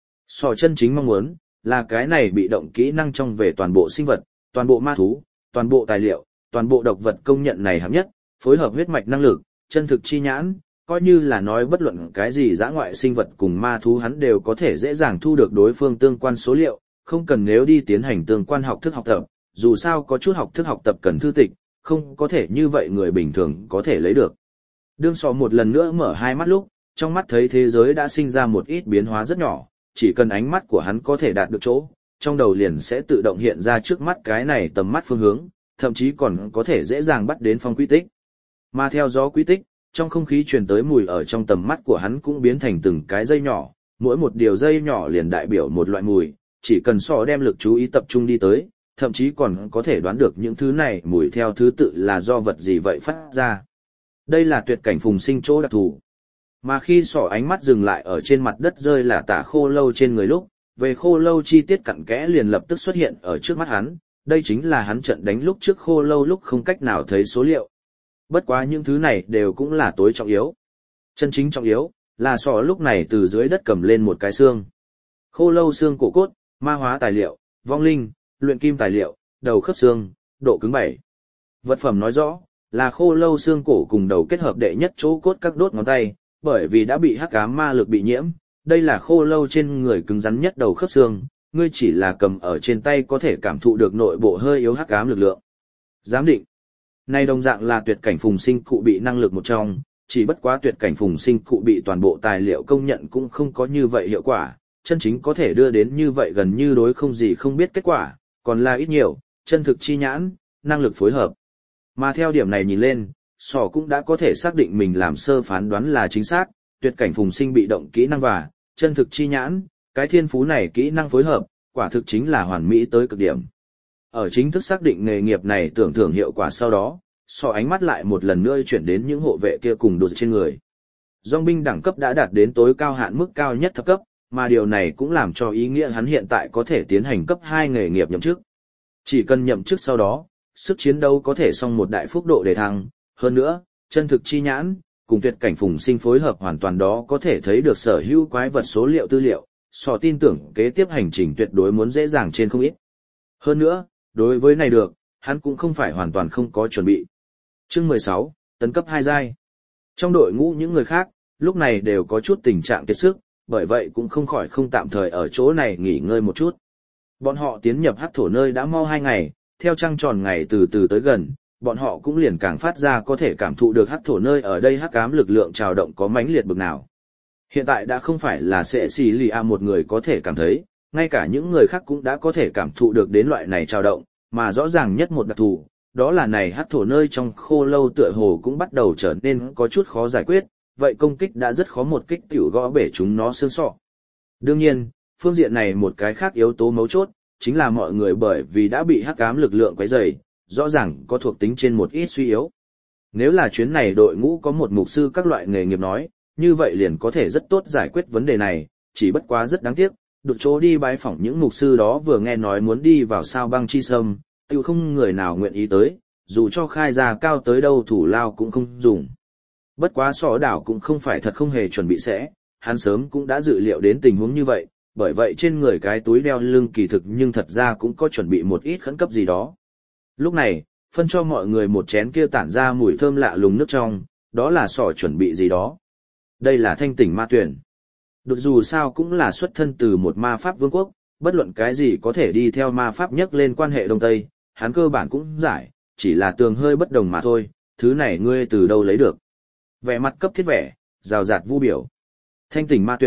Sọ chân chính mong muốn, là cái này bị động kỹ năng trong về toàn bộ sinh vật, toàn bộ ma thú, toàn bộ tài liệu, toàn bộ độc vật công nhận này hạng nhất, phối hợp huyết mạch năng lực, chân thực chi nhãn, coi như là nói bất luận cái gì dã ngoại sinh vật cùng ma thú hắn đều có thể dễ dàng thu được đối phương tương quan số liệu, không cần nếu đi tiến hành tương quan học thức học tập, dù sao có chút học thức học tập cần thư tịch, không có thể như vậy người bình thường có thể lấy được. Đương Sọ một lần nữa mở hai mắt lúc, trong mắt thấy thế giới đã sinh ra một ít biến hóa rất nhỏ, chỉ cần ánh mắt của hắn có thể đạt được chỗ, trong đầu liền sẽ tự động hiện ra trước mắt cái này tầm mắt phương hướng, thậm chí còn có thể dễ dàng bắt đến phong quy tích. Mà theo gió quy tích, trong không khí truyền tới mùi ở trong tầm mắt của hắn cũng biến thành từng cái dây nhỏ, mỗi một điều dây nhỏ liền đại biểu một loại mùi, chỉ cần Sọ đem lực chú ý tập trung đi tới, thậm chí còn có thể đoán được những thứ này mùi theo thứ tự là do vật gì vậy phát ra. Đây là tuyệt cảnh phùng sinh chỗ đặc thù. Mà khi Sọ ánh mắt dừng lại ở trên mặt đất rơi là tả khô lâu trên người lúc, về khô lâu chi tiết cặn kẽ liền lập tức xuất hiện ở trước mắt hắn, đây chính là hắn trận đánh lúc trước khô lâu lúc không cách nào thấy số liệu. Bất quá những thứ này đều cũng là tối trọng yếu. Chân chính trọng yếu, là Sọ lúc này từ dưới đất cầm lên một cái xương. Khô lâu xương cổ cốt, ma hóa tài liệu, vong linh, luyện kim tài liệu, đầu khớp xương, độ cứng bảy. Vật phẩm nói rõ, là khô lâu xương cổ cùng đầu kết hợp đệ nhất chỗ cốt các đốt ngón tay, bởi vì đã bị hắc ám ma lực bị nhiễm, đây là khô lâu trên người cứng rắn nhất đầu khớp xương, ngươi chỉ là cầm ở trên tay có thể cảm thụ được nội bộ hơi yếu hắc ám lực lượng. Giám định. Này đồng dạng là tuyệt cảnh phùng sinh cụ bị năng lực một trong, chỉ bất quá tuyệt cảnh phùng sinh cụ bị toàn bộ tài liệu công nhận cũng không có như vậy hiệu quả, chân chính có thể đưa đến như vậy gần như đối không gì không biết kết quả, còn là ít nhiều, chân thực chi nhãn, năng lực phối hợp. Mà theo điểm này nhìn lên, Sọ cũng đã có thể xác định mình làm sơ phán đoán là chính xác, tuyệt cảnh phùng sinh bị động kỹ năng và chân thực chi nhãn, cái thiên phú này kỹ năng phối hợp, quả thực chính là hoàn mỹ tới cực điểm. Ở chính thức xác định nghề nghiệp này tưởng thưởng hiệu quả sau đó, Sọ ánh mắt lại một lần nữa chuyển đến những hộ vệ kia cùng đột trên người. Dòng binh đẳng cấp đã đạt đến tối cao hạn mức cao nhất thập cấp, mà điều này cũng làm cho ý nghĩa hắn hiện tại có thể tiến hành cấp hai nghề nghiệp nhậm chức. Chỉ cần nhậm chức sau đó, sức chiến đấu có thể song một đại phúc độ để thăng, hơn nữa, chân thực chi nhãn, cùng tuyệt cảnh phùng sinh phối hợp hoàn toàn đó có thể thấy được sở hữu quái vật số liệu tư liệu, Sọ tin tưởng kế tiếp hành trình tuyệt đối muốn dễ dàng trên không ít. Hơn nữa, đối với này được, hắn cũng không phải hoàn toàn không có chuẩn bị. Chương mười sáu, tấn cấp hai giai. Trong đội ngũ những người khác, lúc này đều có chút tình trạng kiệt sức, bởi vậy cũng không khỏi không tạm thời ở chỗ này nghỉ ngơi một chút. Bọn họ tiến nhập hắc thổ nơi đã mau hai ngày, theo trăng tròn ngày từ từ tới gần, bọn họ cũng liền càng phát ra có thể cảm thụ được hắc thổ nơi ở đây hắc ám lực lượng trào động có mãnh liệt bực nào. Hiện tại đã không phải là sẽ xì lì a một người có thể cảm thấy, ngay cả những người khác cũng đã có thể cảm thụ được đến loại này trào động, mà rõ ràng nhất một đặc thù, đó là này hắc thổ nơi trong khô lâu tựa hồ cũng bắt đầu trở nên có chút khó giải quyết, vậy công kích đã rất khó một kích tiểu gõ bể chúng nó xương sọ. Đương nhiên, phương diện này một cái khác yếu tố mấu chốt, chính là mọi người bởi vì đã bị hắc ám lực lượng quấy rầy, rõ ràng có thuộc tính trên một ít suy yếu. Nếu là chuyến này đội ngũ có một mục sư các loại nghề nghiệp nói, như vậy liền có thể rất tốt giải quyết vấn đề này, chỉ bất quá rất đáng tiếc, đột chỗ đi bái phỏng những mục sư đó vừa nghe nói muốn đi vào sao băng chi sâm, tiêu không người nào nguyện ý tới, dù cho khai ra cao tới đâu thủ lao cũng không dùng. Bất quá Sọ đảo cũng không phải thật không hề chuẩn bị sẽ, hắn sớm cũng đã dự liệu đến tình huống như vậy, bởi vậy trên người cái túi đeo lưng kỳ thực nhưng thật ra cũng có chuẩn bị một ít khẩn cấp gì đó. Lúc này, phân cho mọi người một chén kia tản ra mùi thơm lạ lùng nước trong, đó là Sọ chuẩn bị gì đó. Đây là thanh tỉnh ma tuyển. Đột dù sao cũng là xuất thân từ một ma pháp vương quốc, bất luận cái gì có thể đi theo ma pháp nhắc lên quan hệ Đông Tây, hắn cơ bản cũng giải, chỉ là tường hơi bất đồng mà thôi, thứ này ngươi từ đâu lấy được. Vẻ mặt cấp thiết vẻ, rào rạt vu biểu. Thanh tỉnh ma tuyển,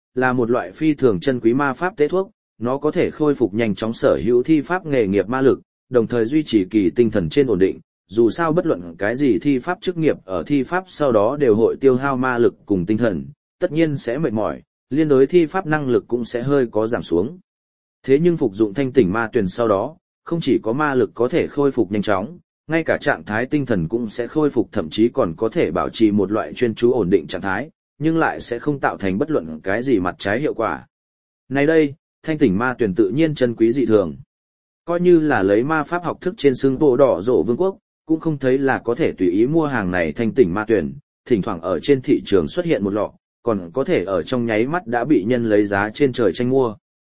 là một loại phi thường chân quý ma pháp tế thuốc, nó có thể khôi phục nhanh chóng sở hữu thi pháp nghề nghiệp ma lực, đồng thời duy trì kỳ tinh thần trên ổn định. Dù sao bất luận cái gì thi pháp chức nghiệp ở thi pháp sau đó đều hội tiêu hao ma lực cùng tinh thần, tất nhiên sẽ mệt mỏi, liên đối thi pháp năng lực cũng sẽ hơi có giảm xuống. Thế nhưng phục dụng thanh tỉnh ma tuyền sau đó, không chỉ có ma lực có thể khôi phục nhanh chóng, ngay cả trạng thái tinh thần cũng sẽ khôi phục, thậm chí còn có thể bảo trì một loại chuyên chú ổn định trạng thái, nhưng lại sẽ không tạo thành bất luận cái gì mặt trái hiệu quả. Này đây, thanh tỉnh ma tuyền tự nhiên chân quý dị thường. Coi như là lấy ma pháp học thức trên xương bộ đỏ rộ vương quốc, cũng không thấy là có thể tùy ý mua hàng này thanh tỉnh ma tuyền, thỉnh thoảng ở trên thị trường xuất hiện một lọ, còn có thể ở trong nháy mắt đã bị nhân lấy giá trên trời tranh mua.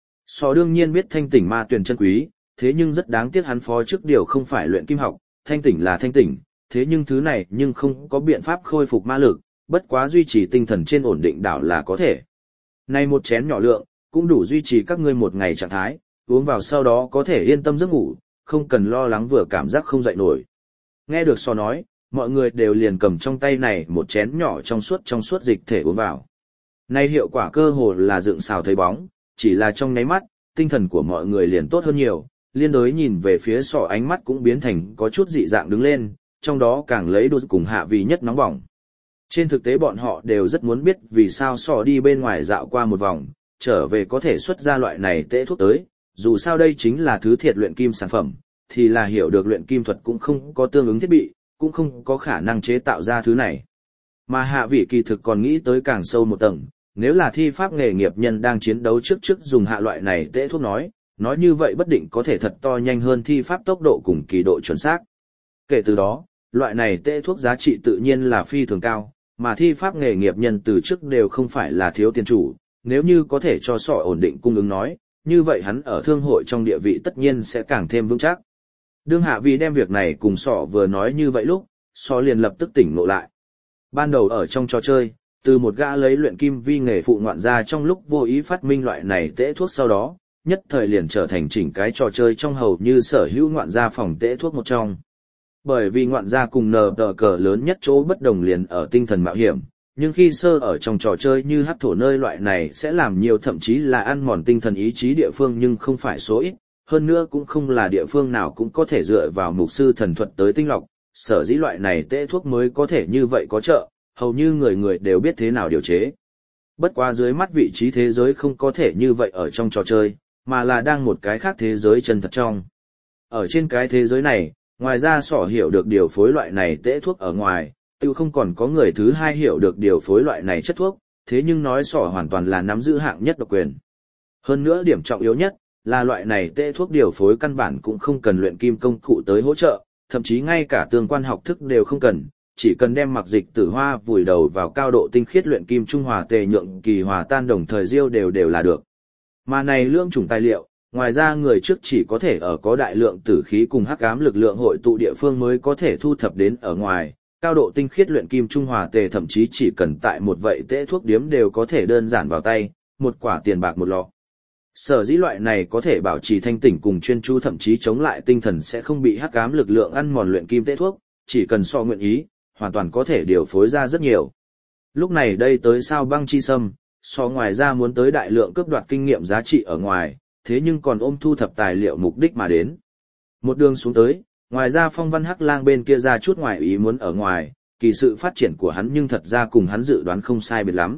Sò đương nhiên biết thanh tỉnh ma tuyền chân quý, thế nhưng rất đáng tiếc hắn phó trước điều không phải luyện kim học, thanh tỉnh là thanh tỉnh, thế nhưng thứ này nhưng không có biện pháp khôi phục ma lực, bất quá duy trì tinh thần trên ổn định đảo là có thể. Này một chén nhỏ lượng, cũng đủ duy trì các ngươi một ngày trạng thái, uống vào sau đó có thể yên tâm giấc ngủ, không cần lo lắng vừa cảm giác không dậy nổi. Nghe được Sò nói, mọi người đều liền cầm trong tay này một chén nhỏ trong suốt trong suốt dịch thể uống vào. Này hiệu quả cơ hồ là dựng xào thấy bóng, chỉ là trong nháy mắt, tinh thần của mọi người liền tốt hơn nhiều, liên đối nhìn về phía Sò ánh mắt cũng biến thành có chút dị dạng đứng lên, trong đó càng lấy đôi cùng hạ vì nhất nóng bỏng. Trên thực tế bọn họ đều rất muốn biết vì sao Sò đi bên ngoài dạo qua một vòng, trở về có thể xuất ra loại này tễ thuốc tới, dù sao đây chính là thứ thiệt luyện kim sản phẩm, thì là hiểu được luyện kim thuật cũng không có tương ứng thiết bị, cũng không có khả năng chế tạo ra thứ này. Mà hạ vị kỳ thực còn nghĩ tới càng sâu một tầng, nếu là thi pháp nghề nghiệp nhân đang chiến đấu trước trước dùng hạ loại này tễ thuốc nói, nói như vậy bất định có thể thật to nhanh hơn thi pháp tốc độ cùng kỳ độ chuẩn xác. Kể từ đó, loại này tễ thuốc giá trị tự nhiên là phi thường cao, mà thi pháp nghề nghiệp nhân từ trước đều không phải là thiếu tiền chủ, nếu như có thể cho Sọ ổn định cung ứng nói, như vậy hắn ở thương hội trong địa vị tất nhiên sẽ càng thêm vững chắc. Đương Hạ Vì đem việc này cùng Sọ vừa nói như vậy lúc, Sọ liền lập tức tỉnh ngộ lại. Ban đầu ở trong trò chơi, từ một gã lấy luyện kim vi nghề phụ ngoạn ra trong lúc vô ý phát minh loại này tễ thuốc sau đó, nhất thời liền trở thành chỉnh cái trò chơi trong hầu như sở hữu ngoạn gia phòng tễ thuốc một trong. Bởi vì ngoạn gia cùng nờ tờ cờ lớn nhất chỗ bất đồng liền ở tinh thần mạo hiểm, nhưng khi sơ ở trong trò chơi như hắc thổ nơi loại này sẽ làm nhiều thậm chí là ăn mòn tinh thần ý chí địa phương nhưng không phải số ít, hơn nữa cũng không là địa phương nào cũng có thể dựa vào mục sư thần thuật tới tinh lọc, sở dĩ loại này tễ thuốc mới có thể như vậy có trợ, hầu như người người đều biết thế nào điều chế. Bất quá dưới mắt vị trí thế giới không có thể như vậy ở trong trò chơi, mà là đang một cái khác thế giới chân thật trong. Ở trên cái thế giới này, ngoài ra Sỏ hiểu được điều phối loại này tễ thuốc ở ngoài, tiêu không còn có người thứ hai hiểu được điều phối loại này chất thuốc, thế nhưng nói Sỏ hoàn toàn là nắm giữ hạng nhất độc quyền. Hơn nữa điểm trọng yếu nhất, là loại này tễ thuốc điều phối căn bản cũng không cần luyện kim công cụ tới hỗ trợ, thậm chí ngay cả tương quan học thức đều không cần, chỉ cần đem mặc dịch tử hoa vùi đầu vào cao độ tinh khiết luyện kim trung hòa tề nhượng kỳ hòa tan đồng thời diêu đều đều là được. Mà này lượng chủng tài liệu, ngoài ra người trước chỉ có thể ở có đại lượng tử khí cùng hắc ám lực lượng hội tụ địa phương mới có thể thu thập đến ở ngoài, cao độ tinh khiết luyện kim trung hòa tề thậm chí chỉ cần tại một vậy tễ thuốc điếm đều có thể đơn giản vào tay, một quả tiền bạc một lọ. Sở dĩ loại này có thể bảo trì thanh tỉnh cùng chuyên chú thậm chí chống lại tinh thần sẽ không bị hắc ám lực lượng ăn mòn luyện kim tễ thuốc, chỉ cần so nguyện ý, hoàn toàn có thể điều phối ra rất nhiều. Lúc này đây tới sao băng chi sâm, so ngoài ra muốn tới đại lượng cướp đoạt kinh nghiệm giá trị ở ngoài, thế nhưng còn ôm thu thập tài liệu mục đích mà đến. Một đường xuống tới, ngoài ra phong văn hắc lang bên kia ra chút ngoài ý muốn ở ngoài, kỳ sự phát triển của hắn nhưng thật ra cùng hắn dự đoán không sai biệt lắm.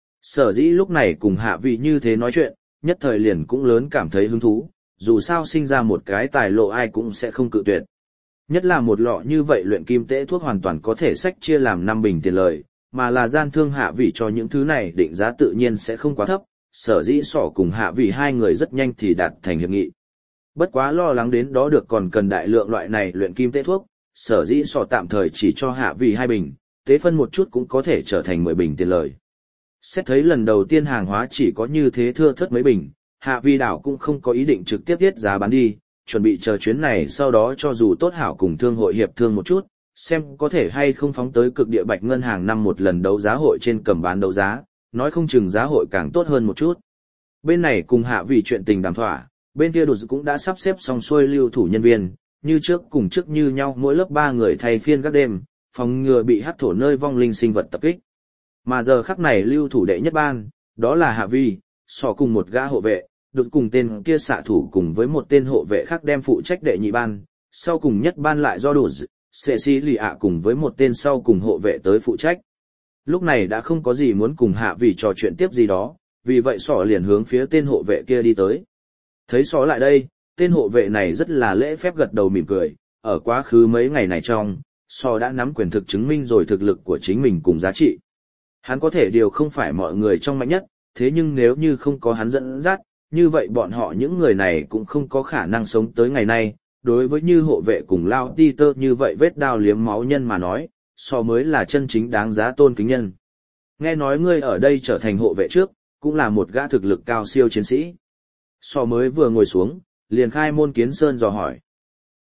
Sở dĩ lúc này cùng hạ vị như thế nói chuyện, nhất thời liền cũng lớn cảm thấy hứng thú, dù sao sinh ra một cái tài lộ ai cũng sẽ không cự tuyệt. Nhất là một lọ như vậy luyện kim tễ thuốc hoàn toàn có thể sách chia làm năm bình tiền lời, mà là gian thương hạ vị cho những thứ này định giá tự nhiên sẽ không quá thấp, sở dĩ Sỏ cùng hạ vị hai người rất nhanh thì đạt thành hiệp nghị. Bất quá lo lắng đến đó được còn cần đại lượng loại này luyện kim tễ thuốc, sở dĩ Sỏ tạm thời chỉ cho hạ vị hai bình, tế phân một chút cũng có thể trở thành mười bình tiền lời. Xét thấy lần đầu tiên hàng hóa chỉ có như thế thưa thớt mấy bình, hạ vị đảo cũng không có ý định trực tiếp tiết giá bán đi, chuẩn bị chờ chuyến này sau đó cho dù tốt hảo cùng thương hội hiệp thương một chút, xem có thể hay không phóng tới cực địa bạch ngân hàng năm một lần đấu giá hội trên cầm bán đấu giá, nói không chừng giá hội càng tốt hơn một chút. Bên này cùng hạ vì chuyện tình đàm thỏa, bên kia đột cũng đã sắp xếp xong xuôi lưu thủ nhân viên, như trước cùng trước như nhau mỗi lớp ba người thay phiên các đêm, phòng ngừa bị hắc thổ nơi vong linh sinh vật tập kích. Mà giờ khắc này lưu thủ đệ nhất ban, Đó là Hạ Vi, sò cùng một gã hộ vệ, được cùng tên kia xạ thủ cùng với một tên hộ vệ khác đem phụ trách đệ nhị ban, sau cùng nhất ban lại do đủ sệ xì lì ạ cùng với một tên sau cùng hộ vệ tới phụ trách. Lúc này đã không có gì muốn cùng Hạ Vi trò chuyện tiếp gì đó, vì vậy sò liền hướng phía tên hộ vệ kia đi tới. Thấy sò lại đây, tên hộ vệ này rất là lễ phép gật đầu mỉm cười, ở quá khứ mấy ngày này trong, sò đã nắm quyền thực chứng minh rồi thực lực của chính mình cùng giá trị. Hắn có thể điều không phải mọi người trong mạnh nhất, thế nhưng nếu như không có hắn dẫn dắt, như vậy bọn họ những người này cũng không có khả năng sống tới ngày nay. Đối với như hộ vệ cùng Lao Ti Tơ như vậy vết đao liếm máu nhân mà nói, so mới là chân chính đáng giá tôn kính nhân. Nghe nói ngươi ở đây trở thành hộ vệ trước, cũng là một gã thực lực cao siêu chiến sĩ. So mới vừa ngồi xuống, liền khai môn kiến sơn dò hỏi.